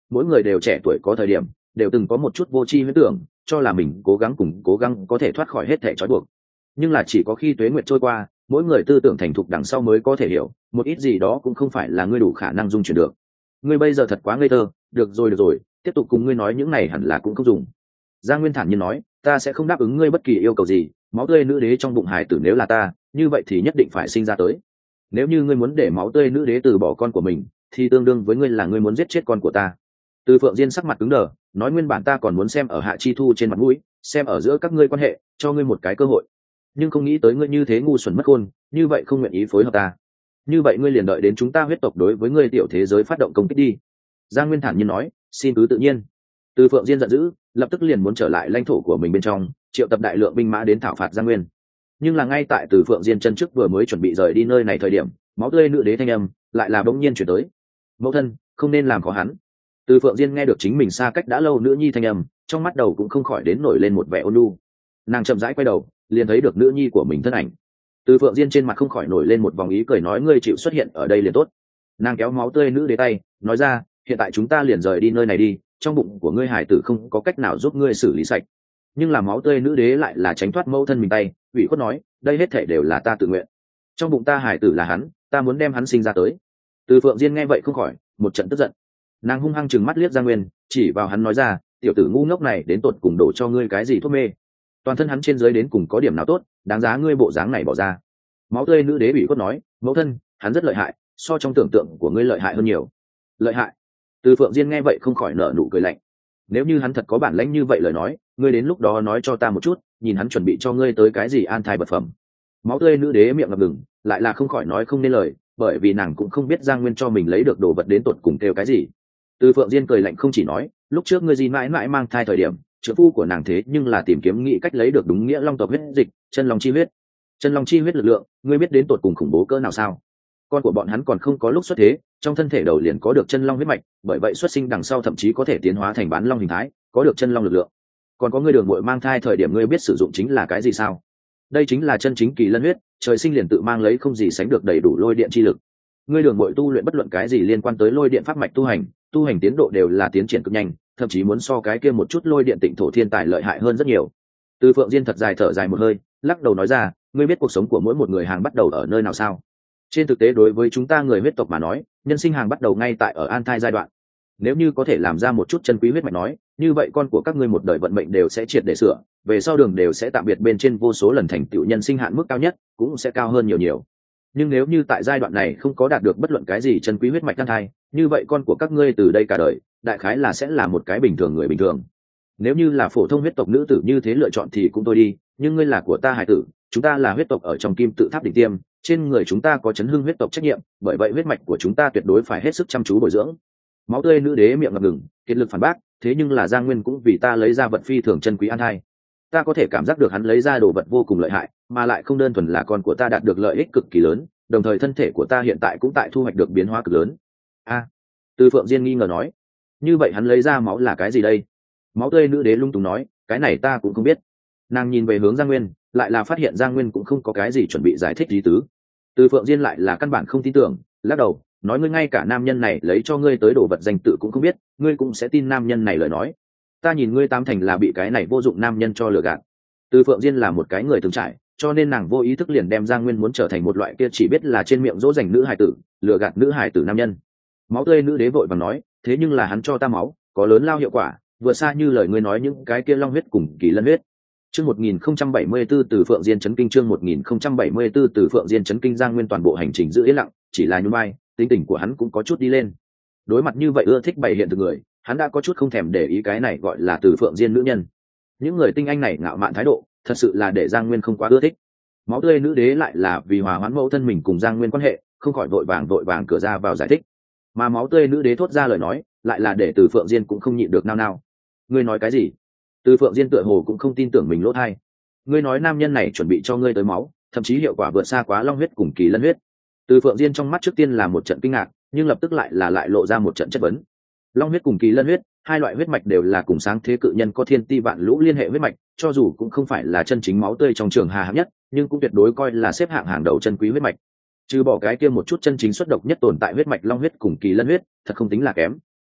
mỗi người đều trẻ tuổi có thời điểm, đều từng có một chút vô tri huyễn tưởng, cho là mình cố gắng có thể thoát khỏi hết thể trói buộc. Nhưng là chỉ có khi tuế nguyệt trôi qua, mỗi người tư tưởng thành thục đằng sau mới có thể hiểu, một ít gì đó cũng không phải là ngươi đủ khả năng dung chuyển được. Ngươi bây giờ thật quá ngây thơ, được rồi, tiếp tục cùng ngươi nói những này hẳn là cũng không dùng. Giang Nguyên thản nhiên nói, ta sẽ không đáp ứng ngươi bất kỳ yêu cầu gì, máu tươi nữ đế trong bụng hải tử nếu là ta, như vậy thì nhất định phải sinh ra tới. Nếu như ngươi muốn để máu tươi nữ đế từ bỏ con của mình, thì tương đương với ngươi là ngươi muốn giết chết con của ta. Từ Phượng Diên sắc mặt cứng đờ, nói nguyên bản ta còn muốn xem ở Hạ Chi Thu trên mặt mũi, xem ở giữa các ngươi quan hệ, cho ngươi một cái cơ hội, nhưng không nghĩ tới ngươi như thế ngu xuẩn mất khôn, như vậy không nguyện ý phối hợp ta, như vậy ngươi liền đợi đến chúng ta huyết tộc đối với ngươi tiểu thế giới phát động công kích đi. Giang Nguyên thản nhiên nói, xin cứ tự nhiên. Từ Phượng Diên giận dữ, lập tức liền muốn trở lại lãnh thổ của mình bên trong, triệu tập đại lượng binh mã đến thảo phạt Giang Nguyên. Nhưng là ngay tại Từ Phượng Diên chân trước vừa mới chuẩn bị rời đi nơi này thời điểm, máu tươi nữ đế thanh âm lại là bỗng nhiên chuyển tới. Mẫu thân, không nên làm khó hắn. Từ Phượng Diên nghe được chính mình xa cách đã lâu nữ nhi thanh âm, trong mắt đầu cũng không khỏi đến nổi lên một vẻ ôn nhu. Nàng chậm rãi quay đầu, liền thấy được nữ nhi của mình thân ảnh. Từ Phượng Diên trên mặt không khỏi nổi lên một vòng ý cười, nói ngươi chịu xuất hiện ở đây liền tốt. Nàng kéo máu tươi nữ đế tay, nói ra, hiện tại chúng ta liền rời đi nơi này đi, trong bụng của ngươi hải tử không có cách nào giúp ngươi xử lý sạch. Nhưng là máu tươi nữ đế lại là tránh thoát mẫu thân mình tay, ủy khuất nói, đây hết thể đều là ta tự nguyện, trong bụng ta hải tử là hắn, ta muốn đem hắn sinh ra tới. Từ Phượng Diên nghe vậy không khỏi một trận tức giận, nàng hung hăng chừng mắt liếc Giang Nguyên, chỉ vào hắn nói ra, tiểu tử ngu ngốc này đến tột cùng đổ cho ngươi cái gì thuốc mê, toàn thân hắn trên dưới đến cùng có điểm nào tốt, đáng giá ngươi bộ dáng này bỏ ra. Máu tươi nữ đế ủy khuất nói, mẫu thân, hắn rất lợi hại, so trong tưởng tượng của ngươi lợi hại hơn nhiều. Lợi hại? Từ Phượng Diên nghe vậy không khỏi nở nụ cười lạnh, nếu như hắn thật có bản lĩnh như vậy lời nói, ngươi đến lúc đó nói cho ta một chút, nhìn hắn chuẩn bị cho ngươi tới cái gì an thai vật phẩm. Máu tươi nữ đế miệng ngập ngừng, lại là không khỏi nói không nên lời, bởi vì nàng cũng không biết Giang Nguyên cho mình lấy được đồ vật đến tột cùng kêu cái gì. Từ Phượng Diên cười lạnh không chỉ nói, lúc trước ngươi gì mãi mãi mang thai thời điểm, trưởng phu của nàng thế nhưng là tìm kiếm nghĩ cách lấy được đúng nghĩa long tộc huyết dịch, chân long chi huyết. Chân long chi huyết lực lượng, ngươi biết đến tột cùng khủng bố cỡ nào sao? Con của bọn hắn còn không có lúc xuất thế, trong thân thể đầu liền có được chân long huyết mạch, bởi vậy xuất sinh đằng sau thậm chí có thể tiến hóa thành bán long hình thái, có được chân long lực lượng. Còn có ngươi đường muội mang thai thời điểm ngươi biết sử dụng chính là cái gì sao? Đây chính là chân chính kỳ lân huyết, trời sinh liền tự mang lấy không gì sánh được đầy đủ lôi điện chi lực. Ngươi đường muội tu luyện bất luận cái gì liên quan tới lôi điện pháp mạch tu hành tiến độ đều là tiến triển cực nhanh, thậm chí muốn so cái kia một chút lôi điện tịnh thổ thiên tài lợi hại hơn rất nhiều. Từ Phượng Diên thật dài thở dài một hơi, lắc đầu nói ra, ngươi biết cuộc sống của mỗi một người hàng bắt đầu ở nơi nào sao? Trên thực tế đối với chúng ta người huyết tộc mà nói, nhân sinh hàng bắt đầu ngay tại ở an thai giai đoạn. Nếu như có thể làm ra một chút chân quý huyết mạch nói, như vậy con của các ngươi một đời vận mệnh đều sẽ triệt để sửa, về sau đường đều sẽ tạm biệt bên trên vô số lần thành tựu nhân sinh hạn mức cao nhất, cũng sẽ cao hơn nhiều. Nhưng nếu như tại giai đoạn này không có đạt được bất luận cái gì chân quý huyết mạch an thai, như vậy con của các ngươi từ đây cả đời, đại khái là sẽ là một cái bình thường người bình thường. Nếu như là phổ thông huyết tộc nữ tử như thế lựa chọn thì cũng thôi đi, nhưng ngươi là của ta hải tử, chúng ta là huyết tộc ở trong kim tự tháp đỉnh tiêm, trên người chúng ta có chấn hưng huyết tộc trách nhiệm, bởi vậy huyết mạch của chúng ta tuyệt đối phải hết sức chăm chú bồi dưỡng. Máu tươi nữ đế miệng ngập ngừng, kiệt lực phản bác, thế nhưng là Giang Nguyên cũng vì ta lấy ra vật phi thường chân quý an thai. Ta có thể cảm giác được hắn lấy ra đồ vật vô cùng lợi hại, mà lại không đơn thuần là con của ta đạt được lợi ích cực kỳ lớn, đồng thời thân thể của ta hiện tại cũng tại thu hoạch được biến hóa cực lớn. Từ Phượng Diên nghi ngờ nói, như vậy hắn lấy ra máu là cái gì đây? Máu tươi nữ đế lung tung nói, cái này ta cũng không biết. Nàng nhìn về hướng Giang Nguyên, lại là phát hiện Giang Nguyên cũng không có cái gì chuẩn bị giải thích lý tứ. Từ Phượng Diên lại là căn bản không tin tưởng, lắc đầu nói, ngươi ngay cả nam nhân này lấy cho ngươi tới đồ vật danh tự cũng không biết, ngươi cũng sẽ tin nam nhân này lời nói? Ta nhìn ngươi tám thành là bị cái này vô dụng nam nhân cho lừa gạt. Từ Phượng Diên là một cái người từng trải, cho nên nàng vô ý thức liền đem Giang Nguyên muốn trở thành một loại kia chỉ biết là trên miệng dỗ dành nữ hài tử, lừa gạt nữ hài tử nam nhân. Máu tươi nữ đế vội vàng nói, thế nhưng là hắn cho ta máu, có lớn lao hiệu quả, vừa xa như lời ngươi nói những cái kia long huyết cùng kỳ lân huyết. Chương 1074 từ Phượng Diên chấn kinh, chương 1074 từ Phượng Diên chấn kinh. Giang Nguyên toàn bộ hành trình giữ yên lặng, chỉ là nhún vai, tính tình của hắn cũng có chút đi lên. Đối mặt như vậy ưa thích bày hiện từ người, hắn đã có chút không thèm để ý cái này gọi là từ Phượng Diên nữ nhân. Những người tinh anh này ngạo mạn thái độ, thật sự là để Giang Nguyên không quá ưa thích. Máu tươi nữ đế lại là vì hòa hoãn mẫu thân mình cùng Giang Nguyên quan hệ, không khỏi vội vàng cửa ra vào giải thích. Mà máu tươi nữ đế thốt ra lời nói, lại là để từ Phượng Diên cũng không nhịn được nao. Ngươi nói cái gì? Từ Phượng Diên tựa hồ cũng không tin tưởng mình lỗ tai. Ngươi nói nam nhân này chuẩn bị cho ngươi tới máu, thậm chí hiệu quả vượt xa quá long huyết cùng kỳ lân huyết. Từ Phượng Diên trong mắt trước tiên là một trận kinh ngạc, nhưng lập tức lại lộ ra một trận chất vấn. Long huyết cùng kỳ lân huyết, hai loại huyết mạch đều là cùng sáng thế cự nhân có thiên ti vạn lũ liên hệ huyết mạch, cho dù cũng không phải là chân chính máu tươi trong trường hà hạng nhất, nhưng cũng tuyệt đối coi là xếp hạng hàng đầu chân quý huyết mạch. Trừ bỏ cái kia một chút chân chính xuất độc nhất tồn tại huyết mạch long huyết cùng kỳ lân huyết, thật không tính là kém.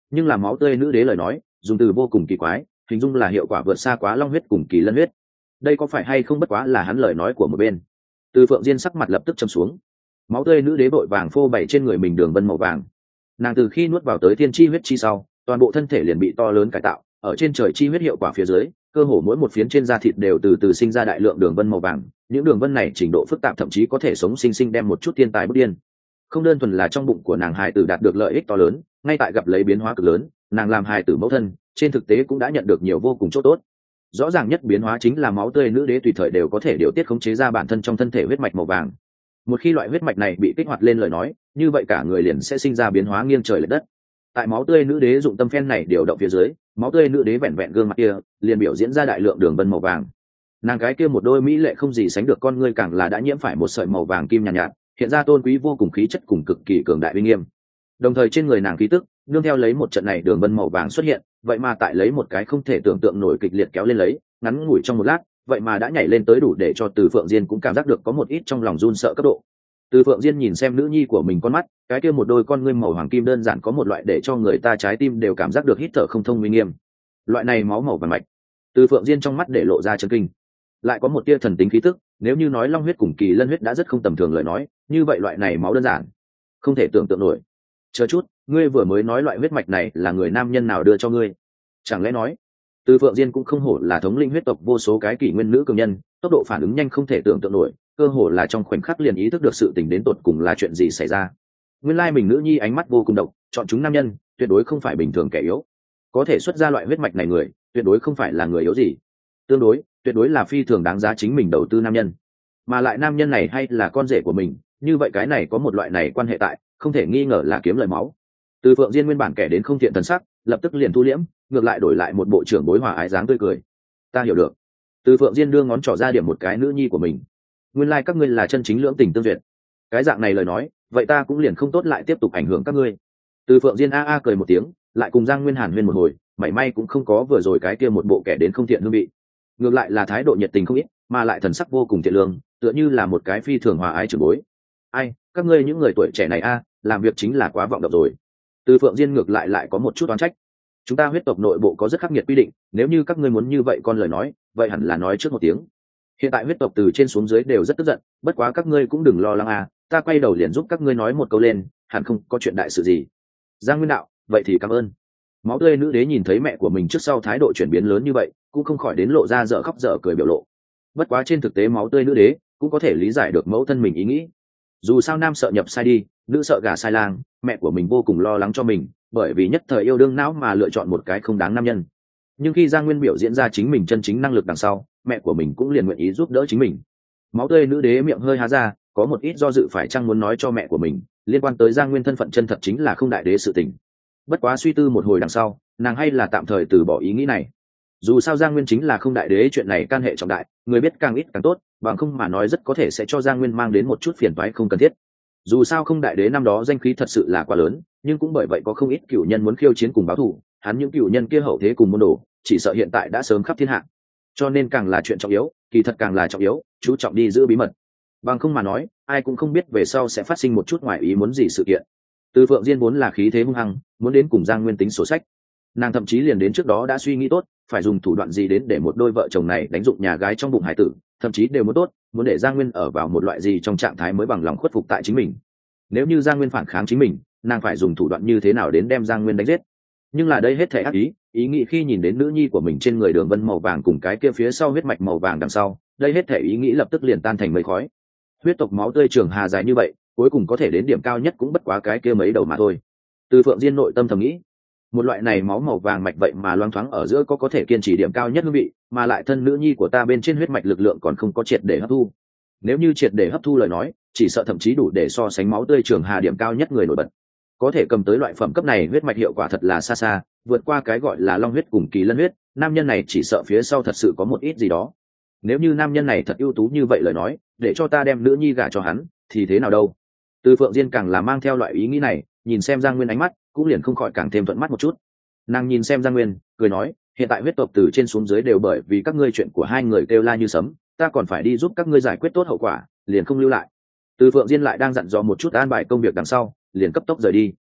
nhưng là máu tươi nữ đế lời nói dùng từ vô cùng kỳ quái, hình dung là hiệu quả vượt xa quá long huyết cùng kỳ lân huyết. Đây có phải hay không bất quá là hắn lời nói của một bên. Từ Phượng Diên sắc mặt lập tức châm xuống. Máu tươi nữ đế vội vàng phô bày trên người mình đường vân màu vàng. Nàng từ khi nuốt vào tới thiên chi huyết chi sau, toàn bộ thân thể liền bị to lớn cải tạo, ở trên trời chi huyết hiệu quả phía dưới, cơ hồ mỗi một phiến trên da thịt đều từ từ sinh ra đại lượng đường vân màu vàng. Những đường vân này trình độ phức tạp thậm chí có thể sống sinh sinh đem một chút thiên tài bất điên. Không đơn thuần là trong bụng của nàng hài tử đạt được lợi ích to lớn, ngay tại gặp lấy biến hóa cực lớn, nàng làm hài tử mẫu thân, trên thực tế cũng đã nhận được nhiều vô cùng chỗ tốt. Rõ ràng nhất biến hóa chính là máu tươi nữ đế tùy thời đều có thể điều tiết khống chế ra bản thân trong thân thể huyết mạch màu vàng. Một khi loại huyết mạch này bị kích hoạt lên lời nói, như vậy cả người liền sẽ sinh ra biến hóa nghiêng trời lệch đất. Tại máu tươi nữ đế dụng tâm phen này điều động phía dưới, máu tươi nữ đế vẹn vẹn gương mặt kia liền biểu diễn ra đại lượng đường vân màu vàng. Nàng cái kia một đôi mỹ lệ không gì sánh được con ngươi càng là đã nhiễm phải một sợi màu vàng kim nhàn nhạt, hiện ra tôn quý vô cùng khí chất cùng cực kỳ cường đại uy nghiêm. Đồng thời trên người nàng khí tức nương theo lấy một trận này đường vân màu vàng xuất hiện, vậy mà tại lấy một cái không thể tưởng tượng nổi kịch liệt kéo lên lấy, ngắn ngủi trong một lát, vậy mà đã nhảy lên tới đủ để cho Từ Phượng Diên cũng cảm giác được có một ít trong lòng run sợ cấp độ. Từ Phượng Diên nhìn xem nữ nhi của mình con mắt, cái kia một đôi con ngươi màu hoàng kim đơn giản có một loại để cho người ta trái tim đều cảm giác được hít thở không thông uy nghiêm. Loại này máu màu vàng mạch, Từ Phượng Diên trong mắt để lộ ra chấn kinh. Lại có một tia thần tính khí tức, nếu như nói long huyết cùng kỳ lân huyết đã rất không tầm thường lời nói, như vậy loại này máu đơn giản, không thể tưởng tượng nổi. Chờ chút, ngươi vừa mới nói loại huyết mạch này là người nam nhân nào đưa cho ngươi? Chẳng lẽ nói, Từ Phượng Diên cũng không hổ là thống linh huyết tộc vô số cái kỷ nguyên nữ cường nhân, tốc độ phản ứng nhanh không thể tưởng tượng nổi, cơ hồ là trong khoảnh khắc liền ý thức được sự tình đến tột cùng là chuyện gì xảy ra. Nguyên lai mình nữ nhi ánh mắt vô cùng độc, chọn chúng nam nhân, tuyệt đối không phải bình thường kẻ yếu. Có thể xuất ra loại huyết mạch này người, tuyệt đối không phải là người yếu gì. Tương đối, tuyệt đối là phi thường đáng giá chính mình đầu tư nam nhân. Mà lại nam nhân này hay là con rể của mình, như vậy cái này có một loại này quan hệ tại, không thể nghi ngờ là kiếm lời máu. Từ Phượng Diên nguyên bản kẻ đến không thiện thần sắc, lập tức liền thu liễm, ngược lại đổi lại một bộ trưởng bối hòa ái dáng tươi cười. Ta hiểu được. Từ Phượng Diên đưa ngón trỏ ra điểm một cái nữ nhi của mình. Nguyên lai các ngươi là chân chính lưỡng tình tương duyệt. Cái dạng này lời nói, vậy ta cũng liền không tốt lại tiếp tục ảnh hưởng các ngươi. Từ Phượng Diên a a cười một tiếng, lại cùng Giang Nguyên Hàn huyên một hồi, mảy may cũng không có vừa rồi cái kia một bộ kẻ đến không thiện hương vị. Ngược lại là thái độ nhiệt tình không ít, mà lại thần sắc vô cùng thiện lương, tựa như là một cái phi thường hòa ái trưởng bối. Ai, các ngươi những người tuổi trẻ này a, làm việc chính là quá vọng động rồi. Từ Phượng Diên ngược lại có một chút oán trách. Chúng ta huyết tộc nội bộ có rất khắc nghiệt quy định, nếu như các ngươi muốn như vậy con lời nói, vậy hẳn là nói trước một tiếng. Hiện tại huyết tộc từ trên xuống dưới đều rất tức giận, bất quá các ngươi cũng đừng lo lắng à, ta quay đầu liền giúp các ngươi nói một câu lên, hẳn không có chuyện đại sự gì. Giang Nguyên đạo, vậy thì cảm ơn. Máu tươi nữ đế nhìn thấy mẹ của mình trước sau thái độ chuyển biến lớn như vậy, cũng không khỏi đến lộ ra dở khóc dở cười biểu lộ. Bất quá trên thực tế máu tươi nữ đế cũng có thể lý giải được mẫu thân mình ý nghĩ. Dù sao nam sợ nhập sai đi, nữ sợ gả sai lang, mẹ của mình vô cùng lo lắng cho mình, bởi vì nhất thời yêu đương não mà lựa chọn một cái không đáng nam nhân. Nhưng khi Giang Nguyên biểu diễn ra chính mình chân chính năng lực đằng sau, mẹ của mình cũng liền nguyện ý giúp đỡ chính mình. Máu tươi nữ đế miệng hơi há ra, có một ít do dự phải chăng muốn nói cho mẹ của mình liên quan tới Giang Nguyên thân phận chân thật chính là không đại đế sự tình. Bất quá suy tư một hồi đằng sau, nàng hay là tạm thời từ bỏ ý nghĩ này. Dù sao Giang Nguyên chính là không đại đế, chuyện này can hệ trọng đại, người biết càng ít càng tốt, bằng không mà nói rất có thể sẽ cho Giang Nguyên mang đến một chút phiền toái không cần thiết. Dù sao không đại đế năm đó danh khí thật sự là quá lớn, nhưng cũng bởi vậy có không ít cửu nhân muốn khiêu chiến cùng báo thù, hắn những cửu nhân kia hậu thế cùng môn đồ, chỉ sợ hiện tại đã sớm khắp thiên hạ. Cho nên càng là chuyện trọng yếu, kỳ thật càng là trọng yếu, chú trọng đi giữ bí mật. Bằng không mà nói, ai cũng không biết về sau sẽ phát sinh một chút ngoài ý muốn gì sự kiện. Từ Phượng Diên vốn là khí thế hung hăng, muốn đến cùng Giang Nguyên tính sổ sách. Nàng thậm chí liền đến trước đó đã suy nghĩ tốt, phải dùng thủ đoạn gì đến để một đôi vợ chồng này đánh dụng nhà gái trong bụng hải tử, thậm chí đều muốn tốt, muốn để Giang Nguyên ở vào một loại gì trong trạng thái mới bằng lòng khuất phục tại chính mình. Nếu như Giang Nguyên phản kháng chính mình, nàng phải dùng thủ đoạn như thế nào đến đem Giang Nguyên đánh giết. Nhưng là đây hết thảy ác ý nghĩ khi nhìn đến nữ nhi của mình trên người đường vân màu vàng cùng cái kia phía sau huyết mạch màu vàng đằng sau, đây hết thảy ý nghĩ lập tức liền tan thành mây khói. Huyết tộc máu tươi trường hà dài như vậy, cuối cùng có thể đến điểm cao nhất cũng bất quá cái kia mấy đầu mà thôi. Từ Phượng Diên nội tâm thầm nghĩ, một loại này máu màu vàng mạch vậy mà loáng thoáng ở giữa có thể kiên trì điểm cao nhất hương vị, mà lại thân nữ nhi của ta bên trên huyết mạch lực lượng còn không có triệt để hấp thu. Nếu như triệt để hấp thu lời nói, chỉ sợ thậm chí đủ để so sánh máu tươi trường hà điểm cao nhất người nổi bật. Có thể cầm tới loại phẩm cấp này huyết mạch hiệu quả thật là xa xa vượt qua cái gọi là long huyết cùng kỳ lân huyết. Nam nhân này chỉ sợ phía sau thật sự có một ít gì đó. Nếu như nam nhân này thật ưu tú như vậy lời nói, để cho ta đem nữ nhi gả cho hắn thì thế nào đâu. Từ Phượng Diên càng là mang theo loại ý nghĩ này, nhìn xem Giang Nguyên ánh mắt cũng liền không khỏi càng thêm thuận mắt một chút. Nàng nhìn xem Giang Nguyên cười nói, hiện tại huyết tộc từ trên xuống dưới đều bởi vì các ngươi chuyện của hai người kêu la như sấm, ta còn phải đi giúp các ngươi giải quyết tốt hậu quả, liền không lưu lại. Từ Phượng Diên lại đang dặn dò một chút an bài công việc đằng sau, liền cấp tốc rời đi.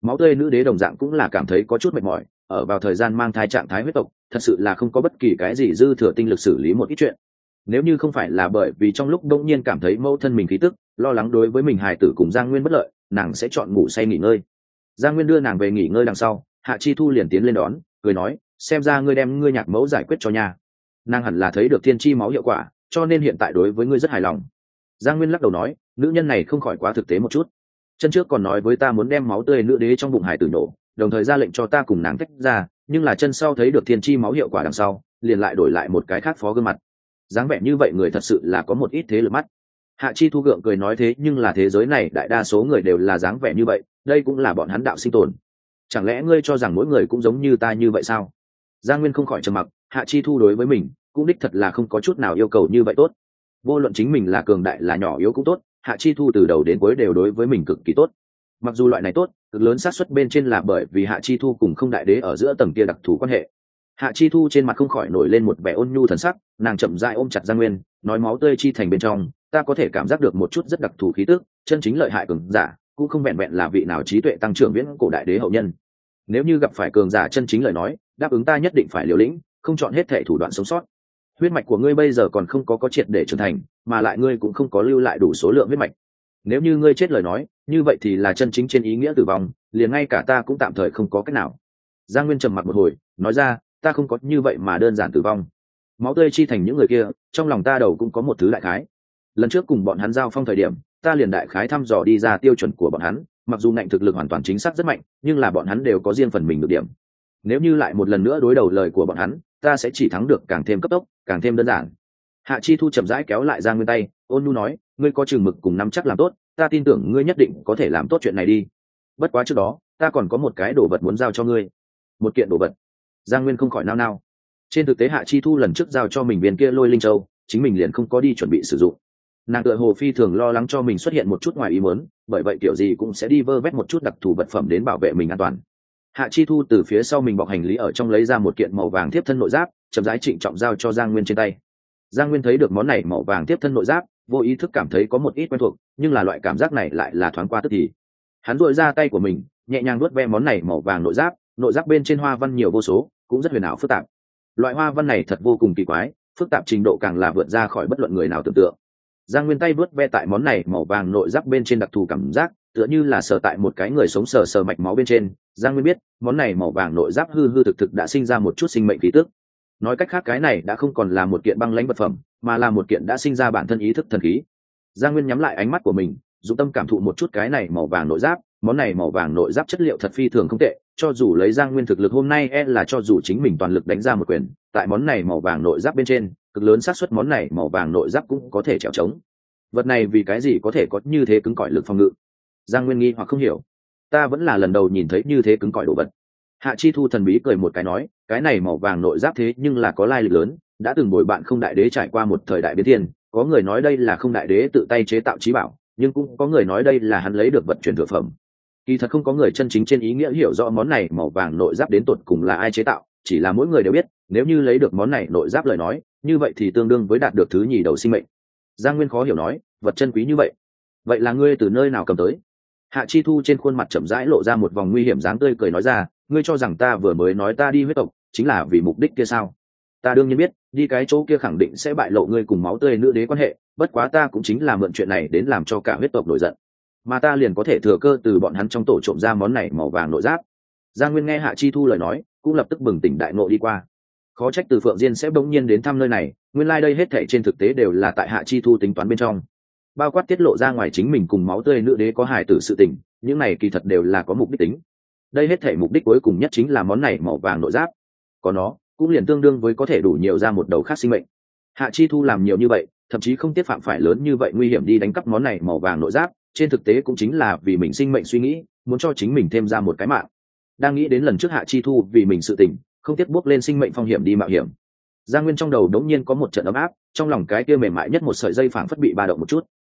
Máu tươi nữ đế đồng dạng cũng là cảm thấy có chút mệt mỏi, ở vào thời gian mang thai trạng thái huyết tộc thật sự là không có bất kỳ cái gì dư thừa tinh lực xử lý một ít chuyện. Nếu như không phải là bởi vì trong lúc đông nhiên cảm thấy mẫu thân mình khí tức, lo lắng đối với mình hài tử cùng Giang Nguyên bất lợi, nàng sẽ chọn ngủ say nghỉ ngơi. Giang Nguyên đưa nàng về nghỉ ngơi đằng sau, Hạ Chi Thu liền tiến lên đón, cười nói, xem ra ngươi đem ngươi nhạc mẫu giải quyết cho nhà. Nàng hẳn là thấy được thiên chi máu hiệu quả, cho nên hiện tại đối với ngươi rất hài lòng. Giang Nguyên lắc đầu nói, nữ nhân này không khỏi quá thực tế một chút. Chân trước còn nói với ta muốn đem máu tươi nữ đế trong bụng hải tử nổ, đồng thời ra lệnh cho ta cùng nàng tách ra, nhưng là chân sau thấy được thiên chi máu hiệu quả đằng sau, liền lại đổi lại một cái khác phó gương mặt. Dáng vẻ như vậy người thật sự là có một ít thế lực mắt. Hạ Chi Thu gượng cười nói, thế nhưng là thế giới này đại đa số người đều là dáng vẻ như vậy, đây cũng là bọn hắn đạo sinh tồn. Chẳng lẽ ngươi cho rằng mỗi người cũng giống như ta như vậy sao? Giang Nguyên không khỏi trầm mặc, Hạ Chi Thu đối với mình cũng đích thật là không có chút nào yêu cầu như vậy tốt. Vô luận chính mình là cường đại là nhỏ yếu cũng tốt, Hạ Chi Thu từ đầu đến cuối đều đối với mình cực kỳ tốt. Mặc dù loại này tốt, cực lớn xác suất bên trên là bởi vì Hạ Chi Thu cùng không đại đế ở giữa tầng kia đặc thù quan hệ. Hạ Chi Thu trên mặt không khỏi nổi lên một vẻ ôn nhu thần sắc, nàng chậm rãi ôm chặt Giang Nguyên, nói máu tươi chi thành bên trong, ta có thể cảm giác được một chút rất đặc thù khí tức, chân chính lợi hại cường giả, cũng không vẹn vẹn là vị nào trí tuệ tăng trưởng viễn cổ đại đế hậu nhân. Nếu như gặp phải cường giả chân chính lời nói, đáp ứng ta nhất định phải liều lĩnh, không chọn hết thể thủ đoạn sống sót. Huyết mạch của ngươi bây giờ còn không có triệt để trưởng thành, mà lại ngươi cũng không có lưu lại đủ số lượng huyết mạch. Nếu như ngươi chết lời nói, như vậy thì là chân chính trên ý nghĩa tử vong, liền ngay cả ta cũng tạm thời không có cách nào. Giang Nguyên trầm mặc một hồi, nói ra, ta không có như vậy mà đơn giản tử vong. Máu tươi chi thành những người kia, trong lòng ta đầu cũng có một thứ đại khái. Lần trước cùng bọn hắn giao phong thời điểm, ta liền đại khái thăm dò đi ra tiêu chuẩn của bọn hắn, mặc dù ngạnh thực lực hoàn toàn chính xác rất mạnh, nhưng là bọn hắn đều có riêng phần mình được điểm. Nếu như lại một lần nữa đối đầu lời của bọn hắn, ta sẽ chỉ thắng được càng thêm cấp tốc, càng thêm đơn giản. Hạ Chi Thu chậm rãi kéo lại Giang Nguyên tay, ôn nhu nói, ngươi có chừng mực cùng nắm chắc làm tốt, ta tin tưởng ngươi nhất định có thể làm tốt chuyện này đi. Bất quá trước đó, ta còn có một cái đồ vật muốn giao cho ngươi. Một kiện đồ vật. Giang Nguyên không khỏi nao nao. Trên thực tế Hạ Chi Thu lần trước giao cho mình viên kia Lôi Linh Châu, chính mình liền không có đi chuẩn bị sử dụng. Nàng tựa hồ phi thường lo lắng cho mình xuất hiện một chút ngoài ý muốn, bởi vậy kiểu gì cũng sẽ đi vơ vét một chút đặc thù vật phẩm đến bảo vệ mình an toàn. Hạ Chi Thu từ phía sau mình bọc hành lý ở trong lấy ra một kiện màu vàng tiếp thân nội giáp, chậm rãi trịnh trọng giao cho Giang Nguyên trên tay. Giang Nguyên thấy được món này màu vàng tiếp thân nội giáp, vô ý thức cảm thấy có một ít quen thuộc, nhưng là loại cảm giác này lại là thoáng qua tức thì. Hắn duỗi ra tay của mình, nhẹ nhàng vuốt ve món này màu vàng nội giáp bên trên hoa văn nhiều vô số, cũng rất huyền ảo phức tạp. Loại hoa văn này thật vô cùng kỳ quái, phức tạp trình độ càng là vượt ra khỏi bất luận người nào tưởng tượng. Giang Nguyên tay vuốt ve tại món này màu vàng nội giáp bên trên đặc thù cảm giác, tựa như là sờ tại một cái người sống sờ mạch máu bên trên. Giang Nguyên biết, món này màu vàng nội giáp hư thực đã sinh ra một chút sinh mệnh khí tức. Nói cách khác cái này đã không còn là một kiện băng lãnh vật phẩm, mà là một kiện đã sinh ra bản thân ý thức thần khí. Giang Nguyên nhắm lại ánh mắt của mình, dụng tâm cảm thụ một chút cái này màu vàng nội giáp, món này màu vàng nội giáp chất liệu thật phi thường không tệ, cho dù lấy Giang Nguyên thực lực hôm nay là cho dù chính mình toàn lực đánh ra một quyền, tại món này màu vàng nội giáp bên trên, cực lớn xác suất món này màu vàng nội giáp cũng có thể trèo trống. Vật này vì cái gì có thể có như thế cứng cỏi lực phòng ngự? Giang Nguyên nghi hoặc không hiểu. Ta vẫn là lần đầu nhìn thấy như thế cứng cỏi đồ vật. Hạ Chi Thu thần bí cười một cái nói, cái này màu vàng nội giáp thế nhưng là có lai lịch lớn, đã từng bồi bạn không đại đế trải qua một thời đại biến thiên, có người nói đây là không đại đế tự tay chế tạo chí bảo, nhưng cũng có người nói đây là hắn lấy được vật truyền thừa phẩm. Kỳ thật không có người chân chính trên ý nghĩa hiểu rõ món này màu vàng nội giáp đến tột cùng là ai chế tạo, chỉ là mỗi người đều biết, nếu như lấy được món này nội giáp lời nói, như vậy thì tương đương với đạt được thứ nhì đầu sinh mệnh. Giang Nguyên khó hiểu nói, vật chân quý như vậy, vậy là ngươi từ nơi nào cầm tới? Hạ Chi Thu trên khuôn mặt chậm rãi lộ ra một vòng nguy hiểm dáng tươi cười nói ra, ngươi cho rằng ta vừa mới nói ta đi huyết tộc chính là vì mục đích kia sao? Ta đương nhiên biết, đi cái chỗ kia khẳng định sẽ bại lộ ngươi cùng máu tươi nữ đế quan hệ, bất quá ta cũng chính là mượn chuyện này đến làm cho cả huyết tộc nổi giận, mà ta liền có thể thừa cơ từ bọn hắn trong tổ trộm ra món này màu vàng nội giáp. Giang Nguyên nghe Hạ Chi Thu lời nói, cũng lập tức bừng tỉnh đại ngộ đi qua. Khó trách Từ Phượng Diên sẽ bỗng nhiên đến thăm nơi này, nguyên lai đây hết thảy trên thực tế đều là tại Hạ Chi Thu tính toán bên trong. Bao quát tiết lộ ra ngoài chính mình cùng máu tươi nữ đế có hài tử sự tình, những này kỳ thật đều là có mục đích tính. Đây hết thảy mục đích cuối cùng nhất chính là món này màu vàng nội giáp. Có nó, cũng liền tương đương với có thể đủ nhiều ra một đầu khác sinh mệnh. Hạ Chi Thu làm nhiều như vậy, thậm chí không tiết phạm phải lớn như vậy nguy hiểm đi đánh cắp món này màu vàng nội giáp, trên thực tế cũng chính là vì mình sinh mệnh suy nghĩ, muốn cho chính mình thêm ra một cái mạng. Đang nghĩ đến lần trước Hạ Chi Thu vì mình sự tình, không tiếc bước lên sinh mệnh phong hiểm đi mạo hiểm. Giang Nguyên trong đầu đống nhiên có một trận ấm áp, trong lòng cái kia mềm mại nhất một sợi dây phảng phất bị ba động một chút.